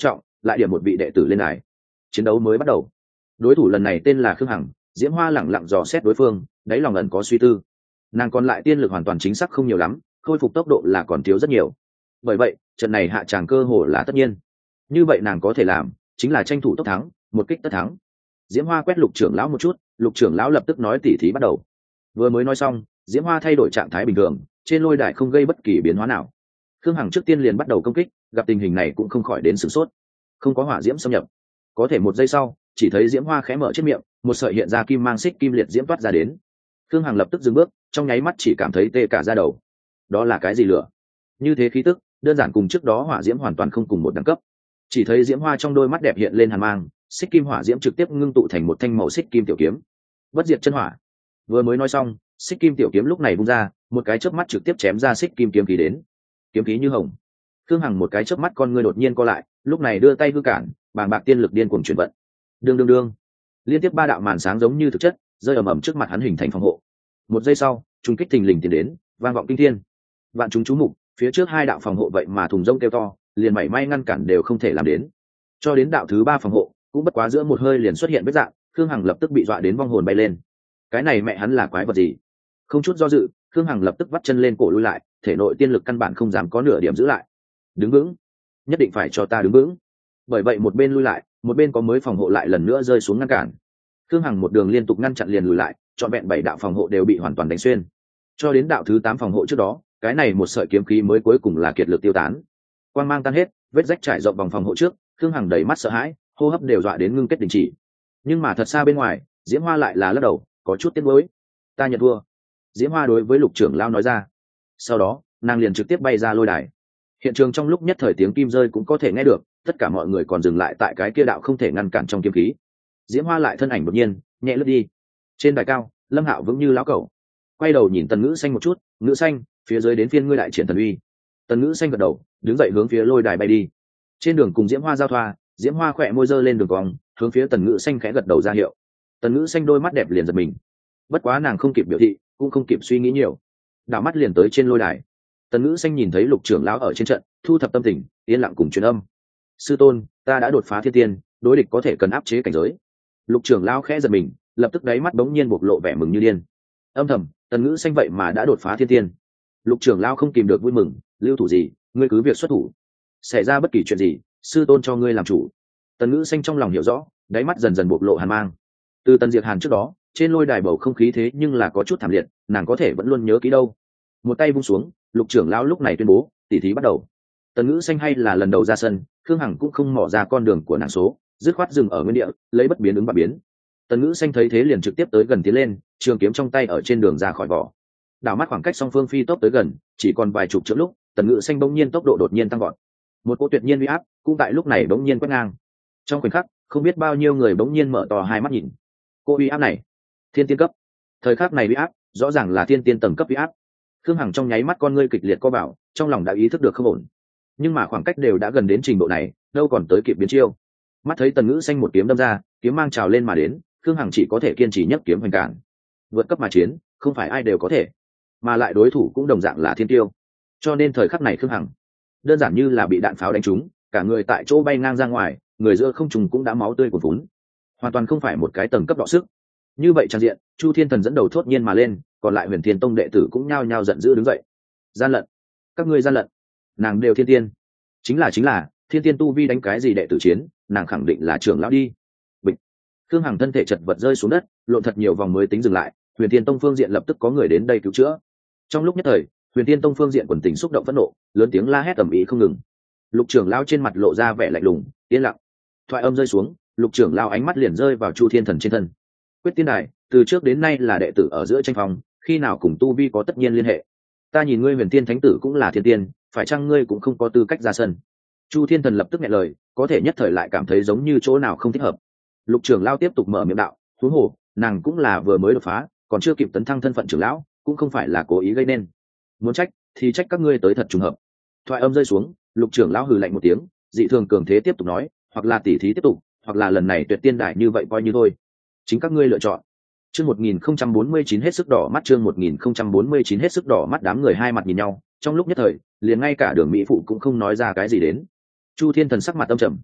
lại điểm một vị đệ tử lên đài. Chiến đấu mới bắt đầu. Đối thủ lần này tên là Khương Hằng. Diễm Hoa lẳng lặng dò xét đối phương, đáy lòng ẩn có suy tư. Nàng còn lại tiên lực hoàn toàn chính xác không nhiều lắm, khôi phục tốc độ là còn thiếu rất nhiều. Bởi vậy trận này hạ tràng cơ hồ là tất nhiên. Như vậy nàng có thể làm chính là tranh thủ tốc thắng, một kích tất thắng. Diễm Hoa quét Lục trưởng lão một chút, Lục trưởng lão lập tức nói tỉ thí bắt đầu. Vừa mới nói xong, Diễm Hoa thay đổi trạng thái bình thường, trên lôi đài không gây bất kỳ biến hóa nào. Khương Hằng trước tiên liền bắt đầu công kích, gặp tình hình này cũng không khỏi đến sửng sốt. Không có hỏa diễm xâm nhập. Có thể một giây sau, chỉ thấy Diễm Hoa khẽ mở chiếc miệng, một sợi hiện ra kim mang xích kim liệt diễm toát ra đến. Khương Hằng lập tức dừng bước, trong nháy mắt chỉ cảm thấy tê cả da đầu. Đó là cái gì lửa? Như thế khí tức, đơn giản cùng trước đó hỏa diễm hoàn toàn không cùng một đẳng cấp. Chỉ thấy Diễm Hoa trong đôi mắt đẹp hiện lên hàn mang, xích kim hỏa diễm trực tiếp ngưng tụ thành một thanh màu xích kim tiểu kiếm. Bất diệt chân hỏa. Vừa mới nói xong, xích kim tiểu kiếm lúc này bung ra, một cái chớp mắt trực tiếp chém ra xích kim kiếm khí đến. Kiếm khí như hồng. Khương Hằng một cái chớp mắt con ngươi đột nhiên co lại, lúc này đưa tay hư cản, bàng bạc tiên lực điên cuồng chuyển vận. Đương đương đương. Liên tiếp ba đạo màn sáng giống như thực chất, rơi ầm ầm trước mặt hắn hình thành phòng hộ. Một giây sau, trùng kích thình lình tiến đến, vang vọng kinh thiên. Vạn chúng chú mục, phía trước hai đạo phòng hộ vậy mà thùng rông kêu to, liền mảy may ngăn cản đều không thể làm đến. Cho đến đạo thứ ba phòng hộ, cũng bất quá giữa một hơi liền xuất hiện vết dạng, Khương Hằng lập tức bị dọa đến vong hồn bay lên. Cái này mẹ hắn là quái vật gì? Không chút do dự, Khương Hằng lập tức vắt chân lên cổ lui lại, thể nội tiên lực căn bản không dám có nửa điểm giữ lại. Đứng vững, nhất định phải cho ta đứng vững. Bởi vậy một bên lui lại, một bên có mới phòng hộ lại lần nữa rơi xuống ngăn cản. Khương Hằng một đường liên tục ngăn chặn liền lùi lại, trọn vẹn 7 đạo phòng hộ đều bị hoàn toàn đánh xuyên. Cho đến đạo thứ 8 phòng hộ trước đó, cái này một sợi kiếm khí mới cuối cùng là kiệt lực tiêu tán. Quang mang tan hết, vết rách trải rộng vòng phòng hộ trước, Khương Hằng đầy mắt sợ hãi, hô hấp đều dọa đến ngưng kết đình chỉ. Nhưng mà thật xa bên ngoài, Diễm Hoa lại là lắc đầu, có chút tiếc nuối. Ta nhận thua. Diễm Hoa đối với Lục trưởng lão nói ra. Sau đó, nàng liền trực tiếp bay ra lôi đài. Hiện trường trong lúc nhất thời tiếng kim rơi cũng có thể nghe được, tất cả mọi người còn dừng lại tại cái kia đạo không thể ngăn cản trong kiếm khí. Diễm Hoa lại thân ảnh đột nhiên nhẹ lướt đi. Trên đài cao, Lâm Hạo vững như lão cẩu, quay đầu nhìn Tần Ngữ Xanh một chút, Ngữ Xanh, phía dưới đến phiên ngươi đại triển thần uy. Tần Ngữ Xanh gật đầu, đứng dậy hướng phía lôi đài bay đi. Trên đường cùng Diễm Hoa giao thoa, Diễm Hoa khỏe môi giơ lên đường cong, hướng phía Tần Ngữ Xanh khẽ gật đầu ra hiệu. Tần Ngữ Xanh đôi mắt đẹp liền giật mình. Bất quá nàng không kịp biểu thị, cũng không kịp suy nghĩ nhiều, đảo mắt liền tới trên lôi đài. Tần Ngữ Xanh nhìn thấy Lục trưởng lão ở trên trận, thu thập tâm tình, yên lặng cùng truyền âm. Sư tôn, ta đã đột phá thiên tiên, đối địch có thể cần áp chế cảnh giới. Lục trưởng lão khẽ giật mình, lập tức đáy mắt bỗng nhiên bộc lộ vẻ mừng như điên. Âm thầm, Tần Ngữ Xanh vậy mà đã đột phá thiên tiên. Lục trưởng lão không kìm được vui mừng, lưu thủ gì, ngươi cứ việc xuất thủ. Xảy ra bất kỳ chuyện gì, sư tôn cho ngươi làm chủ. Tần Ngữ Xanh trong lòng hiểu rõ, đáy mắt dần dần bộc lộ hàn mang. Từ Tần Diệt Hàn trước đó, trên lôi đài bầu không khí thế nhưng là có chút thảm liệt, nàng có thể vẫn luôn nhớ kỹ đâu. Một tay vung xuống, Lục trưởng lão lúc này tuyên bố, tỷ thí bắt đầu. Tần Ngữ Xanh hay là lần đầu ra sân, Khương Hằng cũng không mò ra con đường của nàng số, dứt khoát dừng ở nguyên địa, lấy bất biến ứng bất biến. Tần Ngữ Xanh thấy thế liền trực tiếp tới gần tiến lên, trường kiếm trong tay ở trên đường ra khỏi vỏ. Đảo mắt khoảng cách song phương phi tốc tới gần, chỉ còn vài chục trượng lúc, Tần Ngữ Xanh bỗng nhiên tốc độ đột nhiên tăng vọt. Một cỗ tuyệt nhiên uy áp, cũng tại lúc này bỗng nhiên quét ngang. Trong khoảnh khắc, không biết bao nhiêu người bỗng nhiên mở to hai mắt nhìn. Cô uy áp này, thiên tiên cấp. Thời khắc này uy áp, rõ ràng là thiên tiên tầng cấp uy áp. Khương Hằng trong nháy mắt con ngươi kịch liệt co vào, trong lòng đã ý thức được không ổn. Nhưng mà khoảng cách đều đã gần đến trình độ này, đâu còn tới kịp biến chiêu. Mắt thấy Tần Ngữ Xanh một kiếm đâm ra, kiếm mang trào lên mà đến, Khương Hằng chỉ có thể kiên trì nhấc kiếm hoành cản. Vượt cấp mà chiến, không phải ai đều có thể, mà lại đối thủ cũng đồng dạng là thiên tiêu. Cho nên thời khắc này Khương Hằng đơn giản như là bị đạn pháo đánh trúng, cả người tại chỗ bay ngang ra ngoài, người giữa không trung cũng đã máu tươi cuồn phún. Hoàn toàn không phải một cái tầng cấp đọ sức. Như vậy trang diện, Chu Thiên Thần dẫn đầu thốt nhiên mà lên, còn lại Huyền Thiên Tông đệ tử cũng nhao nhao giận dữ đứng dậy. Gian lận, các ngươi gian lận. Nàng đều thiên tiên, chính là thiên tiên tu vi đánh cái gì đệ tử chiến, nàng khẳng định là trưởng lão đi. Bịch. Khương Hằng thân thể chật vật rơi xuống đất, lộn thật nhiều vòng mới tính dừng lại. Huyền Thiên Tông phương diện lập tức có người đến đây cứu chữa. Trong lúc nhất thời, Huyền Thiên Tông phương diện quần tình xúc động phẫn nộ, lớn tiếng la hét ầm ĩ không ngừng. Lục trưởng lão trên mặt lộ ra vẻ lạnh lùng, yên lặng. Thoại âm rơi xuống, Lục trưởng lão ánh mắt liền rơi vào Chu Thiên Thần trên thân. Quyết Tiên Đài, từ trước đến nay là đệ tử ở giữa tranh phòng, khi nào cùng tu vi có tất nhiên liên hệ. Ta nhìn ngươi Huyền Tiên Thánh tử cũng là thiên tiên, phải chăng ngươi cũng không có tư cách ra sân? Chu Thiên Thần lập tức nghẹn lời, có thể nhất thời lại cảm thấy giống như chỗ nào không thích hợp. Lục trưởng lão tiếp tục mở miệng đạo, huống hồ, nàng cũng là vừa mới đột phá, còn chưa kịp tấn thăng thân phận trưởng lão, cũng không phải là cố ý gây nên. Muốn trách thì trách các ngươi tới thật trùng hợp. Thoại âm rơi xuống, Lục trưởng lão hừ lạnh một tiếng, dị thường cường thế tiếp tục nói, hoặc là tỉ thí tiếp tục, hoặc là lần này Tuyệt Tiên Đài như vậy coi như thôi. Chính các ngươi lựa chọn. Chương 1049 hết sức đỏ mắt, chương 1049 hết sức đỏ mắt, đám người hai mặt nhìn nhau, trong lúc nhất thời, liền ngay cả Đường Mỹ phụ cũng không nói ra cái gì đến. Chu Thiên Thần sắc mặt âm trầm.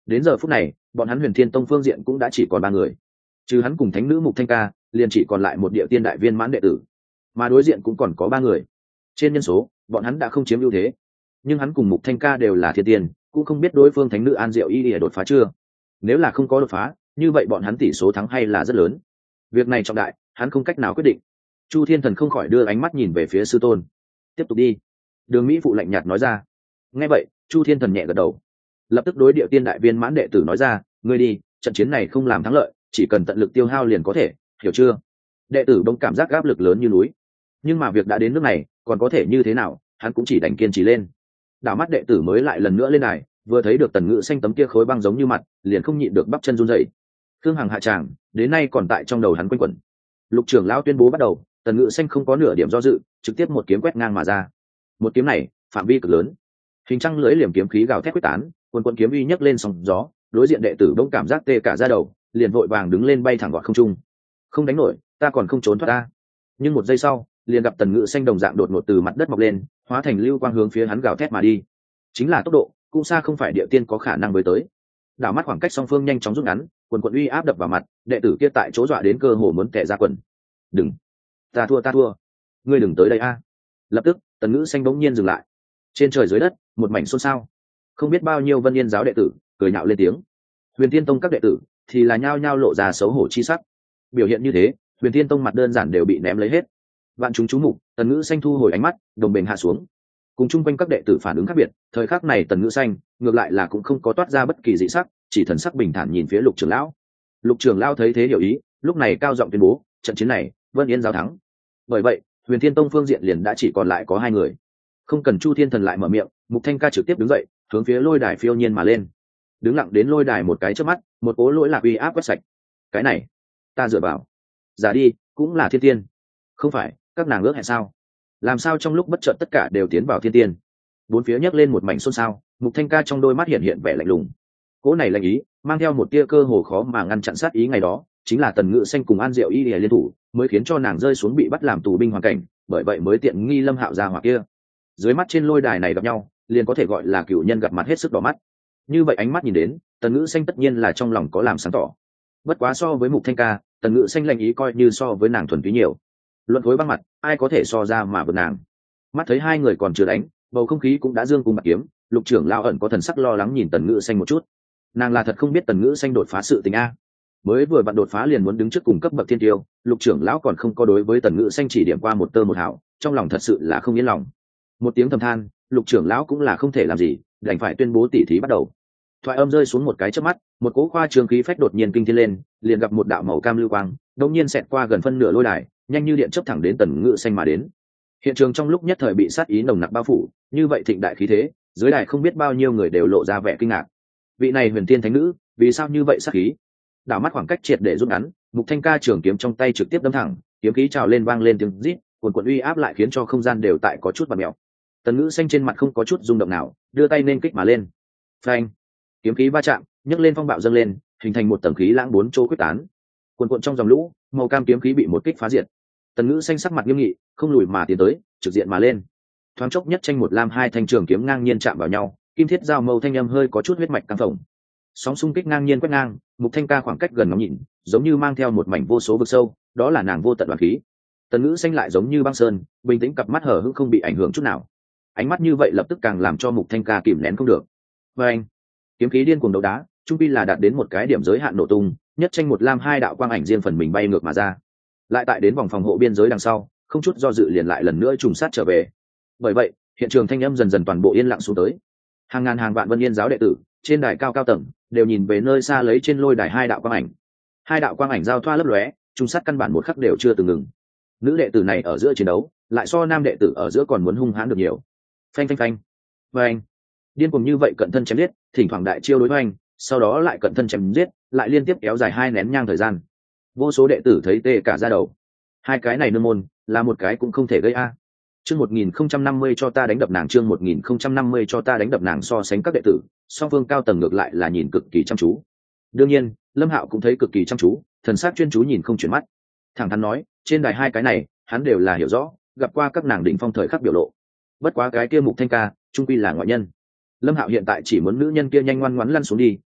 Đến giờ phút này bọn hắn Huyền Thiên Tông phương diện cũng đã chỉ còn 3 người, trừ hắn cùng thánh nữ Mục Thanh Ca liền chỉ còn lại một địa tiên đại viên mãn đệ tử, mà đối diện cũng còn có 3 người. Trên nhân số bọn hắn đã không chiếm ưu thế, nhưng hắn cùng Mục Thanh Ca đều là thiên tiên, cũng không biết đối phương thánh nữ An Diệu Y để đột phá chưa. Nếu là không có đột phá, như vậy bọn hắn tỷ số thắng hay là rất lớn. Việc này trọng đại, hắn không cách nào quyết định. Chu Thiên Thần không khỏi đưa ánh mắt nhìn về phía sư tôn. Tiếp tục đi. Đường Mỹ phụ lạnh nhạt nói ra. Nghe vậy Chu Thiên Thần nhẹ gật đầu, lập tức đối địa tiên đại viên mãn đệ tử nói ra, ngươi đi, trận chiến này không làm thắng lợi, chỉ cần tận lực tiêu hao liền có thể, hiểu chưa? Đệ tử đông cảm giác áp lực lớn như núi, nhưng mà việc đã đến nước này còn có thể như thế nào, hắn cũng chỉ đành kiên trì lên. Đảo mắt đệ tử mới lại lần nữa lên đài, vừa thấy được Tần Ngữ Xanh tấm kia khối băng giống như mặt, liền không nhịn được bắp chân run rẩy. Khương Hằng hạ tràng, đến nay còn tại trong đầu hắn quanh quẩn. Lục trưởng lão tuyên bố bắt đầu, Tần Ngữ Xanh không có nửa điểm do dự, trực tiếp một kiếm quét ngang mà ra. Một kiếm này phạm vi cực lớn, hình trăng lưỡi liềm kiếm khí gào thét quyết tán, quần quần kiếm uy nhấc lên sóng gió, đối diện đệ tử đông cảm giác tê cả da đầu, liền vội vàng đứng lên bay thẳng vào không trung. Không đánh nổi, ta còn không trốn thoát ta. Nhưng một giây sau, liền gặp Tần Ngữ Xanh đồng dạng đột ngột từ mặt đất mọc lên, hóa thành lưu quang hướng phía hắn gào thét mà đi. Chính là tốc độ, cũng xa không phải địa tiên có khả năng với tới. Đảo mắt khoảng cách song phương nhanh chóng rút ngắn, quần quần uy áp đập vào mặt, đệ tử kia tại chỗ dọa đến cơ hồ muốn tè ra quần. Đừng, ta thua, ngươi đừng tới đây a. Lập tức Tần Ngữ Xanh bỗng nhiên dừng lại. Trên trời dưới đất một mảnh xôn xao, không biết bao nhiêu Vân Yên giáo đệ tử cười nhạo lên tiếng. Huyền Thiên Tông các đệ tử thì là nhao nhao lộ ra xấu hổ chi sắc. Biểu hiện như thế, Huyền Thiên Tông mặt đơn giản đều bị ném lấy hết. Vạn chúng chú mục, Tần Ngữ Xanh thu hồi ánh mắt, đồng bền hạ xuống. Cùng chung quanh các đệ tử phản ứng khác biệt, thời khắc này Tần Ngữ Xanh ngược lại là cũng không có toát ra bất kỳ dị sắc, chỉ thần sắc bình thản nhìn phía Lục trưởng lão. Lục trưởng lão thấy thế hiểu ý, lúc này cao giọng tuyên bố, trận chiến này Vân Yên giáo thắng. Bởi vậy Huyền Thiên Tông phương diện liền đã chỉ còn lại có 2 người. Không cần Chu Thiên Thần lại mở miệng, Mục Thanh Ca trực tiếp đứng dậy, hướng phía lôi đài phiêu nhiên mà lên. Đứng lặng đến lôi đài một cái chớp mắt, một cỗ lỗi lạc uy áp quét sạch. Cái này, ta dựa vào. Giả đi, cũng là thiên tiên. Không phải, các nàng ước hẹn sao? Làm sao trong lúc bất chợt tất cả đều tiến vào thiên tiên? Bốn phía nhấc lên một mảnh xôn xao, Mục Thanh Ca trong đôi mắt hiện hiện vẻ lạnh lùng. Cỗ này lạnh ý, mang theo một tia cơ hồ khó mà ngăn chặn sát ý ngày đó, chính là Tần Ngữ Xanh cùng An Diệu Y liên thủ, mới khiến cho nàng rơi xuống bị bắt làm tù binh hoàn cảnh, bởi vậy mới tiện nghi Lâm Hạo gia hỏa kia. Dưới mắt trên lôi đài này gặp nhau, liền có thể gọi là cựu nhân gặp mặt hết sức đỏ mắt. Như vậy ánh mắt nhìn đến, Tần Ngữ Xanh tất nhiên là trong lòng có làm sáng tỏ. Bất quá so với Mục Thanh Ca, Tần Ngữ Xanh lạnh ý coi như so với nàng thuần túy nhiều. Luận khối băng mặt, ai có thể so ra mà vượt nàng. Mắt thấy 2 người còn chưa đánh, bầu không khí cũng đã dương cùng bạc kiếm, Lục trưởng lão ẩn có thần sắc lo lắng nhìn Tần Ngữ Xanh một chút. Nàng là thật không biết Tần Ngữ Xanh đột phá sự tình a. Mới vừa vặn đột phá liền muốn đứng trước cùng cấp bậc thiên tiêu, Lục trưởng lão còn không có đối với Tần Ngữ Xanh chỉ điểm qua một tơ một hào, trong lòng thật sự là không yên lòng. Một tiếng thầm than, Lục trưởng lão cũng là không thể làm gì, đành phải tuyên bố tỉ thí bắt đầu. Thoại âm rơi xuống một cái chớp mắt, một cỗ khoa trương khí phách đột nhiên kinh thiên lên, liền gặp một đạo màu cam lưu quang, đột nhiên xẹt qua gần phân nửa lôi đài, nhanh như điện chớp thẳng đến Tần Ngữ Xanh mà đến. Hiện trường trong lúc nhất thời bị sát ý nồng nặc bao phủ, như vậy thịnh đại khí thế, dưới đài không biết bao nhiêu người đều lộ ra vẻ kinh ngạc. Vị này Huyền Tiên thánh nữ, vì sao như vậy sát khí? Đảo mắt khoảng cách triệt để rút ngắn, Mục Thanh Ca trường kiếm trong tay trực tiếp đâm thẳng, kiếm khí trào lên vang lên tiếng rít, cuồn cuộn uy áp lại khiến cho không gian đều tại có chút bặm mèo. Tần Ngữ Xanh trên mặt không có chút rung động nào, đưa tay nên kích mà lên. Phanh! Kiếm khí va chạm, nhấc lên phong bạo dâng lên, hình thành một tầng khí lãng 4 chỗ quyết tán. Cuồn cuộn trong dòng lũ, màu cam kiếm khí bị một kích phá diệt. Tần Ngữ Xanh sắc mặt nghiêm nghị, không lùi mà tiến tới, trực diện mà lên. Thoáng chốc nhất tranh một lam 2 thanh trường kiếm ngang nhiên chạm vào nhau, kim thiết giao mâu thanh âm hơi có chút huyết mạch căng phồng. Sóng xung kích ngang nhiên quét ngang, Mục Thanh Ca khoảng cách gần ngắm nhìn, giống như mang theo một mảnh vô số vực sâu, đó là nàng vô tận đoán khí. Tần Ngữ Xanh lại giống như băng sơn, bình tĩnh, cặp mắt hờ hững không bị ảnh hưởng chút nào. Ánh mắt như vậy lập tức càng làm cho Mục Thanh Ca kìm nén không được. Và anh, kiếm khí điên cuồng đấu đá, trung quy là đạt đến một cái điểm giới hạn nổ tung, nhất tranh một lam 2 đạo quang ảnh riêng phần mình bay ngược mà ra. Lại tại đến vòng phòng hộ biên giới đằng sau, không chút do dự liền lại lần nữa trùng sát trở về. Bởi vậy, hiện trường thanh âm dần dần toàn bộ yên lặng xuống tới. Hàng ngàn hàng vạn Vân Yên giáo đệ tử, trên đài cao cao tầng, đều nhìn về nơi xa lấy trên lôi đài 2 đạo quang ảnh. 2 đạo quang ảnh giao thoa lấp lóe, trùng sát căn bản một khắc đều chưa từng ngừng. Nữ đệ tử này ở giữa chiến đấu, lại so nam đệ tử ở giữa còn muốn hung hãn được nhiều. Phanh phanh phanh. Và anh, điên cuồng như vậy cận thân chém giết, thỉnh thoảng đại chiêu đối hoành, sau đó lại cận thân chém giết, lại liên tiếp kéo dài 2 nén nhang thời gian. Vô số đệ tử thấy tê cả da đầu. 2 cái này nương môn, là một cái cũng không thể gây a. Chương 1050 cho ta đánh đập nàng, chương 1050 cho ta đánh đập nàng. So sánh các đệ tử, song phương cao tầng ngược lại là nhìn cực kỳ chăm chú. Đương nhiên, Lâm Hạo cũng thấy cực kỳ chăm chú, thần sắc chuyên chú nhìn không chuyển mắt. Thẳng thắn nói, trên đài 2 cái này, hắn đều là hiểu rõ, gặp qua các nàng đỉnh phong thời khắc biểu lộ. Bất quá cái kia Mục Thanh Ca, trung quy là ngoại nhân. Lâm Hạo hiện tại chỉ muốn nữ nhân kia nhanh ngoan ngoãn lăn xuống đi,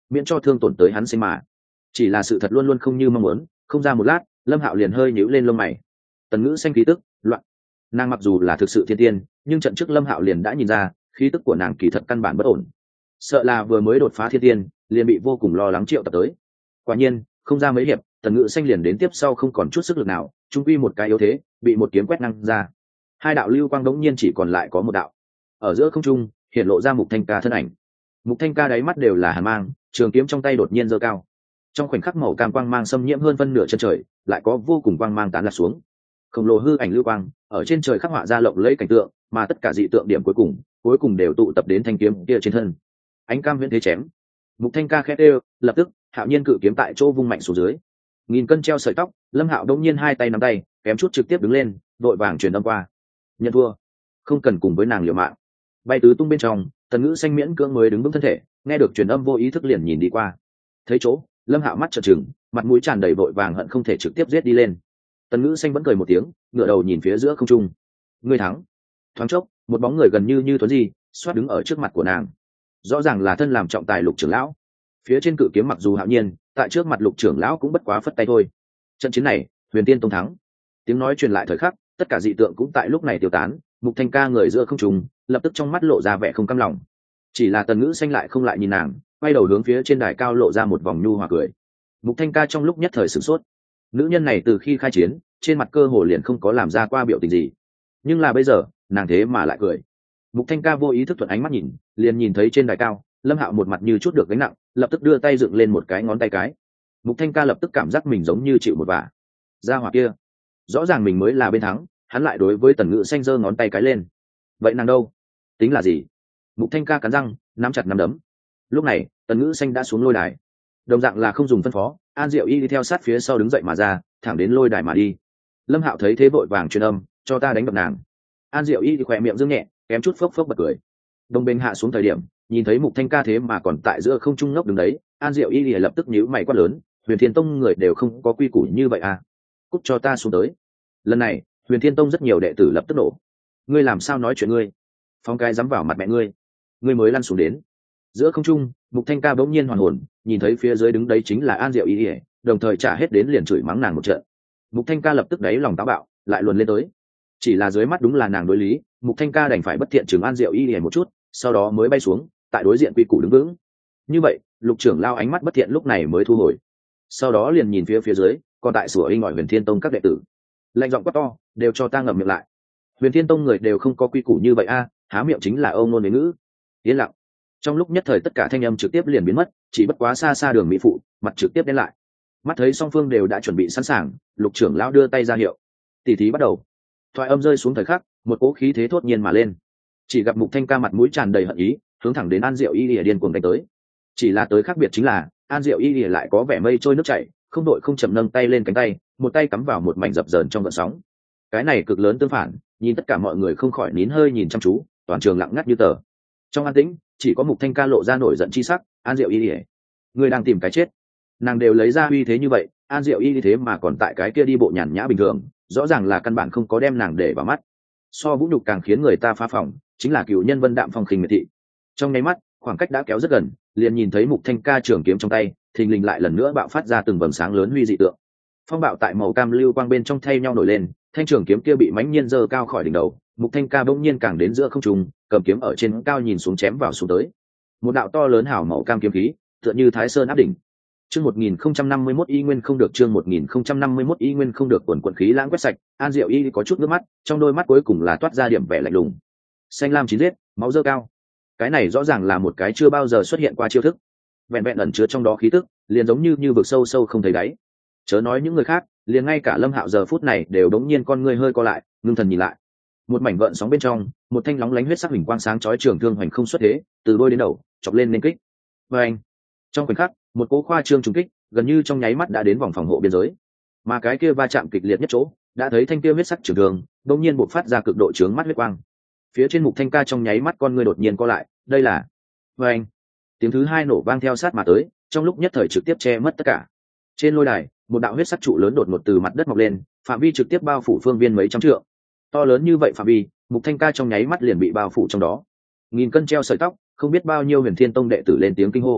miễn cho thương tổn tới hắn sinh mà. Chỉ là sự thật luôn luôn không như mong muốn, không ra một lát Lâm Hạo liền hơi nhíu lên lông mày. Tần Ngữ Xanh khí tức loạn. Nàng mặc dù là thực sự thiên tiên, nhưng trận trước Lâm Hạo liền đã nhìn ra khí tức của nàng kỳ thật căn bản bất ổn, sợ là vừa mới đột phá thiên tiên liền bị vô cùng lo lắng triệu tập tới. Quả nhiên không ra mấy hiệp, Tần Ngữ Xanh liền đến tiếp sau không còn chút sức lực nào, trung quy một cái yếu thế bị một kiếm quét ngang ra. Hai đạo lưu quang đống nhiên chỉ còn lại có một đạo. Ở giữa không trung hiện lộ ra Mục Thanh Ca thân ảnh. Mục Thanh Ca đáy mắt đều là hàn mang, trường kiếm trong tay đột nhiên giơ cao. Trong khoảnh khắc màu cam quang mang xâm nhiễm hơn phân nửa chân trời, lại có vô cùng quang mang tán lạc xuống. Khổng lồ hư ảnh lưu quang ở trên trời khắc họa ra lộng lẫy cảnh tượng, mà tất cả dị tượng điểm cuối cùng đều tụ tập đến thanh kiếm kia trên thân. Ánh cam huyễn thế chém. Mục Thanh Ca khẽ kêu, lập tức Hạo Nhiên cự kiếm tại chỗ vung mạnh xuống dưới. Nghìn cân treo sợi tóc, Lâm Hạo đông nhiên hai tay nắm tay, kém chút trực tiếp đứng lên, vội vàng truyền âm qua. Nhận thua, không cần cùng với nàng liều mạng. Bay tứ tung bên trong, Tần Ngữ Xanh miễn cưỡng mới đứng vững thân thể, nghe được truyền âm vô ý thức liền nhìn đi qua. Thấy chỗ, Lâm Hạo mắt trợn trừng, mặt mũi tràn đầy vội vàng hận không thể trực tiếp giết đi lên. Tần Ngữ Xanh vẫn cười một tiếng, ngửa đầu nhìn phía giữa không trung. Ngươi thắng. Thoáng chốc, một bóng người gần như thuấn di, xoát đứng ở trước mặt của nàng. Rõ ràng là thân làm trọng tài Lục trưởng lão. Phía trên cự kiếm mặc dù Hạo Nhiên, tại trước mặt Lục trưởng lão cũng bất quá phất tay thôi. Trận chiến này, Huyền Tiên Tông thắng. Tiếng nói truyền lại thời khắc, tất cả dị tượng cũng tại lúc này tiêu tán. Mục Thanh Ca người giữa không trung, lập tức trong mắt lộ ra vẻ không cam lòng. Chỉ là Tần Ngữ Xanh lại không lại nhìn nàng, quay đầu hướng phía trên đài cao lộ ra một vòng nhu hòa cười. Mục Thanh Ca trong lúc nhất thời sửng sốt. Nữ nhân này từ khi khai chiến, trên mặt cơ hồ liền không có làm ra qua biểu tình gì, nhưng là bây giờ nàng thế mà lại cười. Mục Thanh Ca vô ý thức thuận ánh mắt nhìn, liền nhìn thấy trên đài cao Lâm Hạo một mặt như chút được gánh nặng, lập tức đưa tay dựng lên một cái ngón tay cái. Mục Thanh Ca lập tức cảm giác mình giống như chịu một vả. Gia hỏa kia, rõ ràng mình mới là bên thắng, hắn lại đối với Tần Ngữ Xanh giơ ngón tay cái lên. Vậy nàng đâu? Tính là gì? Mục Thanh Ca cắn răng, nắm chặt nắm đấm. Lúc này, Tần Ngữ Xanh đã xuống lôi đài. Đồng dạng là không dùng phân phó, An Diệu Y đi theo sát phía sau đứng dậy mà ra, thẳng đến lôi đài mà đi. Lâm Hạo thấy thế vội vàng truyền âm, cho ta đánh đập nàng. An Diệu Y thì khỏe miệng dương nhẹ, kém chút phốc phốc bật cười. Đồng bên hạ xuống thời điểm, nhìn thấy Mục Thanh Ca thế mà còn tại giữa không trung ngốc đứng đấy, An Diệu Y thì lập tức nhíu mày quát lớn, Huyền Thiên Tông người đều không có quy củ như vậy à? Cút cho ta xuống tới. Lần này, Huyền Thiên Tông rất nhiều đệ tử lập tức nổ. Ngươi làm sao nói chuyện ngươi? Phong cái dám vào mặt mẹ ngươi. Ngươi mới lăn xuống đến. Giữa không trung, Mục Thanh Ca bỗng nhiên hoàn hồn, nhìn thấy phía dưới đứng đấy chính là An Diệu Y, đồng thời trả hết đến liền chửi mắng nàng một trận. Mục Thanh Ca lập tức đáy lòng táo bạo, lại luồn lên tới. Chỉ là dưới mắt đúng là nàng đối lý, Mục Thanh Ca đành phải bất thiện chừng An Diệu Y một chút, sau đó mới bay xuống, tại đối diện quy củ đứng vững. Như vậy, Lục trưởng lao ánh mắt bất thiện lúc này mới thu hồi. Sau đó liền nhìn phía dưới, còn tại sủa inh ỏi Huyền Thiên Tông các đệ tử. Lạnh giọng quát to, đều cho ta ngậm miệng lại. Huyền Thiên Tông người đều không có quy củ như vậy a, há miệng chính là âu ngôn với ngữ. Yên lặng. Trong lúc nhất thời tất cả thanh âm trực tiếp liền biến mất, chỉ bất quá xa xa Đường Mỹ Phụ mặt trực tiếp đen lại. Mắt thấy song phương đều đã chuẩn bị sẵn sàng, Lục trưởng lão đưa tay ra hiệu. Tỷ thí bắt đầu. Thoại âm rơi xuống thời khắc, một cỗ khí thế thốt nhiên mà lên. Chỉ gặp Mục Thanh Ca mặt mũi tràn đầy hận ý, hướng thẳng đến An Diệu Y lìa điên cuồng đánh tới. Chỉ là tới khác biệt chính là, An Diệu Y lìa lại có vẻ mây trôi nước chảy, không đội không chậm nâng tay lên cánh tay, một tay cắm vào một mảnh dập dờn trong gợn sóng. Cái này cực lớn tương phản, nhìn tất cả mọi người không khỏi nín hơi nhìn chăm chú, toàn trường lặng ngắt như tờ. Trong an tĩnh, chỉ có Mục Thanh Ca lộ ra nổi giận chi sắc. An Diệu Y lìa, ngươi đang tìm cái chết. Nàng đều lấy ra uy thế như vậy, An Diệu Y thế mà còn tại cái kia đi bộ nhàn nhã bình thường, rõ ràng là căn bản không có đem nàng để vào mắt. So vũ nhục càng khiến người ta phá phòng, chính là cựu nhân Vân Đạm Phong khinh miệt thị. Trong nháy mắt, khoảng cách đã kéo rất gần, liền nhìn thấy Mục Thanh Ca trường kiếm trong tay, thình lình lại lần nữa bạo phát ra từng vầng sáng lớn huy dị tượng. Phong bạo tại màu cam lưu quang bên trong thay nhau nổi lên, thanh trường kiếm kia bị mãnh nhiên giơ cao khỏi đỉnh đầu. Mục Thanh Ca bỗng nhiên càng đến giữa không trung, cầm kiếm ở trên cao nhìn xuống chém vào xuống tới. Một đạo to lớn hào màu cam kiếm khí, tựa như Thái Sơn áp đỉnh. Chương 1051 y nguyên không được, chương 1051 y nguyên không được, quần quần khí lãng quét sạch, An Diệu Y có chút nước mắt, trong đôi mắt cuối cùng là toát ra điểm vẻ lạnh lùng. Xanh lam chín giết, máu dơ cao. Cái này rõ ràng là một cái chưa bao giờ xuất hiện qua chiêu thức. Vẹn vẹn ẩn chứa trong đó khí tức, liền giống như vực sâu sâu không thấy đáy. Chớ nói những người khác, liền ngay cả Lâm Hạo giờ phút này đều đống nhiên con ngươi hơi co lại, ngưng thần nhìn lại. Một mảnh gợn sóng bên trong, một thanh lóng lánh huyết sắc huỳnh quang sáng chói trường thương hoành không xuất thế, từ đôi đến đầu, chọc lên nên kích. Và anh, trong khoảnh khắc, một cỗ khoa trương trùng kích, gần như trong nháy mắt đã đến vòng phòng hộ biên giới. Mà cái kia va chạm kịch liệt nhất chỗ, đã thấy thanh kia huyết sắc trường thương, đột nhiên bộc phát ra cực độ chướng mắt huyết quang. Phía trên Mục Thanh Ca trong nháy mắt con ngươi đột nhiên co lại, đây là. Và anh, tiếng thứ hai nổ vang theo sát mà tới, trong lúc nhất thời trực tiếp che mất tất cả. Trên lôi đài, một đạo huyết sắc trụ lớn đột ngột từ mặt đất mọc lên, phạm vi trực tiếp bao phủ phương viên mấy trăm trượng. To lớn như vậy phạm vi, Mục Thanh Ca trong nháy mắt liền bị bao phủ trong đó. Nghìn cân treo sợi tóc, không biết bao nhiêu Huyền Thiên Tông đệ tử lên tiếng kinh hô.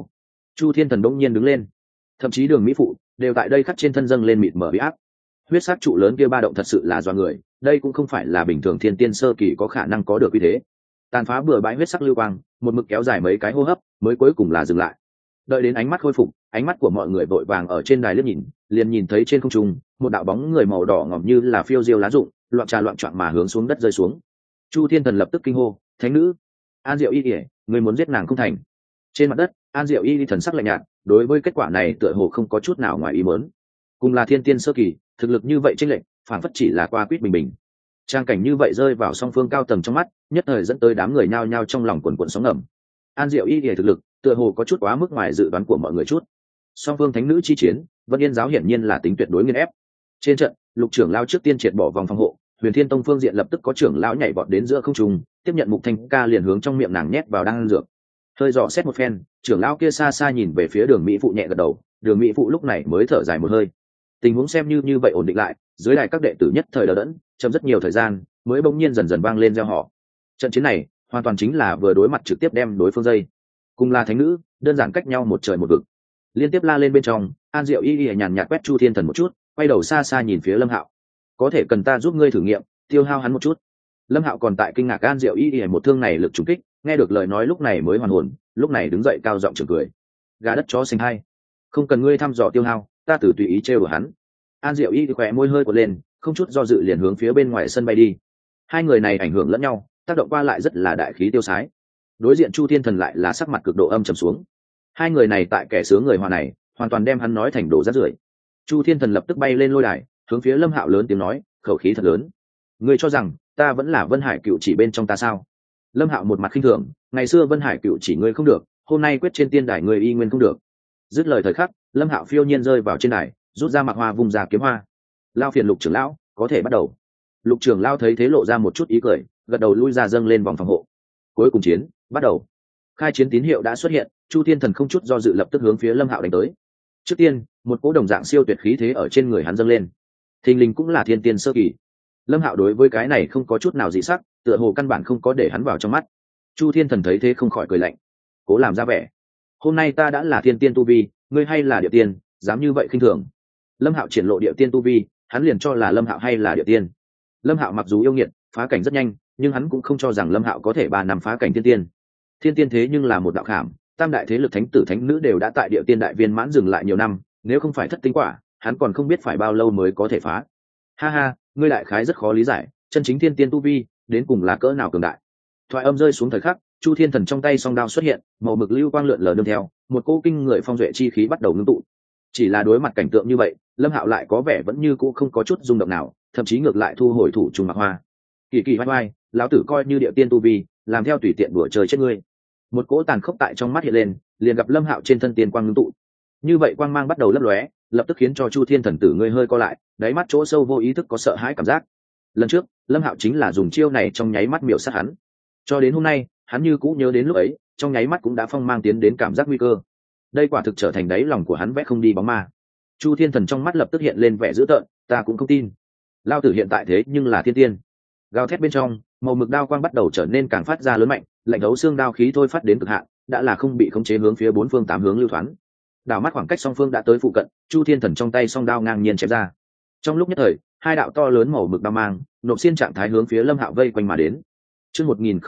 Chu Thiên Thần bỗng nhiên đứng lên, thậm chí Đường Mỹ Phụ đều tại đây khắc trên thân dâng lên mịt mờ bị áp. Huyết sắc trụ lớn kia ba động thật sự là do người, đây cũng không phải là bình thường thiên tiên sơ kỳ có khả năng có được như thế. Tàn phá bừa bãi huyết sắc lưu quang, một mực kéo dài mấy cái hô hấp, mới cuối cùng là dừng lại. Đợi đến ánh mắt khôi phục, ánh mắt của mọi người vội vàng ở trên đài liếc nhìn, liền nhìn thấy trên không trung một đạo bóng người màu đỏ ngòm như là phiêu diêu lá rụng, loạn trà loạn choạng mà hướng xuống đất rơi xuống. Chu Thiên Thần lập tức kinh hô, thánh nữ An Diệu Y, người muốn giết nàng không thành. Trên mặt đất, An Diệu Y thần sắc lạnh nhạt, đối với kết quả này tựa hồ không có chút nào ngoài ý muốn. Cùng là thiên tiên sơ kỳ, thực lực như vậy chênh lệch, phản phất chỉ là qua quýt bình bình. Trang cảnh như vậy rơi vào song phương cao tầng trong mắt, nhất thời dẫn tới đám người nhao nhao trong lòng quần quần sóng ngầm. An Diệu Y thực lực, tựa hồ có chút quá mức ngoài dự đoán của mọi người chút. Song phương thánh nữ chi chiến, Vân Yên giáo hiển nhiên là tính tuyệt đối nghiền ép. Trên trận, Lục trưởng lão trước tiên triệt bỏ vòng phòng hộ, Huyền Thiên Tông phương diện lập tức có trưởng lão nhảy vọt đến giữa không trung, tiếp nhận Mục Thanh Ca liền hướng trong miệng nàng nhét vào đan dược. Hơi dò xét một phen, trưởng lão kia xa xa nhìn về phía Đường Mỹ Phụ nhẹ gật đầu, Đường Mỹ Phụ lúc này mới thở dài một hơi. Tình huống xem như vậy ổn định lại, dưới đài các đệ tử nhất thời đờ đẫn, chậm rất nhiều thời gian, mới bỗng nhiên dần dần vang lên reo hò. Trận chiến này, hoàn toàn chính là vừa đối mặt trực tiếp đem đối phương dây. Cùng là thánh nữ, đơn giản cách nhau một trời một vực. Liên tiếp la lên bên trong, An Diệu Y nhàn nhạt quét Chu Thiên Thần một chút, quay đầu xa xa nhìn phía Lâm Hạo. Có thể cần ta giúp ngươi thử nghiệm, tiêu hao hắn một chút. Lâm Hạo còn tại kinh ngạc An Diệu Y một thương này lực trùng kích, nghe được lời nói lúc này mới hoàn hồn, lúc này đứng dậy cao giọng chửi cười. Gà đất chó sinh hay, không cần ngươi thăm dò tiêu hao, ta từ tùy ý trêu của hắn. An Diệu Y khỏe môi hơi quật lên, không chút do dự liền hướng phía bên ngoài sân bay đi. Hai người này ảnh hưởng lẫn nhau, tác động qua lại rất là đại khí tiêu sái. Đối diện Chu Thiên Thần lại là sắc mặt cực độ âm trầm xuống. Hai người này tại kẻ sướng người hòa này, hoàn toàn đem hắn nói thành đồ rác rưởi. Chu Thiên Thần lập tức bay lên lôi đài, hướng phía Lâm Hạo lớn tiếng nói, khẩu khí thật lớn. Ngươi cho rằng ta vẫn là Vân Hải Cựu chỉ bên trong ta sao? Lâm Hạo một mặt khinh thường, ngày xưa Vân Hải Cựu chỉ ngươi không được, hôm nay quyết trên tiên đài ngươi y nguyên không được. Dứt lời thời khắc, Lâm Hạo phiêu nhiên rơi vào trên đài, rút ra mặc hoa vùng ra kiếm hoa. Lao phiền Lục trưởng lão, có thể bắt đầu. Lục trưởng lão thấy thế lộ ra một chút ý cười, gật đầu lui ra dâng lên vòng phòng hộ. Cuối cùng chiến bắt đầu. Khai chiến tín hiệu đã xuất hiện, Chu Thiên Thần không chút do dự lập tức hướng phía Lâm Hạo đánh tới. Trước tiên, một cỗ đồng dạng siêu tuyệt khí thế ở trên người hắn dâng lên. Thình lình cũng là thiên tiên sơ kỳ. Lâm Hạo đối với cái này không có chút nào dị sắc, tựa hồ căn bản không có để hắn vào trong mắt. Chu Thiên Thần thấy thế không khỏi cười lạnh, cố làm ra vẻ. Hôm nay ta đã là thiên tiên tu vi, ngươi hay là địa tiên, dám như vậy khinh thường. Lâm Hạo triển lộ địa tiên tu vi, hắn liền cho là Lâm Hạo hay là địa tiên. Lâm Hạo mặc dù yêu nghiệt, phá cảnh rất nhanh, nhưng hắn cũng không cho rằng Lâm Hạo có thể 3 năm phá cảnh thiên tiên. Thiên tiên thế nhưng là một đạo khảm, tam đại thế lực thánh tử thánh nữ đều đã tại địa tiên đại viên mãn dừng lại nhiều năm, nếu không phải thất tinh quả, hắn còn không biết phải bao lâu mới có thể phá. Ha ha, ngươi đại khái rất khó lý giải, chân chính thiên tiên tu vi đến cùng là cỡ nào cường đại. Thoại âm rơi xuống thời khắc, Chu Thiên Thần trong tay song đao xuất hiện, màu mực lưu quang lượn lờ nương theo, một cỗ kinh người phong duệ chi khí bắt đầu ngưng tụ. Chỉ là đối mặt cảnh tượng như vậy, Lâm Hạo lại có vẻ vẫn như cũ không có chút rung động nào, thậm chí ngược lại thu hồi thủ trùng mặc hoa. Kỳ kỳ vai vai, lão tử coi như địa tiên tu vi, làm theo tùy tiện đùa chơi chết ngươi. Một cỗ tàn khốc tại trong mắt hiện lên, liền gặp Lâm Hạo trên thân tiên quang ngưng tụ. Như vậy quang mang bắt đầu lấp lóe, lập tức khiến cho Chu Thiên Thần tử ngươi hơi co lại, đáy mắt chỗ sâu vô ý thức có sợ hãi cảm giác. Lần trước, Lâm Hạo chính là dùng chiêu này trong nháy mắt miểu sát hắn. Cho đến hôm nay, hắn như cũ nhớ đến lúc ấy, trong nháy mắt cũng đã phong mang tiến đến cảm giác nguy cơ. Đây quả thực trở thành đáy lòng của hắn vẽ không đi bóng ma. Chu Thiên Thần trong mắt lập tức hiện lên vẻ dữ tợn, ta cũng không tin. Lao tử hiện tại thế nhưng là thiên tiên. Gào thét bên trong, màu mực đao quang bắt đầu trở nên càng phát ra lớn mạnh, lạnh đấu xương đao khí thôi phát đến cực hạn, đã là không bị khống chế hướng phía 4 phương 8 hướng lưu thoán. Đảo mắt khoảng cách song phương đã tới phụ cận, Chu Thiên Thần trong tay song đao ngang nhiên chém ra. Trong lúc nhất thời, hai đạo to lớn màu mực đao mang, nộp xiên trạng thái hướng phía Lâm Hạo vây quanh mà đến. Chương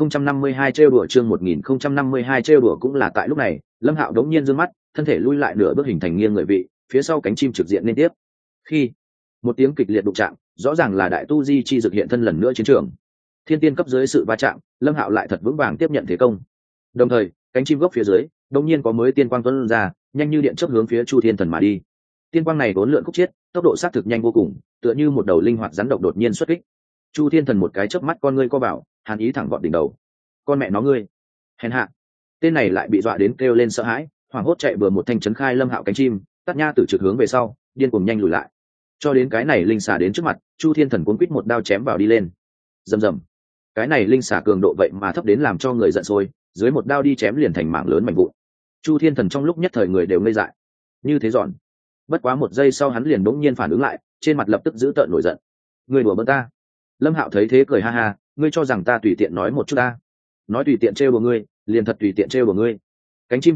1052 trêu đùa, chương 1052 trêu đùa. Cũng là tại lúc này, Lâm Hạo đống nhiên giương mắt, thân thể lui lại nửa bước hình thành nghiêng người vị, phía sau cánh chim trực diện liên tiếp. Khi một tiếng kịch liệt đụng chạm, rõ ràng là đại tu di chi dược hiện thân lần nữa chiến trường. Thiên tiên cấp dưới sự va chạm, Lâm Hạo lại thật vững vàng tiếp nhận thế công. Đồng thời, cánh chim gốc phía dưới, đột nhiên có mới tiên quang tuôn ra, nhanh như điện chớp hướng phía Chu Thiên Thần mà đi. Tiên quang này vốn lượn khúc chiết, tốc độ sát thực nhanh vô cùng, tựa như một đầu linh hoạt rắn độc đột nhiên xuất kích. Chu Thiên Thần một cái chớp mắt con ngươi co bảo, hàn ý thẳng vọt đỉnh đầu. Con mẹ nó ngươi, hèn hạ! Tên này lại bị dọa đến kêu lên sợ hãi, hoảng hốt chạy bừa một thanh chấn khai Lâm Hạo cánh chim, tắt nha từ trực hướng về sau, điên cuồng nhanh lùi lại. Cho đến cái này linh xà đến trước mặt, Chu Thiên Thần cuốn quít một đao chém vào đi lên. Rầm rầm. Cái này linh xà cường độ vậy mà thấp đến làm cho người giận sôi, dưới một đao đi chém liền thành mảng lớn mảnh vụn. Chu Thiên Thần trong lúc nhất thời người đều ngây dại. Như thế giòn. Bất quá một giây sau hắn liền bỗng nhiên phản ứng lại, trên mặt lập tức giữ tợn nổi giận. Ngươi đùa bỡn ta? Lâm Hạo thấy thế cười ha ha, ngươi cho rằng ta tùy tiện nói một chút ta? Nói tùy tiện trêu đùa ngươi, liền thật tùy tiện trêu đùa ngươi. Cánh chim chấn động,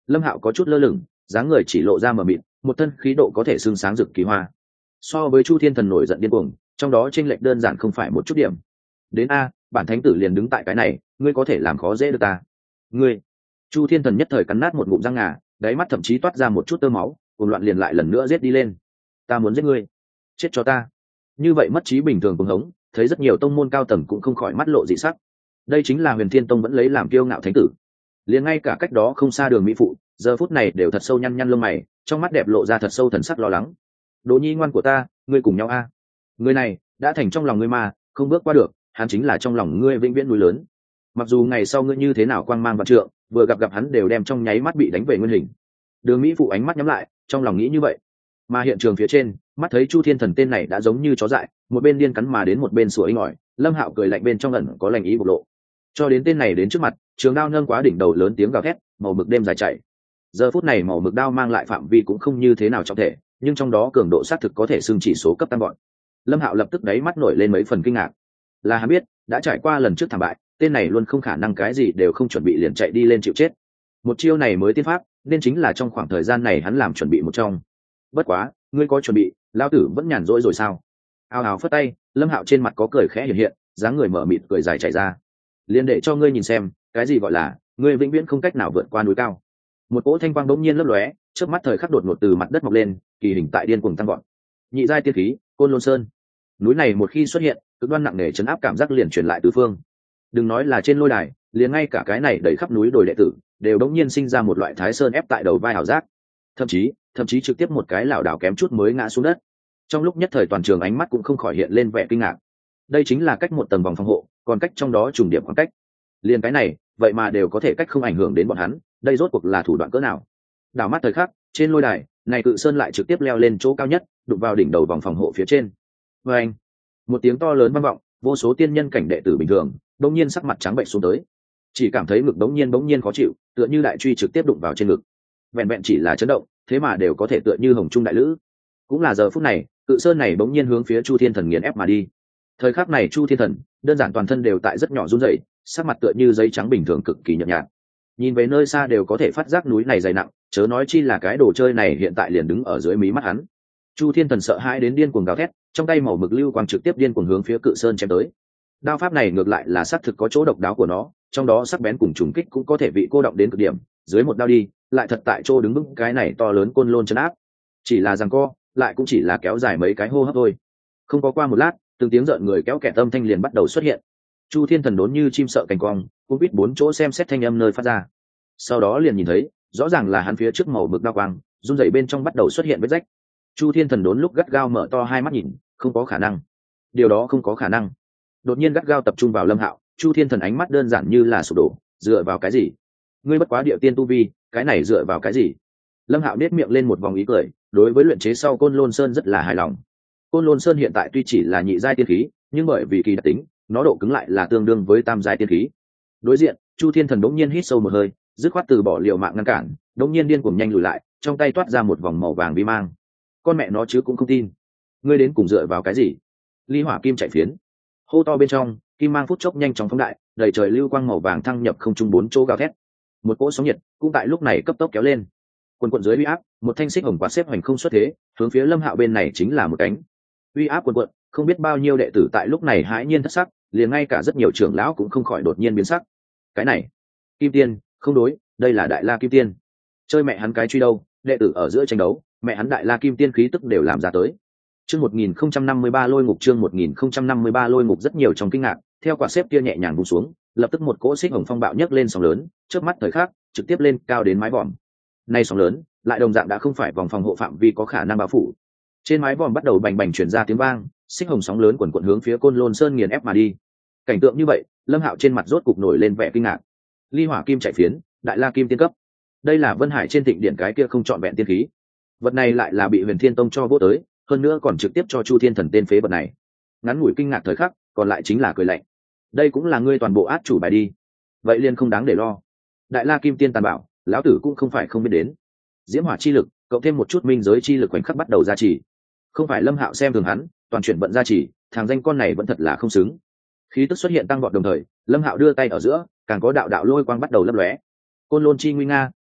Lâm Hạo có chút lơ lửng, dáng người chỉ lộ ra mờ mịt, một thân khí độ có thể xương sáng rực kỳ hoa. So với Chu Thiên Thần nổi giận điên cuồng, trong đó chênh lệch đơn giản không phải một chút điểm. Đến a, bản thánh tử liền đứng tại cái này, ngươi có thể làm khó dễ được ta? Ngươi? Chu Thiên Thần nhất thời cắn nát một ngụm răng ngà, đáy mắt thậm chí toát ra một chút tơ máu, cuồng loạn liền lại lần nữa giết đi lên. Ta muốn giết ngươi, chết cho ta! Như vậy mất trí bình thường cuồng hống, thấy rất nhiều tông môn cao tầng cũng không khỏi mắt lộ dị sắc. Đây chính là Huyền Thiên Tông vẫn lấy làm kiêu ngạo thánh tử, liền ngay cả cách đó không xa Đường Mỹ phụ, giờ phút này đều thật sâu nhăn nhăn lông mày, trong mắt đẹp lộ ra thật sâu thần sắc lo lắng. Đỗ nhi ngoan của ta, ngươi cùng nhau a. Người này đã thành trong lòng ngươi mà không bước qua được, hắn chính là trong lòng ngươi vĩnh viễn núi lớn. Mặc dù ngày sau ngươi như thế nào quang mang vạn trượng, vừa gặp hắn đều đem trong nháy mắt bị đánh về nguyên hình. Đường Mỹ phụ ánh mắt nhắm lại, trong lòng nghĩ như vậy. Mà hiện trường phía trên, mắt thấy Chu Thiên Thần tên này đã giống như chó dại, một bên điên cắn mà đến một bên sủa inh ỏi, Lâm Hạo cười lạnh bên trong ẩn có lành ý bộc lộ. Cho đến tên này đến trước mặt, trường đao nâng quá đỉnh đầu lớn tiếng gào thét, màu mực đêm dài chạy. Giờ phút này màu mực đao mang lại phạm vi cũng không như thế nào trọng thể, nhưng trong đó cường độ sát thực có thể xưng chỉ số cấp tăng gọn. Lâm Hạo lập tức đáy mắt nổi lên mấy phần kinh ngạc. Là hắn biết, đã trải qua lần trước thảm bại, tên này luôn không khả năng cái gì đều không chuẩn bị liền chạy đi lên chịu chết. Một chiêu này mới tiên pháp, nên chính là trong khoảng thời gian này hắn làm chuẩn bị một trong. Bất quá, ngươi có chuẩn bị, lão tử vẫn nhàn rỗi rồi sao? Ào ào phất tay, Lâm Hạo trên mặt có cười khẽ hiện hiện, dáng người mở mịt cười dài chảy ra. Liên để cho ngươi nhìn xem, cái gì gọi là ngươi vĩnh viễn không cách nào vượt qua núi cao. Một cỗ thanh quang bỗng nhiên lấp lóe, trước mắt thời khắc đột ngột từ mặt đất mọc lên, kỳ hình tại điên cuồng tăng gọn. Nhị giai tiên khí, Côn Lôn Sơn. Núi này một khi xuất hiện, cực đoan nặng nề chấn áp cảm giác liền truyền lại tứ phương. Đừng nói là trên lôi đài, liền ngay cả cái này đầy khắp núi đồi đệ tử, đều đống nhiên sinh ra một loại thái sơn ép tại đầu vai ảo giác. Thậm chí trực tiếp một cái lảo đảo kém chút mới ngã xuống đất. Trong lúc nhất thời toàn trường ánh mắt cũng không khỏi hiện lên vẻ kinh ngạc. Đây chính là cách một tầng vòng phòng hộ, còn cách trong đó trùng điểm khoảng cách. Liền cái này, vậy mà đều có thể cách không ảnh hưởng đến bọn hắn, đây rốt cuộc là thủ đoạn cỡ nào? Đảo mắt thời khắc, trên lôi đài, này cự sơn lại trực tiếp leo lên chỗ cao nhất, đụng vào đỉnh đầu vòng phòng hộ phía trên. Và anh, một tiếng to lớn vang vọng, vô số tiên nhân cảnh đệ tử bình thường, đống nhiên sắc mặt trắng bệch xuống tới, chỉ cảm thấy ngực đống nhiên khó chịu, tựa như đại truy trực tiếp đụng vào trên ngực. Vẹn vẹn chỉ là chấn động, thế mà đều có thể tựa như hồng trung đại lữ. Cũng là giờ phút này, cự sơn này bỗng nhiên hướng phía Chu Thiên Thần nghiền ép mà đi. Thời khắc này Chu Thiên Thần đơn giản toàn thân đều tại rất nhỏ run rẩy, sắc mặt tựa như giấy trắng bình thường cực kỳ nhợt nhạt. Nhìn về nơi xa đều có thể phát giác núi này dày nặng, chớ nói chi là cái đồ chơi này hiện tại liền đứng ở dưới mí mắt hắn. Chu Thiên Thần sợ hãi đến điên cuồng gào thét, trong tay màu mực lưu quang trực tiếp điên cuồng hướng phía cự sơn chém tới. Đao pháp này ngược lại là xác thực có chỗ độc đáo của nó, trong đó sắc bén cùng trùng kích cũng có thể bị cô động đến cực điểm, dưới một đao đi, lại thật tại chỗ đứng vững cái này to lớn côn lôn chân áp. Chỉ là giằng co, lại cũng chỉ là kéo dài mấy cái hô hấp thôi. Không có qua một lát, từng tiếng rợn người kéo kẹt âm thanh liền bắt đầu xuất hiện. Chu Thiên Thần đốn như chim sợ cành cong, cũng biết bốn chỗ xem xét thanh âm nơi phát ra. Sau đó liền nhìn thấy, rõ ràng là hắn phía trước màu mực đao quang, run rẩy bên trong bắt đầu xuất hiện vết rách. Chu Thiên Thần đốn lúc gắt gao mở to hai mắt nhìn, không có khả năng. Điều đó không có khả năng. Đột nhiên gắt gao tập trung vào Lâm Hạo, Chu Thiên Thần ánh mắt đơn giản như là sụp đổ, dựa vào cái gì? Ngươi bất quá địa tiên tu vi, cái này dựa vào cái gì? Lâm Hạo nét miệng lên một vòng ý cười, đối với luyện chế sau Côn Lôn Sơn rất là hài lòng. Côn Lôn Sơn hiện tại tuy chỉ là nhị giai tiên khí, nhưng bởi vì kỳ đặc tính, nó độ cứng lại là tương đương với tam giai tiên khí. Đối diện, Chu Thiên Thần đống nhiên hít sâu một hơi, dứt khoát từ bỏ liều mạng ngăn cản, đống nhiên điên cuồng nhanh lùi lại, trong tay toát ra một vòng màu vàng vi mang. Con mẹ nó chứ cũng không tin. Ngươi đến cùng dựa vào cái gì? Ly hỏa kim chạy phiến. Hô to bên trong, kim mang phút chốc nhanh chóng phóng đại, đầy trời lưu quang màu vàng thăng nhập không trung bốn chỗ gào thét. Một cỗ sóng nhiệt cũng tại lúc này cấp tốc kéo lên. Quần dưới uy áp, một thanh xích hồng quạt xếp hoành không xuất thế, hướng phía Lâm Hạo bên này chính là một cánh. Uy áp quần, không biết bao nhiêu đệ tử tại lúc này hãi nhiên thất sắc, liền ngay cả rất nhiều trưởng lão cũng không khỏi đột nhiên biến sắc. Cái này, Kim Tiên, không đối, đây là Đại La Kim Tiên. Chơi mẹ hắn cái truy đâu, đệ tử ở giữa tranh đấu, mẹ hắn Đại La Kim Tiên khí tức đều làm ra tới. Chương 1053 lôi ngục, chương 1053 lôi ngục, rất nhiều trong kinh ngạc, theo quả xếp kia nhẹ nhàng buông xuống, lập tức một cỗ xích hồng phong bạo nhấc lên sóng lớn, trước mắt thời khắc, trực tiếp lên cao đến mái vòm. Nay sóng lớn, lại đồng dạng đã không phải vòng phòng hộ phạm vi có khả năng bao phủ. Trên mái vòm bắt đầu bành bành truyền ra tiếng vang, xích hồng sóng lớn quần quần hướng phía Côn Lôn Sơn nghiền ép mà đi. Cảnh tượng như vậy, Lâm Hạo trên mặt rốt cục nổi lên vẻ kinh ngạc. Ly hỏa kim chạy phiến, Đại La Kim Tiên cấp. Đây là Vân Hải trên Thịnh Điện cái kia không chọn vẹn tiên khí. Vật này lại là bị Huyền Thiên Tông cho vô tới, hơn nữa còn trực tiếp cho Chu Thiên Thần tên phế vật này. Ngắn ngủi kinh ngạc thời khắc, còn lại chính là cười lạnh. Đây cũng là ngươi toàn bộ át chủ bài đi. Vậy liền không đáng để lo. Đại La Kim Tiên tàn bảo, lão tử cũng không phải không biết đến. Diễm hỏa chi lực, cộng thêm một chút minh giới chi lực khoảnh khắc bắt đầu gia trì. Không phải Lâm Hạo xem thường hắn, toàn chuyển vận gia trì, thằng danh con này vẫn thật là không xứng. Khí tức xuất hiện tăng vọt đồng thời, Lâm Hạo đưa tay ở giữa, càng có đạo đạo lôi quang bắt đầu lấp lóe. Côn Lôn chi nguy nga,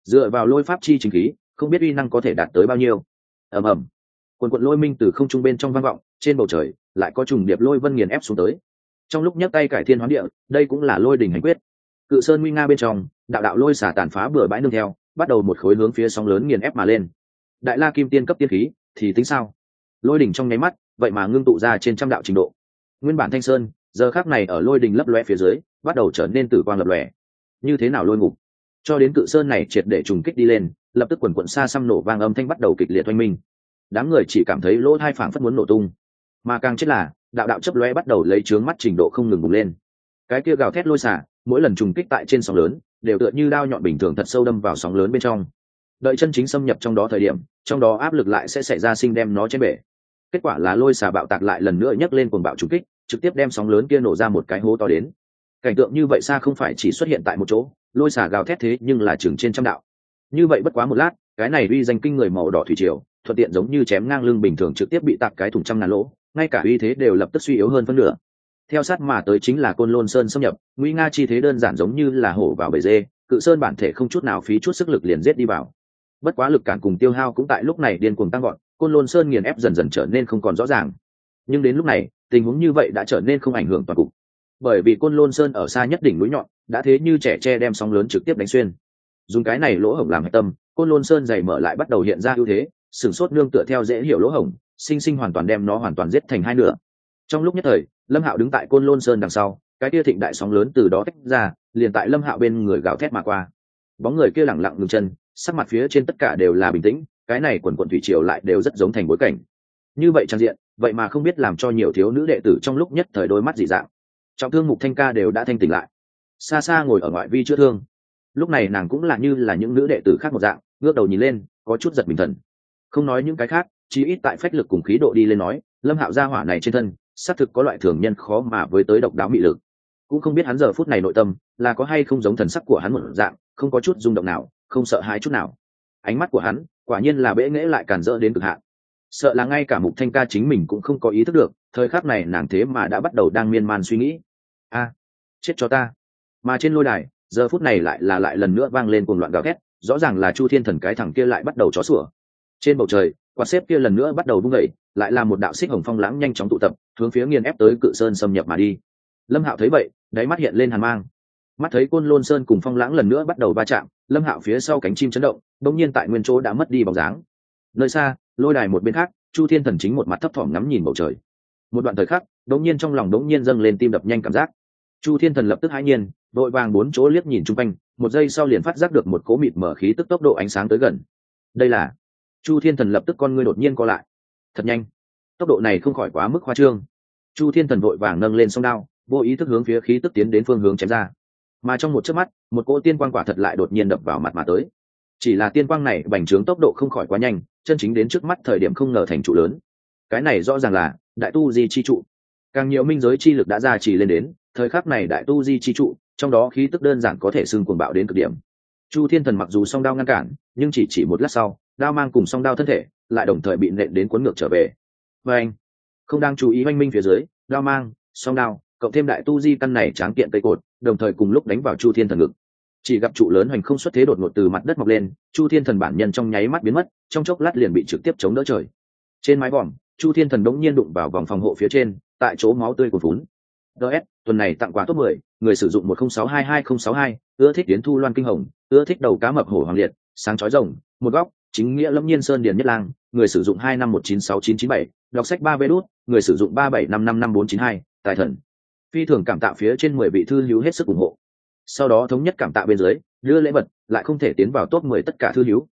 dựa vào lôi pháp chi chính khí, không biết uy năng có thể đạt tới bao nhiêu. Ầm ầm, quần quận lôi minh từ không trung bên trong vang vọng, trên bầu trời lại có trùng điệp lôi vân nghiền ép xuống tới. Trong lúc nhấc tay cải thiên hoán địa, đây cũng là lôi đỉnh hành quyết. Cự sơn nguy nga bên trong, đạo đạo lôi xả tàn phá bừa bãi nương theo, bắt đầu một khối hướng phía sóng lớn nghiền ép mà lên. Đại la kim tiên cấp tiên khí thì tính sao? Lôi đỉnh trong nháy mắt, vậy mà ngưng tụ ra trên trăm đạo trình độ. Nguyên bản thanh sơn, giờ khắc này ở lôi đỉnh lấp loe phía dưới, bắt đầu trở nên tử quang lập lòe. Như thế nào lôi ngục? Cho đến cự sơn này triệt để trùng kích đi lên, lập tức quần quần xa xăm nổ vang âm thanh bắt đầu kịch liệt oanh minh. Đám người chỉ cảm thấy lỗ tai phảng phất muốn nổ tung. Mà càng chết là, đạo đạo chớp lóe bắt đầu lấy chướng mắt trình độ không ngừng bùng lên. Cái kia gào thét lôi xả, mỗi lần trùng kích tại trên sóng lớn, đều tựa như đao nhọn bình thường thật sâu đâm vào sóng lớn bên trong. Đợi chân chính xâm nhập trong đó thời điểm, trong đó áp lực lại sẽ xảy ra sinh đem nó chém bể. Kết quả là lôi xả bạo tạc lại lần nữa nhấc lên cuồng bạo trùng kích, trực tiếp đem sóng lớn kia nổ ra một cái hố to đến. Cảnh tượng như vậy xa không phải chỉ xuất hiện tại một chỗ, lôi xả gào thét thế nhưng là chừng trên trăm đạo. Như vậy bất quá một lát, cái này uy danh kinh người màu đỏ thủy triều, thuận tiện giống như chém ngang lưng bình thường trực tiếp bị tạc cái thủng trăm ngàn lỗ, ngay cả uy thế đều lập tức suy yếu hơn phân nửa. Theo sát mà tới chính là Côn Lôn Sơn xâm nhập, nguy nga chi thế đơn giản giống như là hổ vào bầy dê, cự sơn bản thể không chút nào phí chút sức lực liền giết đi vào. Bất quá lực cản cùng tiêu hao cũng tại lúc này điên cuồng tăng vọt, Côn Lôn Sơn nghiền ép dần dần trở nên không còn rõ ràng. Nhưng đến lúc này, tình huống như vậy đã trở nên không ảnh hưởng toàn cục. Bởi vì Côn Lôn Sơn ở xa nhất đỉnh núi nhọn, đã thế như trẻ tre đem sóng lớn trực tiếp đánh xuyên. Dùng cái này lỗ hổng làm hạch tâm, Côn Lôn Sơn dày mở lại bắt đầu hiện ra ưu thế, sừng sốt nương tựa theo dễ hiểu lỗ hổng, sinh sinh hoàn toàn đem nó hoàn toàn giết thành hai nửa. Trong lúc nhất thời, Lâm Hạo đứng tại Côn Lôn Sơn đằng sau, cái kia thịnh đại sóng lớn từ đó tách ra, liền tại Lâm Hạo bên người gào thét mà qua. Bóng người kia lẳng lặng ngừng chân, sắc mặt phía trên tất cả đều là bình tĩnh, cái này quần quần thủy triều lại đều rất giống thành bối cảnh. Như vậy trang diện, vậy mà không biết làm cho nhiều thiếu nữ đệ tử trong lúc nhất thời đôi mắt dị dạng. Trọng thương Mục Thanh Ca đều đã thanh tỉnh lại, xa xa ngồi ở ngoại vi chữa thương. Lúc này nàng cũng là như là những nữ đệ tử khác một dạng, ngước đầu nhìn lên, có chút giật mình thần. Không nói những cái khác, chỉ ít tại phách lực cùng khí độ đi lên nói, Lâm Hạo gia hỏa này trên thân, xác thực có loại thường nhân khó mà với tới độc đáo mị lực. Cũng không biết hắn giờ phút này nội tâm là có hay không giống thần sắc của hắn một dạng, không có chút rung động nào, không sợ hãi chút nào. Ánh mắt của hắn, quả nhiên là bẽ nghễ lại càn rỡ đến cực hạn. Sợ là ngay cả Mục Thanh Ca chính mình cũng không có ý thức được, thời khắc này nàng thế mà đã bắt đầu đang miên man suy nghĩ. A, chết cho ta. Mà trên lôi đài, giờ phút này lại lần nữa vang lên cuồng loạn gào thét, rõ ràng là Chu Thiên Thần cái thằng kia lại bắt đầu chó sủa. Trên bầu trời, quạt xếp kia lần nữa bắt đầu vung dậy, lại là một đạo xích hồng phong lãng nhanh chóng tụ tập, hướng phía nghiền ép tới cự sơn xâm nhập mà đi. Lâm Hạo thấy vậy, đáy mắt hiện lên hàn mang. Mắt thấy Côn Lôn Sơn cùng phong lãng lần nữa bắt đầu va chạm, Lâm Hạo phía sau cánh chim chấn động, đột nhiên tại nguyên chỗ đã mất đi bóng dáng. Nơi xa, lôi đài một bên khác, Chu Thiên Thần chính một mặt thấp thỏm ngắm nhìn bầu trời. Một đoạn thời khắc, đột nhiên trong lòng đột nhiên dâng lên tim đập nhanh cảm giác. Chu Thiên Thần lập tức hãi nhiên, vội vàng bốn chỗ liếc nhìn chung quanh, một giây sau liền phát giác được một cỗ mịt mở khí tức tốc độ ánh sáng tới gần. Đây là... Chu Thiên Thần lập tức con ngươi đột nhiên co lại. Thật nhanh, tốc độ này không khỏi quá mức khoa trương. Chu Thiên Thần vội vàng nâng lên song đao, vô ý thức hướng phía khí tức tiến đến phương hướng chém ra. Mà trong một chớp mắt, một cỗ tiên quang quả thật lại đột nhiên đập vào mặt mà tới. Chỉ là tiên quang này bành trướng tốc độ không khỏi quá nhanh, chân chính đến trước mắt thời điểm không ngờ thành trụ lớn. Cái này rõ ràng là đại tu di chi trụ. Càng nhiều minh giới chi lực đã ra chỉ lên đến, thời khắc này đại tu di chi trụ, trong đó khí tức đơn giản có thể xưng cuồng bạo đến cực điểm. Chu Thiên Thần mặc dù song đao ngăn cản, nhưng chỉ một lát sau, đao mang cùng song đao thân thể lại đồng thời bị nện đến cuốn ngược trở về. Và anh không đang chú ý oanh minh phía dưới, đao mang, song đao, cộng thêm đại tu di căn này tráng kiện cây cột, đồng thời cùng lúc đánh vào Chu Thiên Thần ngực. Chỉ gặp trụ lớn hoành không xuất thế đột ngột từ mặt đất mọc lên, Chu Thiên Thần bản nhân trong nháy mắt biến mất, trong chốc lát liền bị trực tiếp chống đỡ trời. Trên mái vòm, Chu Thiên Thần đống nhiên đụng vào vòng phòng hộ phía trên, tại chỗ máu tươi cuồn phún. DS, tuần này tặng quà top 10, người sử dụng 10622062, ưa thích Yến Thu Loan Kinh Hồng, ưa thích đầu cá mập hổ hoàng liệt, sáng chói rồng, một góc, chính nghĩa lâm nhiên sơn điền nhất lang, người sử dụng 25196997, đọc sách 3 vé đút, người sử dụng 37555492, tài thần. Phi thường cảm tạ phía trên 10 vị thư hữu hết sức ủng hộ. Sau đó thống nhất cảm tạ bên dưới, đưa lễ vật, lại không thể tiến vào top 10 tất cả thư hữu,